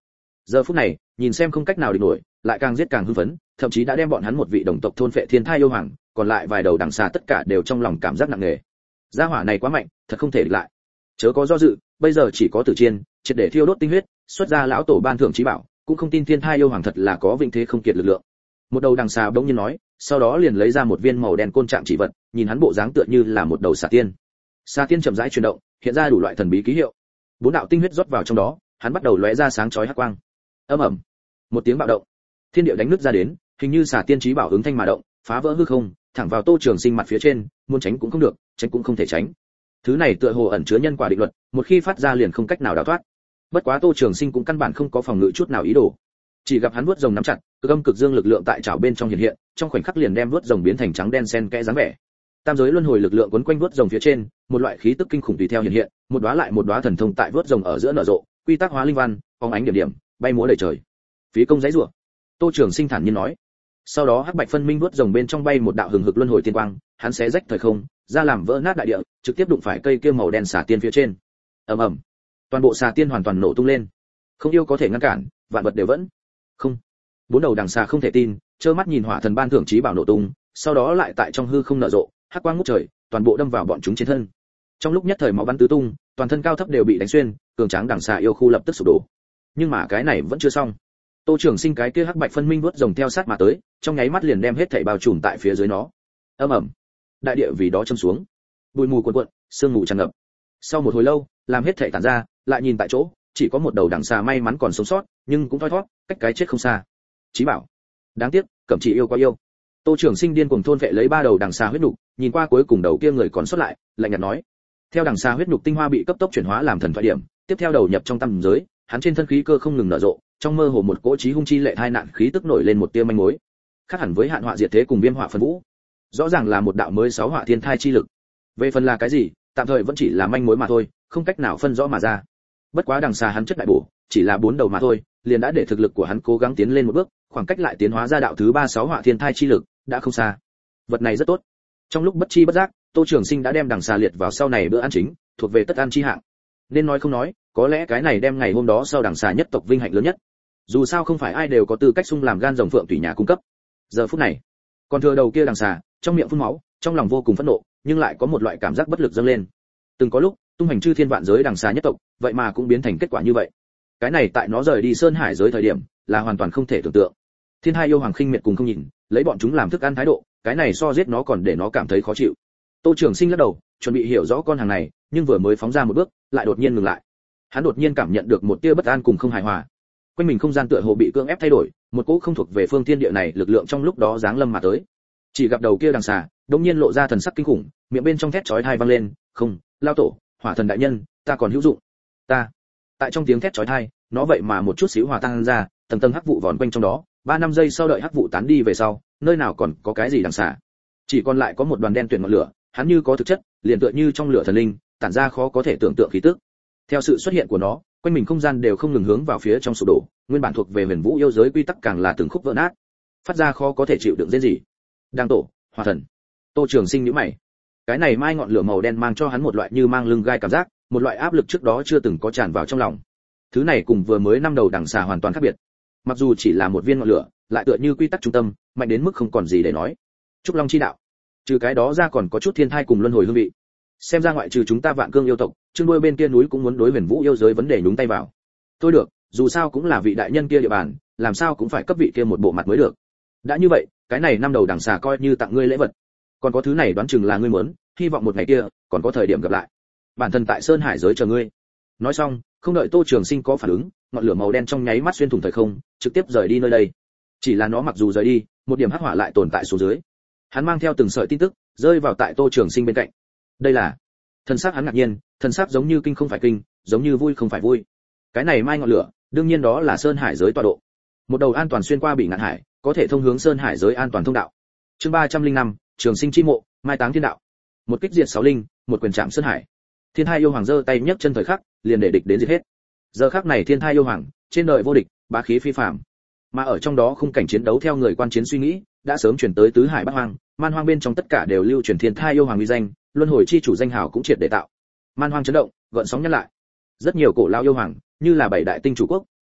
Giờ phút này, nhìn xem không cách nào địch nổi, lại càng giết càng hưng phấn, thậm chí đã đem bọn hắn một vị đồng tộc thôn phệ thiên thai yêu hoàng, còn lại vài đầu đằng xà tất cả đều trong lòng cảm giác nặng nề. Gia hỏa này quá mạnh, thật không thể địch lại. Chớ có do dự, bây giờ chỉ có Tử Chiên, triệt để thiêu đốt tinh huyết, xuất ra lão tổ ban thưởng chí bảo, cũng không tin thiên thai yêu hoàng thật là có vĩnh thế không kiệt lực lượng. Một đầu đằng xà bỗng nhiên nói, sau đó liền lấy ra một viên màu đen côn trạng chỉ vật, nhìn hắn bộ dáng tựa như là một đầu xà tiên. Xà tiên chậm rãi chuyển động, hiện ra đủ loại thần bí ký hiệu. Bốn đạo tinh huyết rót vào trong đó, hắn bắt đầu lóe ra sáng chói hắc quang. Ầm ầm, một tiếng bạo động, thiên địa đánh nứt ra đến, hình như xà tiên chí bảo ứng thanh mà động, phá vỡ hư không, thẳng vào Tô Trường Sinh mặt phía trên, muốn tránh cũng không được, tránh cũng không thể tránh. Thứ này tựa hồ ẩn chứa nhân quả định luật, một khi phát ra liền không cách nào đào thoát. Bất quá Tô Trường Sinh cũng căn bản không có phòng ngự chút nào ý đồ. Chỉ gặp hắn vuốt rồng nắm chặt, cực âm cực dương lực lượng tại chảo bên trong hiện hiện, trong khoảnh khắc liền đem vuốt rồng biến thành trắng đen xen kẽ dáng vẻ. Tam giới luân hồi lực lượng quấn quanh vuốt rồng phía trên, một loại khí tức kinh khủng tùy theo hiện hiện, một đóa lại một đóa thần thông tại vuốt rồng ở giữa nở rộ, quy tắc hóa linh văn, phóng ánh điểm điểm, bay múa đầy trời. Phí công giấy rủa. Tô Trường Sinh thản nhiên nói. Sau đó hắc bạch phân minh vuốt rồng bên trong bay một đạo hừng hực luân hồi tiên quang, hắn xé rách thời không, ra làm vỡ nát đại địa, trực tiếp đụng phải cây kia màu đen xà tiên phía trên. Ầm ầm. Toàn bộ xà tiên hoàn toàn nổ tung lên. Không yêu có thể ngăn cản, vạn vật đều vẫn. Không. Bốn đầu đằng xà không thể tin, trơ mắt nhìn hỏa thần ban thưởng chí bảo nổ tung, sau đó lại tại trong hư không nở rộ, hắc quang ngút trời, toàn bộ đâm vào bọn chúng trên thân. Trong lúc nhất thời máu bắn tứ tung, toàn thân cao thấp đều bị đánh xuyên, cường tráng đằng xà yêu khu lập tức sụp đổ. Nhưng mà cái này vẫn chưa xong. Tô Trường Sinh cái kia hắc bạch phân minh vuốt rồng theo sát mà tới, trong nháy mắt liền đem hết thảy bao trùm tại phía dưới nó. Ầm ầm, đại địa vì đó châm xuống, bụi mù cuồn cuộn, sương mù tràn ngập. Sau một hồi lâu, làm hết thảy tản ra, lại nhìn tại chỗ, chỉ có một đầu đằng xà may mắn còn sống sót, nhưng cũng thoi thoát, cách cái chết không xa. Chí bảo, đáng tiếc, Cẩm Chỉ yêu quá yêu. Tô Trường Sinh điên cuồng thôn vệ lấy ba đầu đằng xà huyết nục, nhìn qua cuối cùng đầu kia người còn sót lại, lạnh nhạt nói: theo đằng xà huyết nục tinh hoa bị cấp tốc chuyển hóa làm thần thoại điểm, tiếp theo đầu nhập trong tâm giới, hắn trên thân khí cơ không ngừng nở rộ, trong mơ hồ một cỗ chí hung chi lệ thai nạn khí tức nổi lên một tia manh mối. Khác hẳn với hạn họa diệt thế cùng viêm họa phân vũ, rõ ràng là một đạo mới sáu họa thiên thai chi lực. Về phần là cái gì, tạm thời vẫn chỉ là manh mối mà thôi, không cách nào phân rõ mà ra. Bất quá đằng xà hắn chất đại bổ, chỉ là bốn đầu mà thôi, liền đã để thực lực của hắn cố gắng tiến lên một bước, khoảng cách lại tiến hóa ra đạo thứ ba sáu họa thiên thai chi lực đã không xa. Vật này rất tốt. Trong lúc bất chi bất giác, Tô Trường Sinh đã đem đằng xà liệt vào sau này bữa ăn chính, thuộc về tất ăn chi hạng. Nên nói không nói, có lẽ cái này đem ngày hôm đó sau đằng xà nhất tộc vinh hạnh lớn nhất. Dù sao không phải ai đều có tư cách xung làm gan rồng phượng tùy nhà cung cấp. Giờ phút này, còn thừa đầu kia đằng xà, trong miệng phun máu, trong lòng vô cùng phẫn nộ, nhưng lại có một loại cảm giác bất lực dâng lên. Từng có lúc, tung hành chư thiên vạn giới đằng xà nhất tộc, vậy mà cũng biến thành kết quả như vậy. Cái này tại nó rời đi sơn hải giới thời điểm, là hoàn toàn không thể tưởng tượng. Thiên hai yêu hoàng khinh miệt cùng không nhìn, lấy bọn chúng làm thức ăn thái độ, cái này so giết nó còn để nó cảm thấy khó chịu. Tô Trường Sinh lắc đầu, chuẩn bị hiểu rõ con hàng này, nhưng vừa mới phóng ra một bước, lại đột nhiên ngừng lại. Hắn đột nhiên cảm nhận được một tia bất an cùng không hài hòa. Quanh mình không gian tựa hồ bị cưỡng ép thay đổi, một cỗ không thuộc về phương thiên địa này lực lượng trong lúc đó giáng lâm mà tới. Chỉ gặp đầu kia đằng xà, đột nhiên lộ ra thần sắc kinh khủng, miệng bên trong thét chói tai vang lên, "Không, lao tổ, hỏa thần đại nhân, ta còn hữu dụng." Ta. Tại trong tiếng thét chói tai, nó vậy mà một chút xíu hòa tan ra, tầng tầng hắc vụ vòn quanh trong đó, ba năm giây sau đợi hắc vụ tán đi về sau, nơi nào còn có cái gì đằng xà. Chỉ còn lại có một đoàn đen tuyền ngọn lửa, hắn như có thực chất, liền tựa như trong lửa thần linh, tản ra khó có thể tưởng tượng khí tức. Theo sự xuất hiện của nó, quanh mình không gian đều không ngừng hướng vào phía trong sụp đổ, nguyên bản thuộc về huyền vũ yêu giới quy tắc càng là từng khúc vỡ nát, phát ra khó có thể chịu đựng rên gì. Đang tổ, hỏa thần. Tô Trường Sinh nhíu mày. Cái này mai ngọn lửa màu đen mang cho hắn một loại như mang lưng gai cảm giác, một loại áp lực trước đó chưa từng có tràn vào trong lòng. Thứ này cùng vừa mới năm đầu đằng xà hoàn toàn khác biệt. Mặc dù chỉ là một viên ngọn lửa, lại tựa như quy tắc trung tâm, mạnh đến mức không còn gì để nói. Trúc Long chi đạo. Trừ cái đó ra còn có chút thiên thai cùng luân hồi hương vị. Xem ra ngoại trừ chúng ta Vạn Cương yêu tộc, Trương đuôi bên kia núi cũng muốn đối huyền vũ yêu giới vấn đề nhúng tay vào. Thôi được, dù sao cũng là vị đại nhân kia địa bàn, làm sao cũng phải cấp vị kia một bộ mặt mới được. Đã như vậy, cái này năm đầu đằng xà coi như tặng ngươi lễ vật. Còn có thứ này đoán chừng là ngươi muốn, hy vọng một ngày kia còn có thời điểm gặp lại. Bản thân tại Sơn Hải giới chờ ngươi. Nói xong, không đợi Tô Trường Sinh có phản ứng, ngọn lửa màu đen trong nháy mắt xuyên thủng thời không, trực tiếp rời đi nơi đây. Chỉ là nó mặc dù rời đi, một điểm hắc hỏa lại tồn tại xuống dưới. Hắn mang theo từng sợi tin tức, rơi vào tại Tô Trường Sinh bên cạnh. Đây là thần sắc hắn ngạc nhiên, thần sắc giống như kinh không phải kinh, giống như vui không phải vui. Cái này mai ngọn lửa, đương nhiên đó là Sơn Hải giới tọa độ. Một đầu an toàn xuyên qua bị ngạn hải, có thể thông hướng Sơn Hải giới an toàn thông đạo. Chương ba trăm linh năm, Trường Sinh chi mộ, mai táng thiên đạo. Một kích diệt sáu linh, một quyền chạm Sơn Hải. Thiên Thai yêu hoàng giơ tay nhấc chân thời khắc, liền để địch đến diệt hết. Giờ khắc này Thiên Thai yêu hoàng, trên đời vô địch, bá khí phi phàm. Mà ở trong đó khung cảnh chiến đấu theo người quan chiến suy nghĩ, đã sớm chuyển tới tứ hải bát hoang, man hoang bên trong tất cả đều lưu truyền Thiên Thai yêu hoàng uy danh, luân hồi chi chủ danh hào cũng triệt để tạo. Man hoang chấn động, gợn sóng nhắc lại. Rất nhiều cổ lao yêu hoàng, như là bảy đại tinh chủ quốc,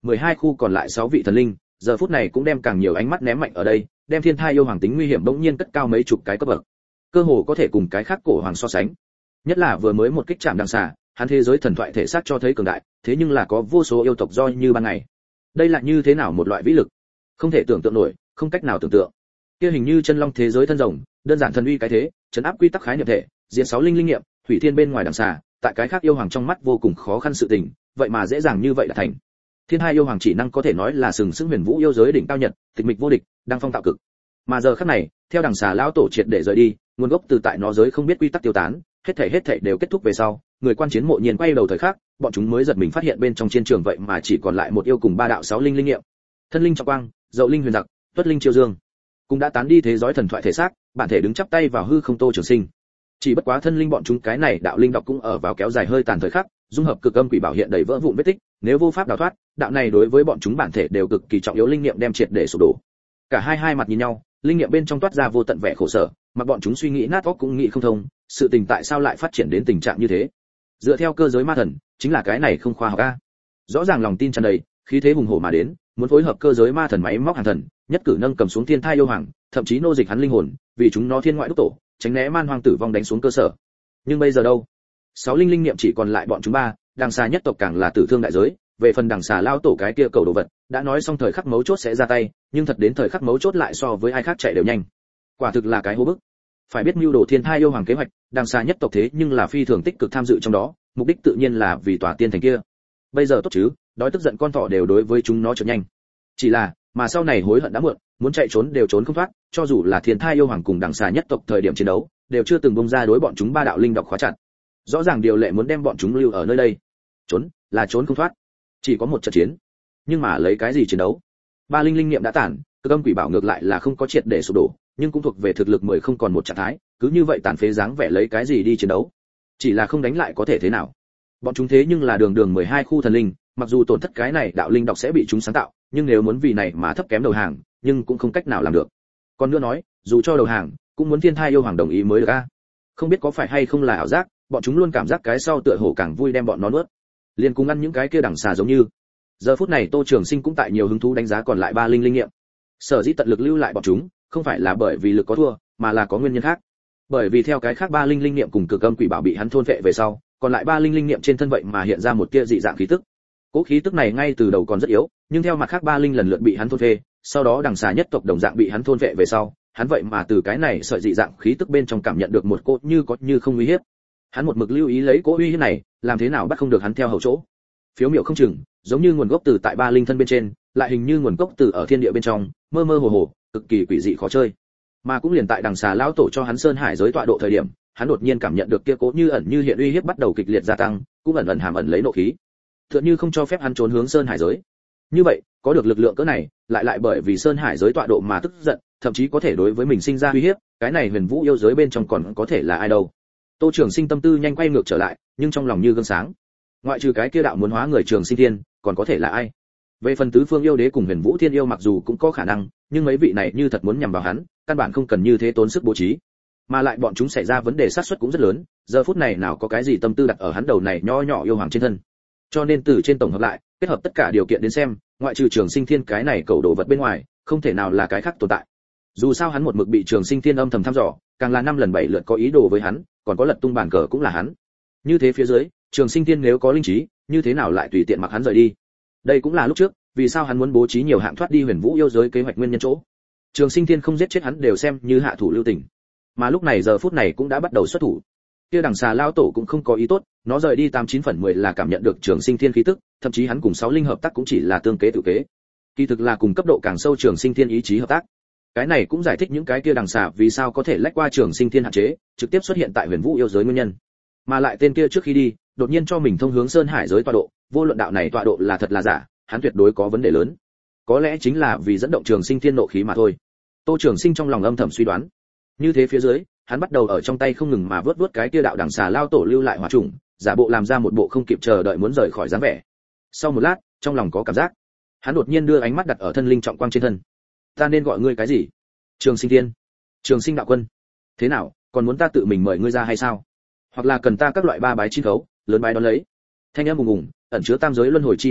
mười hai khu còn lại sáu vị thần linh, giờ phút này cũng đem càng nhiều ánh mắt ném mạnh ở đây, đem thiên thai yêu hoàng tính nguy hiểm bỗng nhiên cất cao mấy chục cái cấp bậc. Cơ hồ có thể cùng cái khác cổ hoàng so sánh. Nhất là vừa mới một kích chạm đằng xà, hắn thế giới thần thoại thể xác cho thấy cường đại, thế nhưng là có vô số yêu tộc do như ban ngày. Đây là như thế nào một loại vĩ lực? Không thể tưởng tượng nổi, không cách nào tưởng tượng. Kia hình như chân long thế giới thân rồng, đơn giản thần uy cái thế, trấn áp quy tắc khái niệm thể, diệt sáu linh linh nghiệm, hủy thiên bên ngoài đằng xà, tại cái khác yêu hoàng trong mắt vô cùng khó khăn sự tình, vậy mà dễ dàng như vậy đã thành. Thiên hai yêu hoàng chỉ năng có thể nói là sừng sững huyền vũ yêu giới đỉnh cao nhật, tịch mịch vô địch, đang phong tạo cực. Mà giờ khắc này, theo đằng xà lão tổ triệt để rời đi, nguồn gốc từ tại nó giới không biết quy tắc tiêu tán, hết thảy hết thảy đều kết thúc về sau, người quan chiến mộ nhiên quay đầu thời khắc, bọn chúng mới giật mình phát hiện bên trong chiến trường vậy mà chỉ còn lại một yêu cùng ba đạo sáu linh linh nghiệm. Thân linh trọng quang, dậu linh huyền giặc, tuất linh chiêu dương, cũng đã tán đi thế giới thần thoại thể xác, bản thể đứng chắp tay vào hư không Tô Trường Sinh. Chỉ bất quá thân linh bọn chúng cái này đạo linh độc cũng ở vào kéo dài hơi tàn thời khắc, dung hợp cực âm quỷ bảo hiện đầy vỡ vụn vết tích, nếu vô pháp đào thoát, đạo này đối với bọn chúng bản thể đều cực kỳ trọng yếu linh nghiệm đem triệt để sụp đổ. Cả hai hai mặt nhìn nhau, linh nghiệm bên trong toát ra vô tận vẻ khổ sở, mà bọn chúng suy nghĩ nát óc cũng nghĩ không thông, sự tình tại sao lại phát triển đến tình trạng như thế. Dựa theo cơ giới ma thần, chính là cái này không khoa học a. Rõ ràng lòng tin tràn đầy, khí thế hùng hổ mà đến, muốn phối hợp cơ giới ma thần máy móc hàng thần, nhất cử nâng cầm xuống thiên thai yêu hoàng, thậm chí nô dịch hắn linh hồn, vì chúng nó thiên ngoại đúc tổ, tránh né man hoang tử vong đánh xuống cơ sở. Nhưng bây giờ đâu? Sáu linh linh niệm chỉ còn lại bọn chúng ba, đằng xà nhất tộc càng là tử thương đại giới, về phần đằng xà lao tổ cái kia cầu đồ vật, đã nói xong thời khắc mấu chốt sẽ ra tay, nhưng thật đến thời khắc mấu chốt lại so với ai khác chạy đều nhanh. Quả thực là cái hố bức. Phải biết mưu đồ thiên thai yêu hoàng kế hoạch, đằng xà nhất tộc thế nhưng là phi thường tích cực tham dự trong đó, mục đích tự nhiên là vì tòa tiên thành kia. Bây giờ tốt chứ, đói tức giận con thỏ đều đối với chúng nó chợt nhanh. Chỉ là, mà sau này hối hận đã muộn, muốn chạy trốn đều trốn không thoát, cho dù là thiên thai yêu hoàng cùng đằng xà nhất tộc thời điểm chiến đấu, đều chưa từng bung ra đối bọn chúng ba đạo linh độc khóa chặt. Rõ ràng điều lệ muốn đem bọn chúng lưu ở nơi đây. Trốn, là trốn không thoát. Chỉ có một trận chiến. Nhưng mà lấy cái gì chiến đấu? Ba linh linh niệm đã tản, cực âm quỷ bảo ngược lại là không có triệt để sụp đổ, nhưng cũng thuộc về thực lực mười không còn một trạng thái, cứ như vậy tàn phế dáng vẻ lấy cái gì đi chiến đấu? Chỉ là không đánh lại có thể thế nào? Bọn chúng thế nhưng là đường đường mười hai khu thần linh, mặc dù tổn thất cái này đạo linh độc sẽ bị chúng sáng tạo, nhưng nếu muốn vì này mà thấp kém đầu hàng, nhưng cũng không cách nào làm được. Còn nữa nói, dù cho đầu hàng, cũng muốn thiên thai yêu hoàng đồng ý mới được a. Không biết có phải hay không là ảo giác, bọn chúng luôn cảm giác cái sau tựa hồ càng vui đem bọn nó nuốt. Liền cùng ăn những cái kia đằng xà giống như. Giờ phút này Tô Trường Sinh cũng tại nhiều hứng thú đánh giá còn lại ba linh linh nghiệm. Sở dĩ tận lực lưu lại bọn chúng, không phải là bởi vì lực có thua, mà là có nguyên nhân khác. Bởi vì theo cái khác ba linh linh nghiệm cùng cực âm quỷ bảo bị hắn thôn vệ về sau, còn lại ba linh linh nghiệm trên thân vậy mà hiện ra một tia dị dạng khí tức. Cố khí tức này ngay từ đầu còn rất yếu, nhưng theo mặt khác ba linh lần lượt bị hắn thôn vệ, sau đó đằng xà nhất tộc đồng dạng bị hắn thôn vệ về sau, hắn vậy mà từ cái này sợi dị dạng khí tức bên trong cảm nhận được một cỗ như có như không uy hiếp. Hắn một mực lưu ý lấy cỗ uy hiếp này, làm thế nào bắt không được hắn theo hầu chỗ. Phiếu miểu không chừng, giống như nguồn gốc từ tại ba linh thân bên trên, lại hình như nguồn gốc từ ở thiên địa bên trong, mơ mơ hồ hồ, cực kỳ quỷ dị khó chơi. Mà cũng liền tại đằng xà lão tổ cho hắn sơn hải giới tọa độ thời điểm, hắn đột nhiên cảm nhận được kia cỗ như ẩn như hiện uy hiếp bắt đầu kịch liệt gia tăng, cũng ẩn ẩn hàm ẩn lấy nộ khí. Tựa như không cho phép hắn trốn hướng sơn hải giới. Như vậy, có được lực lượng cỡ này, lại lại bởi vì sơn hải giới tọa độ mà tức giận, thậm chí có thể đối với mình sinh ra uy hiếp, cái này huyền vũ yêu giới bên trong còn có thể là ai đâu. Tô Trường Sinh tâm tư nhanh quay ngược trở lại, nhưng trong lòng như gương sáng. Ngoại trừ cái kia đạo muốn hóa người Trường Sinh Thiên, còn có thể là ai? Về phần tứ phương yêu đế cùng huyền vũ thiên yêu mặc dù cũng có khả năng, nhưng mấy vị này như thật muốn nhằm vào hắn, căn bản không cần như thế tốn sức bố trí. Mà lại bọn chúng xảy ra vấn đề xác suất cũng rất lớn, giờ phút này nào có cái gì tâm tư đặt ở hắn đầu này nho nhỏ yêu hoàng trên thân. Cho nên từ trên tổng hợp lại, kết hợp tất cả điều kiện đến xem, ngoại trừ Trường Sinh Thiên cái này cầu đồ vật bên ngoài, không thể nào là cái khác tồn tại. Dù sao hắn một mực bị Trường Sinh Thiên âm thầm thăm dò, càng là năm lần bảy lượt có ý đồ với hắn, còn có lật tung bàn cờ cũng là hắn. Như thế phía dưới, Trường Sinh Thiên nếu có linh trí, như thế nào lại tùy tiện mặc hắn rời đi? Đây cũng là lúc trước, vì sao hắn muốn bố trí nhiều hạng thoát đi huyền vũ yêu giới kế hoạch nguyên nhân chỗ. Trường Sinh Thiên không giết chết hắn đều xem như hạ thủ lưu tình, mà lúc này giờ phút này cũng đã bắt đầu xuất thủ. Kia đằng xà lao tổ cũng không có ý tốt, nó rời đi tám chín phần mười là cảm nhận được Trường Sinh Thiên khí tức, thậm chí hắn cùng sáu linh hợp tác cũng chỉ là tương kế tự kế. Kỳ thực là cùng cấp độ càng sâu Trường Sinh Thiên ý chí hợp tác. Cái này cũng giải thích những cái kia đằng xà vì sao có thể lách qua Trường Sinh Thiên hạn chế, trực tiếp xuất hiện tại huyền vũ yêu giới nguyên nhân. Mà lại tên kia trước khi đi, đột nhiên cho mình thông hướng sơn hải giới tọa độ, vô luận đạo này tọa độ là thật là giả, hắn tuyệt đối có vấn đề lớn. Có lẽ chính là vì dẫn động Trường Sinh Thiên nộ khí mà thôi. Tô Trường Sinh trong lòng âm thầm suy đoán. Như thế phía dưới, hắn bắt đầu ở trong tay không ngừng mà vớt vớt cái kia đạo đằng xà lao tổ lưu lại hỏa trùng, giả bộ làm ra một bộ không kịp chờ đợi muốn rời khỏi dáng vẻ. Sau một lát, trong lòng có cảm giác, hắn đột nhiên đưa ánh mắt đặt ở thân linh trọng quang trên thân. Ta nên gọi ngươi cái gì? Trường Sinh Thiên, Trường Sinh đạo quân. Thế nào, còn muốn ta tự mình mời ngươi ra hay sao? Hoặc là cần ta các loại ba bái chín khấu, lớn bái đón lấy. Thanh âm ùng ùng, ẩn chứa tam giới luân hồi chi ý,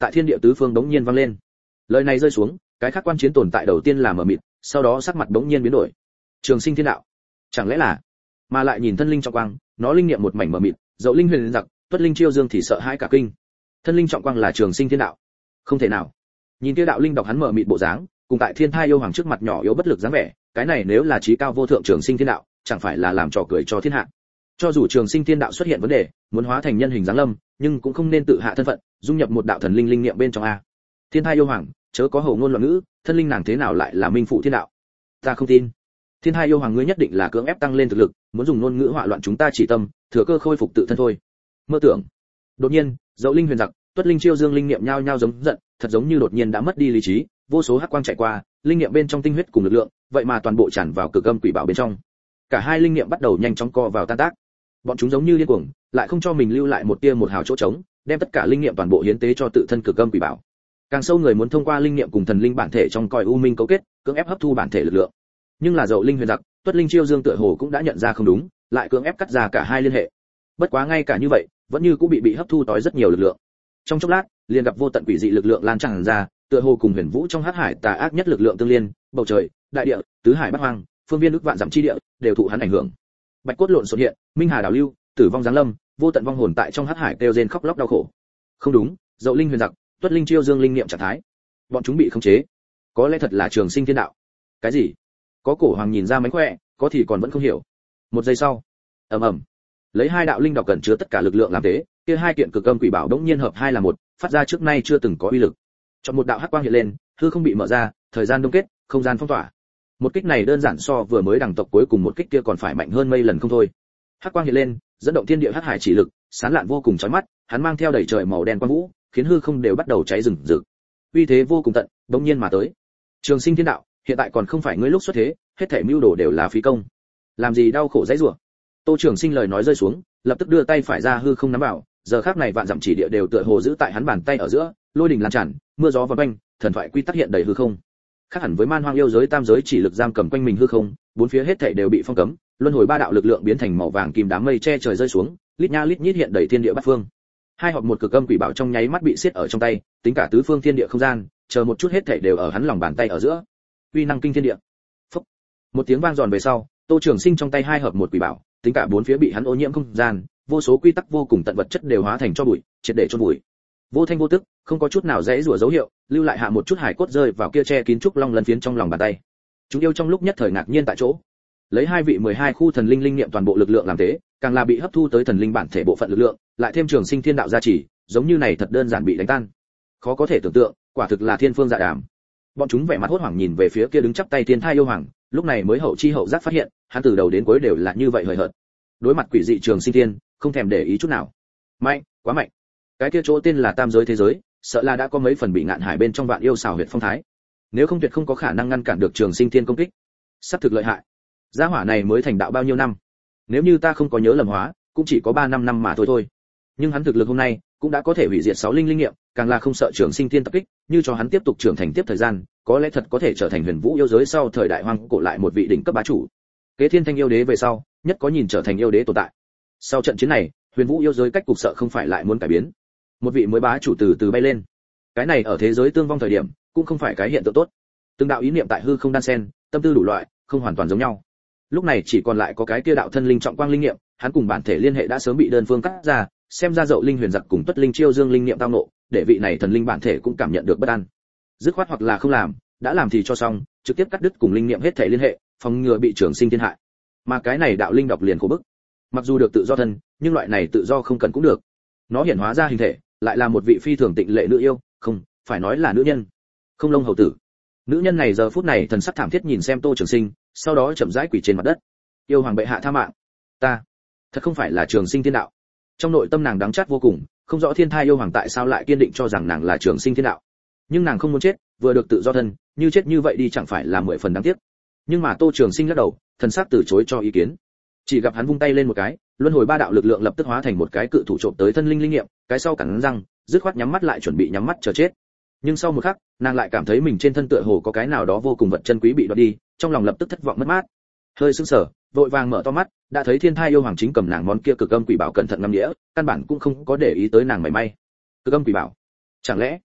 tại thiên địa tứ phương đống nhiên vang lên. Lời này rơi xuống, cái khác quan chiến tồn tại đầu tiên là mở mịt, sau đó sắc mặt đống nhiên biến đổi. Trường sinh thiên đạo, chẳng lẽ là? Mà lại nhìn thân linh trọng quang, nó linh nghiệm một mảnh mở mịt, dậu linh huyền giặc, tuất linh chiêu dương thì sợ hãi cả kinh. Thân linh trọng quang là trường sinh thiên đạo? Không thể nào. Nhìn kia đạo linh đọc hắn mở mịt bộ dáng, cùng tại thiên thai yêu hoàng trước mặt nhỏ yếu bất lực dáng vẻ, cái này nếu là trí cao vô thượng trường sinh thiên đạo, chẳng phải là làm trò cười cho thiên hạ. Cho dù trường sinh thiên đạo xuất hiện vấn đề, muốn hóa thành nhân hình dáng lâm, nhưng cũng không nên tự hạ thân phận, dung nhập một đạo thần linh linh nghiệm bên trong a. Thiên thai yêu hoàng, chớ có hổ ngôn loạn ngữ, thân linh nàng thế nào lại là minh phụ thiên đạo? Ta không tin. Thiên thai yêu hoàng ngươi nhất định là cưỡng ép tăng lên thực lực, muốn dùng ngôn ngữ họa loạn chúng ta chỉ tâm, thừa cơ khôi phục tự thân thôi. Mơ tưởng. Đột nhiên, dậu linh huyền giặc, tuất linh chiêu dương linh nghiệm nhao nhao giống giận, thật giống như đột nhiên đã mất đi lý trí, vô số hắc quang chạy qua, linh nghiệm bên trong tinh huyết cùng lực lượng, vậy mà toàn bộ tràn vào cực âm quỷ bảo bên trong. Cả hai linh nghiệm bắt đầu nhanh chóng co vào tan tác. Bọn chúng giống như điên cuồng, lại không cho mình lưu lại một tia một hào chỗ trống, đem tất cả linh nghiệm toàn bộ hiến tế cho tự thân cực âm quỷ bảo. Càng sâu người muốn thông qua linh nghiệm cùng thần linh bản thể trong cõi u minh cấu kết, cưỡng ép hấp thu bản thể lực lượng. Nhưng là dậu linh huyền giặc, tuất linh chiêu dương tựa hồ cũng đã nhận ra không đúng, lại cưỡng ép cắt ra cả hai liên hệ. Bất quá ngay cả như vậy, vẫn như cũng bị bị hấp thu tối rất nhiều lực lượng. Trong chốc lát, liền gặp vô tận quỷ dị lực lượng lan tràn ra, tựa hồ cùng huyền vũ trong hắc hải tà ác nhất lực lượng tương liên, bầu trời, đại địa, tứ hải bát hoang, phương viên ức vạn dặm chi địa đều thụ hắn ảnh hưởng. Bạch cốt lộn xộn hiện, minh hà đảo lưu, tử vong giáng lâm, vô tận vong hồn tại trong hắc hải kêu rên khóc lóc đau khổ. Không đúng, dậu linh huyền giặc, tuất linh chiêu dương linh nghiệm trạng thái, bọn chúng bị khống chế. Có lẽ thật là trường sinh thiên đạo. Cái gì? Có cổ hoàng nhìn ra mánh khỏe, có thì còn vẫn không hiểu. Một giây sau, ầm ầm, lấy hai đạo linh đọc cẩn chứa tất cả lực lượng làm thế, kia hai kiện cực âm quỷ bảo đống nhiên hợp hai là một, phát ra trước nay chưa từng có uy lực. Chọn một đạo hắc quang hiện lên, hư không bị mở ra, thời gian đông kết, không gian phong tỏa. Một kích này đơn giản so vừa mới đằng tộc cuối cùng một kích kia còn phải mạnh hơn mây lần không thôi. Hắc quang hiện lên, dẫn động thiên địa hắc hải chỉ lực, sáng lạn vô cùng chói mắt, hắn mang theo đầy trời màu đen quang vũ, khiến hư không đều bắt đầu cháy rừng rực. Uy thế vô cùng tận, đống nhiên mà tới. Trường sinh thiên đạo, hiện tại còn không phải ngươi lúc xuất thế, hết thảy mưu đồ đều là phí công. Làm gì đau khổ dãy rủa. Tô Trường Sinh lời nói rơi xuống, lập tức đưa tay phải ra hư không nắm vào, giờ khắc này vạn dặm chỉ địa đều tựa hồ giữ tại hắn bàn tay ở giữa, lôi đình lan tràn, mưa gió vần quanh, thần thoại quy tắc hiện đầy hư không. Khác hẳn với man hoang yêu giới tam giới chỉ lực giam cầm quanh mình hư không, bốn phía hết thảy đều bị phong cấm, luân hồi ba đạo lực lượng biến thành màu vàng kim đám mây che trời rơi xuống, lít nha lít nhít hiện đầy thiên địa bát phương. Hai họp một cực âm quỷ bảo trong nháy mắt bị siết ở trong tay, tính cả tứ phương thiên địa không gian, chờ một chút hết thảy đều ở hắn lòng bàn tay ở giữa. Uy năng kinh thiên địa. Phốc. Một tiếng vang giòn về sau, Tô Trường Sinh trong tay hai hợp một quỷ bảo, tính cả bốn phía bị hắn ô nhiễm không gian, vô số quy tắc vô cùng tận vật chất đều hóa thành cho bụi, triệt để chôn bụi. Vô thanh vô tức, không có chút nào dễ rủa dấu hiệu, lưu lại hạ một chút hải cốt rơi vào kia che kín trúc long lân phiến trong lòng bàn tay. Chúng yêu trong lúc nhất thời ngạc nhiên tại chỗ. Lấy hai vị mười hai khu thần linh linh nghiệm toàn bộ lực lượng làm thế, càng là bị hấp thu tới thần linh bản thể bộ phận lực lượng, lại thêm Trường Sinh thiên đạo gia trì, giống như này thật đơn giản bị đánh tan. Khó có thể tưởng tượng, quả thực là thiên phương dạ đàm. Bọn chúng vẻ mặt hốt hoảng nhìn về phía kia đứng chắp tay thiên thai yêu hoàng, lúc này mới hậu chi hậu giác phát hiện, hắn từ đầu đến cuối đều là như vậy hời hợt. Đối mặt quỷ dị Trường Sinh thiên, không thèm để ý chút nào. Mạnh, quá mạnh. Cái kia chỗ tên là tam giới thế giới, sợ là đã có mấy phần bị ngạn hải bên trong vạn yêu xảo huyệt phong thái. Nếu không tuyệt không có khả năng ngăn cản được Trường Sinh thiên công kích. Sắp thực lợi hại. Gia hỏa này mới thành đạo bao nhiêu năm? Nếu như ta không có nhớ lầm hóa, cũng chỉ có ba năm năm mà thôi thôi. Nhưng hắn thực lực hôm nay cũng đã có thể hủy diệt sáu linh linh nghiệm, càng là không sợ Trường Sinh thiên tập kích, như cho hắn tiếp tục trưởng thành tiếp thời gian, có lẽ thật có thể trở thành huyền vũ yêu giới sau thời đại hoang cổ lại một vị đỉnh cấp bá chủ. Kế thiên thanh yêu đế về sau, nhất có nhìn trở thành yêu đế tồn tại. Sau trận chiến này, huyền vũ yêu giới cách cục sợ không phải lại muốn cải biến. Một vị mới bá chủ từ từ bay lên. Cái này ở thế giới tương vong thời điểm, cũng không phải cái hiện tượng tốt. Từng đạo ý niệm tại hư không đan xen, tâm tư đủ loại, không hoàn toàn giống nhau. Lúc này chỉ còn lại có cái kia đạo thân linh trọng quang linh nghiệm, hắn cùng bản thể liên hệ đã sớm bị đơn phương cắt ra, xem ra dậu linh huyền giặc cùng tuất linh chiêu dương linh nghiệm tao nộ, để vị này thần linh bản thể cũng cảm nhận được bất an. Dứt khoát hoặc là không làm, đã làm thì cho xong, trực tiếp cắt đứt cùng linh nghiệm hết thể liên hệ, phòng ngừa bị Trường Sinh thiên hại. Mà cái này đạo linh đọc liền khổ bức. Mặc dù được tự do thân, nhưng loại này tự do không cần cũng được. Nó hiển hóa ra hình thể, lại là một vị phi thường tịnh lệ nữ yêu, không, phải nói là nữ nhân. Không lông hầu tử. Nữ nhân này giờ phút này thần sắc thảm thiết nhìn xem Tô Trường Sinh, sau đó chậm rãi quỳ trên mặt đất. Yêu hoàng bệ hạ tha mạng. Ta, thật không phải là Trường Sinh thiên đạo. Trong nội tâm nàng đắng chát vô cùng, không rõ thiên thai yêu hoàng tại sao lại kiên định cho rằng nàng là Trường Sinh thiên đạo. Nhưng nàng không muốn chết, vừa được tự do thân, như chết như vậy đi chẳng phải là mười phần đáng tiếc. Nhưng mà Tô Trường Sinh lắc đầu, thần sắc từ chối cho ý kiến. Chỉ gặp hắn vung tay lên một cái, luân hồi ba đạo lực lượng lập tức hóa thành một cái cự thủ trộm tới thân linh linh nghiệm, cái sau cắn răng, dứt khoát nhắm mắt lại chuẩn bị nhắm mắt chờ chết. Nhưng sau một khắc, nàng lại cảm thấy mình trên thân tựa hồ có cái nào đó vô cùng vật chân quý bị đoạt đi, trong lòng lập tức thất vọng mất mát. Hơi sững sờ, vội vàng mở to mắt, đã thấy thiên thai yêu hoàng chính cầm nàng món kia cực âm quỷ bảo cẩn thận ngắm nghĩa, căn bản cũng không có để ý tới nàng mảy may. Cực âm quỷ bảo, chẳng lẽ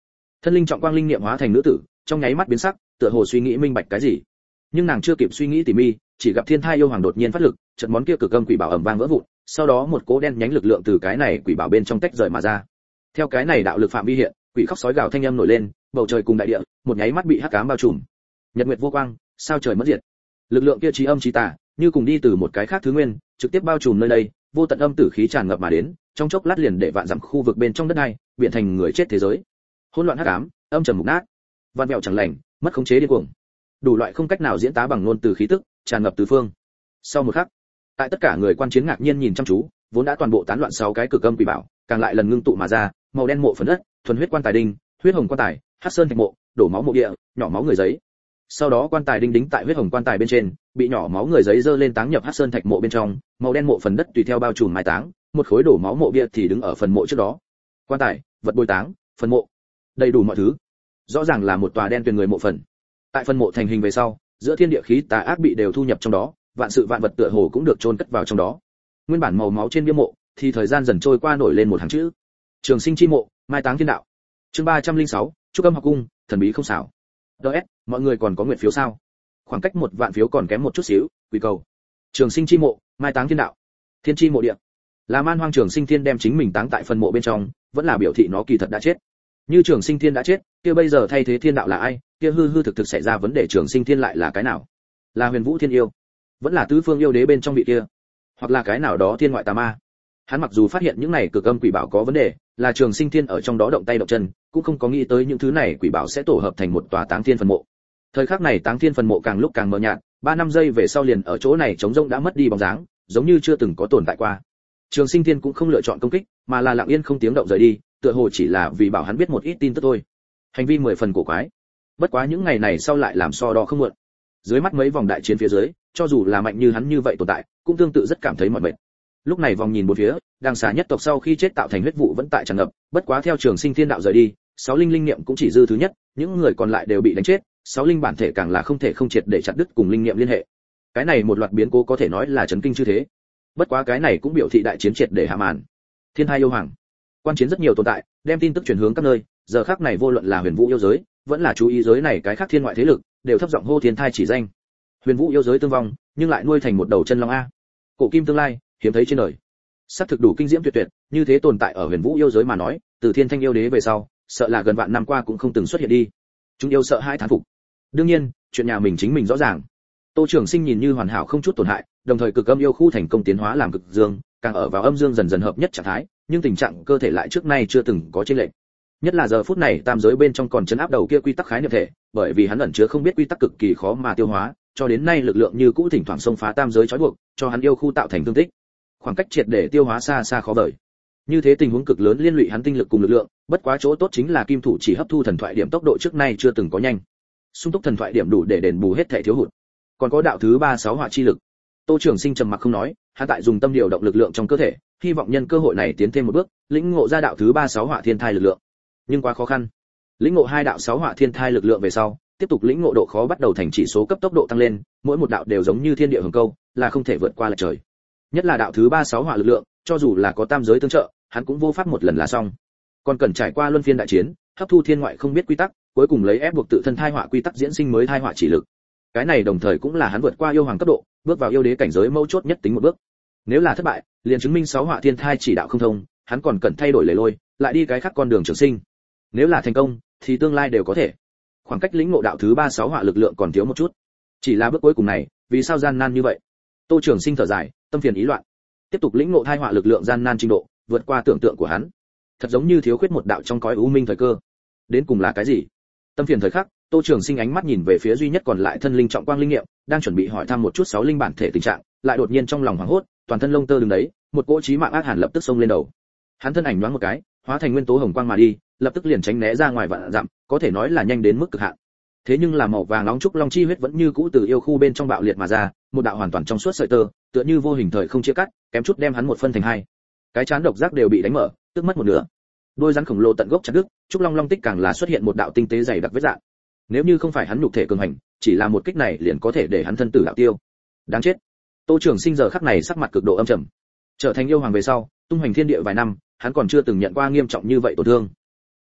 Thân linh trọng quang linh niệm hóa thành nữ tử, trong nháy mắt biến sắc, tựa hồ suy nghĩ minh bạch cái gì. Nhưng nàng chưa kịp suy nghĩ tỉ mỉ, chỉ gặp Thiên Thai yêu hoàng đột nhiên phát lực, trận món kia cực âm quỷ bảo ầm vang vỡ vụn, sau đó một cỗ đen nhánh lực lượng từ cái này quỷ bảo bên trong tách rời mà ra. Theo cái này đạo lực phạm vi hiện, quỷ khóc sói gào thanh âm nổi lên, bầu trời cùng đại địa, một nháy mắt bị hắc ám bao trùm. Nhật nguyệt vô quang, sao trời mất diệt. Lực lượng kia chí âm chí tà, như cùng đi từ một cái khác thứ nguyên, trực tiếp bao trùm nơi đây, vô tận âm tử khí tràn ngập mà đến, trong chốc lát liền để vạn dặm khu vực bên trong đất này biến thành người chết thế giới. Hỗn loạn hắc ám, âm trầm mục nát, vạn vẹo chẳng lành, mất khống chế điên cuồng. Đủ loại không cách nào diễn tả bằng ngôn từ khí tức, tràn ngập tứ phương. Sau một khắc, tại tất cả người quan chiến ngạc nhiên nhìn chăm chú, vốn đã toàn bộ tán loạn sáu cái cực âm quỷ bảo, càng lại lần ngưng tụ mà ra, màu đen mộ phần đất, thuần huyết quan tài đinh, huyết hồng quan tài, hắc sơn thạch mộ, đổ máu mộ địa, nhỏ máu người giấy. Sau đó quan tài đinh đính tại huyết hồng quan tài bên trên, bị nhỏ máu người giấy dơ lên táng nhập hắc sơn thạch mộ bên trong, màu đen mộ phần đất tùy theo bao trùm mai táng, một khối đổ máu mộ bia thì đứng ở phần mộ trước đó. Quan tài, vật bồi táng, phần mộ, đầy đủ mọi thứ. Rõ ràng là một tòa đen tuyền người mộ phần. Tại phần mộ thành hình về sau, giữa thiên địa khí tà ác bị đều thu nhập trong đó, vạn sự vạn vật tựa hồ cũng được chôn cất vào trong đó. Nguyên bản màu máu trên bia mộ, thì thời gian dần trôi qua nổi lên một hàng chữ: Trường sinh chi mộ, mai táng thiên đạo. Chương ba trăm linh sáu, Trúc Âm học cung, thần bí không xảo. đê ét, mọi người còn có nguyện phiếu sao? Khoảng cách một vạn phiếu còn kém một chút xíu, quy cầu. Trường sinh chi mộ, mai táng thiên đạo. Thiên chi mộ địa. Là Man Hoang Trường Sinh Thiên đem chính mình táng tại phần mộ bên trong, vẫn là biểu thị nó kỳ thật đã chết. Như Trường Sinh Thiên đã chết, kia bây giờ thay thế thiên đạo là ai? Kia hư hư thực thực xảy ra vấn đề Trường Sinh Thiên lại là cái nào? Là Huyền Vũ Thiên yêu, vẫn là tứ phương yêu đế bên trong vị kia, hoặc là cái nào đó thiên ngoại tà ma? Hắn mặc dù phát hiện những này cực âm quỷ bảo có vấn đề, là Trường Sinh Thiên ở trong đó động tay động chân, cũng không có nghĩ tới những thứ này quỷ bảo sẽ tổ hợp thành một tòa táng thiên phần mộ. Thời khắc này táng thiên phần mộ càng lúc càng mờ nhạt, ba năm giây về sau liền ở chỗ này trống rỗng đã mất đi bóng dáng, giống như chưa từng có tồn tại qua. Trường Sinh Thiên cũng không lựa chọn công kích, mà là lặng yên không tiếng động rời đi, tựa hồ chỉ là vì bảo hắn biết một ít tin tức thôi. Hành vi mười phần cổ quái. Bất quá những ngày này sau lại làm so đo không muộn. Dưới mắt mấy vòng đại chiến phía dưới, cho dù là mạnh như hắn như vậy tồn tại, cũng tương tự rất cảm thấy mỏi mệt. Lúc này vòng nhìn bốn phía, đang xả nhất tộc sau khi chết tạo thành huyết vụ vẫn tại tràn ngập, bất quá theo Trường Sinh Thiên đạo rời đi, sáu linh linh niệm cũng chỉ dư thứ nhất, những người còn lại đều bị đánh chết, sáu linh bản thể càng là không thể không triệt để chặt đứt cùng linh niệm liên hệ. Cái này một loạt biến cố có thể nói là chấn kinh chư thế. Bất quá cái này cũng biểu thị đại chiến triệt để hạ màn. Thiên Thai yêu hoàng, quan chiến rất nhiều tồn tại, đem tin tức truyền hướng các nơi, giờ khắc này vô luận là Huyền Vũ yêu giới, vẫn là chú ý giới này cái khác thiên ngoại thế lực, đều thấp giọng hô Thiên Thai chỉ danh. Huyền Vũ yêu giới tương vong, nhưng lại nuôi thành một đầu chân long a. Cổ kim tương lai, hiếm thấy trên đời. Sắc thực đủ kinh diễm tuyệt tuyệt, như thế tồn tại ở Huyền Vũ yêu giới mà nói, từ Thiên Thanh yêu đế về sau, sợ là gần vạn năm qua cũng không từng xuất hiện đi. Chúng yêu sợ hai thán phục. Đương nhiên, chuyện nhà mình chính mình rõ ràng. Tô Trường Sinh nhìn như hoàn hảo không chút tổn hại, đồng thời cực âm yêu khu thành công tiến hóa làm cực dương, càng ở vào âm dương dần dần hợp nhất trạng thái, nhưng tình trạng cơ thể lại trước nay chưa từng có chênh lệch. Nhất là giờ phút này tam giới bên trong còn chấn áp đầu kia quy tắc khái niệm thể, bởi vì hắn ẩn chứa không biết quy tắc cực kỳ khó mà tiêu hóa, cho đến nay lực lượng như cũ thỉnh thoảng xông phá tam giới trói buộc, cho hắn yêu khu tạo thành thương tích. Khoảng cách triệt để tiêu hóa xa xa khó vời. Như thế tình huống cực lớn liên lụy hắn tinh lực cùng lực lượng, bất quá chỗ tốt chính là kim thủ chỉ hấp thu thần thoại điểm tốc độ trước nay chưa từng có nhanh. Sung túc thần thoại điểm đủ để đền bù hết thể thiếu hụt. Còn có đạo thứ ba sáu hỏa chi lực. Tô Trường Sinh trầm mặc không nói, hắn tại dùng tâm điều động lực lượng trong cơ thể, hy vọng nhân cơ hội này tiến thêm một bước, lĩnh ngộ ra đạo thứ ba sáu hỏa thiên thai lực lượng. Nhưng quá khó khăn. Lĩnh ngộ hai đạo sáu hỏa thiên thai lực lượng về sau, tiếp tục lĩnh ngộ độ khó bắt đầu thành chỉ số cấp tốc độ tăng lên, mỗi một đạo đều giống như thiên địa hồng câu, là không thể vượt qua lệch trời. Nhất là đạo thứ ba sáu hỏa lực lượng, cho dù là có tam giới tương trợ, hắn cũng vô pháp một lần là xong. Còn cần trải qua luân phiên đại chiến, hấp thu thiên ngoại không biết quy tắc, cuối cùng lấy ép buộc tự thân thai hỏa quy tắc diễn sinh mới thai hỏa chỉ lực. Cái này đồng thời cũng là hắn vượt qua yêu hoàng cấp độ, bước vào yêu đế cảnh giới mấu chốt nhất tính một bước. Nếu là thất bại, liền chứng minh sáu hỏa thiên thai chỉ đạo không thông, hắn còn cần thay đổi lề lôi, lại đi cái khác con đường trường sinh. Nếu là thành công, thì tương lai đều có thể. Khoảng cách lĩnh ngộ đạo thứ ba sáu hỏa lực lượng còn thiếu một chút. Chỉ là bước cuối cùng này, vì sao gian nan như vậy? Tô Trường Sinh thở dài, tâm phiền ý loạn. Tiếp tục lĩnh ngộ thai hỏa lực lượng gian nan trình độ, vượt qua tưởng tượng của hắn. Thật giống như thiếu khuyết một đạo trong cõi u minh thời cơ. Đến cùng là cái gì? Tâm phiền thời khắc, Tô Trường Sinh ánh mắt nhìn về phía duy nhất còn lại thân linh trọng quang linh nghiệm, đang chuẩn bị hỏi thăm một chút sáu linh bản thể tình trạng, lại đột nhiên trong lòng hoảng hốt, toàn thân lông tơ đứng đấy, một cỗ chí mạng ác hàn lập tức xông lên đầu. Hắn thân ảnh nhoáng một cái, hóa thành nguyên tố hồng quang mà đi, lập tức liền tránh né ra ngoài vạn dặm, có thể nói là nhanh đến mức cực hạn. Thế nhưng là màu vàng nóng trúc long chi huyết vẫn như cũ từ yêu khu bên trong bạo liệt mà ra, một đạo hoàn toàn trong suốt sợi tơ, tựa như vô hình thời không chia cắt, kém chút đem hắn một phân thành hai. Cái chán độc giác đều bị đánh mở, tức mất một nửa. Đôi rắn khổng lồ tận gốc chặt đứt, trúc long long tích càng là xuất hiện một đạo tinh tế dày đặc vết rạn. Nếu như không phải hắn nhục thể cường hành, chỉ là một kích này liền có thể để hắn thân tử đạo tiêu. Đáng chết. Tô Trường Sinh giờ khắc này sắc mặt cực độ âm trầm. Trở thành yêu hoàng về sau, tung hoành thiên địa vài năm, hắn còn chưa từng nhận qua nghiêm trọng như vậy tổn thương.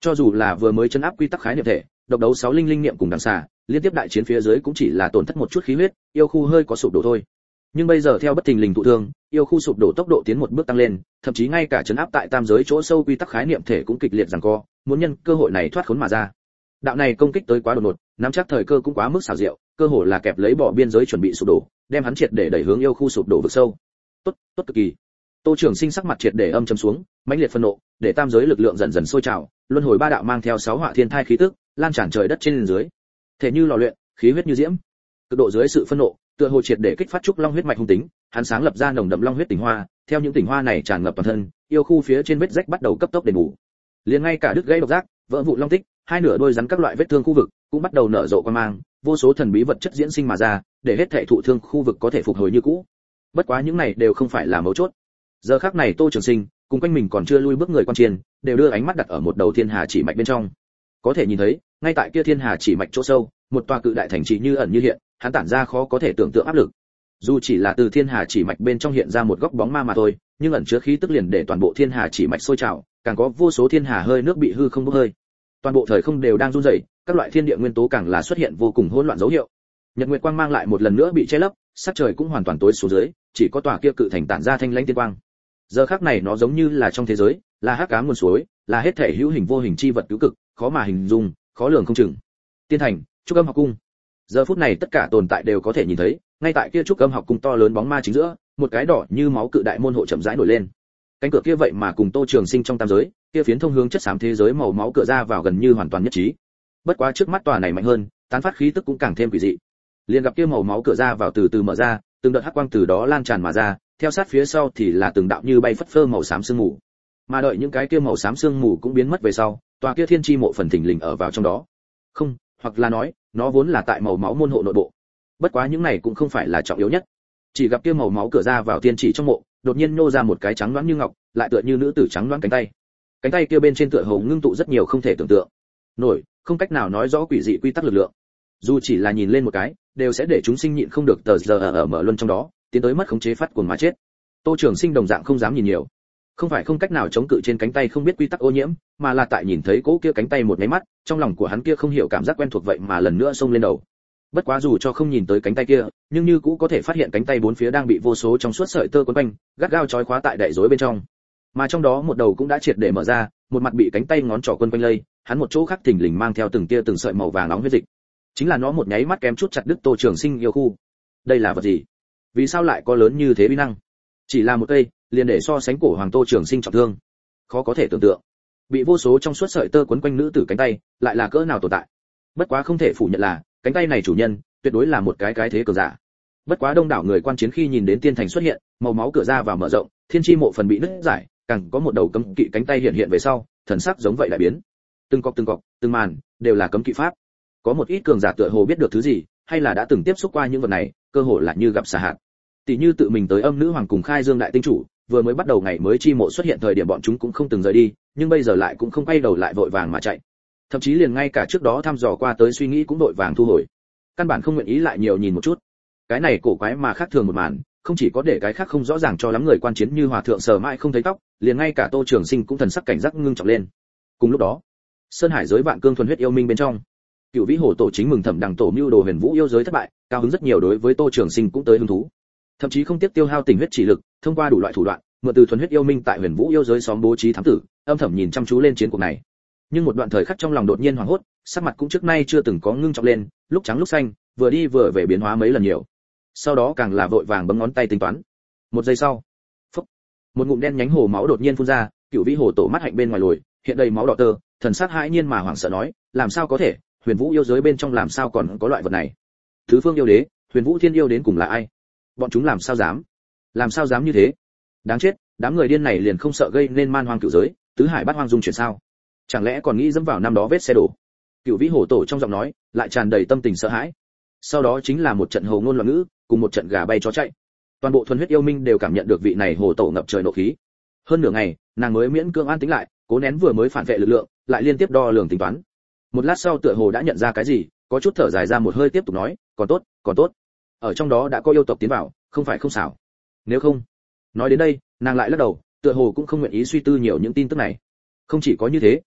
Cho dù là vừa mới chân áp quy tắc khái niệm thể, độc đấu sáu linh linh niệm cùng đằng xà, liên tiếp đại chiến phía dưới cũng chỉ là tổn thất một chút khí huyết, yêu khu hơi có sụp đổ thôi. Nhưng bây giờ theo bất thình lình thụ thương, yêu khu sụp đổ tốc độ tiến một bước tăng lên, thậm chí ngay cả chấn áp tại tam giới chỗ sâu quy tắc khái niệm thể cũng kịch liệt giằng co, muốn nhân cơ hội này thoát khốn mà ra. Đạo này công kích tới quá đột ngột, nắm chắc thời cơ cũng quá mức xảo diệu, cơ hồ là kẹp lấy bỏ biên giới chuẩn bị sụp đổ, đem hắn triệt để đẩy hướng yêu khu sụp đổ vực sâu. Tốt, tốt cực kỳ. Tô Trường Sinh sắc mặt triệt để âm trầm xuống, mãnh liệt phân nộ, để tam giới lực lượng dần dần sôi trào, luân hồi ba đạo mang theo sáu họa thiên thai khí tức, lan tràn trời đất trên dưới. Thể như lò luyện, khí huyết như diễm. Cực độ dưới sự phân nộ, tựa hồ triệt để kích phát trúc long huyết mạch hung tính, hắn sáng lập ra nồng đậm long huyết tinh hoa, theo những tinh hoa này tràn ngập toàn thân, yêu khu phía trên vết rách bắt đầu cấp tốc đền bù. Liền ngay cả đứt gãy độc giác, vỡ vụn long tích, hai nửa đôi rắn các loại vết thương khu vực cũng bắt đầu nở rộ quang mang, vô số thần bí vật chất diễn sinh mà ra, để hết thảy thụ thương khu vực có thể phục hồi như cũ. Bất quá những này đều không phải là mấu chốt. Giờ khắc này Tô Trường Sinh, cùng quanh mình còn chưa lui bước người quan triền, đều đưa ánh mắt đặt ở một đầu thiên hà chỉ mạch bên trong. Có thể nhìn thấy, ngay tại kia thiên hà chỉ mạch chỗ sâu, một tòa cự đại thành trì như ẩn như hiện, hắn tản ra khó có thể tưởng tượng áp lực. Dù chỉ là từ thiên hà chỉ mạch bên trong hiện ra một góc bóng ma mà thôi, nhưng ẩn chứa khí tức liền để toàn bộ thiên hà chỉ mạch sôi trào, càng có vô số thiên hà hơi nước bị hư không bốc hơi. Toàn bộ thời không đều đang run rẩy, các loại thiên địa nguyên tố càng là xuất hiện vô cùng hỗn loạn dấu hiệu. Nhật nguyệt quang mang lại một lần nữa bị che lấp, sắc trời cũng hoàn toàn tối xuống dưới, chỉ có tòa kia cự thành tản ra thanh lãnh tiên quang. Giờ khắc này nó giống như là trong thế giới, là hắc ám nguồn suối, là hết thể hữu hình vô hình chi vật cứu cực, khó mà hình dung, khó lường không chừng. Tiên thành, trúc âm học cung. Giờ phút này tất cả tồn tại đều có thể nhìn thấy, ngay tại kia trúc âm học cung to lớn bóng ma chính giữa, một cái đỏ như máu cự đại môn hộ chậm rãi nổi lên. Cánh cửa kia vậy mà cùng Tô Trường Sinh trong tam giới, kia phiến thông hướng chất xám thế giới màu máu cửa ra vào gần như hoàn toàn nhất trí. Bất quá trước mắt tòa này mạnh hơn, tán phát khí tức cũng càng thêm quỷ dị. Liền gặp kia màu máu cửa ra vào từ từ mở ra, từng đợt hắc quang từ đó lan tràn mà ra, theo sát phía sau thì là từng đạo như bay phất phơ màu xám sương mù. Mà đợi những cái kia màu xám sương mù cũng biến mất về sau, tòa kia thiên chi mộ phần thình lình ở vào trong đó. Không, hoặc là nói, nó vốn là tại màu máu môn hộ nội bộ. Bất quá những này cũng không phải là trọng yếu nhất. Chỉ gặp kia màu máu cửa ra vào thiên chỉ trong mộ, đột nhiên nô ra một cái trắng loáng như ngọc, lại tựa như nữ tử trắng loáng cánh tay. Cánh tay kia bên trên tựa hồ ngưng tụ rất nhiều không thể tưởng tượng nổi, không cách nào nói rõ quỷ dị quy tắc lực lượng. Dù chỉ là nhìn lên một cái, đều sẽ để chúng sinh nhịn không được tờ giờ ở mở luân trong đó, tiến tới mất khống chế phát cuồng mà chết. Tô Trường Sinh đồng dạng không dám nhìn nhiều, không phải không cách nào chống cự trên cánh tay không biết quy tắc ô nhiễm, mà là tại nhìn thấy cỗ kia cánh tay một cái mắt, trong lòng của hắn kia không hiểu cảm giác quen thuộc vậy mà lần nữa xông lên đầu. Bất quá dù cho không nhìn tới cánh tay kia, nhưng như cũ có thể phát hiện cánh tay bốn phía đang bị vô số trong suốt sợi tơ quấn quanh, gắt gao trói khóa tại đại rối bên trong. Mà trong đó một đầu cũng đã triệt để mở ra, một mặt bị cánh tay ngón trỏ quấn quanh lây, hắn một chỗ khác thình lình mang theo từng tia từng sợi màu vàng nóng huyết dịch. Chính là nó một nháy mắt kém chút chặt đứt Tô Trường Sinh yêu khu. Đây là vật gì? Vì sao lại có lớn như thế uy năng? Chỉ là một cây, liền để so sánh cổ hoàng Tô Trường Sinh trọng thương. Khó có thể tưởng tượng. Bị vô số trong suốt sợi tơ quấn quanh nữ tử cánh tay, lại là cỡ nào tồn tại. Bất quá không thể phủ nhận là, cánh tay này chủ nhân, tuyệt đối là một cái cái thế cường giả. Bất quá đông đảo người quan chiến khi nhìn đến tiên thành xuất hiện, màu máu cửa ra vào mở rộng, thiên chi mộ phần bị nứt giải, càng có một đầu cấm kỵ cánh tay hiện hiện về sau, thần sắc giống vậy lại biến. Từng cọc từng cọc, từng màn, đều là cấm kỵ pháp. Có một ít cường giả tựa hồ biết được thứ gì, hay là đã từng tiếp xúc qua những vật này, cơ hồ là như gặp xà hạt. Tỷ như tự mình tới âm nữ hoàng cùng khai dương đại tinh chủ, vừa mới bắt đầu ngày mới chi mộ xuất hiện thời điểm bọn chúng cũng không từng rời đi, nhưng bây giờ lại cũng không quay đầu lại vội vàng mà chạy. Thậm chí liền ngay cả trước đó thăm dò qua tới suy nghĩ cũng vội vàng thu hồi. Căn bản không nguyện ý lại nhiều nhìn một chút. Cái này cổ quái mà khác thường một màn, không chỉ có để cái khác không rõ ràng cho lắm người quan chiến như hòa thượng sờ mãi không thấy tóc, liền ngay cả Tô Trường Sinh cũng thần sắc cảnh giác ngưng trọng lên. Cùng lúc đó, sơn hải giới vạn cương thuần huyết yêu minh bên trong, Cửu Vĩ Hổ tổ chính mừng thầm đằng tổ mưu đồ huyền vũ yêu giới thất bại, cao hứng rất nhiều, đối với Tô Trường Sinh cũng tới hứng thú. Thậm chí không tiếc tiêu hao tình huyết chỉ lực, thông qua đủ loại thủ đoạn, mượn từ thuần huyết yêu minh tại huyền vũ yêu giới xóm bố trí thám tử, âm thầm nhìn chăm chú lên chiến cuộc này. Nhưng một đoạn thời khắc trong lòng đột nhiên hoảng hốt, sắc mặt cũng trước nay chưa từng có ngưng trọng lên, lúc trắng lúc xanh, vừa đi vừa về biến hóa mấy lần nhiều. Sau đó càng là vội vàng bấm ngón tay tính toán. Một giây sau, phốc, một ngụm đen nhánh hồ máu đột nhiên phun ra, Cửu Vĩ Hổ tổ mắt hạnh bên ngoài lồi, hiện đầy máu đỏ tơ, thần sắc hãi nhiên mà hoảng sợ nói, làm sao có thể, huyền vũ yêu giới bên trong làm sao còn có loại vật này? Thứ phương yêu đế, huyền vũ thiên yêu đến cùng là ai? Bọn chúng làm sao dám? Làm sao dám như thế? Đáng chết, đám người điên này liền không sợ gây nên man hoang cửu giới, tứ hải bát hoang dung chuyển sao? Chẳng lẽ còn nghĩ dẫm vào năm đó vết xe đổ? Cửu Vĩ Hổ tổ trong giọng nói lại tràn đầy tâm tình sợ hãi. Sau đó chính là một trận hồ ngôn loạn ngữ, cùng một trận gà bay chó chạy. Toàn bộ thuần huyết yêu minh đều cảm nhận được vị này hồ tổ ngập trời nộ khí. Hơn nửa ngày, nàng mới miễn cưỡng an tĩnh lại, cố nén vừa mới phản vệ lực lượng, lại liên tiếp đo lường tính toán. Một lát sau tựa hồ đã nhận ra cái gì, có chút thở dài ra một hơi tiếp tục nói, còn tốt, còn tốt. Ở trong đó đã có yêu tộc tiến vào, không phải không xảo. Nếu không, nói đến đây, nàng lại lắc đầu, tựa hồ cũng không nguyện ý suy tư nhiều những tin tức này. Không chỉ có như thế,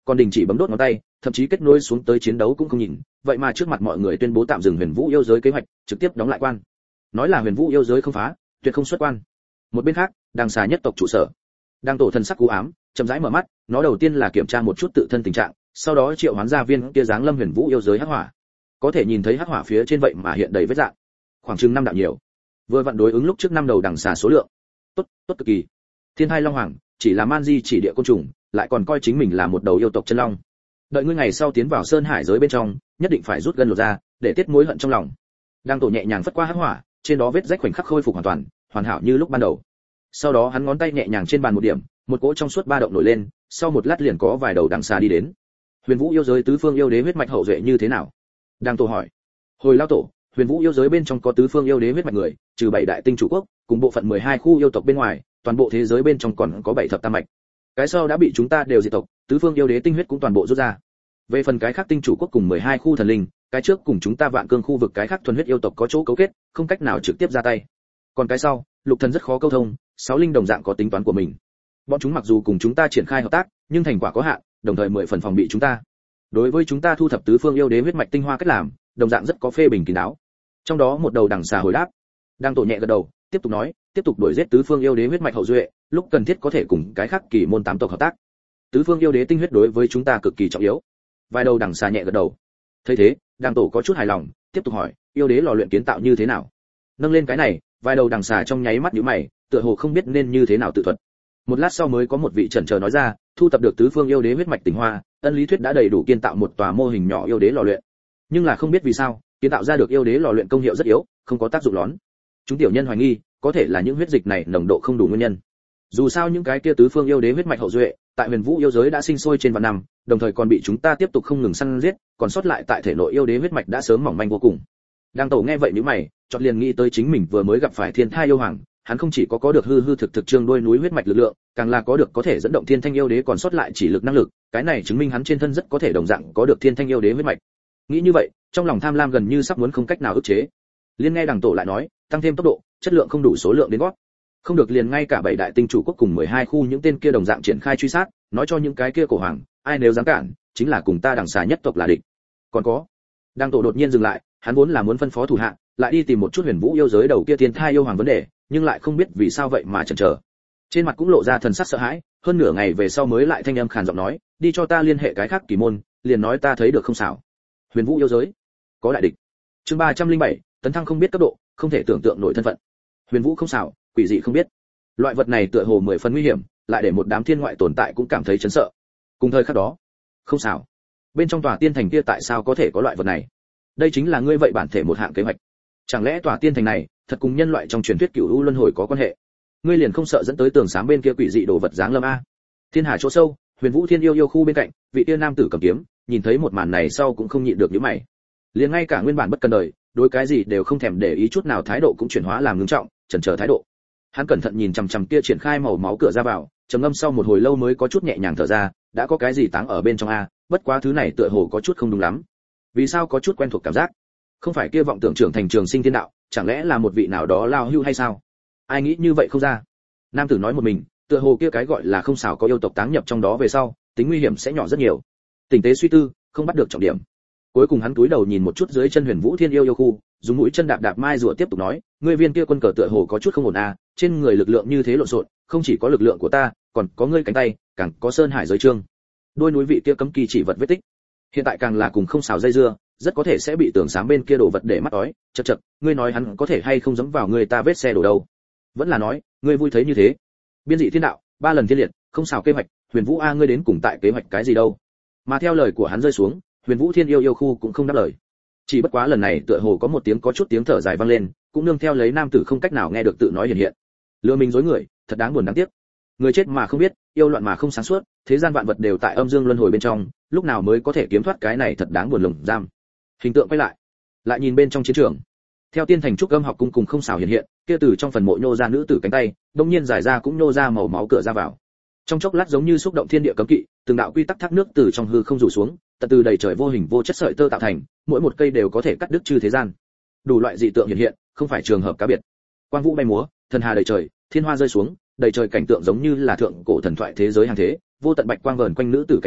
còn đình chỉ bấm đốt ngón tay, thậm chí kết nối xuống tới chiến đấu cũng không nhìn, vậy mà trước mặt mọi người tuyên bố tạm dừng Huyền Vũ yêu giới kế hoạch, trực tiếp đóng lại quan. Nói là Huyền Vũ yêu giới không phá, tuyệt không xuất quan. Một bên khác, Đằng Xà nhất tộc trụ sở, đang tổ thần sắc cú ám, chậm rãi mở mắt, nó đầu tiên là kiểm tra một chút tự thân tình trạng, sau đó triệu hoán ra viên kia dáng lâm Huyền Vũ yêu giới hắc hỏa. Có thể nhìn thấy hắc hỏa phía trên vậy mà hiện đầy vết rạn, khoảng chừng năm đạo nhiều. Vừa vặn đối ứng lúc trước năm đầu Đằng Xà số lượng. Tốt, tốt cực kỳ. Thiên Thai Long Hoàng, chỉ là man di chỉ địa côn trùng, lại còn coi chính mình là một đầu yêu tộc chân long. Đợi ngươi ngày sau tiến vào sơn hải giới bên trong, nhất định phải rút gân lột ra, để tiết mối hận trong lòng. Đang tổ nhẹ nhàng phất qua hắc hỏa, trên đó vết rách khoảnh khắc khôi phục hoàn toàn, hoàn hảo như lúc ban đầu. Sau đó hắn ngón tay nhẹ nhàng trên bàn một điểm, một cỗ trong suốt ba động nổi lên, sau một lát liền có vài đầu Đằng Xà đi đến. Huyền Vũ yêu giới tứ phương yêu đế huyết mạch hậu duệ như thế nào? Đang tổ hỏi. Hồi lao tổ, Huyền Vũ yêu giới bên trong có tứ phương yêu đế huyết mạch người, trừ bảy đại tinh chủ quốc, cùng bộ phận mười hai khu yêu tộc bên ngoài, toàn bộ thế giới bên trong còn có bảy thập tam mạch. Cái sau đã bị chúng ta đều diệt tộc, tứ phương yêu đế tinh huyết cũng toàn bộ rút ra. Về phần cái khác tinh chủ quốc cùng mười hai khu thần linh, cái trước cùng chúng ta Vạn Cương khu vực cái khác thuần huyết yêu tộc có chỗ cấu kết, không cách nào trực tiếp ra tay. Còn cái sau, Lục Thần rất khó câu thông, sáu linh đồng dạng có tính toán của mình. Bọn chúng mặc dù cùng chúng ta triển khai hợp tác, nhưng thành quả có hạn, đồng thời mười phần phòng bị chúng ta. Đối với chúng ta thu thập tứ phương yêu đế huyết mạch tinh hoa cách làm, đồng dạng rất có phê bình kín đáo. Trong đó một đầu Đằng Xà hồi đáp, đang tổ nhẹ gật đầu, tiếp tục nói, tiếp tục đuổi giết tứ phương yêu đế huyết mạch hậu duệ, lúc cần thiết có thể cùng cái khác kỳ môn tám tộc hợp tác. Tứ phương yêu đế tinh huyết đối với chúng ta cực kỳ trọng yếu. Vài đầu Đằng Xà nhẹ gật đầu. Thấy thế, đang tổ có chút hài lòng, tiếp tục hỏi, yêu đế lò luyện kiến tạo như thế nào? Nâng lên cái này, vài đầu Đằng Xà trong nháy mắt nhíu mày, tựa hồ không biết nên như thế nào tự thuật. Một lát sau mới có một vị chần chờ nói ra, thu tập được tứ phương yêu đế huyết mạch tinh hoa, ân lý thuyết đã đầy đủ kiến tạo một tòa mô hình nhỏ yêu đế lò luyện. Nhưng là không biết vì sao, kiến tạo ra được yêu đế lò luyện công hiệu rất yếu, không có tác dụng lớn. Chúng tiểu nhân hoài nghi, có thể là những huyết dịch này nồng độ không đủ nguyên nhân. Dù sao những cái kia tứ phương yêu đế huyết mạch hậu duệ, tại Huyền Vũ yêu giới đã sinh sôi trên vạn năm, đồng thời còn bị chúng ta tiếp tục không ngừng săn giết, còn sót lại tại thể nội yêu đế huyết mạch đã sớm mỏng manh vô cùng. Đang tổ nghe vậy nhíu mày, chợt liền nghĩ tới chính mình vừa mới gặp phải Thiên Thai yêu hoàng, hắn không chỉ có có được hư hư thực thực trương đuôi núi huyết mạch lực lượng, càng là có được có thể dẫn động Thiên Thanh yêu đế còn sót lại chỉ lực năng lực, cái này chứng minh hắn trên thân rất có thể đồng dạng có được Thiên Thanh yêu đế huyết mạch. Nghĩ như vậy, trong lòng tham lam gần như sắp muốn không cách nào ức chế. Liên nghe đằng tổ lại nói, tăng thêm tốc độ, chất lượng không đủ số lượng đến gót. Không được liền ngay cả bảy đại tinh chủ quốc cùng mười hai khu những tên kia đồng dạng triển khai truy sát, nói cho những cái kia cổ hoàng, ai nếu dám cản, chính là cùng ta Đằng Xà nhất tộc là địch. Còn có, đằng tổ đột nhiên dừng lại, hắn vốn là muốn phân phó thủ hạ, lại đi tìm một chút Huyền Vũ yêu giới đầu kia Thiên Thai yêu hoàng vấn đề, nhưng lại không biết vì sao vậy mà chần chờ. Trên mặt cũng lộ ra thần sắc sợ hãi, hơn nửa ngày về sau mới lại thanh âm khàn giọng nói, đi cho ta liên hệ cái khác kỳ môn, liền nói ta thấy được không xảo. Huyền Vũ yêu giới có đại địch. Chương ba trăm linh bảy, tấn thăng không biết cấp độ, không thể tưởng tượng nổi thân phận. Huyền Vũ không xảo, quỷ dị không biết. Loại vật này tựa hồ mười phần nguy hiểm, lại để một đám thiên ngoại tồn tại cũng cảm thấy chấn sợ. Cùng thời khắc đó, không xảo. Bên trong tòa tiên thành kia tại sao có thể có loại vật này? Đây chính là ngươi vậy bản thể một hạng kế hoạch. Chẳng lẽ tòa tiên thành này thật cùng nhân loại trong truyền thuyết cửu u luân hồi có quan hệ? Ngươi liền không sợ dẫn tới tường sáng bên kia quỷ dị đồ vật dáng lâm a? Thiên hà chỗ sâu, Huyền Vũ Thiên yêu yêu khu bên cạnh, vị tiên nam tử cầm kiếm, nhìn thấy một màn này sau cũng không nhịn được nhíu mày. Liền ngay cả nguyên bản bất cần đời, đối cái gì đều không thèm để ý chút nào thái độ cũng chuyển hóa làm ngưng trọng, chần chờ thái độ. Hắn cẩn thận nhìn chằm chằm kia triển khai màu máu cửa ra vào, trầm ngâm sau một hồi lâu mới có chút nhẹ nhàng thở ra, đã có cái gì táng ở bên trong a, bất quá thứ này tựa hồ có chút không đúng lắm. Vì sao có chút quen thuộc cảm giác? Không phải kia vọng tưởng trưởng thành trường sinh thiên đạo, chẳng lẽ là một vị nào đó lao hưu hay sao? Ai nghĩ như vậy không ra? Nam tử nói một mình, tựa hồ kia cái gọi là không xảo có yêu tộc táng nhập trong đó về sau, tính nguy hiểm sẽ nhỏ rất nhiều. Tình tế suy tư, không bắt được trọng điểm. Cuối cùng hắn cúi đầu nhìn một chút dưới chân Huyền Vũ Thiên yêu yêu khu, dùng mũi chân đạp đạp mai rùa tiếp tục nói, ngươi viên kia quân cờ tựa hồ có chút không ổn à, trên người lực lượng như thế lộn xộn, không chỉ có lực lượng của ta, còn có ngươi cánh tay, càng có sơn hải giới trương. Đôi núi vị kia cấm kỳ chỉ vật vết tích. Hiện tại càng là cùng không xảo dây dưa, rất có thể sẽ bị tường sáng bên kia đổ vật để mắt ói, chậc chậc, ngươi nói hắn có thể hay không dẫm vào người ta vết xe đổ đâu? Vẫn là nói, ngươi vui thấy như thế. Biên dị thiên đạo, ba lần thiên liệt, không xảo kế hoạch, Huyền Vũ a ngươi đến cùng tại kế hoạch cái gì đâu? Mà theo lời của hắn rơi xuống, Huyền Vũ Thiên yêu yêu khu cũng không đáp lời. Chỉ bất quá lần này tựa hồ có một tiếng có chút tiếng thở dài vang lên, cũng nương theo lấy nam tử không cách nào nghe được tự nói hiện hiện. Lừa mình dối người, thật đáng buồn đáng tiếc. Người chết mà không biết, yêu loạn mà không sáng suốt, thế gian vạn vật đều tại âm dương luân hồi bên trong, lúc nào mới có thể kiếm thoát cái này thật đáng buồn lồng giam. Hình tượng quay lại, lại nhìn bên trong chiến trường. Theo tiên thành trúc âm học cung cùng không xảo hiện hiện, kia từ trong phần mộ nhô ra nữ tử cánh tay, đột nhiên giải ra cũng nhô ra màu máu cửa ra vào. Trong chốc lát giống như xúc động thiên địa cấm kỵ, từng đạo quy tắc thác nước từ trong hư không rủ xuống, tận từ đầy trời vô hình vô chất sợi tơ tạo thành, mỗi một cây đều có thể cắt đứt chư thế gian. Đủ loại dị tượng hiện hiện, không phải trường hợp cá biệt. Quang vũ bay múa, thần hà đầy trời, thiên hoa rơi xuống, đầy trời cảnh tượng giống như là thượng cổ thần thoại thế giới hàng thế, vô tận bạch quang vờn quanh nữ tử cánh tay,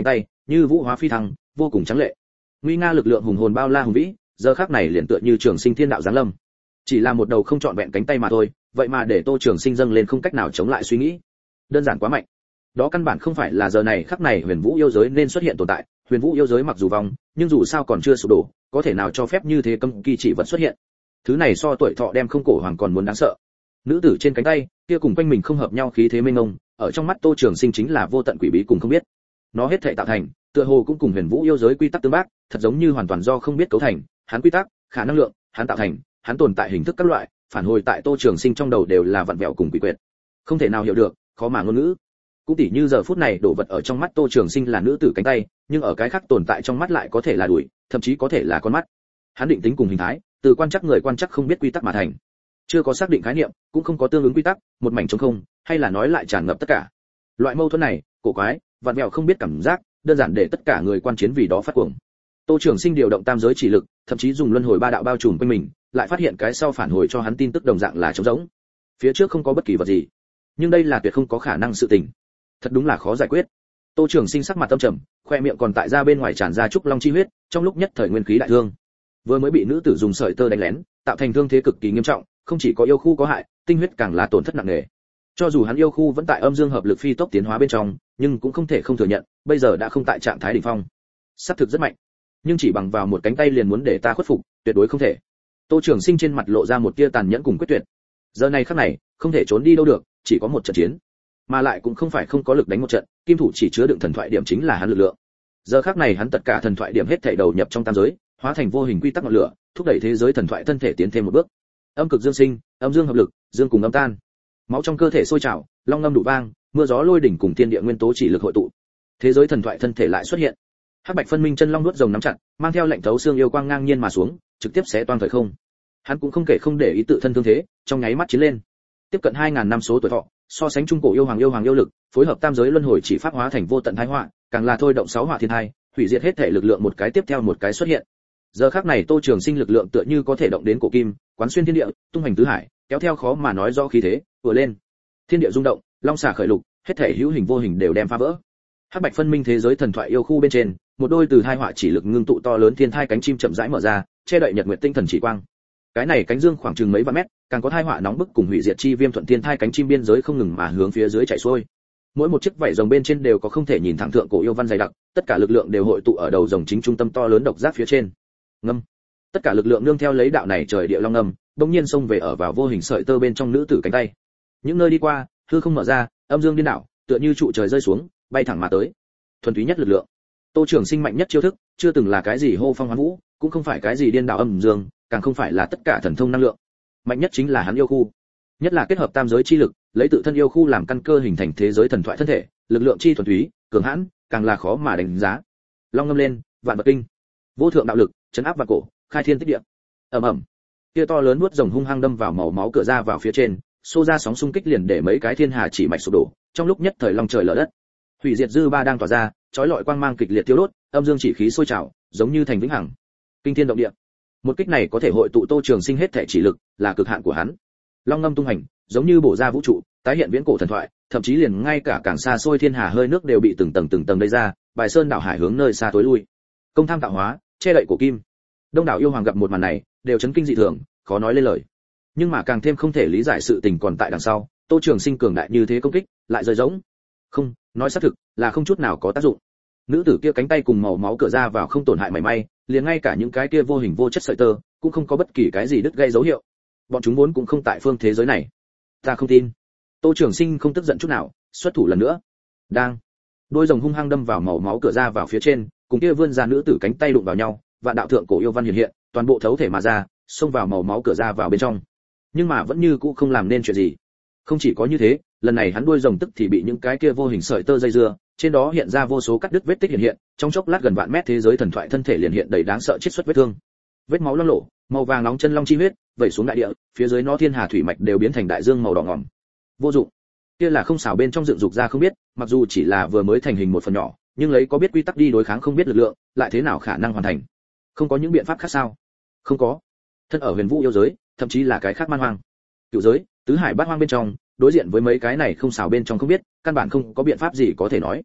như vũ hóa phi thăng, vô cùng trắng lệ. Nguy nga lực lượng hùng hồn bao la hùng vĩ, giờ khắc này liền tựa như Trường Sinh thiên đạo giáng lâm. Chỉ là một đầu không trọn vẹn cánh tay mà thôi, vậy mà để Tô Trường Sinh dâng lên không cách nào chống lại suy nghĩ. Đơn giản quá mạnh. Đó căn bản không phải là giờ này khắc này Huyền Vũ yêu giới nên xuất hiện tồn tại, Huyền Vũ yêu giới mặc dù vong, nhưng dù sao còn chưa sụp đổ, có thể nào cho phép như thế cấm kỳ chỉ vật xuất hiện. Thứ này so tuổi thọ đem không cổ hoàng còn muốn đáng sợ. Nữ tử trên cánh tay, kia cùng quanh mình không hợp nhau khí thế mênh mông, ở trong mắt Tô Trường Sinh chính là vô tận quỷ bí cùng không biết. Nó hết thảy tạo thành, tựa hồ cũng cùng Huyền Vũ yêu giới quy tắc tương bác, thật giống như hoàn toàn do không biết cấu thành, hắn quy tắc, khả năng lượng, hắn tạo thành, hắn tồn tại hình thức các loại, phản hồi tại Tô Trường Sinh trong đầu đều là vặn vẹo cùng quỷ quyệt. Không thể nào hiểu được, khó mà ngôn ngữ. Cũng tỉ như giờ phút này đổ vật ở trong mắt Tô Trường Sinh là nữ tử cánh tay, nhưng ở cái khác tồn tại trong mắt lại có thể là đùi, thậm chí có thể là con mắt. Hắn định tính cùng hình thái, từ quan chắc người quan chắc không biết quy tắc mà thành. Chưa có xác định khái niệm, cũng không có tương ứng quy tắc, một mảnh trống không, hay là nói lại tràn ngập tất cả. Loại mâu thuẫn này, cổ quái, vặn vẹo không biết cảm giác, đơn giản để tất cả người quan chiến vì đó phát cuồng. Tô Trường Sinh điều động tam giới chỉ lực, thậm chí dùng luân hồi ba đạo bao trùm quanh mình, lại phát hiện cái sau phản hồi cho hắn tin tức đồng dạng là trống rỗng. Phía trước không có bất kỳ vật gì, nhưng đây là tuyệt không có khả năng sự tình. Thật đúng là khó giải quyết. Tô Trường Sinh sắc mặt âm trầm, khoe miệng còn tại ra bên ngoài tràn ra trúc long chi huyết, trong lúc nhất thời nguyên khí đại thương. Vừa mới bị nữ tử dùng sợi tơ đánh lén, tạo thành thương thế cực kỳ nghiêm trọng, không chỉ có yêu khu có hại, tinh huyết càng là tổn thất nặng nề. Cho dù hắn yêu khu vẫn tại âm dương hợp lực phi tốc tiến hóa bên trong, nhưng cũng không thể không thừa nhận, bây giờ đã không tại trạng thái đỉnh phong. Sát thực rất mạnh, nhưng chỉ bằng vào một cánh tay liền muốn để ta khuất phục, tuyệt đối không thể. Tô Trường Sinh trên mặt lộ ra một tia tàn nhẫn cùng quyết tuyệt. Giờ này khắc này, không thể trốn đi đâu được, chỉ có một trận chiến, mà lại cũng không phải không có lực đánh một trận, kim thủ chỉ chứa đựng thần thoại điểm chính là hắn lực lượng. Giờ khắc này hắn tất cả thần thoại điểm hết thảy đầu nhập trong tam giới, hóa thành vô hình quy tắc ngọn lửa, thúc đẩy thế giới thần thoại thân thể tiến thêm một bước. Âm cực dương sinh, âm dương hợp lực, dương cùng âm tan. Máu trong cơ thể sôi trào, long ngâm đủ vang, mưa gió lôi đỉnh cùng thiên địa nguyên tố chỉ lực hội tụ. Thế giới thần thoại thân thể lại xuất hiện. Hắc bạch phân minh chân long nuốt rồng nắm chặt, mang theo lệnh thấu xương yêu quang ngang nhiên mà xuống, trực tiếp xé toang thời không. Hắn cũng không kể không để ý tự thân thương thế, trong nháy mắt chiến lên. Tiếp cận hai ngàn năm số tuổi thọ, so sánh trung cổ yêu hoàng yêu hoàng yêu lực, phối hợp tam giới luân hồi chỉ pháp hóa thành vô tận thái họa, càng là thôi động sáu hỏa thiên hai, hủy diệt hết thể lực lượng một cái tiếp theo một cái xuất hiện. Giờ khắc này Tô Trường Sinh lực lượng tựa như có thể động đến cổ kim, quán xuyên thiên địa, tung hành tứ hải, kéo theo khó mà nói rõ khí thế, vừa lên. Thiên địa rung động, long xà khởi lục, hết thể hữu hình vô hình đều đem phá vỡ. Hắc bạch phân minh thế giới thần thoại yêu khu bên trên, một đôi từ hai họa chỉ lực ngưng tụ to lớn thiên thai cánh chim chậm rãi mở ra, che đậy nhật nguyệt tinh thần chỉ quang. Cái này cánh dương khoảng chừng mấy vạn mét, càng có thai họa nóng bức cùng hủy diệt chi viêm thuận thiên thai cánh chim biên giới không ngừng mà hướng phía dưới chảy xuôi. Mỗi một chiếc vảy rồng bên trên đều có không thể nhìn thẳng thượng cổ yêu văn dày đặc, tất cả lực lượng đều hội tụ ở đầu rồng chính trung tâm to lớn độc giác phía trên. Ngâm. Tất cả lực lượng nương theo lấy đạo này trời địa long ngâm, bỗng nhiên xông về ở vào vô hình sợi tơ bên trong nữ tử cánh tay. Những nơi đi qua, hư không mở ra, âm dương điên đảo, tựa như trụ trời rơi xuống, bay thẳng mà tới. Thuần túy nhất lực lượng. Tô Trường Sinh mạnh nhất chiêu thức, chưa từng là cái gì hô phong hoán vũ, cũng không phải cái gì điên đảo âm dương, càng không phải là tất cả thần thông năng lượng. Mạnh nhất chính là hắn yêu khu. Nhất là kết hợp tam giới chi lực, lấy tự thân yêu khu làm căn cơ hình thành thế giới thần thoại thân thể, lực lượng chi thuần túy, cường hãn, càng là khó mà đánh giá. Long ngâm lên, vạn vật kinh. Vô thượng đạo lực, chấn áp vạn cổ, khai thiên tích địa. Ầm ầm. Kia to lớn nuốt rồng hung hăng đâm vào màu máu cửa ra vào phía trên, xô ra sóng xung kích liền để mấy cái thiên hà chỉ mạch sụp đổ, trong lúc nhất thời long trời lở đất. Hủy diệt dư ba đang tỏa ra, chói lọi quang mang kịch liệt thiêu đốt, âm dương chỉ khí sôi trào, giống như thành vĩnh hằng. Kinh thiên động địa. Một kích này có thể hội tụ Tô Trường Sinh hết thể chỉ lực, là cực hạn của hắn. Long ngâm tung hành, giống như bổ ra vũ trụ, tái hiện viễn cổ thần thoại, thậm chí liền ngay cả càng xa xôi thiên hà hơi nước đều bị từng tầng từng tầng lấy ra, bài sơn đảo hải hướng nơi xa tối lui. Công tham tạo hóa, che đậy cổ kim. Đông đảo yêu hoàng gặp một màn này, đều chấn kinh dị thường, khó nói lên lời. Nhưng mà càng thêm không thể lý giải sự tình còn tại đằng sau, Tô Trường Sinh cường đại như thế công kích, lại rơi rỗng. Không, nói xác thực, là không chút nào có tác dụng. Nữ tử kia cánh tay cùng màu máu cửa ra vào không tổn hại mảy may, liền ngay cả những cái kia vô hình vô chất sợi tơ, cũng không có bất kỳ cái gì đứt gây dấu hiệu. Bọn chúng vốn cũng không tại phương thế giới này. Ta không tin. Tô Trường Sinh không tức giận chút nào, xuất thủ lần nữa. Đang. Đôi rồng hung hăng đâm vào màu máu cửa ra vào phía trên, cùng kia vươn ra nữ tử cánh tay đụng vào nhau, vạn đạo thượng cổ yêu văn hiện hiện, toàn bộ thấu thể mà ra, xông vào màu máu cửa ra vào bên trong. Nhưng mà vẫn như cũ không làm nên chuyện gì. Không chỉ có như thế, lần này hắn đuôi rồng tức thì bị những cái kia vô hình sợi tơ dây dưa, trên đó hiện ra vô số cắt đứt vết tích hiện hiện, trong chốc lát gần vạn mét thế giới thần thoại thân thể liền hiện đầy đáng sợ chiết xuất vết thương. Vết máu loang lổ, màu vàng nóng chân long chi huyết, vẩy xuống đại địa, phía dưới nó thiên hà thủy mạch đều biến thành đại dương màu đỏ ngòm. Vô dụng. Kia là không xảo bên trong dựng dục ra không biết, mặc dù chỉ là vừa mới thành hình một phần nhỏ, nhưng lấy có biết quy tắc đi đối kháng không biết lực lượng, lại thế nào khả năng hoàn thành? Không có những biện pháp khác sao? Không có. Thân ở huyền vũ yêu giới, thậm chí là cái khác man hoang, cựu giới, tứ hải bát hoang bên trong, đối diện với mấy cái này không xảo bên trong không biết, căn bản không có biện pháp gì có thể nói.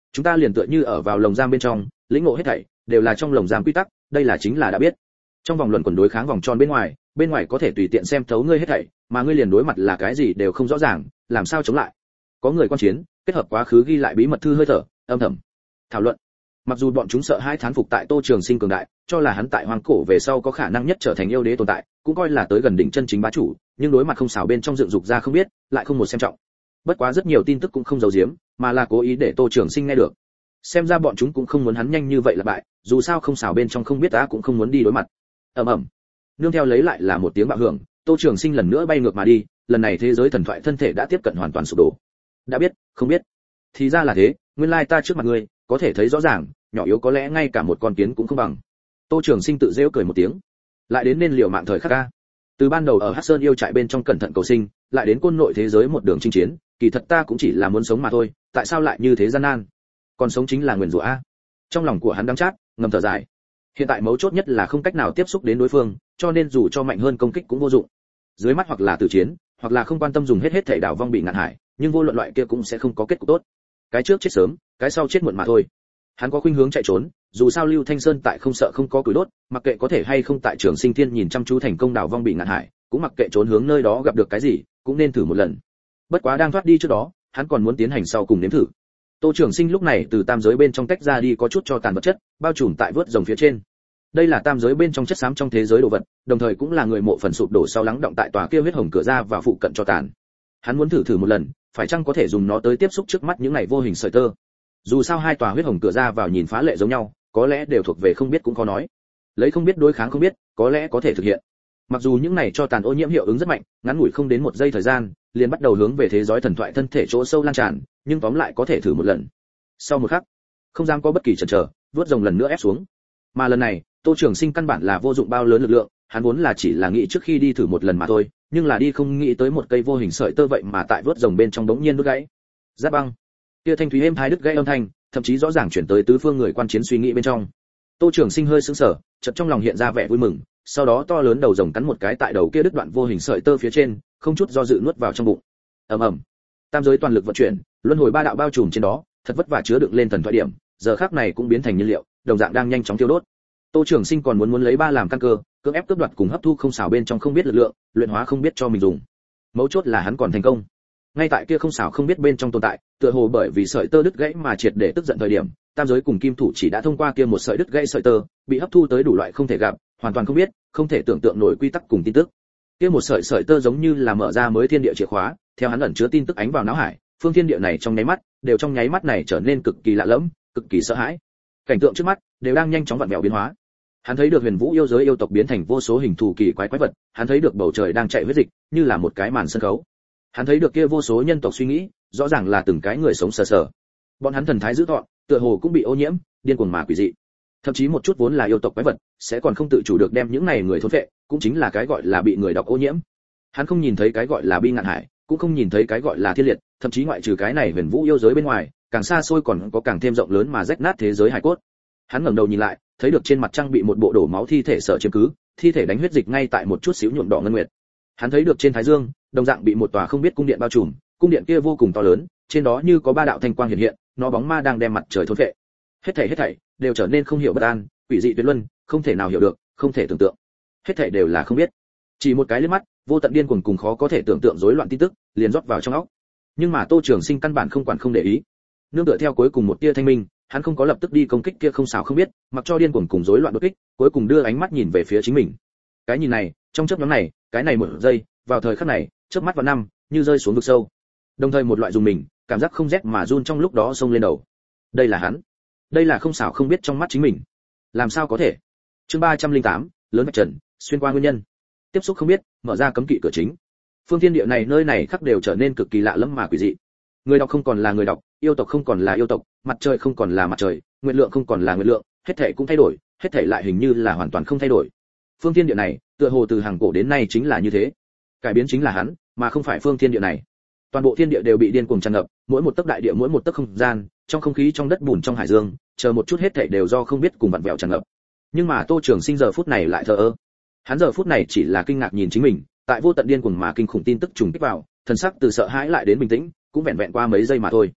chúng ta liền tựa như ở vào lồng giam bên trong, lĩnh ngộ hết thảy đều là trong lồng giam quy tắc, đây là chính là đã biết. Trong vòng luẩn quẩn đối kháng vòng tròn bên ngoài, bên ngoài có thể tùy tiện xem thấu ngươi hết thảy, mà ngươi liền đối mặt là cái gì đều không rõ ràng, làm sao chống lại? Có người quan chiến, kết hợp quá khứ ghi lại bí mật thư hơi thở, âm thầm thảo luận. Mặc dù bọn chúng sợ hai thán phục tại Tô Trường Sinh cường đại, cho là hắn tại hoang cổ về sau có khả năng nhất trở thành yêu đế tồn tại, cũng coi là tới gần đỉnh chân chính bá chủ, nhưng đối mặt không xảo bên trong dựng dục ra không biết, lại không một xem trọng. Bất quá rất nhiều tin tức cũng không giấu giếm, mà là cố ý để Tô Trường Sinh nghe được. Xem ra bọn chúng cũng không muốn hắn nhanh như vậy là bại, dù sao không xảo bên trong không biết ta cũng không muốn đi đối mặt. Ầm ầm. Nương theo lấy lại là một tiếng bạo hưởng, Tô Trường Sinh lần nữa bay ngược mà đi, lần này thế giới thần thoại thân thể đã tiếp cận hoàn toàn sụp đổ. Đã biết, không biết. Thì ra là thế, nguyên lai ta trước mặt ngươi, có thể thấy rõ ràng, nhỏ yếu có lẽ ngay cả một con kiến cũng không bằng. Tô Trường Sinh tự giễu cười một tiếng. Lại đến nên liều mạng thời khắc a. Từ ban đầu ở Hắc Sơn yêu trại bên trong cẩn thận cầu sinh, lại đến côn nội thế giới một đường chinh chiến, kỳ thật ta cũng chỉ là muốn sống mà thôi, tại sao lại như thế gian nan? Còn sống chính là nguyền rủa a. Trong lòng của hắn đắng chát, ngầm thở dài. Hiện tại mấu chốt nhất là không cách nào tiếp xúc đến đối phương, cho nên dù cho mạnh hơn công kích cũng vô dụng. Dưới mắt hoặc là tử chiến, hoặc là không quan tâm dùng hết hết thể đảo vong bị ngạn hải, nhưng vô luận loại kia cũng sẽ không có kết cục tốt. Cái trước chết sớm, cái sau chết muộn mà thôi. Hắn có khuynh hướng chạy trốn, dù sao Lưu Thanh Sơn tại không sợ không có củi đốt, mặc kệ có thể hay không tại Trường Sinh Thiên nhìn chăm chú thành công đảo vong bị ngạn hải, cũng mặc kệ trốn hướng nơi đó gặp được cái gì, cũng nên thử một lần. Bất quá đang thoát đi trước đó, hắn còn muốn tiến hành sau cùng nếm thử. Tô Trường Sinh lúc này từ tam giới bên trong tách ra đi có chút cho tàn vật chất, bao trùm tại vớt rồng phía trên. Đây là tam giới bên trong chất xám trong thế giới đồ vật, đồng thời cũng là người mộ phần sụp đổ sau lắng động tại tòa kia huyết hồng cửa ra và phụ cận cho tàn. Hắn muốn thử thử một lần, phải chăng có thể dùng nó tới tiếp xúc trước mắt những này vô hình sợi tơ. Dù sao hai tòa huyết hồng cửa ra vào nhìn phá lệ giống nhau, có lẽ đều thuộc về không biết cũng khó nói. Lấy không biết đối kháng không biết, có lẽ có thể thực hiện. Mặc dù những này cho tàn ô nhiễm hiệu ứng rất mạnh, ngắn ngủi không đến một giây thời gian, liền bắt đầu hướng về thế giới thần thoại thân thể chỗ sâu lan tràn, nhưng tóm lại có thể thử một lần. Sau một khắc, không dám có bất kỳ chần chờ, vớt rồng lần nữa ép xuống. Mà lần này, Tô Trường Sinh căn bản là vô dụng bao lớn lực lượng, hắn vốn là chỉ là nghĩ trước khi đi thử một lần mà thôi, nhưng là đi không nghĩ tới một cây vô hình sợi tơ vậy mà tại vớt rồng bên trong đống nhiên đứt gãy. Giáp băng. Kia thanh thúy êm tai đứt gãy âm thanh, thậm chí rõ ràng chuyển tới tứ phương người quan chiến suy nghĩ bên trong. Tô Trường Sinh hơi sững sờ, chợt trong lòng hiện ra vẻ vui mừng, sau đó to lớn đầu rồng cắn một cái tại đầu kia đứt đoạn vô hình sợi tơ phía trên, không chút do dự nuốt vào trong bụng. Ầm ầm. Tam giới toàn lực vận chuyển, luân hồi ba đạo bao trùm trên đó, thật vất vả chứa đựng lên thần thoại điểm, giờ khắc này cũng biến thành nhiên liệu, đồng dạng đang nhanh chóng tiêu đốt. Tô Trường Sinh còn muốn muốn lấy ba làm căn cơ, cưỡng ép cướp đoạt cùng hấp thu không xảo bên trong không biết lực lượng, luyện hóa không biết cho mình dùng. Mấu chốt là hắn còn thành công. Ngay tại kia không xảo không biết bên trong tồn tại, tựa hồ bởi vì sợi tơ đứt gãy mà triệt để tức giận thời điểm, tam giới cùng kim thủ chỉ đã thông qua kia một sợi đứt gãy sợi tơ, bị hấp thu tới đủ loại không thể gặp, hoàn toàn không biết, không thể tưởng tượng nổi quy tắc cùng tin tức. Kia một sợi sợi tơ giống như là mở ra mới thiên địa chìa khóa, theo hắn ẩn chứa tin tức ánh vào não hải, phương thiên địa này trong nháy mắt, đều trong nháy mắt này trở nên cực kỳ lạ lẫm, cực kỳ sợ hãi. Cảnh tượng trước mắt đều đang nhanh chóng vặn vẹo biến hóa. Hắn thấy được huyền vũ yêu giới yêu tộc biến thành vô số hình thù kỳ quái quái vật, hắn thấy được bầu trời đang chạy huyết dịch, như là một cái màn sân khấu. Hắn thấy được kia vô số nhân tộc suy nghĩ, rõ ràng là từng cái người sống sờ sờ. Bọn hắn thần thái dữ thọ, tựa hồ cũng bị ô nhiễm, điên cuồng mà quỷ dị. Thậm chí một chút vốn là yêu tộc quái vật, sẽ còn không tự chủ được đem những này người thôn phệ, cũng chính là cái gọi là bị người đọc ô nhiễm. Hắn không nhìn thấy cái gọi là bi ngạn hải, cũng không nhìn thấy cái gọi là thiên liệt, thậm chí ngoại trừ cái này huyền vũ yêu giới bên ngoài, càng xa xôi còn có càng thêm rộng lớn mà rách nát thế giới hải cốt. Hắn ngẩng đầu nhìn lại, thấy được trên mặt trăng bị một bộ đổ máu thi thể sở chiếm cứ, thi thể đánh huyết dịch ngay tại một chút xíu nhuộm đỏ ngân nguyệt. Hắn thấy được trên thái dương, đồng dạng bị một tòa không biết cung điện bao trùm, cung điện kia vô cùng to lớn, trên đó như có ba đạo thanh quang hiện hiện, nó bóng ma đang đem mặt trời thôn phệ. Hết thảy hết thảy đều trở nên không hiểu bất an, quỷ dị tuyệt luân, không thể nào hiểu được, không thể tưởng tượng. Hết thảy đều là không biết. Chỉ một cái liếc mắt, vô tận điên cuồng cùng khó có thể tưởng tượng rối loạn tin tức, liền rót vào trong óc. Nhưng mà Tô Trường Sinh căn bản không quản không để ý. Nương tựa theo cuối cùng một tia thanh minh, hắn không có lập tức đi công kích kia không xảo không biết, mặc cho điên cuồng cùng rối loạn đột kích, cuối cùng đưa ánh mắt nhìn về phía chính mình. Cái nhìn này, trong chớp nhoáng này, cái này một giây, vào thời khắc này, chớp mắt vào năm, như rơi xuống vực sâu. Đồng thời một loại dùng mình, cảm giác không rét mà run trong lúc đó xông lên đầu. Đây là hắn. Đây là không xảo không biết trong mắt chính mình. Làm sao có thể? Chương ba trăm lẻ tám, lớn vạch trần, xuyên qua nguyên nhân. Tiếp xúc không biết, mở ra cấm kỵ cửa chính. Phương thiên địa này nơi này khắc đều trở nên cực kỳ lạ lẫm mà quỷ dị. Người đọc không còn là người đọc, yêu tộc không còn là yêu tộc, mặt trời không còn là mặt trời, nguyệt lượng không còn là nguyệt lượng, hết thảy cũng thay đổi, hết thảy lại hình như là hoàn toàn không thay đổi. Phương thiên địa này, tựa hồ từ hàng cổ đến nay chính là như thế. Cải biến chính là hắn, mà không phải phương thiên địa này. Toàn bộ thiên địa đều bị điên cuồng tràn ngập, mỗi một tấc đại địa mỗi một tấc không gian, trong không khí trong đất bùn trong hải dương, chờ một chút hết thảy đều do không biết cùng vặn vẹo tràn ngập. Nhưng mà Tô Trường Sinh giờ phút này lại thờ ơ. Hắn giờ phút này chỉ là kinh ngạc nhìn chính mình, tại vô tận điên cuồng mà kinh khủng tin tức trùng kích vào, thần sắc từ sợ hãi lại đến bình tĩnh, cũng vẹn vẹn qua mấy giây mà thôi.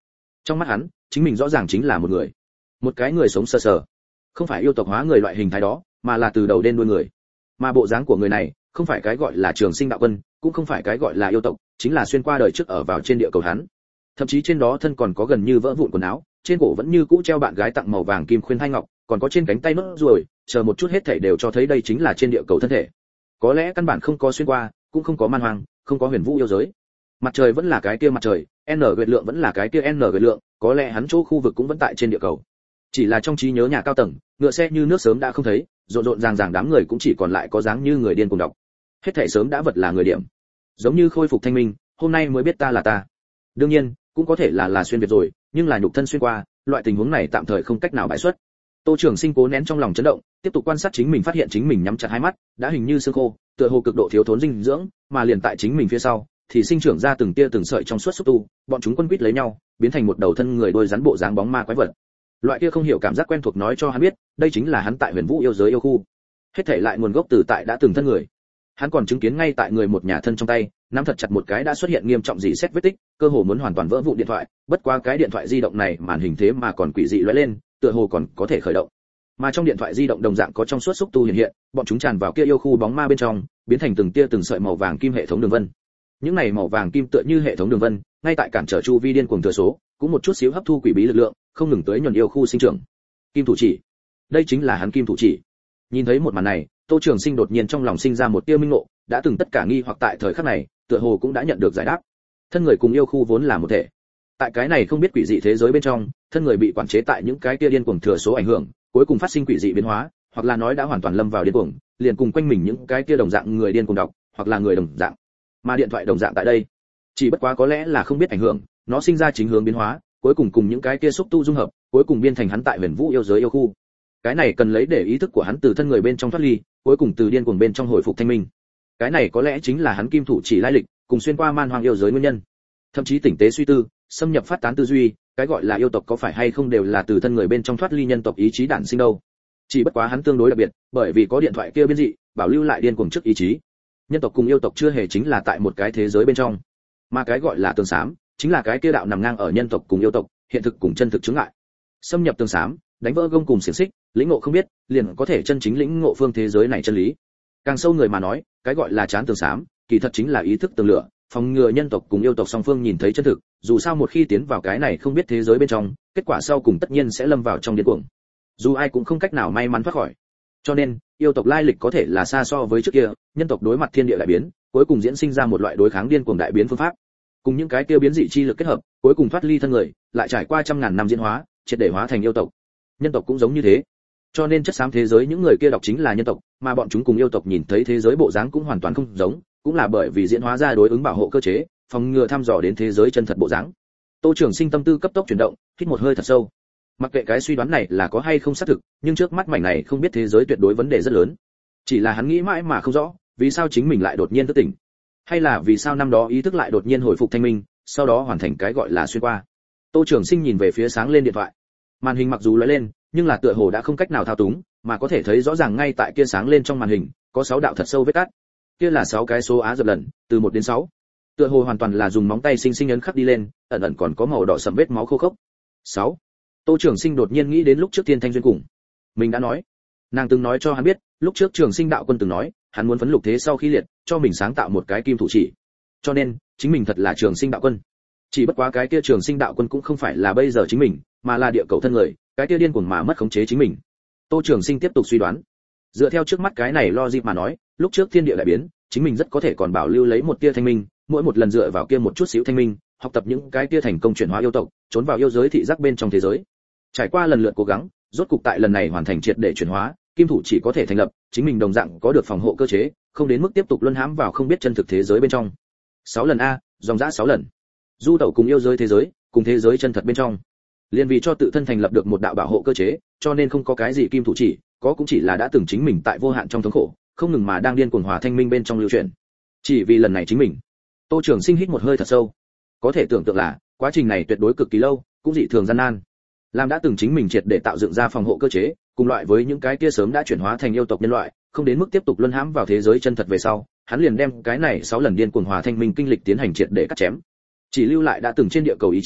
Trong mắt hắn, chính mình rõ ràng chính là một người, một cái người sống sờ sờ, không phải yêu tộc hóa người loại hình thái đó, mà là từ đầu đến đuôi người. Mà bộ dáng của người này, không phải cái gọi là Trường Sinh đạo quân, cũng không phải cái gọi là yêu tộc, chính là xuyên qua đời trước ở vào trên địa cầu hắn. Thậm chí trên đó thân còn có gần như vỡ vụn quần áo, trên cổ vẫn như cũ treo bạn gái tặng màu vàng kim khuyên thai ngọc, còn có trên cánh tay nốt ruồi, chờ một chút hết thảy đều cho thấy đây chính là trên địa cầu thân thể. Có lẽ căn bản không có xuyên qua, cũng không có man hoang, không có huyền vũ yêu giới. Mặt trời vẫn là cái kia mặt trời, n nguyệt lượng vẫn là cái kia n nguyệt lượng, có lẽ hắn chỗ khu vực cũng vẫn tại trên địa cầu. Chỉ là trong trí nhớ nhà cao tầng, ngựa xe như nước sớm đã không thấy, rộn rộn ràng ràng đám người cũng chỉ còn lại có dáng như người điên cùng đọc. Hết thảy sớm đã vật là người điểm. Giống như khôi phục thanh minh, hôm nay mới biết ta là ta. Đương nhiên, cũng có thể là là xuyên việt rồi, nhưng là nhục thân xuyên qua, loại tình huống này tạm thời không cách nào bãi xuất. Tô Trường Sinh cố nén trong lòng chấn động, tiếp tục quan sát chính mình, phát hiện chính mình nhắm chặt hai mắt, đã hình như xương khô, tựa hồ cực độ thiếu thốn dinh dưỡng, mà liền tại chính mình phía sau, thì sinh trưởng ra từng tia từng sợi trong suốt xúc tu, bọn chúng quân quýt lấy nhau, biến thành một đầu thân người đôi rắn bộ dáng bóng ma quái vật. Loại kia không hiểu cảm giác quen thuộc nói cho hắn biết, đây chính là hắn tại Huyền Vũ yêu giới yêu khu. Hết thảy lại nguồn gốc từ tại đã từng thân người. Hắn còn chứng kiến ngay tại người một nhà thân trong tay, nắm thật chặt một cái đã xuất hiện nghiêm trọng dị xét vết tích, cơ hồ muốn hoàn toàn vỡ vụn điện thoại, bất quá cái điện thoại di động này màn hình thế mà còn quỷ dị lóe lên, tựa hồ còn có thể khởi động. Mà trong điện thoại di động đồng dạng có trong suốt xúc tu hiện hiện, bọn chúng tràn vào kia yêu khu bóng ma bên trong, biến thành từng tia từng sợi màu vàng kim hệ thống đường vân. Những này màu vàng kim tựa như hệ thống đường vân, ngay tại cản trở chu vi điên cuồng thừa số, cũng một chút xíu hấp thu quỷ bí lực lượng, không ngừng tới nhuần yêu khu sinh trưởng. Kim thủ chỉ, đây chính là hắn kim thủ chỉ. Nhìn thấy một màn này, Tô Trường Sinh đột nhiên trong lòng sinh ra một tia minh ngộ, đã từng tất cả nghi hoặc tại thời khắc này, tựa hồ cũng đã nhận được giải đáp. Thân người cùng yêu khu vốn là một thể. Tại cái này không biết quỷ dị thế giới bên trong, thân người bị quản chế tại những cái kia điên cuồng thừa số ảnh hưởng, cuối cùng phát sinh quỷ dị biến hóa, hoặc là nói đã hoàn toàn lâm vào điên cuồng, liền cùng quanh mình những cái kia đồng dạng người điên cuồng đọc, hoặc là người đồng dạng. Mà điện thoại đồng dạng tại đây, chỉ bất quá có lẽ là không biết ảnh hưởng, nó sinh ra chính hướng biến hóa, cuối cùng cùng những cái kia xúc tu dung hợp, cuối cùng biên thành hắn tại Huyền Vũ yêu giới yêu khu. Cái này cần lấy để ý thức của hắn từ thân người bên trong thoát ly, cuối cùng từ điên cuồng bên trong hồi phục thanh minh. Cái này có lẽ chính là hắn kim thủ chỉ lai lịch, cùng xuyên qua man hoang yêu giới nguyên nhân. Thậm chí tỉnh tế suy tư, xâm nhập phát tán tư duy, cái gọi là yêu tộc có phải hay không đều là từ thân người bên trong thoát ly nhân tộc ý chí đản sinh đâu. Chỉ bất quá hắn tương đối đặc biệt, bởi vì có điện thoại kia biến dị, bảo lưu lại điên cuồng trước ý chí. Nhân tộc cùng yêu tộc chưa hề chính là tại một cái thế giới bên trong, mà cái gọi là tường xám, chính là cái kia đạo nằm ngang ở nhân tộc cùng yêu tộc, hiện thực cùng chân thực chứng ngại. Xâm nhập tường xám, đánh vỡ gông cùng xiềng xích, lĩnh ngộ không biết, liền có thể chân chính lĩnh ngộ phương thế giới này chân lý. Càng sâu người mà nói, cái gọi là chán tường xám, kỳ thật chính là ý thức tường lửa, phòng ngừa nhân tộc cùng yêu tộc song phương nhìn thấy chân thực, dù sao một khi tiến vào cái này không biết thế giới bên trong, kết quả sau cùng tất nhiên sẽ lâm vào trong điên cuồng. Dù ai cũng không cách nào may mắn thoát khỏi. Cho nên, yêu tộc lai lịch có thể là xa so với trước kia, nhân tộc đối mặt thiên địa đại biến, cuối cùng diễn sinh ra một loại đối kháng điên cuồng đại biến phương pháp. Cùng những cái kia biến dị chi lực kết hợp, cuối cùng thoát ly thân người, lại trải qua trăm ngàn năm diễn hóa, triệt để hóa thành yêu tộc. Nhân tộc cũng giống như thế. Cho nên chất xám thế giới những người kia đọc chính là nhân tộc, mà bọn chúng cùng yêu tộc nhìn thấy thế giới bộ dáng cũng hoàn toàn không giống, cũng là bởi vì diễn hóa ra đối ứng bảo hộ cơ chế, phòng ngừa thăm dò đến thế giới chân thật bộ dáng. Tô Trường Sinh tâm tư cấp tốc chuyển động, hít một hơi thật sâu. Mặc kệ cái suy đoán này là có hay không xác thực, nhưng trước mắt mảnh này không biết thế giới tuyệt đối vấn đề rất lớn. Chỉ là hắn nghĩ mãi mà không rõ, vì sao chính mình lại đột nhiên thức tỉnh, hay là vì sao năm đó ý thức lại đột nhiên hồi phục thanh minh, sau đó hoàn thành cái gọi là xuyên qua. Tô Trường Sinh nhìn về phía sáng lên điện thoại. Màn hình mặc dù lóe lên, nhưng là tựa hồ đã không cách nào thao túng, mà có thể thấy rõ ràng ngay tại kia sáng lên trong màn hình, có sáu đạo thật sâu vết cắt. Kia là sáu cái số á dập lần, từ một đến sáu. Tựa hồ hoàn toàn là dùng móng tay xinh xinh ấn khắc đi lên, ẩn ẩn còn có màu đỏ sẫm vết máu khô khốc. sáu. Tô Trường Sinh đột nhiên nghĩ đến lúc trước Tiên Thanh duyên cùng. Mình đã nói, nàng từng nói cho hắn biết, lúc trước Trường Sinh đạo quân từng nói, hắn muốn phấn lục thế sau khi liệt, cho mình sáng tạo một cái kim thủ chỉ. Cho nên, chính mình thật là Trường Sinh đạo quân. Chỉ bất quá cái kia Trường Sinh đạo quân cũng không phải là bây giờ chính mình, mà là địa cầu thân người, cái kia điên cuồng mà mất khống chế chính mình. Tô Trường Sinh tiếp tục suy đoán. Dựa theo trước mắt cái này logic mà nói, lúc trước thiên địa đại biến, chính mình rất có thể còn bảo lưu lấy một tia thanh minh, mỗi một lần dựa vào kia một chút xíu thanh minh, học tập những cái tia thành công chuyển hóa yêu tộc, trốn vào yêu giới thị giác bên trong thế giới. Trải qua lần lượt cố gắng, rốt cục tại lần này hoàn thành triệt để chuyển hóa, kim thủ chỉ có thể thành lập, chính mình đồng dạng có được phòng hộ cơ chế, không đến mức tiếp tục luân hãm vào không biết chân thực thế giới bên trong. sáu lần a, dòng dã sáu lần. Du tẩu cùng yêu giới thế giới, cùng thế giới chân thật bên trong. Liên vì cho tự thân thành lập được một đạo bảo hộ cơ chế, cho nên không có cái gì kim thủ chỉ, có cũng chỉ là đã từng chính mình tại vô hạn trong thống khổ, không ngừng mà đang điên cuồng hòa thanh minh bên trong lưu truyền. Chỉ vì lần này chính mình. Tô Trường Sinh hít một hơi thật sâu. Có thể tưởng tượng là, quá trình này tuyệt đối cực kỳ lâu, cũng dị thường gian nan. Làm đã từng chính mình triệt để tạo dựng ra phòng hộ cơ chế, cùng loại với những cái kia sớm đã chuyển hóa thành yêu tộc nhân loại, không đến mức tiếp tục luân hãm vào thế giới chân thật về sau, hắn liền đem cái này sáu lần điên cuồng hòa thanh minh kinh lịch tiến hành triệt để cắt chém. Chỉ lưu lại đã từng trên địa cầu ý chí,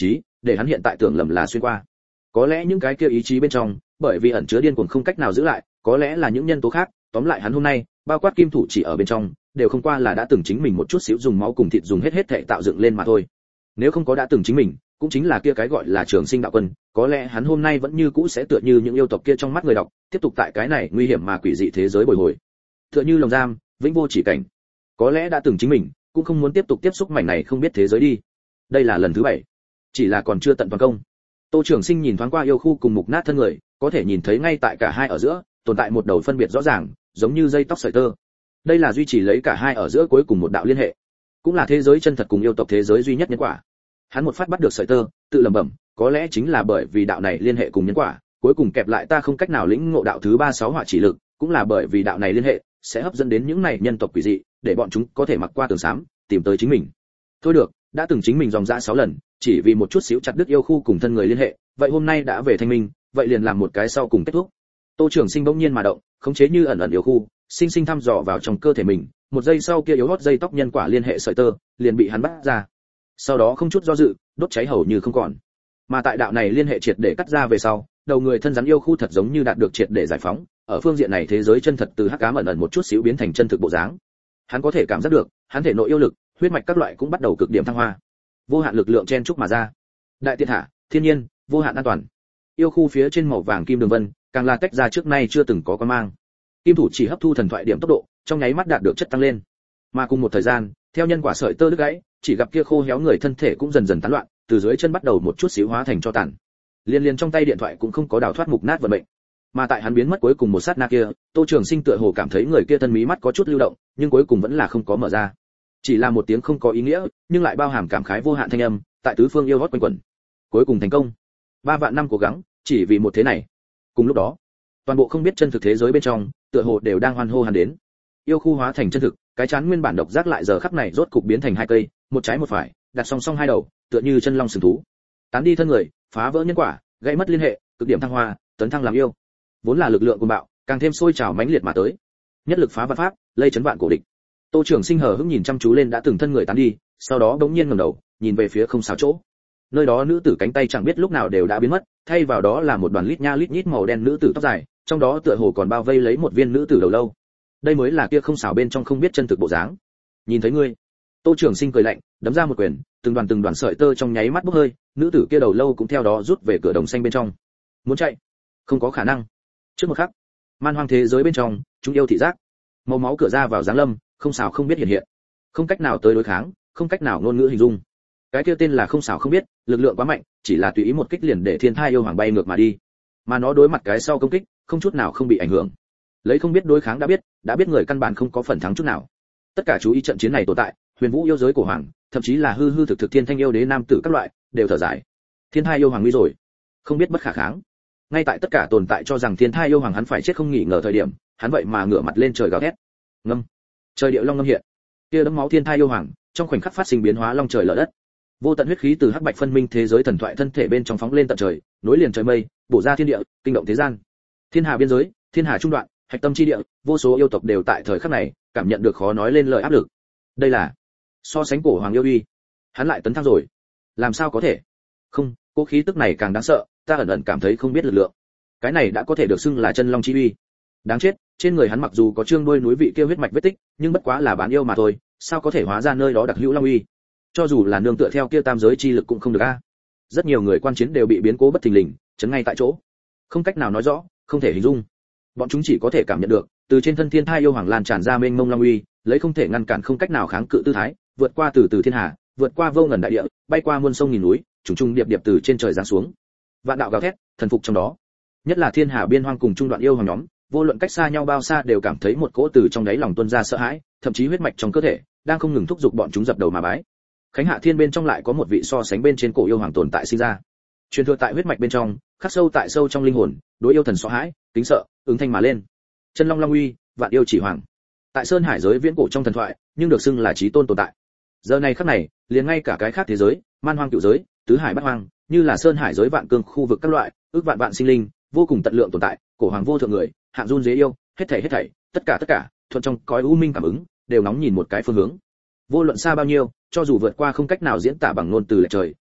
để hắn hiện tại tưởng lầm là xuyên qua. Có lẽ những cái kia ý chí bên trong, bởi vì ẩn chứa điên cuồng không cách nào giữ lại, có lẽ là những nhân tố khác, tóm lại hắn hôm nay, bao quát kim thủ chỉ ở bên trong, đều không qua là đã từng chính mình một chút xíu dùng máu cùng thịt dùng hết hết thể tạo dựng lên mà thôi. Nếu không có đã từng chính mình, cũng chính là kia cái gọi là Trường Sinh đạo quân, có lẽ hắn hôm nay vẫn như cũ sẽ tựa như những yêu tộc kia trong mắt người đọc, tiếp tục tại cái này nguy hiểm mà quỷ dị thế giới bồi hồi. Tựa như lồng giam, vĩnh vô chỉ cảnh. Có lẽ đã từng chính mình, cũng không muốn tiếp tục tiếp xúc mảnh này không biết thế giới đi. Đây là lần thứ bảy, chỉ là còn chưa tận toàn công. Tô Trường Sinh nhìn thoáng qua yêu khu cùng mục nát thân người, có thể nhìn thấy ngay tại cả hai ở giữa, tồn tại một đầu phân biệt rõ ràng, giống như dây tóc sợi tơ. Đây là duy trì lấy cả hai ở giữa cuối cùng một đạo liên hệ, cũng là thế giới chân thật cùng yêu tộc thế giới duy nhất nhân quả. Hắn một phát bắt được sợi tơ, tự lẩm bẩm, có lẽ chính là bởi vì đạo này liên hệ cùng nhân quả, cuối cùng kẹp lại ta không cách nào lĩnh ngộ đạo thứ ba sáu hỏa chỉ lực, cũng là bởi vì đạo này liên hệ sẽ hấp dẫn đến những này nhân tộc quỷ dị, để bọn chúng có thể mặc qua tường xám, tìm tới chính mình. Thôi được, đã từng chính mình dòng dã sáu lần, chỉ vì một chút xíu chặt đứt yêu khu cùng thân người liên hệ, vậy hôm nay đã về thanh minh, vậy liền làm một cái sau cùng kết thúc. Tô Trường Sinh bỗng nhiên mà động, khống chế như ẩn ẩn yêu khu, sinh sinh thăm dò vào trong cơ thể mình, một giây sau kia yếu hót dây tóc nhân quả liên hệ sợi tơ, liền bị hắn bắt ra. Sau đó không chút do dự, đốt cháy hầu như không còn. Mà tại đạo này liên hệ triệt để cắt ra về sau, đầu người thân rắn yêu khu thật giống như đạt được triệt để giải phóng, ở phương diện này thế giới chân thật từ hắc ám ẩn ẩn một chút xíu biến thành chân thực bộ dáng. Hắn có thể cảm giác được, hắn thể nội yêu lực, huyết mạch các loại cũng bắt đầu cực điểm thăng hoa. Vô hạn lực lượng chen chúc mà ra. Đại tiện hạ, thiên nhiên, vô hạn an toàn. Yêu khu phía trên màu vàng kim đường vân, càng là tách ra trước nay chưa từng có quan mang. Kim thủ chỉ hấp thu thần thoại điểm tốc độ, trong nháy mắt đạt được chất tăng lên. Mà cùng một thời gian, theo nhân quả sợi tơ đứt gãy, chỉ gặp kia khô héo người thân thể cũng dần dần tán loạn, từ dưới chân bắt đầu một chút xíu hóa thành tro tàn. Liên liên trong tay điện thoại cũng không có đào thoát mục nát vận mệnh. Mà tại hắn biến mất cuối cùng một sát na kia, Tô Trường Sinh tựa hồ cảm thấy người kia thân mí mắt có chút lưu động, nhưng cuối cùng vẫn là không có mở ra. Chỉ là một tiếng không có ý nghĩa, nhưng lại bao hàm cảm khái vô hạn thanh âm, tại tứ phương yêu hót quanh quẩn. Cuối cùng thành công. Ba vạn năm cố gắng, chỉ vì một thế này. Cùng lúc đó, toàn bộ không biết chân thực thế giới bên trong, tựa hồ đều đang hoan hô hắn đến. Yêu khu hóa thành chân thực, cái chán nguyên bản độc giác lại giờ khắc này rốt cục biến thành hai cây, một trái một phải, đặt song song hai đầu, tựa như chân long sừng thú. Tán đi thân người, phá vỡ nhân quả, gãy mất liên hệ, cực điểm thăng hoa, tấn thăng làm yêu. Vốn là lực lượng cuồng bạo, càng thêm sôi trào mãnh liệt mà tới. Nhất lực phá vạn pháp, lây chấn vạn cổ địch. Tô Trường Sinh hờ hững nhìn chăm chú lên đã từng thân người tán đi, sau đó bỗng nhiên ngẩng đầu, nhìn về phía không xáo chỗ. Nơi đó nữ tử cánh tay chẳng biết lúc nào đều đã biến mất, thay vào đó là một đoàn lít nha lít nhít màu đen nữ tử tóc dài, trong đó tựa hồ còn bao vây lấy một viên nữ tử đầu lâu. Đây mới là kia không xảo bên trong không biết chân thực bộ dáng. Nhìn thấy ngươi. Tô Trường Sinh cười lạnh, đấm ra một quyền, từng đoàn từng đoàn sợi tơ trong nháy mắt bốc hơi, nữ tử kia đầu lâu cũng theo đó rút về cửa đồng xanh bên trong. Muốn chạy, không có khả năng. Trước một khắc, man hoang thế giới bên trong, chúng yêu thị giác, màu máu cửa ra vào giáng lâm, không xảo không biết hiện hiện, không cách nào tới đối kháng, không cách nào ngôn ngữ hình dung. Cái kia tên là không xảo không biết, lực lượng quá mạnh, chỉ là tùy ý một kích liền để thiên thai yêu hoàng bay ngược mà đi. Mà nó đối mặt cái sau công kích, không chút nào không bị ảnh hưởng. Lấy không biết đối kháng đã biết, đã biết người căn bản không có phần thắng chút nào. Tất cả chú ý trận chiến này tồn tại, huyền vũ yêu giới của hoàng, thậm chí là hư hư thực thực thiên thanh yêu đế nam tử các loại, đều thở dài. Thiên thai yêu hoàng nguy rồi, không biết bất khả kháng. Ngay tại tất cả tồn tại cho rằng thiên thai yêu hoàng hắn phải chết không nghỉ ngờ thời điểm, hắn vậy mà ngửa mặt lên trời gào thét. Ngâm. Trời địa long ngâm hiện. Kia đấm máu thiên thai yêu hoàng, trong khoảnh khắc phát sinh biến hóa long trời lở đất. Vô tận huyết khí từ hắc bạch phân minh thế giới thần thoại thân thể bên trong phóng lên tận trời, nối liền trời mây, bổ ra thiên địa, kinh động thế gian. Thiên hà biên giới, thiên hà trung đoạn, hạch tâm chi địa, vô số yêu tộc đều tại thời khắc này cảm nhận được khó nói lên lời áp lực. Đây là so sánh cổ hoàng yêu uy, hắn lại tấn thăng rồi. Làm sao có thể? Không, cố khí tức này càng đáng sợ, ta ẩn ẩn cảm thấy không biết lực lượng. Cái này đã có thể được xưng là chân long chi uy. Đáng chết, trên người hắn mặc dù có trương đuôi núi vị kia huyết mạch vết tích, nhưng bất quá là bán yêu mà thôi, sao có thể hóa ra nơi đó đặc hữu long uy? Cho dù là nương tựa theo kia tam giới chi lực cũng không được a. Rất nhiều người quan chiến đều bị biến cố bất thình lình, chấn ngay tại chỗ. Không cách nào nói rõ, không thể hình dung. Bọn chúng chỉ có thể cảm nhận được, từ trên thân thiên thai yêu hoàng lan tràn ra mênh mông long uy, lấy không thể ngăn cản không cách nào kháng cự tư thái, vượt qua từ từ thiên hà, vượt qua vô ngần đại địa, bay qua muôn sông nghìn núi, trùng trùng điệp điệp từ trên trời giáng xuống. Vạn đạo gào thét, thần phục trong đó. Nhất là thiên hà biên hoang cùng trung đoạn yêu hoàng nhóm, vô luận cách xa nhau bao xa đều cảm thấy một cỗ từ trong đáy lòng tuôn ra sợ hãi, thậm chí huyết mạch trong cơ thể đang không ngừng thúc giục bọn chúng dập đầu mà bái. Khánh Hạ Thiên bên trong lại có một vị so sánh bên trên cổ yêu hoàng tồn tại sinh ra. Truyền thừa tại huyết mạch bên trong, khắc sâu tại sâu trong linh hồn, đối yêu thần sợ hãi, kính sợ, ứng thanh mà lên. Chân long long uy, vạn yêu chỉ hoàng. Tại sơn hải giới viễn cổ trong thần thoại, nhưng được xưng là chí tôn tồn tại. Giờ này khắc này, liền ngay cả cái khác thế giới, man hoang cửu giới, tứ hải bát hoang, như là sơn hải giới vạn cương khu vực các loại, ước vạn vạn sinh linh, vô cùng tận lượng tồn tại, cổ hoàng vô thượng người, hạng run dế yêu, hết thảy hết thảy, tất cả tất cả, thuận trong cõi u minh cảm ứng, đều nóng nhìn một cái phương hướng. Vô luận xa bao nhiêu, cho dù vượt qua không cách nào diễn tả bằng ngôn từ lệch trời,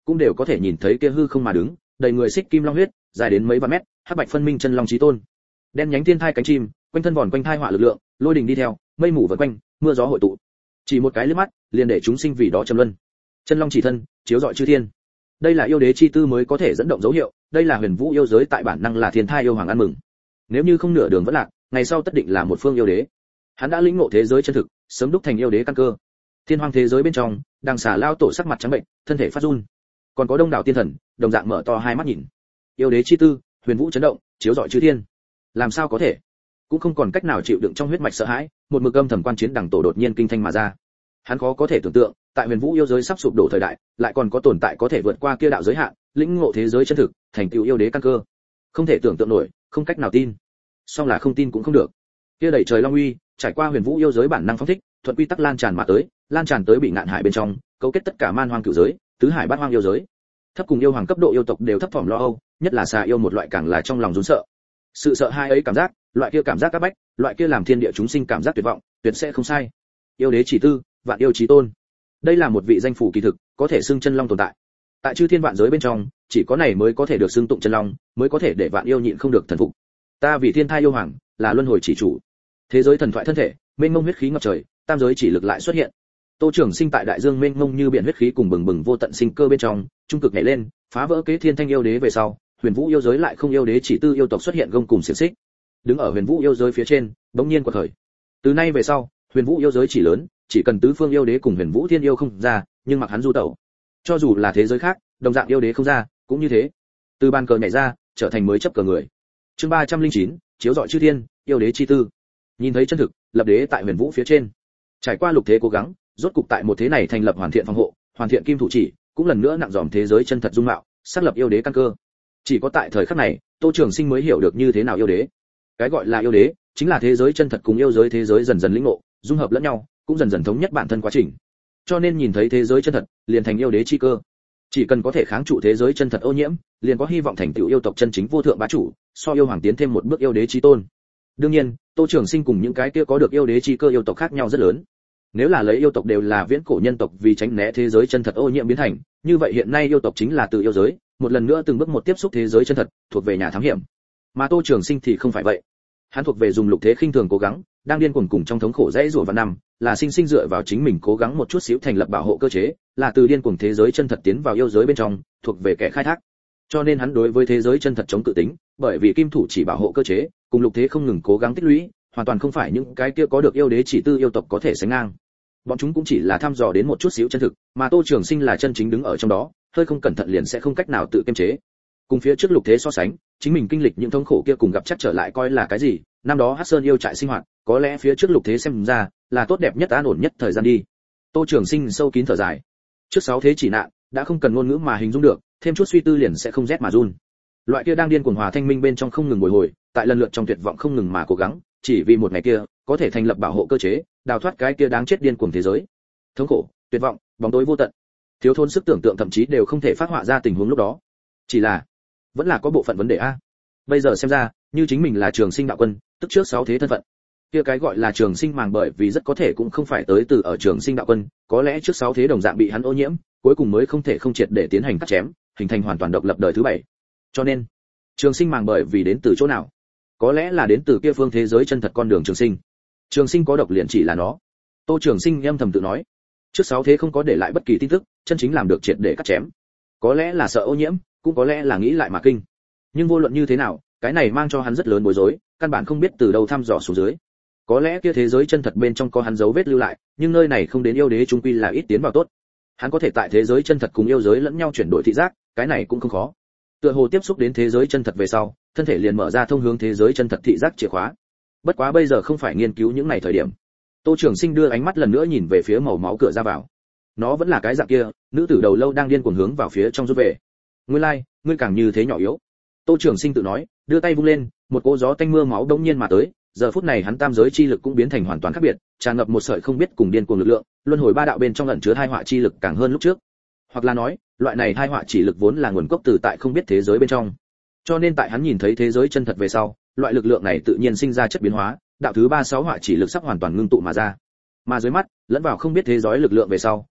cũng đều có thể nhìn thấy kia hư không mà đứng, đầy người xích kim long huyết, dài đến mấy vạn mét, hắc bạch phân minh chân long chí tôn. Đen nhánh thiên thai cánh chim, quanh thân vòn quanh thai hỏa lực lượng, lôi đình đi theo, mây mù vần quanh, mưa gió hội tụ. Chỉ một cái liếc mắt, liền để chúng sinh vì đó trầm luân. Chân long chỉ thân, chiếu rọi chư thiên. Đây là yêu đế chi tư mới có thể dẫn động dấu hiệu, đây là huyền vũ yêu giới tại bản năng là thiên thai yêu hoàng ăn mừng. Nếu như không nửa đường vẫn lạc, ngày sau tất định là một phương yêu đế. Hắn đã lĩnh ngộ thế giới chân thực, sớm đúc thành yêu đế căn cơ. Thiên hoang thế giới bên trong, đang xà lao tổ sắc mặt trắng bệnh, thân thể phát run. Còn có đông đảo tiên thần, đồng dạng mở to hai mắt nhìn. Yêu đế chi tư, huyền vũ chấn động, chiếu rọi chư thiên. Làm sao có thể? Cũng không còn cách nào chịu đựng trong huyết mạch sợ hãi, một mực âm thầm quan chiến đằng tổ đột nhiên kinh thanh mà ra. Hắn khó có thể tưởng tượng, tại huyền vũ yêu giới sắp sụp đổ thời đại, lại còn có tồn tại có thể vượt qua kia đạo giới hạn, lĩnh ngộ thế giới chân thực, thành tựu yêu đế căn cơ. Không thể tưởng tượng nổi, không cách nào tin. Song là không tin cũng không được. Kia đẩy trời long uy, trải qua huyền vũ yêu giới bản năng phóng thích, thuận quy tắc lan tràn mà tới, lan tràn tới bị ngạn hải bên trong, cấu kết tất cả man hoang cửu giới, tứ hải bát hoang yêu giới. Thấp cùng yêu hoàng cấp độ yêu tộc đều thấp thỏm lo âu, nhất là xà yêu một loại càng là trong lòng run sợ. Sự sợ hai ấy cảm giác, loại kia cảm giác các bách, loại kia làm thiên địa chúng sinh cảm giác tuyệt vọng, tuyệt sẽ không sai. Yêu đế chỉ tư, vạn yêu chí tôn. Đây là một vị danh phủ kỳ thực, có thể xưng chân long tồn tại. Tại chư thiên vạn giới bên trong, chỉ có này mới có thể được xưng tụng chân long, mới có thể để vạn yêu nhịn không được thần phục. Ta vì thiên thai yêu hoàng, là luân hồi chỉ chủ. Thế giới thần thoại thân thể, mênh mông huyết khí ngập trời, tam giới chỉ lực lại xuất hiện. Tô Trường Sinh tại đại dương mênh mông như biển huyết khí cùng bừng bừng vô tận sinh cơ bên trong, trung cực nhảy lên, phá vỡ kế thiên thanh yêu đế về sau, huyền vũ yêu giới lại không yêu đế chỉ tư yêu tộc xuất hiện gông cùng xiển xích. Đứng ở huyền vũ yêu giới phía trên, bỗng nhiên quật khởi. Từ nay về sau, huyền vũ yêu giới chỉ lớn, chỉ cần tứ phương yêu đế cùng huyền vũ thiên yêu không ra, nhưng mặc hắn du tẩu. Cho dù là thế giới khác, đồng dạng yêu đế không ra, cũng như thế. Từ bàn cờ nhảy ra, trở thành mới chấp cờ người. Chương ba trăm linh chín, chiếu rọi chư thiên, yêu đế chi tư. Nhìn thấy chân thực, lập đế tại huyền vũ phía trên. Trải qua lục thế cố gắng, rốt cục tại một thế này thành lập hoàn thiện phòng hộ, hoàn thiện kim thủ chỉ, cũng lần nữa nặng dòm thế giới chân thật dung mạo, xác lập yêu đế căn cơ. Chỉ có tại thời khắc này, Tô Trường Sinh mới hiểu được như thế nào yêu đế. Cái gọi là yêu đế, chính là thế giới chân thật cùng yêu giới thế giới dần dần lĩnh ngộ, dung hợp lẫn nhau, cũng dần dần thống nhất bản thân quá trình. Cho nên nhìn thấy thế giới chân thật, liền thành yêu đế chi cơ. Chỉ cần có thể kháng trụ thế giới chân thật ô nhiễm, liền có hy vọng thành tựu yêu tộc chân chính vô thượng bá chủ, so yêu hoàng tiến thêm một bước yêu đế chi tôn. Đương nhiên, Tô Trường Sinh cùng những cái kia có được yêu đế chi cơ yêu tộc khác nhau rất lớn. Nếu là lấy yêu tộc đều là viễn cổ nhân tộc vì tránh né thế giới chân thật ô nhiễm biến thành, như vậy hiện nay yêu tộc chính là từ yêu giới, một lần nữa từng bước một tiếp xúc thế giới chân thật, thuộc về nhà thám hiểm. Mà Tô Trường Sinh thì không phải vậy. Hắn thuộc về dùng lục thế khinh thường cố gắng, đang điên cuồng cùng trong thống khổ dãy rủa vào năm, là sinh sinh dựa vào chính mình cố gắng một chút xíu thành lập bảo hộ cơ chế, là từ điên cuồng thế giới chân thật tiến vào yêu giới bên trong, thuộc về kẻ khai thác. Cho nên hắn đối với thế giới chân thật chống cự tính, bởi vì kim thủ chỉ bảo hộ cơ chế, cùng lục thế không ngừng cố gắng tích lũy, hoàn toàn không phải những cái kia có được yêu đế chỉ tư yêu tộc có thể sánh ngang. Bọn chúng cũng chỉ là thăm dò đến một chút xíu chân thực, mà Tô Trường Sinh là chân chính đứng ở trong đó, hơi không cẩn thận liền sẽ không cách nào tự kiềm chế. Cùng phía trước lục thế so sánh, chính mình kinh lịch những thống khổ kia cùng gặp chắc trở lại coi là cái gì? Năm đó Hắc Sơn yêu trại sinh hoạt, có lẽ phía trước lục thế xem ra là tốt đẹp nhất an ổn nhất thời gian đi. Tô Trường Sinh sâu kín thở dài. Trước sáu thế chỉ nạn, đã không cần ngôn ngữ mà hình dung được, thêm chút suy tư liền sẽ không rét mà run. Loại kia đang điên cuồng hòa thanh minh bên trong không ngừng bồi hồi, tại lần lượt trong tuyệt vọng không ngừng mà cố gắng, chỉ vì một ngày kia có thể thành lập bảo hộ cơ chế, đào thoát cái kia đáng chết điên cuồng thế giới. Thống khổ, tuyệt vọng, bóng tối vô tận, thiếu thốn sức tưởng tượng thậm chí đều không thể phát họa ra tình huống lúc đó. Chỉ là, vẫn là có bộ phận vấn đề a. Bây giờ xem ra, như chính mình là Trường Sinh đạo quân, tức trước sáu thế thân phận. Kia cái gọi là Trường Sinh màng bởi vì rất có thể cũng không phải tới từ ở Trường Sinh đạo quân, có lẽ trước sáu thế đồng dạng bị hắn ô nhiễm, cuối cùng mới không thể không triệt để tiến hành cắt chém, hình thành hoàn toàn độc lập đời thứ bảy. Cho nên, Trường Sinh màng bởi vì đến từ chỗ nào? Có lẽ là đến từ kia phương thế giới chân thật con đường Trường Sinh. Trường Sinh có độc liền chỉ là nó. Tô Trường Sinh âm thầm tự nói, trước sáu thế không có để lại bất kỳ tin tức, chân chính làm được triệt để cắt chém. Có lẽ là sợ ô nhiễm, cũng có lẽ là nghĩ lại mà kinh. Nhưng vô luận như thế nào, cái này mang cho hắn rất lớn bối rối, căn bản không biết từ đâu thăm dò xuống dưới. Có lẽ kia thế giới chân thật bên trong có hắn dấu vết lưu lại, nhưng nơi này không đến yêu đế trung quy là ít tiến vào tốt. Hắn có thể tại thế giới chân thật cùng yêu giới lẫn nhau chuyển đổi thị giác, cái này cũng không khó. Tựa hồ tiếp xúc đến thế giới chân thật về sau, thân thể liền mở ra thông hướng thế giới chân thật thị giác chìa khóa. Bất quá bây giờ không phải nghiên cứu những này thời điểm. Tô Trường Sinh đưa ánh mắt lần nữa nhìn về phía màu máu cửa ra vào. Nó vẫn là cái dạng kia, nữ tử đầu lâu đang điên cuồng hướng vào phía trong rút về. Ngươi lai, like, ngươi càng như thế nhỏ yếu. Tô Trường Sinh tự nói, đưa tay vung lên, một cỗ gió tanh mưa máu đống nhiên mà tới, giờ phút này hắn tam giới chi lực cũng biến thành hoàn toàn khác biệt, tràn ngập một sợi không biết cùng điên cuồng lực lượng, luân hồi ba đạo bên trong ẩn chứa hai họa chi lực càng hơn lúc trước. Hoặc là nói, loại này hai họa chỉ lực vốn là nguồn gốc từ tại không biết thế giới bên trong. Cho nên tại hắn nhìn thấy thế giới chân thật về sau, loại lực lượng này tự nhiên sinh ra chất biến hóa, đạo thứ ba sáu họa chỉ lực sắp hoàn toàn ngưng tụ mà ra. Mà dưới mắt, lẫn vào không biết thế giới lực lượng về sau,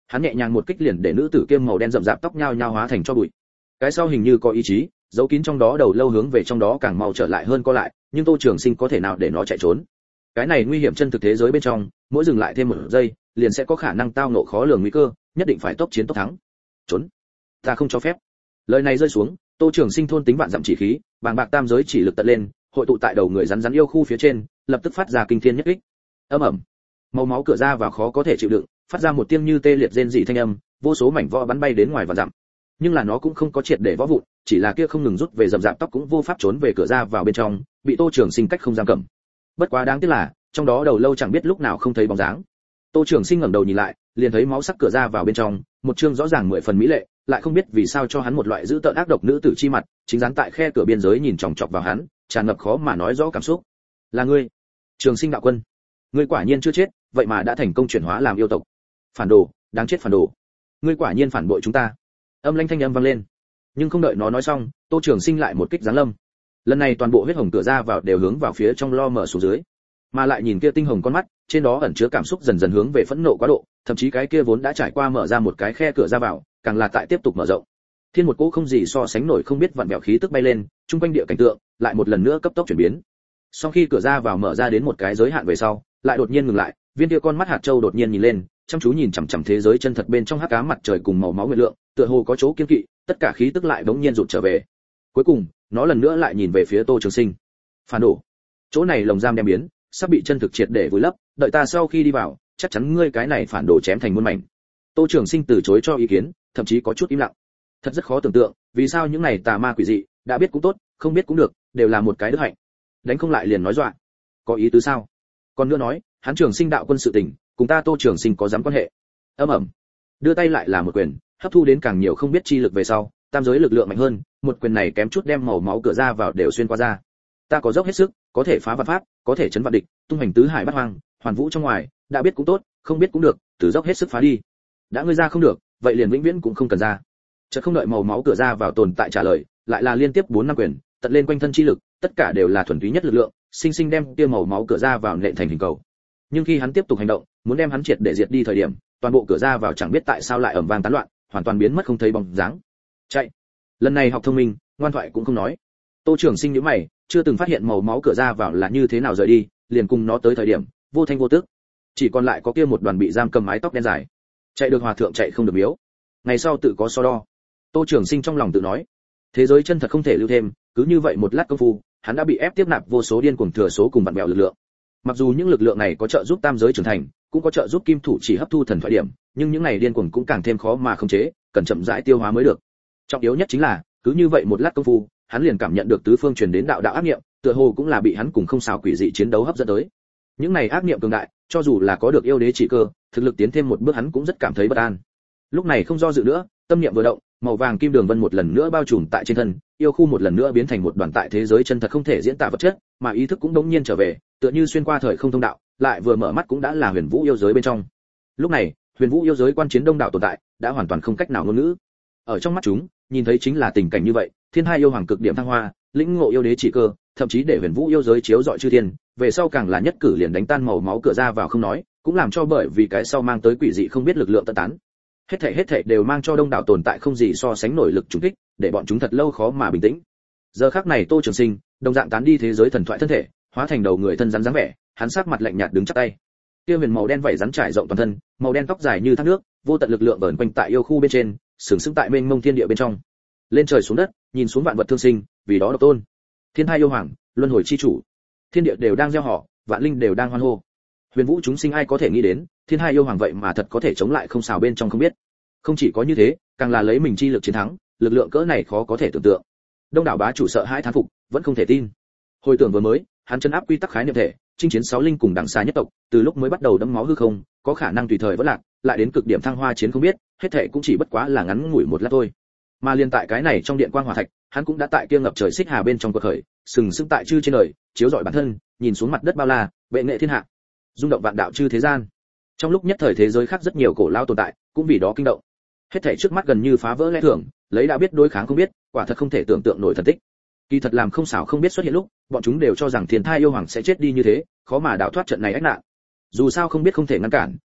Hắn nhẹ nhàng một kích liền để nữ tử kiêm màu đen rậm rạp tóc nhao nhao hóa thành cho bụi. Cái sau hình như có ý chí, giấu kín trong đó đầu lâu hướng về trong đó càng mau trở lại hơn co lại, nhưng Tô Trường Sinh có thể nào để nó chạy trốn? Cái này nguy hiểm chân thực thế giới bên trong, mỗi dừng lại thêm một giây, liền sẽ có khả năng tao ngộ khó lường nguy cơ, nhất định phải tốc chiến tốc thắng. Trốn, ta không cho phép. Lời này rơi xuống, Tô Trường Sinh thôn tính vạn dặm chỉ khí, bàng bạc tam giới chỉ lực tận lên, hội tụ tại đầu người rắn rắn yêu khu phía trên, lập tức phát ra kinh thiên nhất kích. Ầm ầm, màu máu cửa ra vào khó có thể chịu đựng, phát ra một tiếng như tê liệt rên rỉ thanh âm, vô số mảnh vỡ bắn bay đến ngoài và dặm. Nhưng là nó cũng không có triệt để vỡ vụn, chỉ là kia không ngừng rút về rậm rạp tóc cũng vô pháp trốn về cửa ra vào bên trong, bị Tô Trường Sinh cách không giam cầm. Bất quá đáng tiếc là, trong đó đầu lâu chẳng biết lúc nào không thấy bóng dáng. Tô Trường Sinh ngẩng đầu nhìn lại, liền thấy máu sắc cửa ra vào bên trong, một chương rõ ràng mười phần mỹ lệ, lại không biết vì sao cho hắn một loại dữ tợn ác độc nữ tử chi mặt, chính dán tại khe cửa biên giới nhìn chòng chọc vào hắn, tràn ngập khó mà nói rõ cảm xúc. Là ngươi, Trường Sinh đạo quân, ngươi quả nhiên chưa chết, vậy mà đã thành công chuyển hóa làm yêu tộc. Phản đồ, đáng chết phản đồ, ngươi quả nhiên phản bội chúng ta. Âm lãnh thanh âm vang lên, nhưng không đợi nó nói xong, Tô Trường Sinh lại một kích giáng lâm. Lần này toàn bộ huyết hồng cửa ra vào đều hướng vào phía trong lo mở xuống dưới, mà lại nhìn kia tinh hồng con mắt, trên đó ẩn chứa cảm xúc dần dần hướng về phẫn nộ quá độ, thậm chí cái kia vốn đã trải qua mở ra một cái khe cửa ra vào, càng là tại tiếp tục mở rộng. Thiên một cỗ không gì so sánh nổi không biết vặn vẹo khí tức bay lên, trung quanh địa cảnh tượng lại một lần nữa cấp tốc chuyển biến. Sau khi cửa ra vào mở ra đến một cái giới hạn về sau, lại đột nhiên ngừng lại, viên kia con mắt hạt châu đột nhiên nhìn lên, chăm chú nhìn chằm chằm thế giới chân thật bên trong hắc ám mặt trời cùng màu máu nguyệt lượng, tựa hồ có chỗ kiên kỵ, tất cả khí tức lại bỗng nhiên rụt trở về. Cuối cùng, nó lần nữa lại nhìn về phía Tô Trường Sinh. Phản đồ, chỗ này lồng giam đem biến, sắp bị chân thực triệt để vùi lấp, đợi ta sau khi đi vào, chắc chắn ngươi cái này phản đồ chém thành muôn mảnh. Tô Trường Sinh từ chối cho ý kiến, thậm chí có chút im lặng. Thật rất khó tưởng tượng, vì sao những này tà ma quỷ dị, đã biết cũng tốt, không biết cũng được, đều là một cái đức hạnh. Đánh không lại liền nói dọa, có ý tứ sao? Còn nữa nói, hắn Trường Sinh đạo quân sự tình, cùng ta Tô Trường Sinh có dám quan hệ? Ầm ầm, đưa tay lại là một quyền, hấp thu đến càng nhiều không biết chi lực về sau, tam giới lực lượng mạnh hơn, một quyền này kém chút đem màu máu cửa ra vào đều xuyên qua ra. Ta có dốc hết sức, có thể phá vạn pháp, có thể chấn vạn địch, tung hành tứ hải bát hoang, hoàn vũ trong ngoài, đã biết cũng tốt, không biết cũng được, từ dốc hết sức phá đi. Đã ngươi ra không được, vậy liền vĩnh viễn cũng không cần ra. Chợt không đợi màu máu cửa ra vào tồn tại trả lời, lại là liên tiếp bốn năm quyền, tận lên quanh thân chi lực, tất cả đều là thuần túy nhất lực lượng, sinh sinh đem kia màu máu cửa ra vào nện thành hình cầu. Nhưng khi hắn tiếp tục hành động, muốn đem hắn triệt để diệt đi thời điểm, toàn bộ cửa ra vào chẳng biết tại sao lại ầm vang tán loạn, hoàn toàn biến mất không thấy bóng dáng. Chạy. Lần này học thông minh, ngoan thoại cũng không nói. Tô Trường Sinh nhíu mày, chưa từng phát hiện màu máu cửa ra vào là như thế nào rời đi, liền cùng nó tới thời điểm, vô thanh vô tức. Chỉ còn lại có kia một đoàn bị giam cầm mái tóc đen dài. Chạy được hòa thượng chạy không được miếu. Ngày sau tự có so đo. Tô Trường Sinh trong lòng tự nói, thế giới chân thật không thể lưu thêm, cứ như vậy một lát công phu, hắn đã bị ép tiếp nạp vô số điên cuồng thừa số cùng vặn vẹo lực lượng. Mặc dù những lực lượng này có trợ giúp tam giới trưởng thành, cũng có trợ giúp kim thủ chỉ hấp thu thần thoại điểm, nhưng những này điên cuồng cũng càng thêm khó mà khống chế, cần chậm rãi tiêu hóa mới được. Trọng yếu nhất chính là, cứ như vậy một lát công phu, hắn liền cảm nhận được tứ phương truyền đến đạo đạo ác niệm, tựa hồ cũng là bị hắn cùng không xào quỷ dị chiến đấu hấp dẫn tới. Những này ác niệm cường đại, cho dù là có được yêu đế chỉ cơ, thực lực tiến thêm một bước hắn cũng rất cảm thấy bất an. Lúc này không do dự nữa, tâm niệm vừa động, màu vàng kim đường vân một lần nữa bao trùm tại trên thân, yêu khu một lần nữa biến thành một đoàn tại thế giới chân thật không thể diễn tả vật chất, mà ý thức cũng đống nhiên trở về, tựa như xuyên qua thời không thông đạo, lại vừa mở mắt cũng đã là huyền vũ yêu giới bên trong. Lúc này, huyền vũ yêu giới quan chiến đông đảo tồn tại, đã hoàn toàn không cách nào ngôn ngữ. Ở trong mắt chúng, nhìn thấy chính là tình cảnh như vậy, thiên hai yêu hoàng cực điểm thăng hoa, lĩnh ngộ yêu đế chỉ cơ, thậm chí để huyền vũ yêu giới chiếu rọi chư thiên, về sau càng là nhất cử liền đánh tan màu máu cửa ra vào không nói, cũng làm cho bởi vì cái sau mang tới quỷ dị không biết lực lượng tận tán. Hết thảy hết thảy đều mang cho đông đảo tồn tại không gì so sánh nổi lực trùng kích, để bọn chúng thật lâu khó mà bình tĩnh. Giờ khắc này Tô Trường Sinh, đồng dạng tán đi thế giới thần thoại thân thể, hóa thành đầu người thân rắn dáng vẻ, hắn sắc mặt lạnh nhạt đứng chắp tay. Kia huyền màu đen vảy rắn trải rộng toàn thân, màu đen tóc dài như thác nước, vô tận lực lượng vờn quanh tại yêu khu bên trên, sừng sững tại mênh mông thiên địa bên trong. Lên trời xuống đất, nhìn xuống vạn vật thương sinh, vì đó độc tôn. Thiên thai yêu hoàng, luân hồi chi chủ. Thiên địa đều đang gieo họ, vạn linh đều đang hoan hô. Huyền vũ chúng sinh ai có thể nghĩ đến, thiên hai yêu hoàng vậy mà thật có thể chống lại không xào bên trong không biết. Không chỉ có như thế, càng là lấy mình chi lực chiến thắng, lực lượng cỡ này khó có thể tưởng tượng. Đông đảo bá chủ sợ hãi thán phục, vẫn không thể tin. Hồi tưởng vừa mới, hắn chân áp quy tắc khái niệm thể, chinh chiến sáu linh cùng đằng xa nhất tộc, từ lúc mới bắt đầu đẫm máu hư không, có khả năng tùy thời vỡ lạc, lại đến cực điểm thăng hoa chiến không biết, hết thảy cũng chỉ bất quá là ngắn ngủi một lát thôi. Mà liên tại cái này trong điện quang hỏa thạch, hắn cũng đã tại kia ngập trời xích hà bên trong cuộc khởi, sừng sững tại chư trên đời, chiếu rọi bản thân, nhìn xuống mặt đất bao la, vệ nghệ thiên hạ, rung động vạn đạo chư thế gian. Trong lúc nhất thời thế giới khác rất nhiều cổ lao tồn tại, cũng vì đó kinh động. Hết thảy trước mắt gần như phá vỡ lẽ thường, lấy đã biết đối kháng không biết, quả thật không thể tưởng tượng nổi thần tích. Kỳ thật làm không xảo không biết xuất hiện lúc, bọn chúng đều cho rằng thiên thai yêu hoàng sẽ chết đi như thế, khó mà đào thoát trận này ách nạn. Dù sao không biết không thể ngăn cản,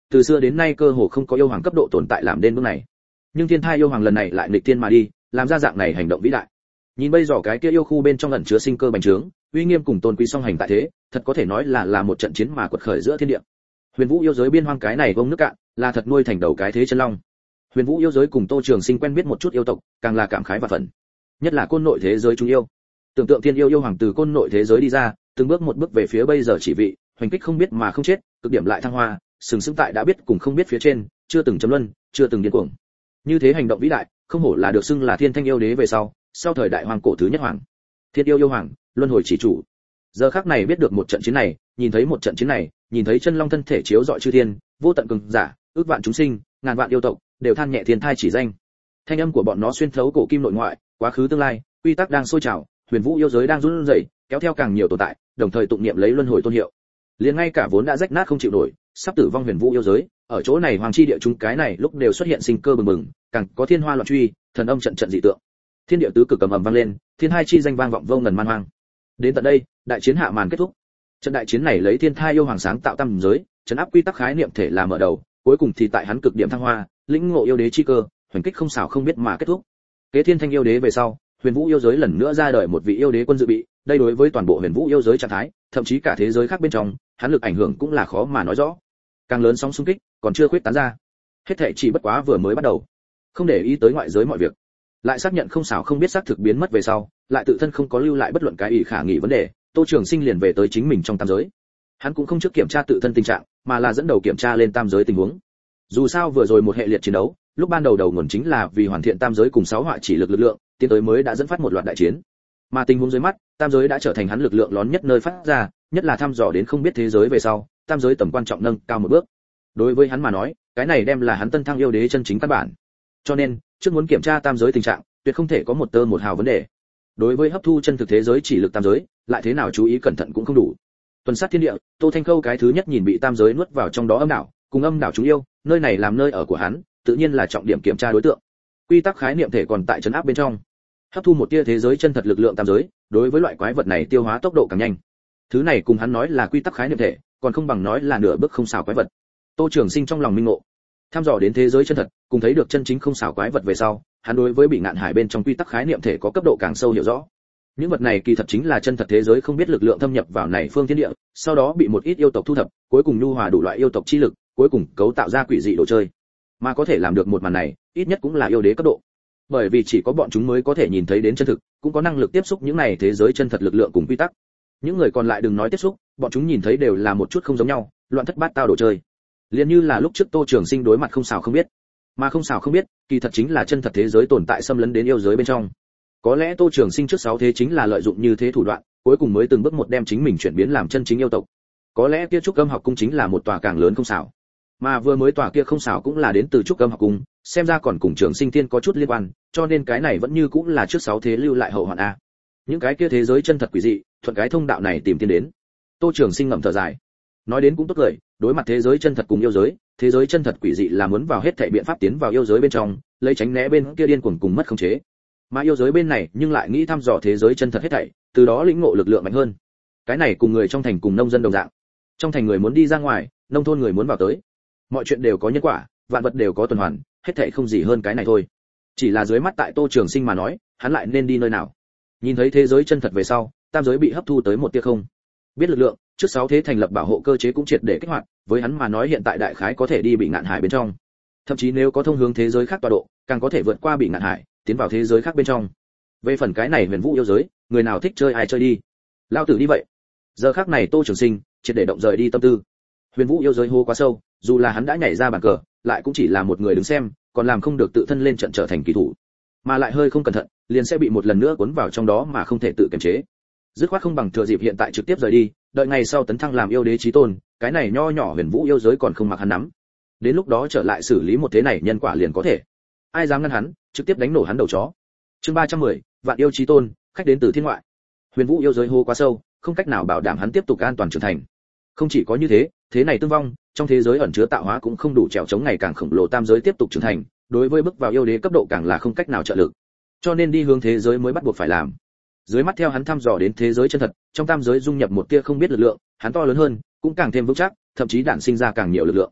từ xưa đến nay cơ hồ không có yêu hoàng cấp độ tồn tại làm đến bước này. Nhưng thiên thai yêu hoàng lần này lại nghịch thiên mà đi, làm ra dạng này hành động vĩ đại. Nhìn bây giờ cái kia yêu khu bên trong ẩn chứa sinh cơ bành trướng, uy nghiêm cùng tôn quý song hành tại thế, thật có thể nói là là một trận chiến mà quật khởi giữa thiên địa. Huyền Vũ yêu giới biên hoang cái này vông nước cạn, là thật nuôi thành đầu cái thế chân long. Huyền Vũ yêu giới cùng Tô Trường Sinh quen biết một chút yêu tộc, càng là cảm khái và phẫn. Nhất là côn nội thế giới chúng yêu. Tưởng tượng thiên yêu yêu hoàng từ côn nội thế giới đi ra, từng bước một bước về phía bây giờ chỉ vị, hoành kích không biết mà không chết, cực điểm lại thăng hoa, sừng sững tại đã biết cùng không biết phía trên, chưa từng chấm luân, chưa từng điên cuồng. Như thế hành động vĩ đại, không hổ là được xưng là thiên thanh yêu đế về sau, sau thời đại hoàng cổ thứ nhất hoàng. Thiên yêu yêu hoàng, luân hồi chỉ chủ. Giờ khắc này biết được một trận chiến này, nhìn thấy một trận chiến này, nhìn thấy chân long thân thể chiếu rọi chư thiên, vô tận cường giả, ước vạn chúng sinh, ngàn vạn yêu tộc, đều than nhẹ thiên thai chỉ danh. Thanh âm của bọn nó xuyên thấu cổ kim nội ngoại, quá khứ tương lai, quy tắc đang sôi trào, huyền vũ yêu giới đang run rẩy, kéo theo càng nhiều tồn tại, đồng thời tụng niệm lấy luân hồi tôn hiệu. Liền ngay cả vốn đã rách nát không chịu nổi, sắp tử vong huyền vũ yêu giới, ở chỗ này hoàng chi địa chúng cái này lúc đều xuất hiện sinh cơ bừng bừng, càng có thiên hoa loạn truy, thần âm trận trận dị tượng. Thiên địa tứ cực cầm ầm vang lên, thiên hai chi danh vang vọng vô ngần man hoang. Đến tận đây, đại chiến hạ màn kết thúc. Trận đại chiến này lấy thiên thai yêu hoàng sáng tạo tam giới, trấn áp quy tắc khái niệm thể là mở đầu, cuối cùng thì tại hắn cực điểm thăng hoa, lĩnh ngộ yêu đế chi cơ, hoành kích không xảo không biết mà kết thúc. Kế thiên thanh yêu đế về sau, huyền vũ yêu giới lần nữa ra đời một vị yêu đế quân dự bị, đây đối với toàn bộ huyền vũ yêu giới trạng thái, thậm chí cả thế giới khác bên trong, hắn lực ảnh hưởng cũng là khó mà nói rõ. Càng lớn sóng xung kích, còn chưa khuyết tán ra. Hết thảy chỉ bất quá vừa mới bắt đầu. Không để ý tới ngoại giới mọi việc, lại xác nhận không xảo không biết xác thực biến mất về sau, lại tự thân không có lưu lại bất luận cái ý khả nghị vấn đề, Tô Trường Sinh liền về tới chính mình trong tam giới. Hắn cũng không trước kiểm tra tự thân tình trạng, mà là dẫn đầu kiểm tra lên tam giới tình huống. Dù sao vừa rồi một hệ liệt chiến đấu, lúc ban đầu đầu nguồn chính là vì hoàn thiện tam giới cùng sáu họa chỉ lực lực lượng, tiến tới mới đã dẫn phát một loạt đại chiến. Mà tình huống dưới mắt, tam giới đã trở thành hắn lực lượng lớn nhất nơi phát ra, nhất là thăm dò đến không biết thế giới về sau, tam giới tầm quan trọng nâng cao một bước. Đối với hắn mà nói, cái này đem là hắn tân thăng yêu đế chân chính căn bản. Cho nên, trước muốn kiểm tra tam giới tình trạng, tuyệt không thể có một tơ một hào vấn đề. Đối với hấp thu chân thực thế giới chỉ lực tam giới, lại thế nào chú ý cẩn thận cũng không đủ. Tuần sát thiên địa, Tô Thanh Khâu cái thứ nhất nhìn bị tam giới nuốt vào trong đó âm đảo, cùng âm đảo chúng yêu, nơi này làm nơi ở của hắn, tự nhiên là trọng điểm kiểm tra đối tượng. Quy tắc khái niệm thể còn tại trấn áp bên trong. Hấp thu một tia thế giới chân thật lực lượng tam giới, đối với loại quái vật này tiêu hóa tốc độ càng nhanh. Thứ này cùng hắn nói là quy tắc khái niệm thể, còn không bằng nói là nửa bước không xảo quái vật. Tô Trường Sinh trong lòng minh ngộ, tham dò đến thế giới chân thật, cùng thấy được chân chính không xảo quái vật về sau, hắn đối với bị ngạn hải bên trong quy tắc khái niệm thể có cấp độ càng sâu hiểu rõ. Những vật này kỳ thật chính là chân thật thế giới không biết lực lượng thâm nhập vào này phương thiên địa, sau đó bị một ít yêu tộc thu thập, cuối cùng nhu hòa đủ loại yêu tộc chi lực, cuối cùng cấu tạo ra quỷ dị đồ chơi. Mà có thể làm được một màn này, ít nhất cũng là yêu đế cấp độ. Bởi vì chỉ có bọn chúng mới có thể nhìn thấy đến chân thực, cũng có năng lực tiếp xúc những này thế giới chân thật lực lượng cùng quy tắc. Những người còn lại đừng nói tiếp xúc, bọn chúng nhìn thấy đều là một chút không giống nhau, loạn thất bát tao đồ chơi. Liên như là lúc trước Tô Trường Sinh đối mặt không xảo không biết, mà không xảo không biết, kỳ thật chính là chân thật thế giới tồn tại xâm lấn đến yêu giới bên trong. Có lẽ Tô Trường Sinh trước sáu thế chính là lợi dụng như thế thủ đoạn, cuối cùng mới từng bước một đem chính mình chuyển biến làm chân chính yêu tộc. Có lẽ kia trúc âm học cung chính là một tòa càng lớn không xảo, mà vừa mới tòa kia không xảo cũng là đến từ trúc âm học cung, xem ra còn cùng Trường Sinh Thiên có chút liên quan, cho nên cái này vẫn như cũng là trước sáu thế lưu lại hậu hoạn a. Những cái kia thế giới chân thật quỷ dị, thuận cái thông đạo này tìm tiên đến. Tô Trường Sinh ngậm thở dài, nói đến cũng tốt cười, đối mặt thế giới chân thật cùng yêu giới, thế giới chân thật quỷ dị là muốn vào hết thảy biện pháp tiến vào yêu giới bên trong, lấy tránh né bên kia điên cuồng cùng mất khống chế. Mà yêu giới bên này nhưng lại nghĩ thăm dò thế giới chân thật hết thảy, từ đó lĩnh ngộ lực lượng mạnh hơn. Cái này cùng người trong thành cùng nông dân đồng dạng. Trong thành người muốn đi ra ngoài, nông thôn người muốn vào tới. Mọi chuyện đều có nhân quả, vạn vật đều có tuần hoàn, hết thảy không gì hơn cái này thôi. Chỉ là dưới mắt tại Tô Trường Sinh mà nói, hắn lại nên đi nơi nào? Nhìn thấy thế giới chân thật về sau, tam giới bị hấp thu tới một tia không. Biết lực lượng, trước sáu thế thành lập bảo hộ cơ chế cũng triệt để kích hoạt, với hắn mà nói hiện tại đại khái có thể đi bị ngạn hải bên trong. Thậm chí nếu có thông hướng thế giới khác tọa độ, càng có thể vượt qua bị ngạn hải, tiến vào thế giới khác bên trong. Về phần cái này huyền vũ yêu giới, người nào thích chơi ai chơi đi. Lao tử đi vậy. Giờ khắc này Tô Trường Sinh triệt để động rời đi tâm tư. Huyền vũ yêu giới hô quá sâu, dù là hắn đã nhảy ra bàn cờ, lại cũng chỉ là một người đứng xem, còn làm không được tự thân lên trận trở thành kỳ thủ, mà lại hơi không cẩn thận, liền sẽ bị một lần nữa cuốn vào trong đó mà không thể tự kiềm chế. Dứt khoát không bằng thừa dịp hiện tại trực tiếp rời đi, đợi ngày sau tấn thăng làm yêu đế chí tôn, cái này nho nhỏ huyền vũ yêu giới còn không mặc hắn nắm. Đến lúc đó trở lại xử lý một thế này nhân quả liền có thể. Ai dám ngăn hắn, trực tiếp đánh nổ hắn đầu chó. Chương ba trăm mười, Vạn yêu chí tôn, khách đến từ thiên ngoại. Huyền vũ yêu giới hô quá sâu, không cách nào bảo đảm hắn tiếp tục an toàn trưởng thành. Không chỉ có như thế, thế này tương vong, trong thế giới ẩn chứa tạo hóa cũng không đủ trèo chống ngày càng khổng lồ tam giới tiếp tục trưởng thành, đối với bước vào yêu đế cấp độ càng là không cách nào trợ lực. Cho nên đi hướng thế giới mới bắt buộc phải làm. Dưới mắt theo hắn thăm dò đến thế giới chân thật, trong tam giới dung nhập một tia không biết lực lượng, hắn to lớn hơn, cũng càng thêm vững chắc, thậm chí đản sinh ra càng nhiều lực lượng.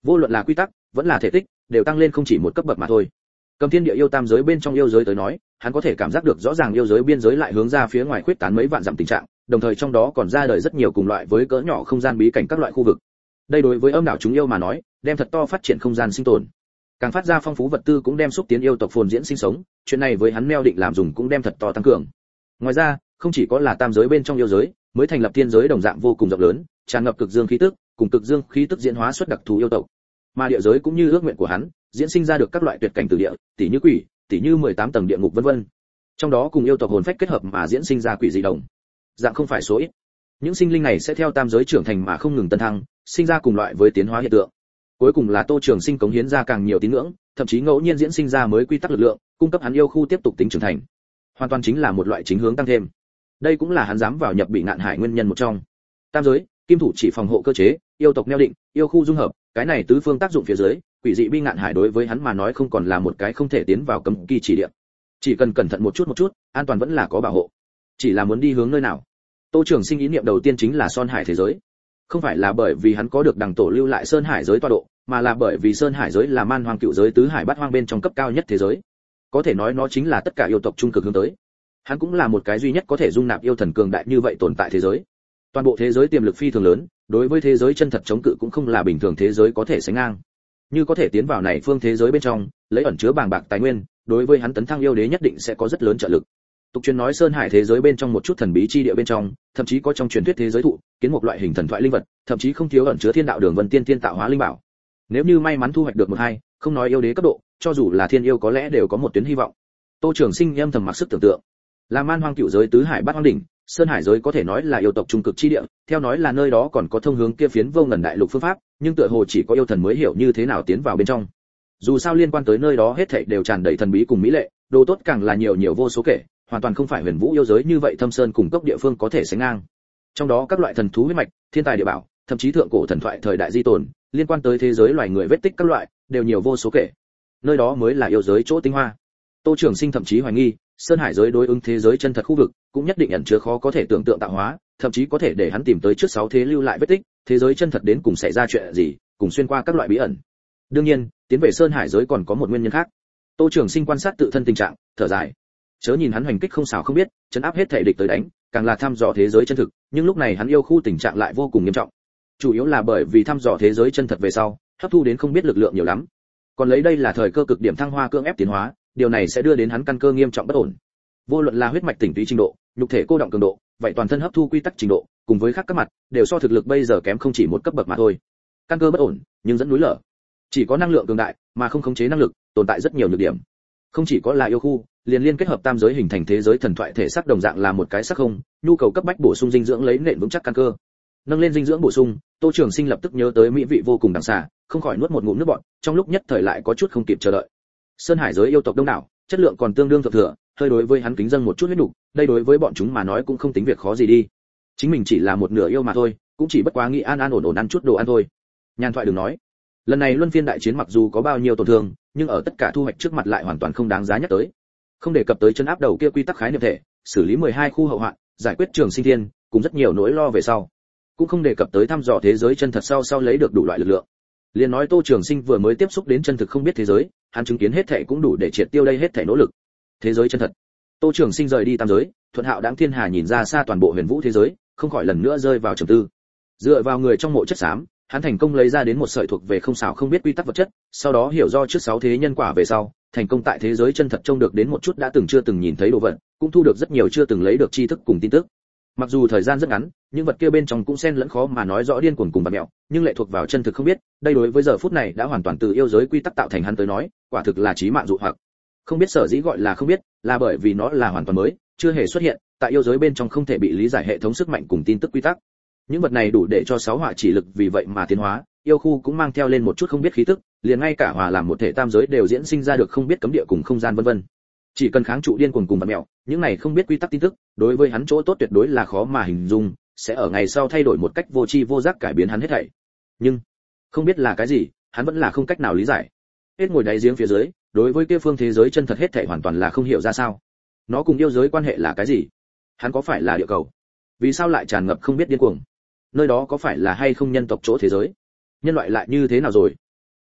Vô luận là quy tắc vẫn là thể tích đều tăng lên không chỉ một cấp bậc mà thôi. Cầm thiên địa yêu tam giới bên trong yêu giới tới nói, hắn có thể cảm giác được rõ ràng yêu giới biên giới lại hướng ra phía ngoài khuyết tán mấy vạn dặm tình trạng, đồng thời trong đó còn ra đời rất nhiều cùng loại với cỡ nhỏ không gian bí cảnh các loại khu vực. Đây đối với âm đạo chúng yêu mà nói, đem thật to phát triển không gian sinh tồn. Càng phát ra phong phú vật tư cũng đem xúc tiến yêu tộc phồn diễn sinh sống, chuyện này với hắn neo định làm dùng cũng đem thật to tăng cường. Ngoài ra, không chỉ có là tam giới bên trong yêu giới, mới thành lập thiên giới đồng dạng vô cùng rộng lớn, tràn ngập cực dương khí tức, cùng cực dương khí tức diễn hóa xuất đặc thù yêu tộc. Mà địa giới cũng như ước nguyện của hắn, diễn sinh ra được các loại tuyệt cảnh từ địa, tỷ như quỷ, tỷ như mười tám tầng địa ngục vân vân. Trong đó cùng yêu tộc hồn phách kết hợp mà diễn sinh ra quỷ dị đồng. Dạng không phải số ít. Những sinh linh này sẽ theo tam giới trưởng thành mà không ngừng tân thăng, sinh ra cùng loại với tiến hóa hiện tượng. Cuối cùng là Tô Trường Sinh cống hiến ra càng nhiều tín ngưỡng, thậm chí ngẫu nhiên diễn sinh ra mới quy tắc lực lượng, cung cấp hắn yêu khu tiếp tục tính trưởng thành. Hoàn toàn chính là một loại chính hướng tăng thêm. Đây cũng là hắn dám vào nhập bị ngạn hải nguyên nhân một trong. Tam giới, kim thủ chỉ phòng hộ cơ chế, yêu tộc neo định, yêu khu dung hợp, cái này tứ phương tác dụng phía dưới, quỷ dị bi ngạn hải đối với hắn mà nói không còn là một cái không thể tiến vào cấm kỵ chỉ địa. Chỉ cần cẩn thận một chút một chút, an toàn vẫn là có bảo hộ. Chỉ là muốn đi hướng nơi nào. Tô Trường Sinh ý niệm đầu tiên chính là Sơn Hải thế giới. Không phải là bởi vì hắn có được đằng tổ lưu lại Sơn Hải giới tọa độ, mà là bởi vì Sơn Hải giới là man hoang cựu giới tứ hải bát hoang bên trong cấp cao nhất thế giới. Có thể nói nó chính là tất cả yêu tộc trung cực hướng tới. Hắn cũng là một cái duy nhất có thể dung nạp yêu thần cường đại như vậy tồn tại thế giới. Toàn bộ thế giới tiềm lực phi thường lớn, đối với thế giới chân thật chống cự cũng không là bình thường thế giới có thể sánh ngang. Như có thể tiến vào này phương thế giới bên trong, lấy ẩn chứa bàng bạc tài nguyên, đối với hắn tấn thăng yêu đế nhất định sẽ có rất lớn trợ lực. Tục truyền nói Sơn Hải thế giới bên trong một chút thần bí chi địa bên trong, thậm chí có trong truyền thuyết thế giới thụ, kiến một loại hình thần thoại linh vật, thậm chí không thiếu ẩn chứa thiên đạo đường vân tiên tiên tạo hóa linh bảo. Nếu như may mắn thu hoạch được một hai, không nói yêu đế cấp độ, cho dù là thiên yêu có lẽ đều có một tuyến hy vọng. Tô Trường Sinh âm thầm mặc sức tưởng tượng, là man hoang cựu giới tứ hải bát hoang đỉnh, Sơn Hải giới có thể nói là yêu tộc trung cực chi địa, theo nói là nơi đó còn có thông hướng kia phiến vô ngần đại lục phương pháp, nhưng tựa hồ chỉ có yêu thần mới hiểu như thế nào tiến vào bên trong. Dù sao liên quan tới nơi đó hết thảy đều tràn đầy thần bí cùng mỹ lệ, đồ tốt càng là nhiều nhiều vô số kể, hoàn toàn không phải huyền vũ yêu giới như vậy thâm sơn cùng cốc địa phương có thể sánh ngang. Trong đó các loại thần thú huyết mạch, thiên tài địa bảo, thậm chí thượng cổ thần thoại thời đại di tồn, liên quan tới thế giới loài người vết tích các loại, đều nhiều vô số kể. Nơi đó mới là yêu giới chỗ tinh hoa. Tô Trường Sinh thậm chí hoài nghi, Sơn Hải giới đối ứng thế giới chân thật khu vực, cũng nhất định ẩn chứa khó có thể tưởng tượng tạo hóa, thậm chí có thể để hắn tìm tới trước sáu thế lưu lại vết tích, thế giới chân thật đến cùng xảy ra chuyện gì, cùng xuyên qua các loại bí ẩn. Đương nhiên, tiến về Sơn Hải giới còn có một nguyên nhân khác. Tô Trường Sinh quan sát tự thân tình trạng, thở dài. Chớ nhìn hắn hoành kích không xảo không biết, trấn áp hết thể địch tới đánh, càng là thăm dò thế giới chân thực, nhưng lúc này hắn yêu khu tình trạng lại vô cùng nghiêm trọng. Chủ yếu là bởi vì thăm dò thế giới chân thật về sau, hấp thu đến không biết lực lượng nhiều lắm. Còn lấy đây là thời cơ cực điểm thăng hoa cưỡng ép tiến hóa, điều này sẽ đưa đến hắn căn cơ nghiêm trọng bất ổn. Vô luận là huyết mạch tỉnh túy trình độ, nhục thể cô động cường độ, vậy toàn thân hấp thu quy tắc trình độ, cùng với khác các mặt, đều so thực lực bây giờ kém không chỉ một cấp bậc mà thôi. Căn cơ bất ổn, nhưng dẫn núi lở. Chỉ có năng lượng cường đại, mà không khống chế năng lực, tồn tại rất nhiều nhược điểm. Không chỉ có là yêu khu, liền liên kết hợp tam giới hình thành thế giới thần thoại thể xác đồng dạng là một cái sắc không, nhu cầu cấp bách bổ sung dinh dưỡng lấy nền vững chắc căn cơ. Nâng lên dinh dưỡng bổ sung, Tô Trường Sinh lập tức nhớ tới mỹ vị vô cùng đằng xà, không khỏi nuốt một ngụm nước bọt, trong lúc nhất thời lại có chút không kịp chờ đợi. Sơn Hải giới yêu tộc đông đảo, chất lượng còn tương đương thượng thừa, hơi đối với hắn kính dâng một chút huyết đủ, đây đối với bọn chúng mà nói cũng không tính việc khó gì đi. Chính mình chỉ là một nửa yêu mà thôi, cũng chỉ bất quá nghĩ an an ổn ổn ăn chút đồ ăn thôi. Nhàn thoại đừng nói. Lần này luân phiên đại chiến mặc dù có bao nhiêu tổn thương, nhưng ở tất cả thu hoạch trước mặt lại hoàn toàn không đáng giá nhắc tới. Không đề cập tới chân áp đầu kia quy tắc khái niệm thể, xử lý mười hai khu hậu hoạn, giải quyết Trường Sinh Thiên, cùng rất nhiều nỗi lo về sau. Cũng không đề cập tới thăm dò thế giới chân thật sau sau lấy được đủ loại lực lượng. Liên nói Tô Trường Sinh vừa mới tiếp xúc đến chân thực không biết thế giới, hắn chứng kiến hết thảy cũng đủ để triệt tiêu đây hết thảy nỗ lực. Thế giới chân thật. Tô Trường Sinh rời đi tam giới, thuận hạo đáng thiên hà nhìn ra xa toàn bộ huyền vũ thế giới, không khỏi lần nữa rơi vào trầm tư. Dựa vào người trong mộ chất xám, hắn thành công lấy ra đến một sợi thuộc về không xảo không biết quy tắc vật chất, sau đó hiểu do trước sáu thế nhân quả về sau, thành công tại thế giới chân thật trông được đến một chút đã từng chưa từng nhìn thấy đồ vật, cũng thu được rất nhiều chưa từng lấy được tri thức cùng tin tức. Mặc dù thời gian rất ngắn, những vật kia bên trong cũng xen lẫn khó mà nói rõ điên cuồng cùng bạt mẹo, nhưng lệ thuộc vào chân thực không biết, đây đối với giờ phút này đã hoàn toàn từ yêu giới quy tắc tạo thành hắn tới nói, quả thực là chí mạng dụ hoặc. Không biết sở dĩ gọi là không biết, là bởi vì nó là hoàn toàn mới, chưa hề xuất hiện, tại yêu giới bên trong không thể bị lý giải hệ thống sức mạnh cùng tin tức quy tắc. Những vật này đủ để cho sáu hỏa chỉ lực vì vậy mà tiến hóa, yêu khu cũng mang theo lên một chút không biết khí tức, liền ngay cả hòa làm một thể tam giới đều diễn sinh ra được không biết cấm địa cùng không gian vân vân. Chỉ cần kháng trụ điên cuồng cùng bạt mẹo, những này không biết quy tắc tin tức, đối với hắn chỗ tốt tuyệt đối là khó mà hình dung, sẽ ở ngày sau thay đổi một cách vô tri vô giác cải biến hắn hết thảy. Nhưng không biết là cái gì, hắn vẫn là không cách nào lý giải. Hết ngồi đáy giếng phía dưới, đối với kia phương thế giới chân thật hết thảy hoàn toàn là không hiểu ra sao. Nó cùng yêu giới quan hệ là cái gì? Hắn có phải là địa cầu? Vì sao lại tràn ngập không biết điên cuồng? Nơi đó có phải là hay không nhân tộc chỗ thế giới? Nhân loại lại như thế nào rồi?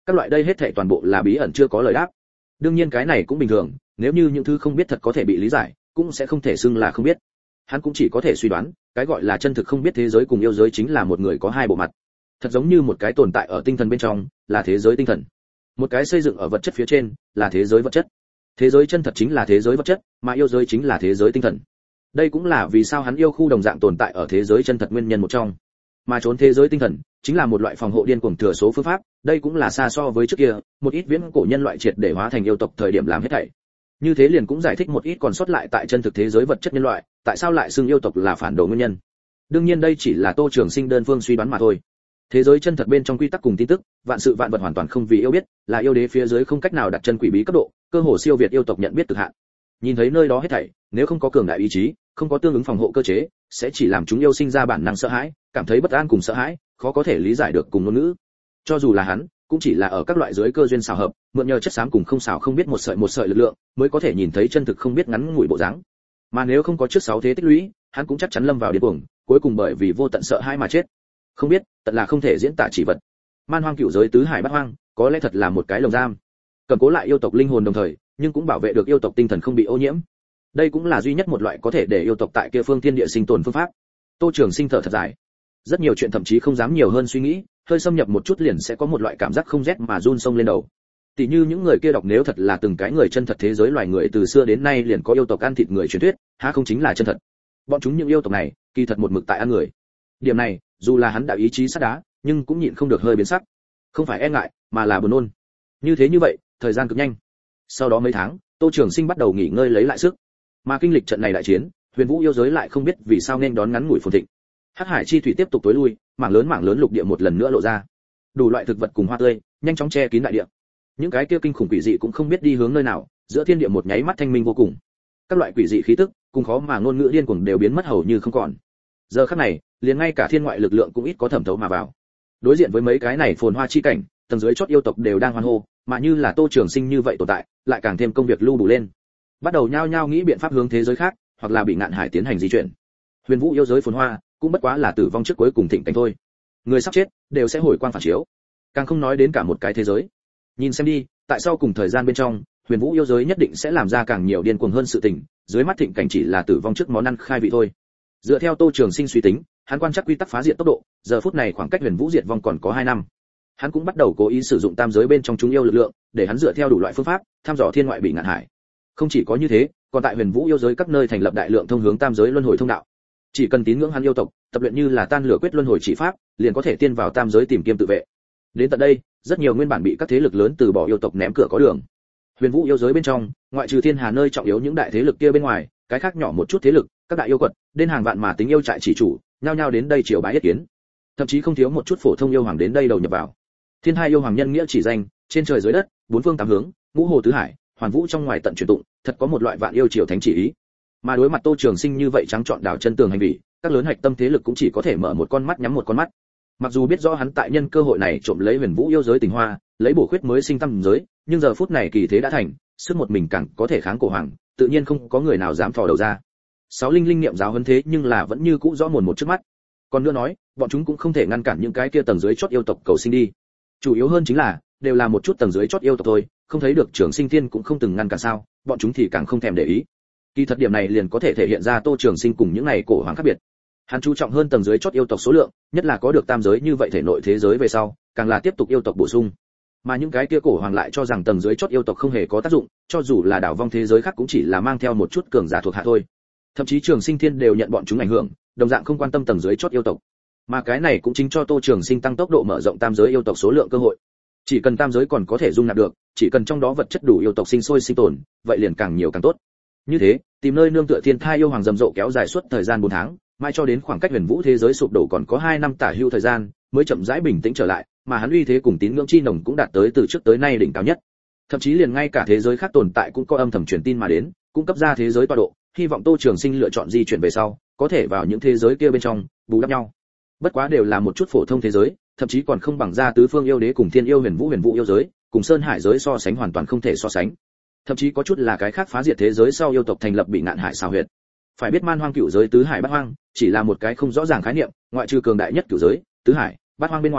Các loại đây hết thảy toàn bộ là bí ẩn chưa có lời đáp. Đương nhiên cái này cũng bình thường, nếu như những thứ không biết thật có thể bị lý giải, cũng sẽ không thể xưng là không biết. Hắn cũng chỉ có thể suy đoán, cái gọi là chân thực không biết thế giới cùng yêu giới chính là một người có hai bộ mặt. Thật giống như một cái tồn tại ở tinh thần bên trong, là thế giới tinh thần. Một cái xây dựng ở vật chất phía trên, là thế giới vật chất. Thế giới chân thật chính là thế giới vật chất, mà yêu giới chính là thế giới tinh thần. Đây cũng là vì sao hắn yêu khu đồng dạng tồn tại ở thế giới chân thật nguyên nhân một trong. Mà trốn thế giới tinh thần chính là một loại phòng hộ điên cuồng thừa số phương pháp, đây cũng là xa so với trước kia, một ít viễn cổ nhân loại triệt để hóa thành yêu tộc thời điểm làm hết thảy. Như thế liền cũng giải thích một ít còn sót lại tại chân thực thế giới vật chất nhân loại, tại sao lại xưng yêu tộc là phản đồ nguyên nhân. Đương nhiên đây chỉ là Tô Trường Sinh đơn phương suy đoán mà thôi. Thế giới chân thật bên trong quy tắc cùng tin tức, vạn sự vạn vật hoàn toàn không vì yêu biết, là yêu đế phía dưới không cách nào đặt chân quỷ bí cấp độ, cơ hồ siêu việt yêu tộc nhận biết cực hạn. Nhìn thấy nơi đó hết thảy, nếu không có cường đại ý chí, không có tương ứng phòng hộ cơ chế, sẽ chỉ làm chúng yêu sinh ra bản năng sợ hãi, cảm thấy bất an cùng sợ hãi, khó có thể lý giải được cùng ngôn ngữ. Cho dù là hắn, cũng chỉ là ở các loại giới cơ duyên xảo hợp, mượn nhờ chất xám cùng không xảo không biết một sợi một sợi lực lượng, mới có thể nhìn thấy chân thực không biết ngắn ngủi bộ dáng. Mà nếu không có trước sáu thế tích lũy, hắn cũng chắc chắn lâm vào điên cuồng, cuối cùng bởi vì vô tận sợ hãi mà chết. Không biết, tận là không thể diễn tả chỉ vật. Man hoang cửu giới tứ hải bát hoang, có lẽ thật là một cái lồng giam, cầm cố lại yêu tộc linh hồn đồng thời, nhưng cũng bảo vệ được yêu tộc tinh thần không bị ô nhiễm. Đây cũng là duy nhất một loại có thể để yêu tộc tại kia phương thiên địa sinh tồn phương pháp. Tô Trường Sinh thở thật dài. Rất nhiều chuyện thậm chí không dám nhiều hơn suy nghĩ, hơi xâm nhập một chút liền sẽ có một loại cảm giác không rét mà run sông lên đầu. Tỷ như những người kia đọc nếu thật là từng cái người chân thật thế giới loài người từ xưa đến nay liền có yêu tộc ăn thịt người truyền thuyết, há không chính là chân thật. Bọn chúng những yêu tộc này, kỳ thật một mực tại ăn người. Điểm này, dù là hắn đã ý chí sắt đá, nhưng cũng nhịn không được hơi biến sắc. Không phải e ngại, mà là buồn nôn. Như thế như vậy, thời gian cực nhanh. Sau đó mấy tháng, Tô Trường Sinh bắt đầu nghỉ ngơi lấy lại sức. Mà kinh lịch trận này đại chiến, Huyền Vũ yêu giới lại không biết vì sao nên đón ngắn ngủi phồn thịnh. Hắc Hải chi thủy tiếp tục tối lui, mảng lớn mảng lớn lục địa một lần nữa lộ ra. Đủ loại thực vật cùng hoa tươi, nhanh chóng che kín đại địa. Những cái kia kinh khủng quỷ dị cũng không biết đi hướng nơi nào, giữa thiên địa một nháy mắt thanh minh vô cùng. Các loại quỷ dị khí tức, cùng khó mà ngôn ngữ điên cuồng đều biến mất hầu như không còn. Giờ khắc này, liền ngay cả thiên ngoại lực lượng cũng ít có thẩm thấu mà vào. Đối diện với mấy cái này phồn hoa chi cảnh, tầng dưới chót yêu tộc đều đang hoan hô, mà như là Tô Trường Sinh như vậy tồn tại, lại càng thêm công việc lưu đủ lên. Bắt đầu nhao nhao nghĩ biện pháp hướng thế giới khác, hoặc là bị ngạn hải tiến hành di chuyển. Huyền Vũ yêu giới phồn hoa, cũng bất quá là tử vong trước cuối cùng thịnh cảnh thôi. Người sắp chết đều sẽ hồi quang phản chiếu, càng không nói đến cả một cái thế giới. Nhìn xem đi, tại sao cùng thời gian bên trong, Huyền Vũ yêu giới nhất định sẽ làm ra càng nhiều điên cuồng hơn sự tình, dưới mắt thịnh cảnh chỉ là tử vong trước món ăn khai vị thôi. Dựa theo Tô Trường Sinh suy tính, hắn quan trắc quy tắc phá diệt tốc độ, giờ phút này khoảng cách Huyền Vũ diệt vong còn có hai năm. Hắn cũng bắt đầu cố ý sử dụng tam giới bên trong chúng yêu lực lượng, để hắn dựa theo đủ loại phương pháp, thăm dò thiên ngoại bị ngạn hải. Không chỉ có như thế, còn tại Huyền Vũ yêu giới các nơi thành lập đại lượng thông hướng tam giới luân hồi thông đạo. Chỉ cần tín ngưỡng hắn yêu tộc, tập luyện như là tan lửa quyết luân hồi chỉ pháp, liền có thể tiên vào tam giới tìm kiếm tự vệ. Đến tận đây, rất nhiều nguyên bản bị các thế lực lớn từ bỏ yêu tộc ném cửa có đường. Huyền Vũ yêu giới bên trong, ngoại trừ thiên hà nơi trọng yếu những đại thế lực kia bên ngoài, cái khác nhỏ một chút thế lực, các đại yêu quật, đến hàng vạn mà tính yêu trại chỉ chủ, nhao nhao đến đây triều bái yết kiến. Thậm chí không thiếu một chút phổ thông yêu hoàng đến đây đầu nhập vào. Thiên hai yêu hoàng nhân nghĩa chỉ danh, trên trời dưới đất, bốn phương tám hướng, ngũ hồ tứ hải, hoàn vũ trong ngoài tận truyền tụng, thật có một loại vạn yêu triều thánh chỉ ý. Mà đối mặt Tô Trường Sinh như vậy trắng trọn đảo chân tường hành vi, các lớn hạch tâm thế lực cũng chỉ có thể mở một con mắt nhắm một con mắt. Mặc dù biết rõ hắn tại nhân cơ hội này trộm lấy Huyền Vũ yêu giới tình hoa, lấy bổ khuyết mới sinh tâm giới, nhưng giờ phút này kỳ thế đã thành, sức một mình càng có thể kháng cổ hoàng, tự nhiên không có người nào dám thò đầu ra. Sáu linh linh niệm giáo huấn thế nhưng là vẫn như cũ rõ mồn một trước mắt. Còn nữa nói, bọn chúng cũng không thể ngăn cản những cái kia tầng dưới chót yêu tộc cầu sinh đi. Chủ yếu hơn chính là, đều là một chút tầng dưới chót yêu tộc thôi, không thấy được Trường Sinh Thiên cũng không từng ngăn cản sao, bọn chúng thì càng không thèm để ý. Kỳ thật điểm này liền có thể thể hiện ra Tô Trường Sinh cùng những này cổ hoàng khác biệt. Hắn chú trọng hơn tầng dưới chót yêu tộc số lượng, nhất là có được tam giới như vậy thể nội thế giới về sau, càng là tiếp tục yêu tộc bổ sung. Mà những cái kia cổ hoàng lại cho rằng tầng dưới chót yêu tộc không hề có tác dụng, cho dù là đảo vong thế giới khác cũng chỉ là mang theo một chút cường giả thuộc hạ thôi. Thậm chí Trường Sinh Thiên đều nhận bọn chúng ảnh hưởng, đồng dạng không quan tâm tầng dưới chót yêu tộc. Mà cái này cũng chính cho Tô Trường Sinh tăng tốc độ mở rộng tam giới yêu tộc số lượng cơ hội. Chỉ cần tam giới còn có thể dung nạp được, chỉ cần trong đó vật chất đủ yêu tộc sinh sôi sinh tồn, vậy liền càng nhiều càng tốt. Như thế, tìm nơi nương tựa thiên thai yêu hoàng rầm rộ kéo dài suốt thời gian bốn tháng, mai cho đến khoảng cách Huyền Vũ thế giới sụp đổ còn có hai năm tả hữu thời gian, mới chậm rãi bình tĩnh trở lại, mà hắn uy thế cùng tín ngưỡng chi nồng cũng đạt tới từ trước tới nay đỉnh cao nhất. Thậm chí liền ngay cả thế giới khác tồn tại cũng có âm thầm truyền tin mà đến, cung cấp ra thế giới tọa độ, hy vọng Tô Trường Sinh lựa chọn di chuyển về sau, có thể vào những thế giới kia bên trong, bù đắp nhau. Bất quá đều là một chút phổ thông thế giới, thậm chí còn không bằng ra tứ phương yêu đế cùng thiên yêu Huyền Vũ Huyền Vũ yêu giới, cùng sơn hải giới so sánh hoàn toàn không thể so sánh. Thậm chí có chút là cái khác phá diệt thế giới sau yêu tộc thành lập bị ngạn hải xào huyệt. Phải biết man hoang cửu giới tứ hải bát hoang, chỉ là một cái không rõ ràng khái niệm, ngoại trừ cường đại nhất cửu giới, tứ hải, bát hoang bên ngoài,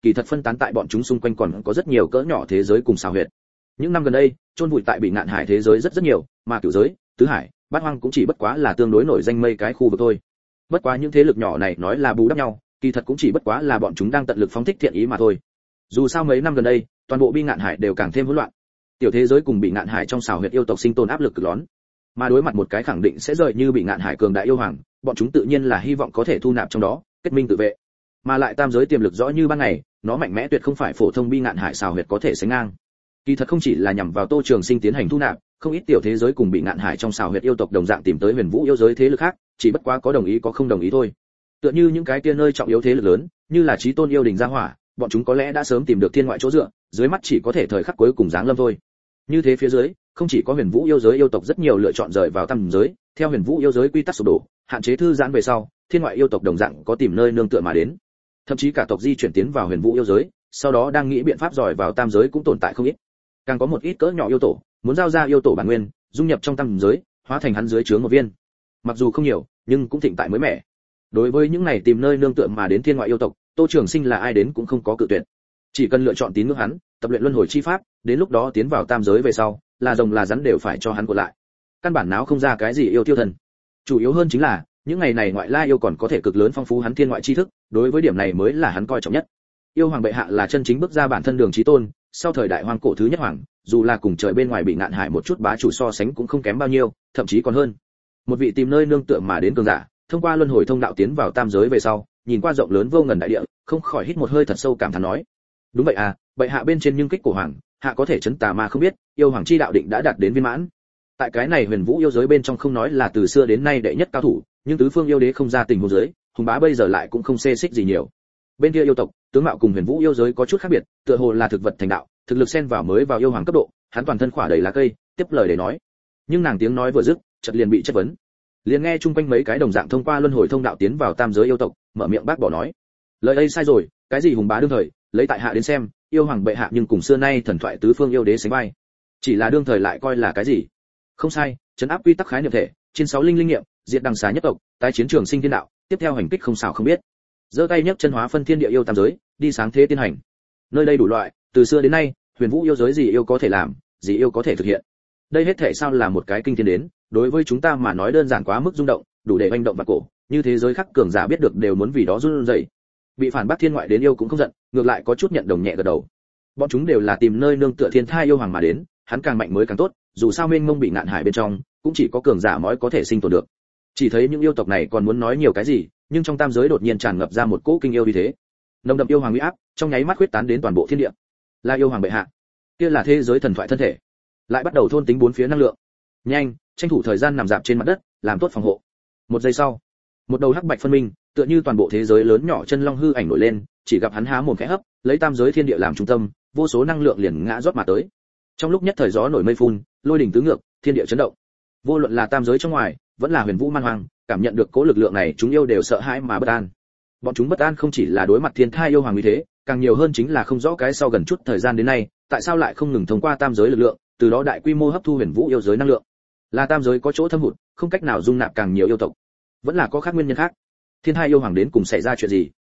kỳ thật phân tán tại bọn chúng xung quanh còn có rất nhiều cỡ nhỏ thế giới cùng xào huyệt. Những năm gần đây, chôn vùi tại bị ngạn hải thế giới rất rất nhiều, mà cửu giới, tứ hải, bát hoang cũng chỉ bất quá là tương đối nổi danh mây cái khu vực thôi. Bất quá những thế lực nhỏ này nói là bù đắp nhau, kỳ thật cũng chỉ bất quá là bọn chúng đang tận lực phóng thích thiện ý mà thôi. Dù sao mấy năm gần đây, toàn bộ bị ngạn hải đều càng thêm hỗn loạn. Tiểu thế giới cùng bị ngạn hải trong xào huyệt yêu tộc sinh tồn áp lực cực lớn. Mà đối mặt một cái khẳng định sẽ rời như bị ngạn hải cường đại yêu hoàng, bọn chúng tự nhiên là hy vọng có thể thu nạp trong đó, kết minh tự vệ. Mà lại tam giới tiềm lực rõ như ban ngày, nó mạnh mẽ tuyệt không phải phổ thông bi ngạn hải xào huyệt có thể sánh ngang. Kỳ thật không chỉ là nhằm vào Tô Trường Sinh tiến hành thu nạp, không ít tiểu thế giới cùng bị ngạn hải trong xào huyệt yêu tộc đồng dạng tìm tới Huyền Vũ yêu giới thế lực khác, chỉ bất quá có đồng ý có không đồng ý thôi. Tựa như những cái kia nơi trọng yếu thế lực lớn, như là Chí Tôn yêu đình gia hỏa, bọn chúng có lẽ đã sớm tìm được thiên ngoại chỗ dựa, dưới mắt chỉ có thể thời khắc cuối cùng giáng lâm thôi. Như thế phía dưới, không chỉ có Huyền Vũ yêu giới yêu tộc rất nhiều lựa chọn rời vào tam giới, theo Huyền Vũ yêu giới quy tắc sụp đổ, hạn chế thư giãn về sau, thiên ngoại yêu tộc đồng dạng có tìm nơi nương tựa mà đến. Thậm chí cả tộc di chuyển tiến vào Huyền Vũ yêu giới, sau đó đang nghĩ biện pháp dòi vào tam giới cũng tồn tại không ít. Càng có một ít cỡ nhỏ yêu tổ, muốn giao ra yêu tổ bản nguyên, dung nhập trong tam giới, hóa thành hắn dưới trướng một viên. Mặc dù không nhiều, nhưng cũng thịnh tại mới mẻ. Đối với những này tìm nơi nương tựa mà đến thiên ngoại yêu tộc, Tô Trường Sinh là ai đến cũng không có cự tuyệt. Chỉ cần lựa chọn tín ngưỡng hắn, tập luyện luân hồi chi pháp, đến lúc đó tiến vào tam giới về sau, là rồng là rắn đều phải cho hắn của lại. Căn bản náo không ra cái gì yêu tiêu thần. Chủ yếu hơn chính là, những ngày này ngoại lai yêu còn có thể cực lớn phong phú hắn thiên ngoại tri thức, đối với điểm này mới là hắn coi trọng nhất. Yêu hoàng bệ hạ là chân chính bước ra bản thân đường chí tôn, sau thời đại hoang cổ thứ nhất hoàng, dù là cùng trời bên ngoài bị ngạn hải một chút bá chủ so sánh cũng không kém bao nhiêu, thậm chí còn hơn. Một vị tìm nơi nương tựa mà đến cường giả, thông qua luân hồi thông đạo tiến vào tam giới về sau, nhìn qua rộng lớn vô ngần đại địa, không khỏi hít một hơi thật sâu cảm thán nói: đúng vậy à, bệ hạ bên trên nhưng kích của hoàng, hạ có thể chấn tà mà không biết, yêu hoàng chi đạo định đã đạt đến viên mãn. Tại cái này Huyền Vũ yêu giới bên trong không nói là từ xưa đến nay đệ nhất cao thủ, nhưng tứ phương yêu đế không ra tình huống giới, hùng bá bây giờ lại cũng không xê xích gì nhiều. Bên kia yêu tộc, tướng mạo cùng Huyền Vũ yêu giới có chút khác biệt, tựa hồ là thực vật thành đạo, thực lực xen vào mới vào yêu hoàng cấp độ, hắn toàn thân khỏa đầy lá cây, tiếp lời để nói. Nhưng nàng tiếng nói vừa dứt, chợt liền bị chất vấn. Liền nghe chung quanh mấy cái đồng dạng thông qua luân hồi thông đạo tiến vào tam giới yêu tộc, mở miệng bác bỏ nói: lời ấy sai rồi, cái gì hùng bá đương thời, lấy tại hạ đến xem, yêu hoàng bệ hạ nhưng cùng xưa nay thần thoại tứ phương yêu đế sánh vai. Chỉ là đương thời lại coi là cái gì? Không sai, trấn áp quy tắc khái niệm thể, trên sáu linh linh nghiệm, diệt đằng xà nhất tộc, tái chiến trường sinh thiên đạo, tiếp theo hành kích không xảo không biết. Giơ tay nhấc chân hóa phân thiên địa yêu tam giới, đi sáng thế tiên hành. Nơi đây đủ loại, từ xưa đến nay, Huyền Vũ yêu giới gì yêu có thể làm, gì yêu có thể thực hiện. Đây hết thể sao là một cái kinh thiên đến, đối với chúng ta mà nói đơn giản quá mức rung động, đủ để hành động vạn cổ, như thế giới khác cường giả biết được đều muốn vì đó run rẩy. Bị phản bác thiên ngoại đến yêu cũng không giận, ngược lại có chút nhận đồng nhẹ gật đầu. Bọn chúng đều là tìm nơi nương tựa thiên thai yêu hoàng mà đến, hắn càng mạnh mới càng tốt, dù sao mênh mông bị ngạn hải bên trong, cũng chỉ có cường giả mới có thể sinh tồn được. Chỉ thấy những yêu tộc này còn muốn nói nhiều cái gì, nhưng trong tam giới đột nhiên tràn ngập ra một cỗ kinh yêu như thế. Nồng đậm yêu hoàng uy áp, trong nháy mắt huyết tán đến toàn bộ thiên địa. Là yêu hoàng bệ hạ, kia là thế giới thần thoại thân thể, lại bắt đầu thôn tính bốn phía năng lượng. Nhanh, tranh thủ thời gian nằm dạp trên mặt đất, làm tốt phòng hộ. Một giây sau, một đầu hắc bạch phân minh, tựa như toàn bộ thế giới lớn nhỏ chân long hư ảnh nổi lên, chỉ gặp hắn há mồm khẽ hấp, lấy tam giới thiên địa làm trung tâm, vô số năng lượng liền ngã rót mà tới. Trong lúc nhất thời gió nổi mây phun, lôi đỉnh tứ ngược, thiên địa chấn động. Vô luận là tam giới trong ngoài, vẫn là Huyền Vũ man hoang, cảm nhận được cố lực lượng này, chúng yêu đều sợ hãi mà bất an. Bọn chúng bất an không chỉ là đối mặt thiên thai yêu hoàng như thế, càng nhiều hơn chính là không rõ cái sau gần chút thời gian đến nay, tại sao lại không ngừng thông qua tam giới lực lượng, từ đó đại quy mô hấp thu Huyền Vũ yêu giới năng lượng. Là tam giới có chỗ thâm hụt, không cách nào dung nạp càng nhiều yêu tộc, vẫn là có khác nguyên nhân khác. Thiên thai yêu hoàng đến cùng xảy ra chuyện gì?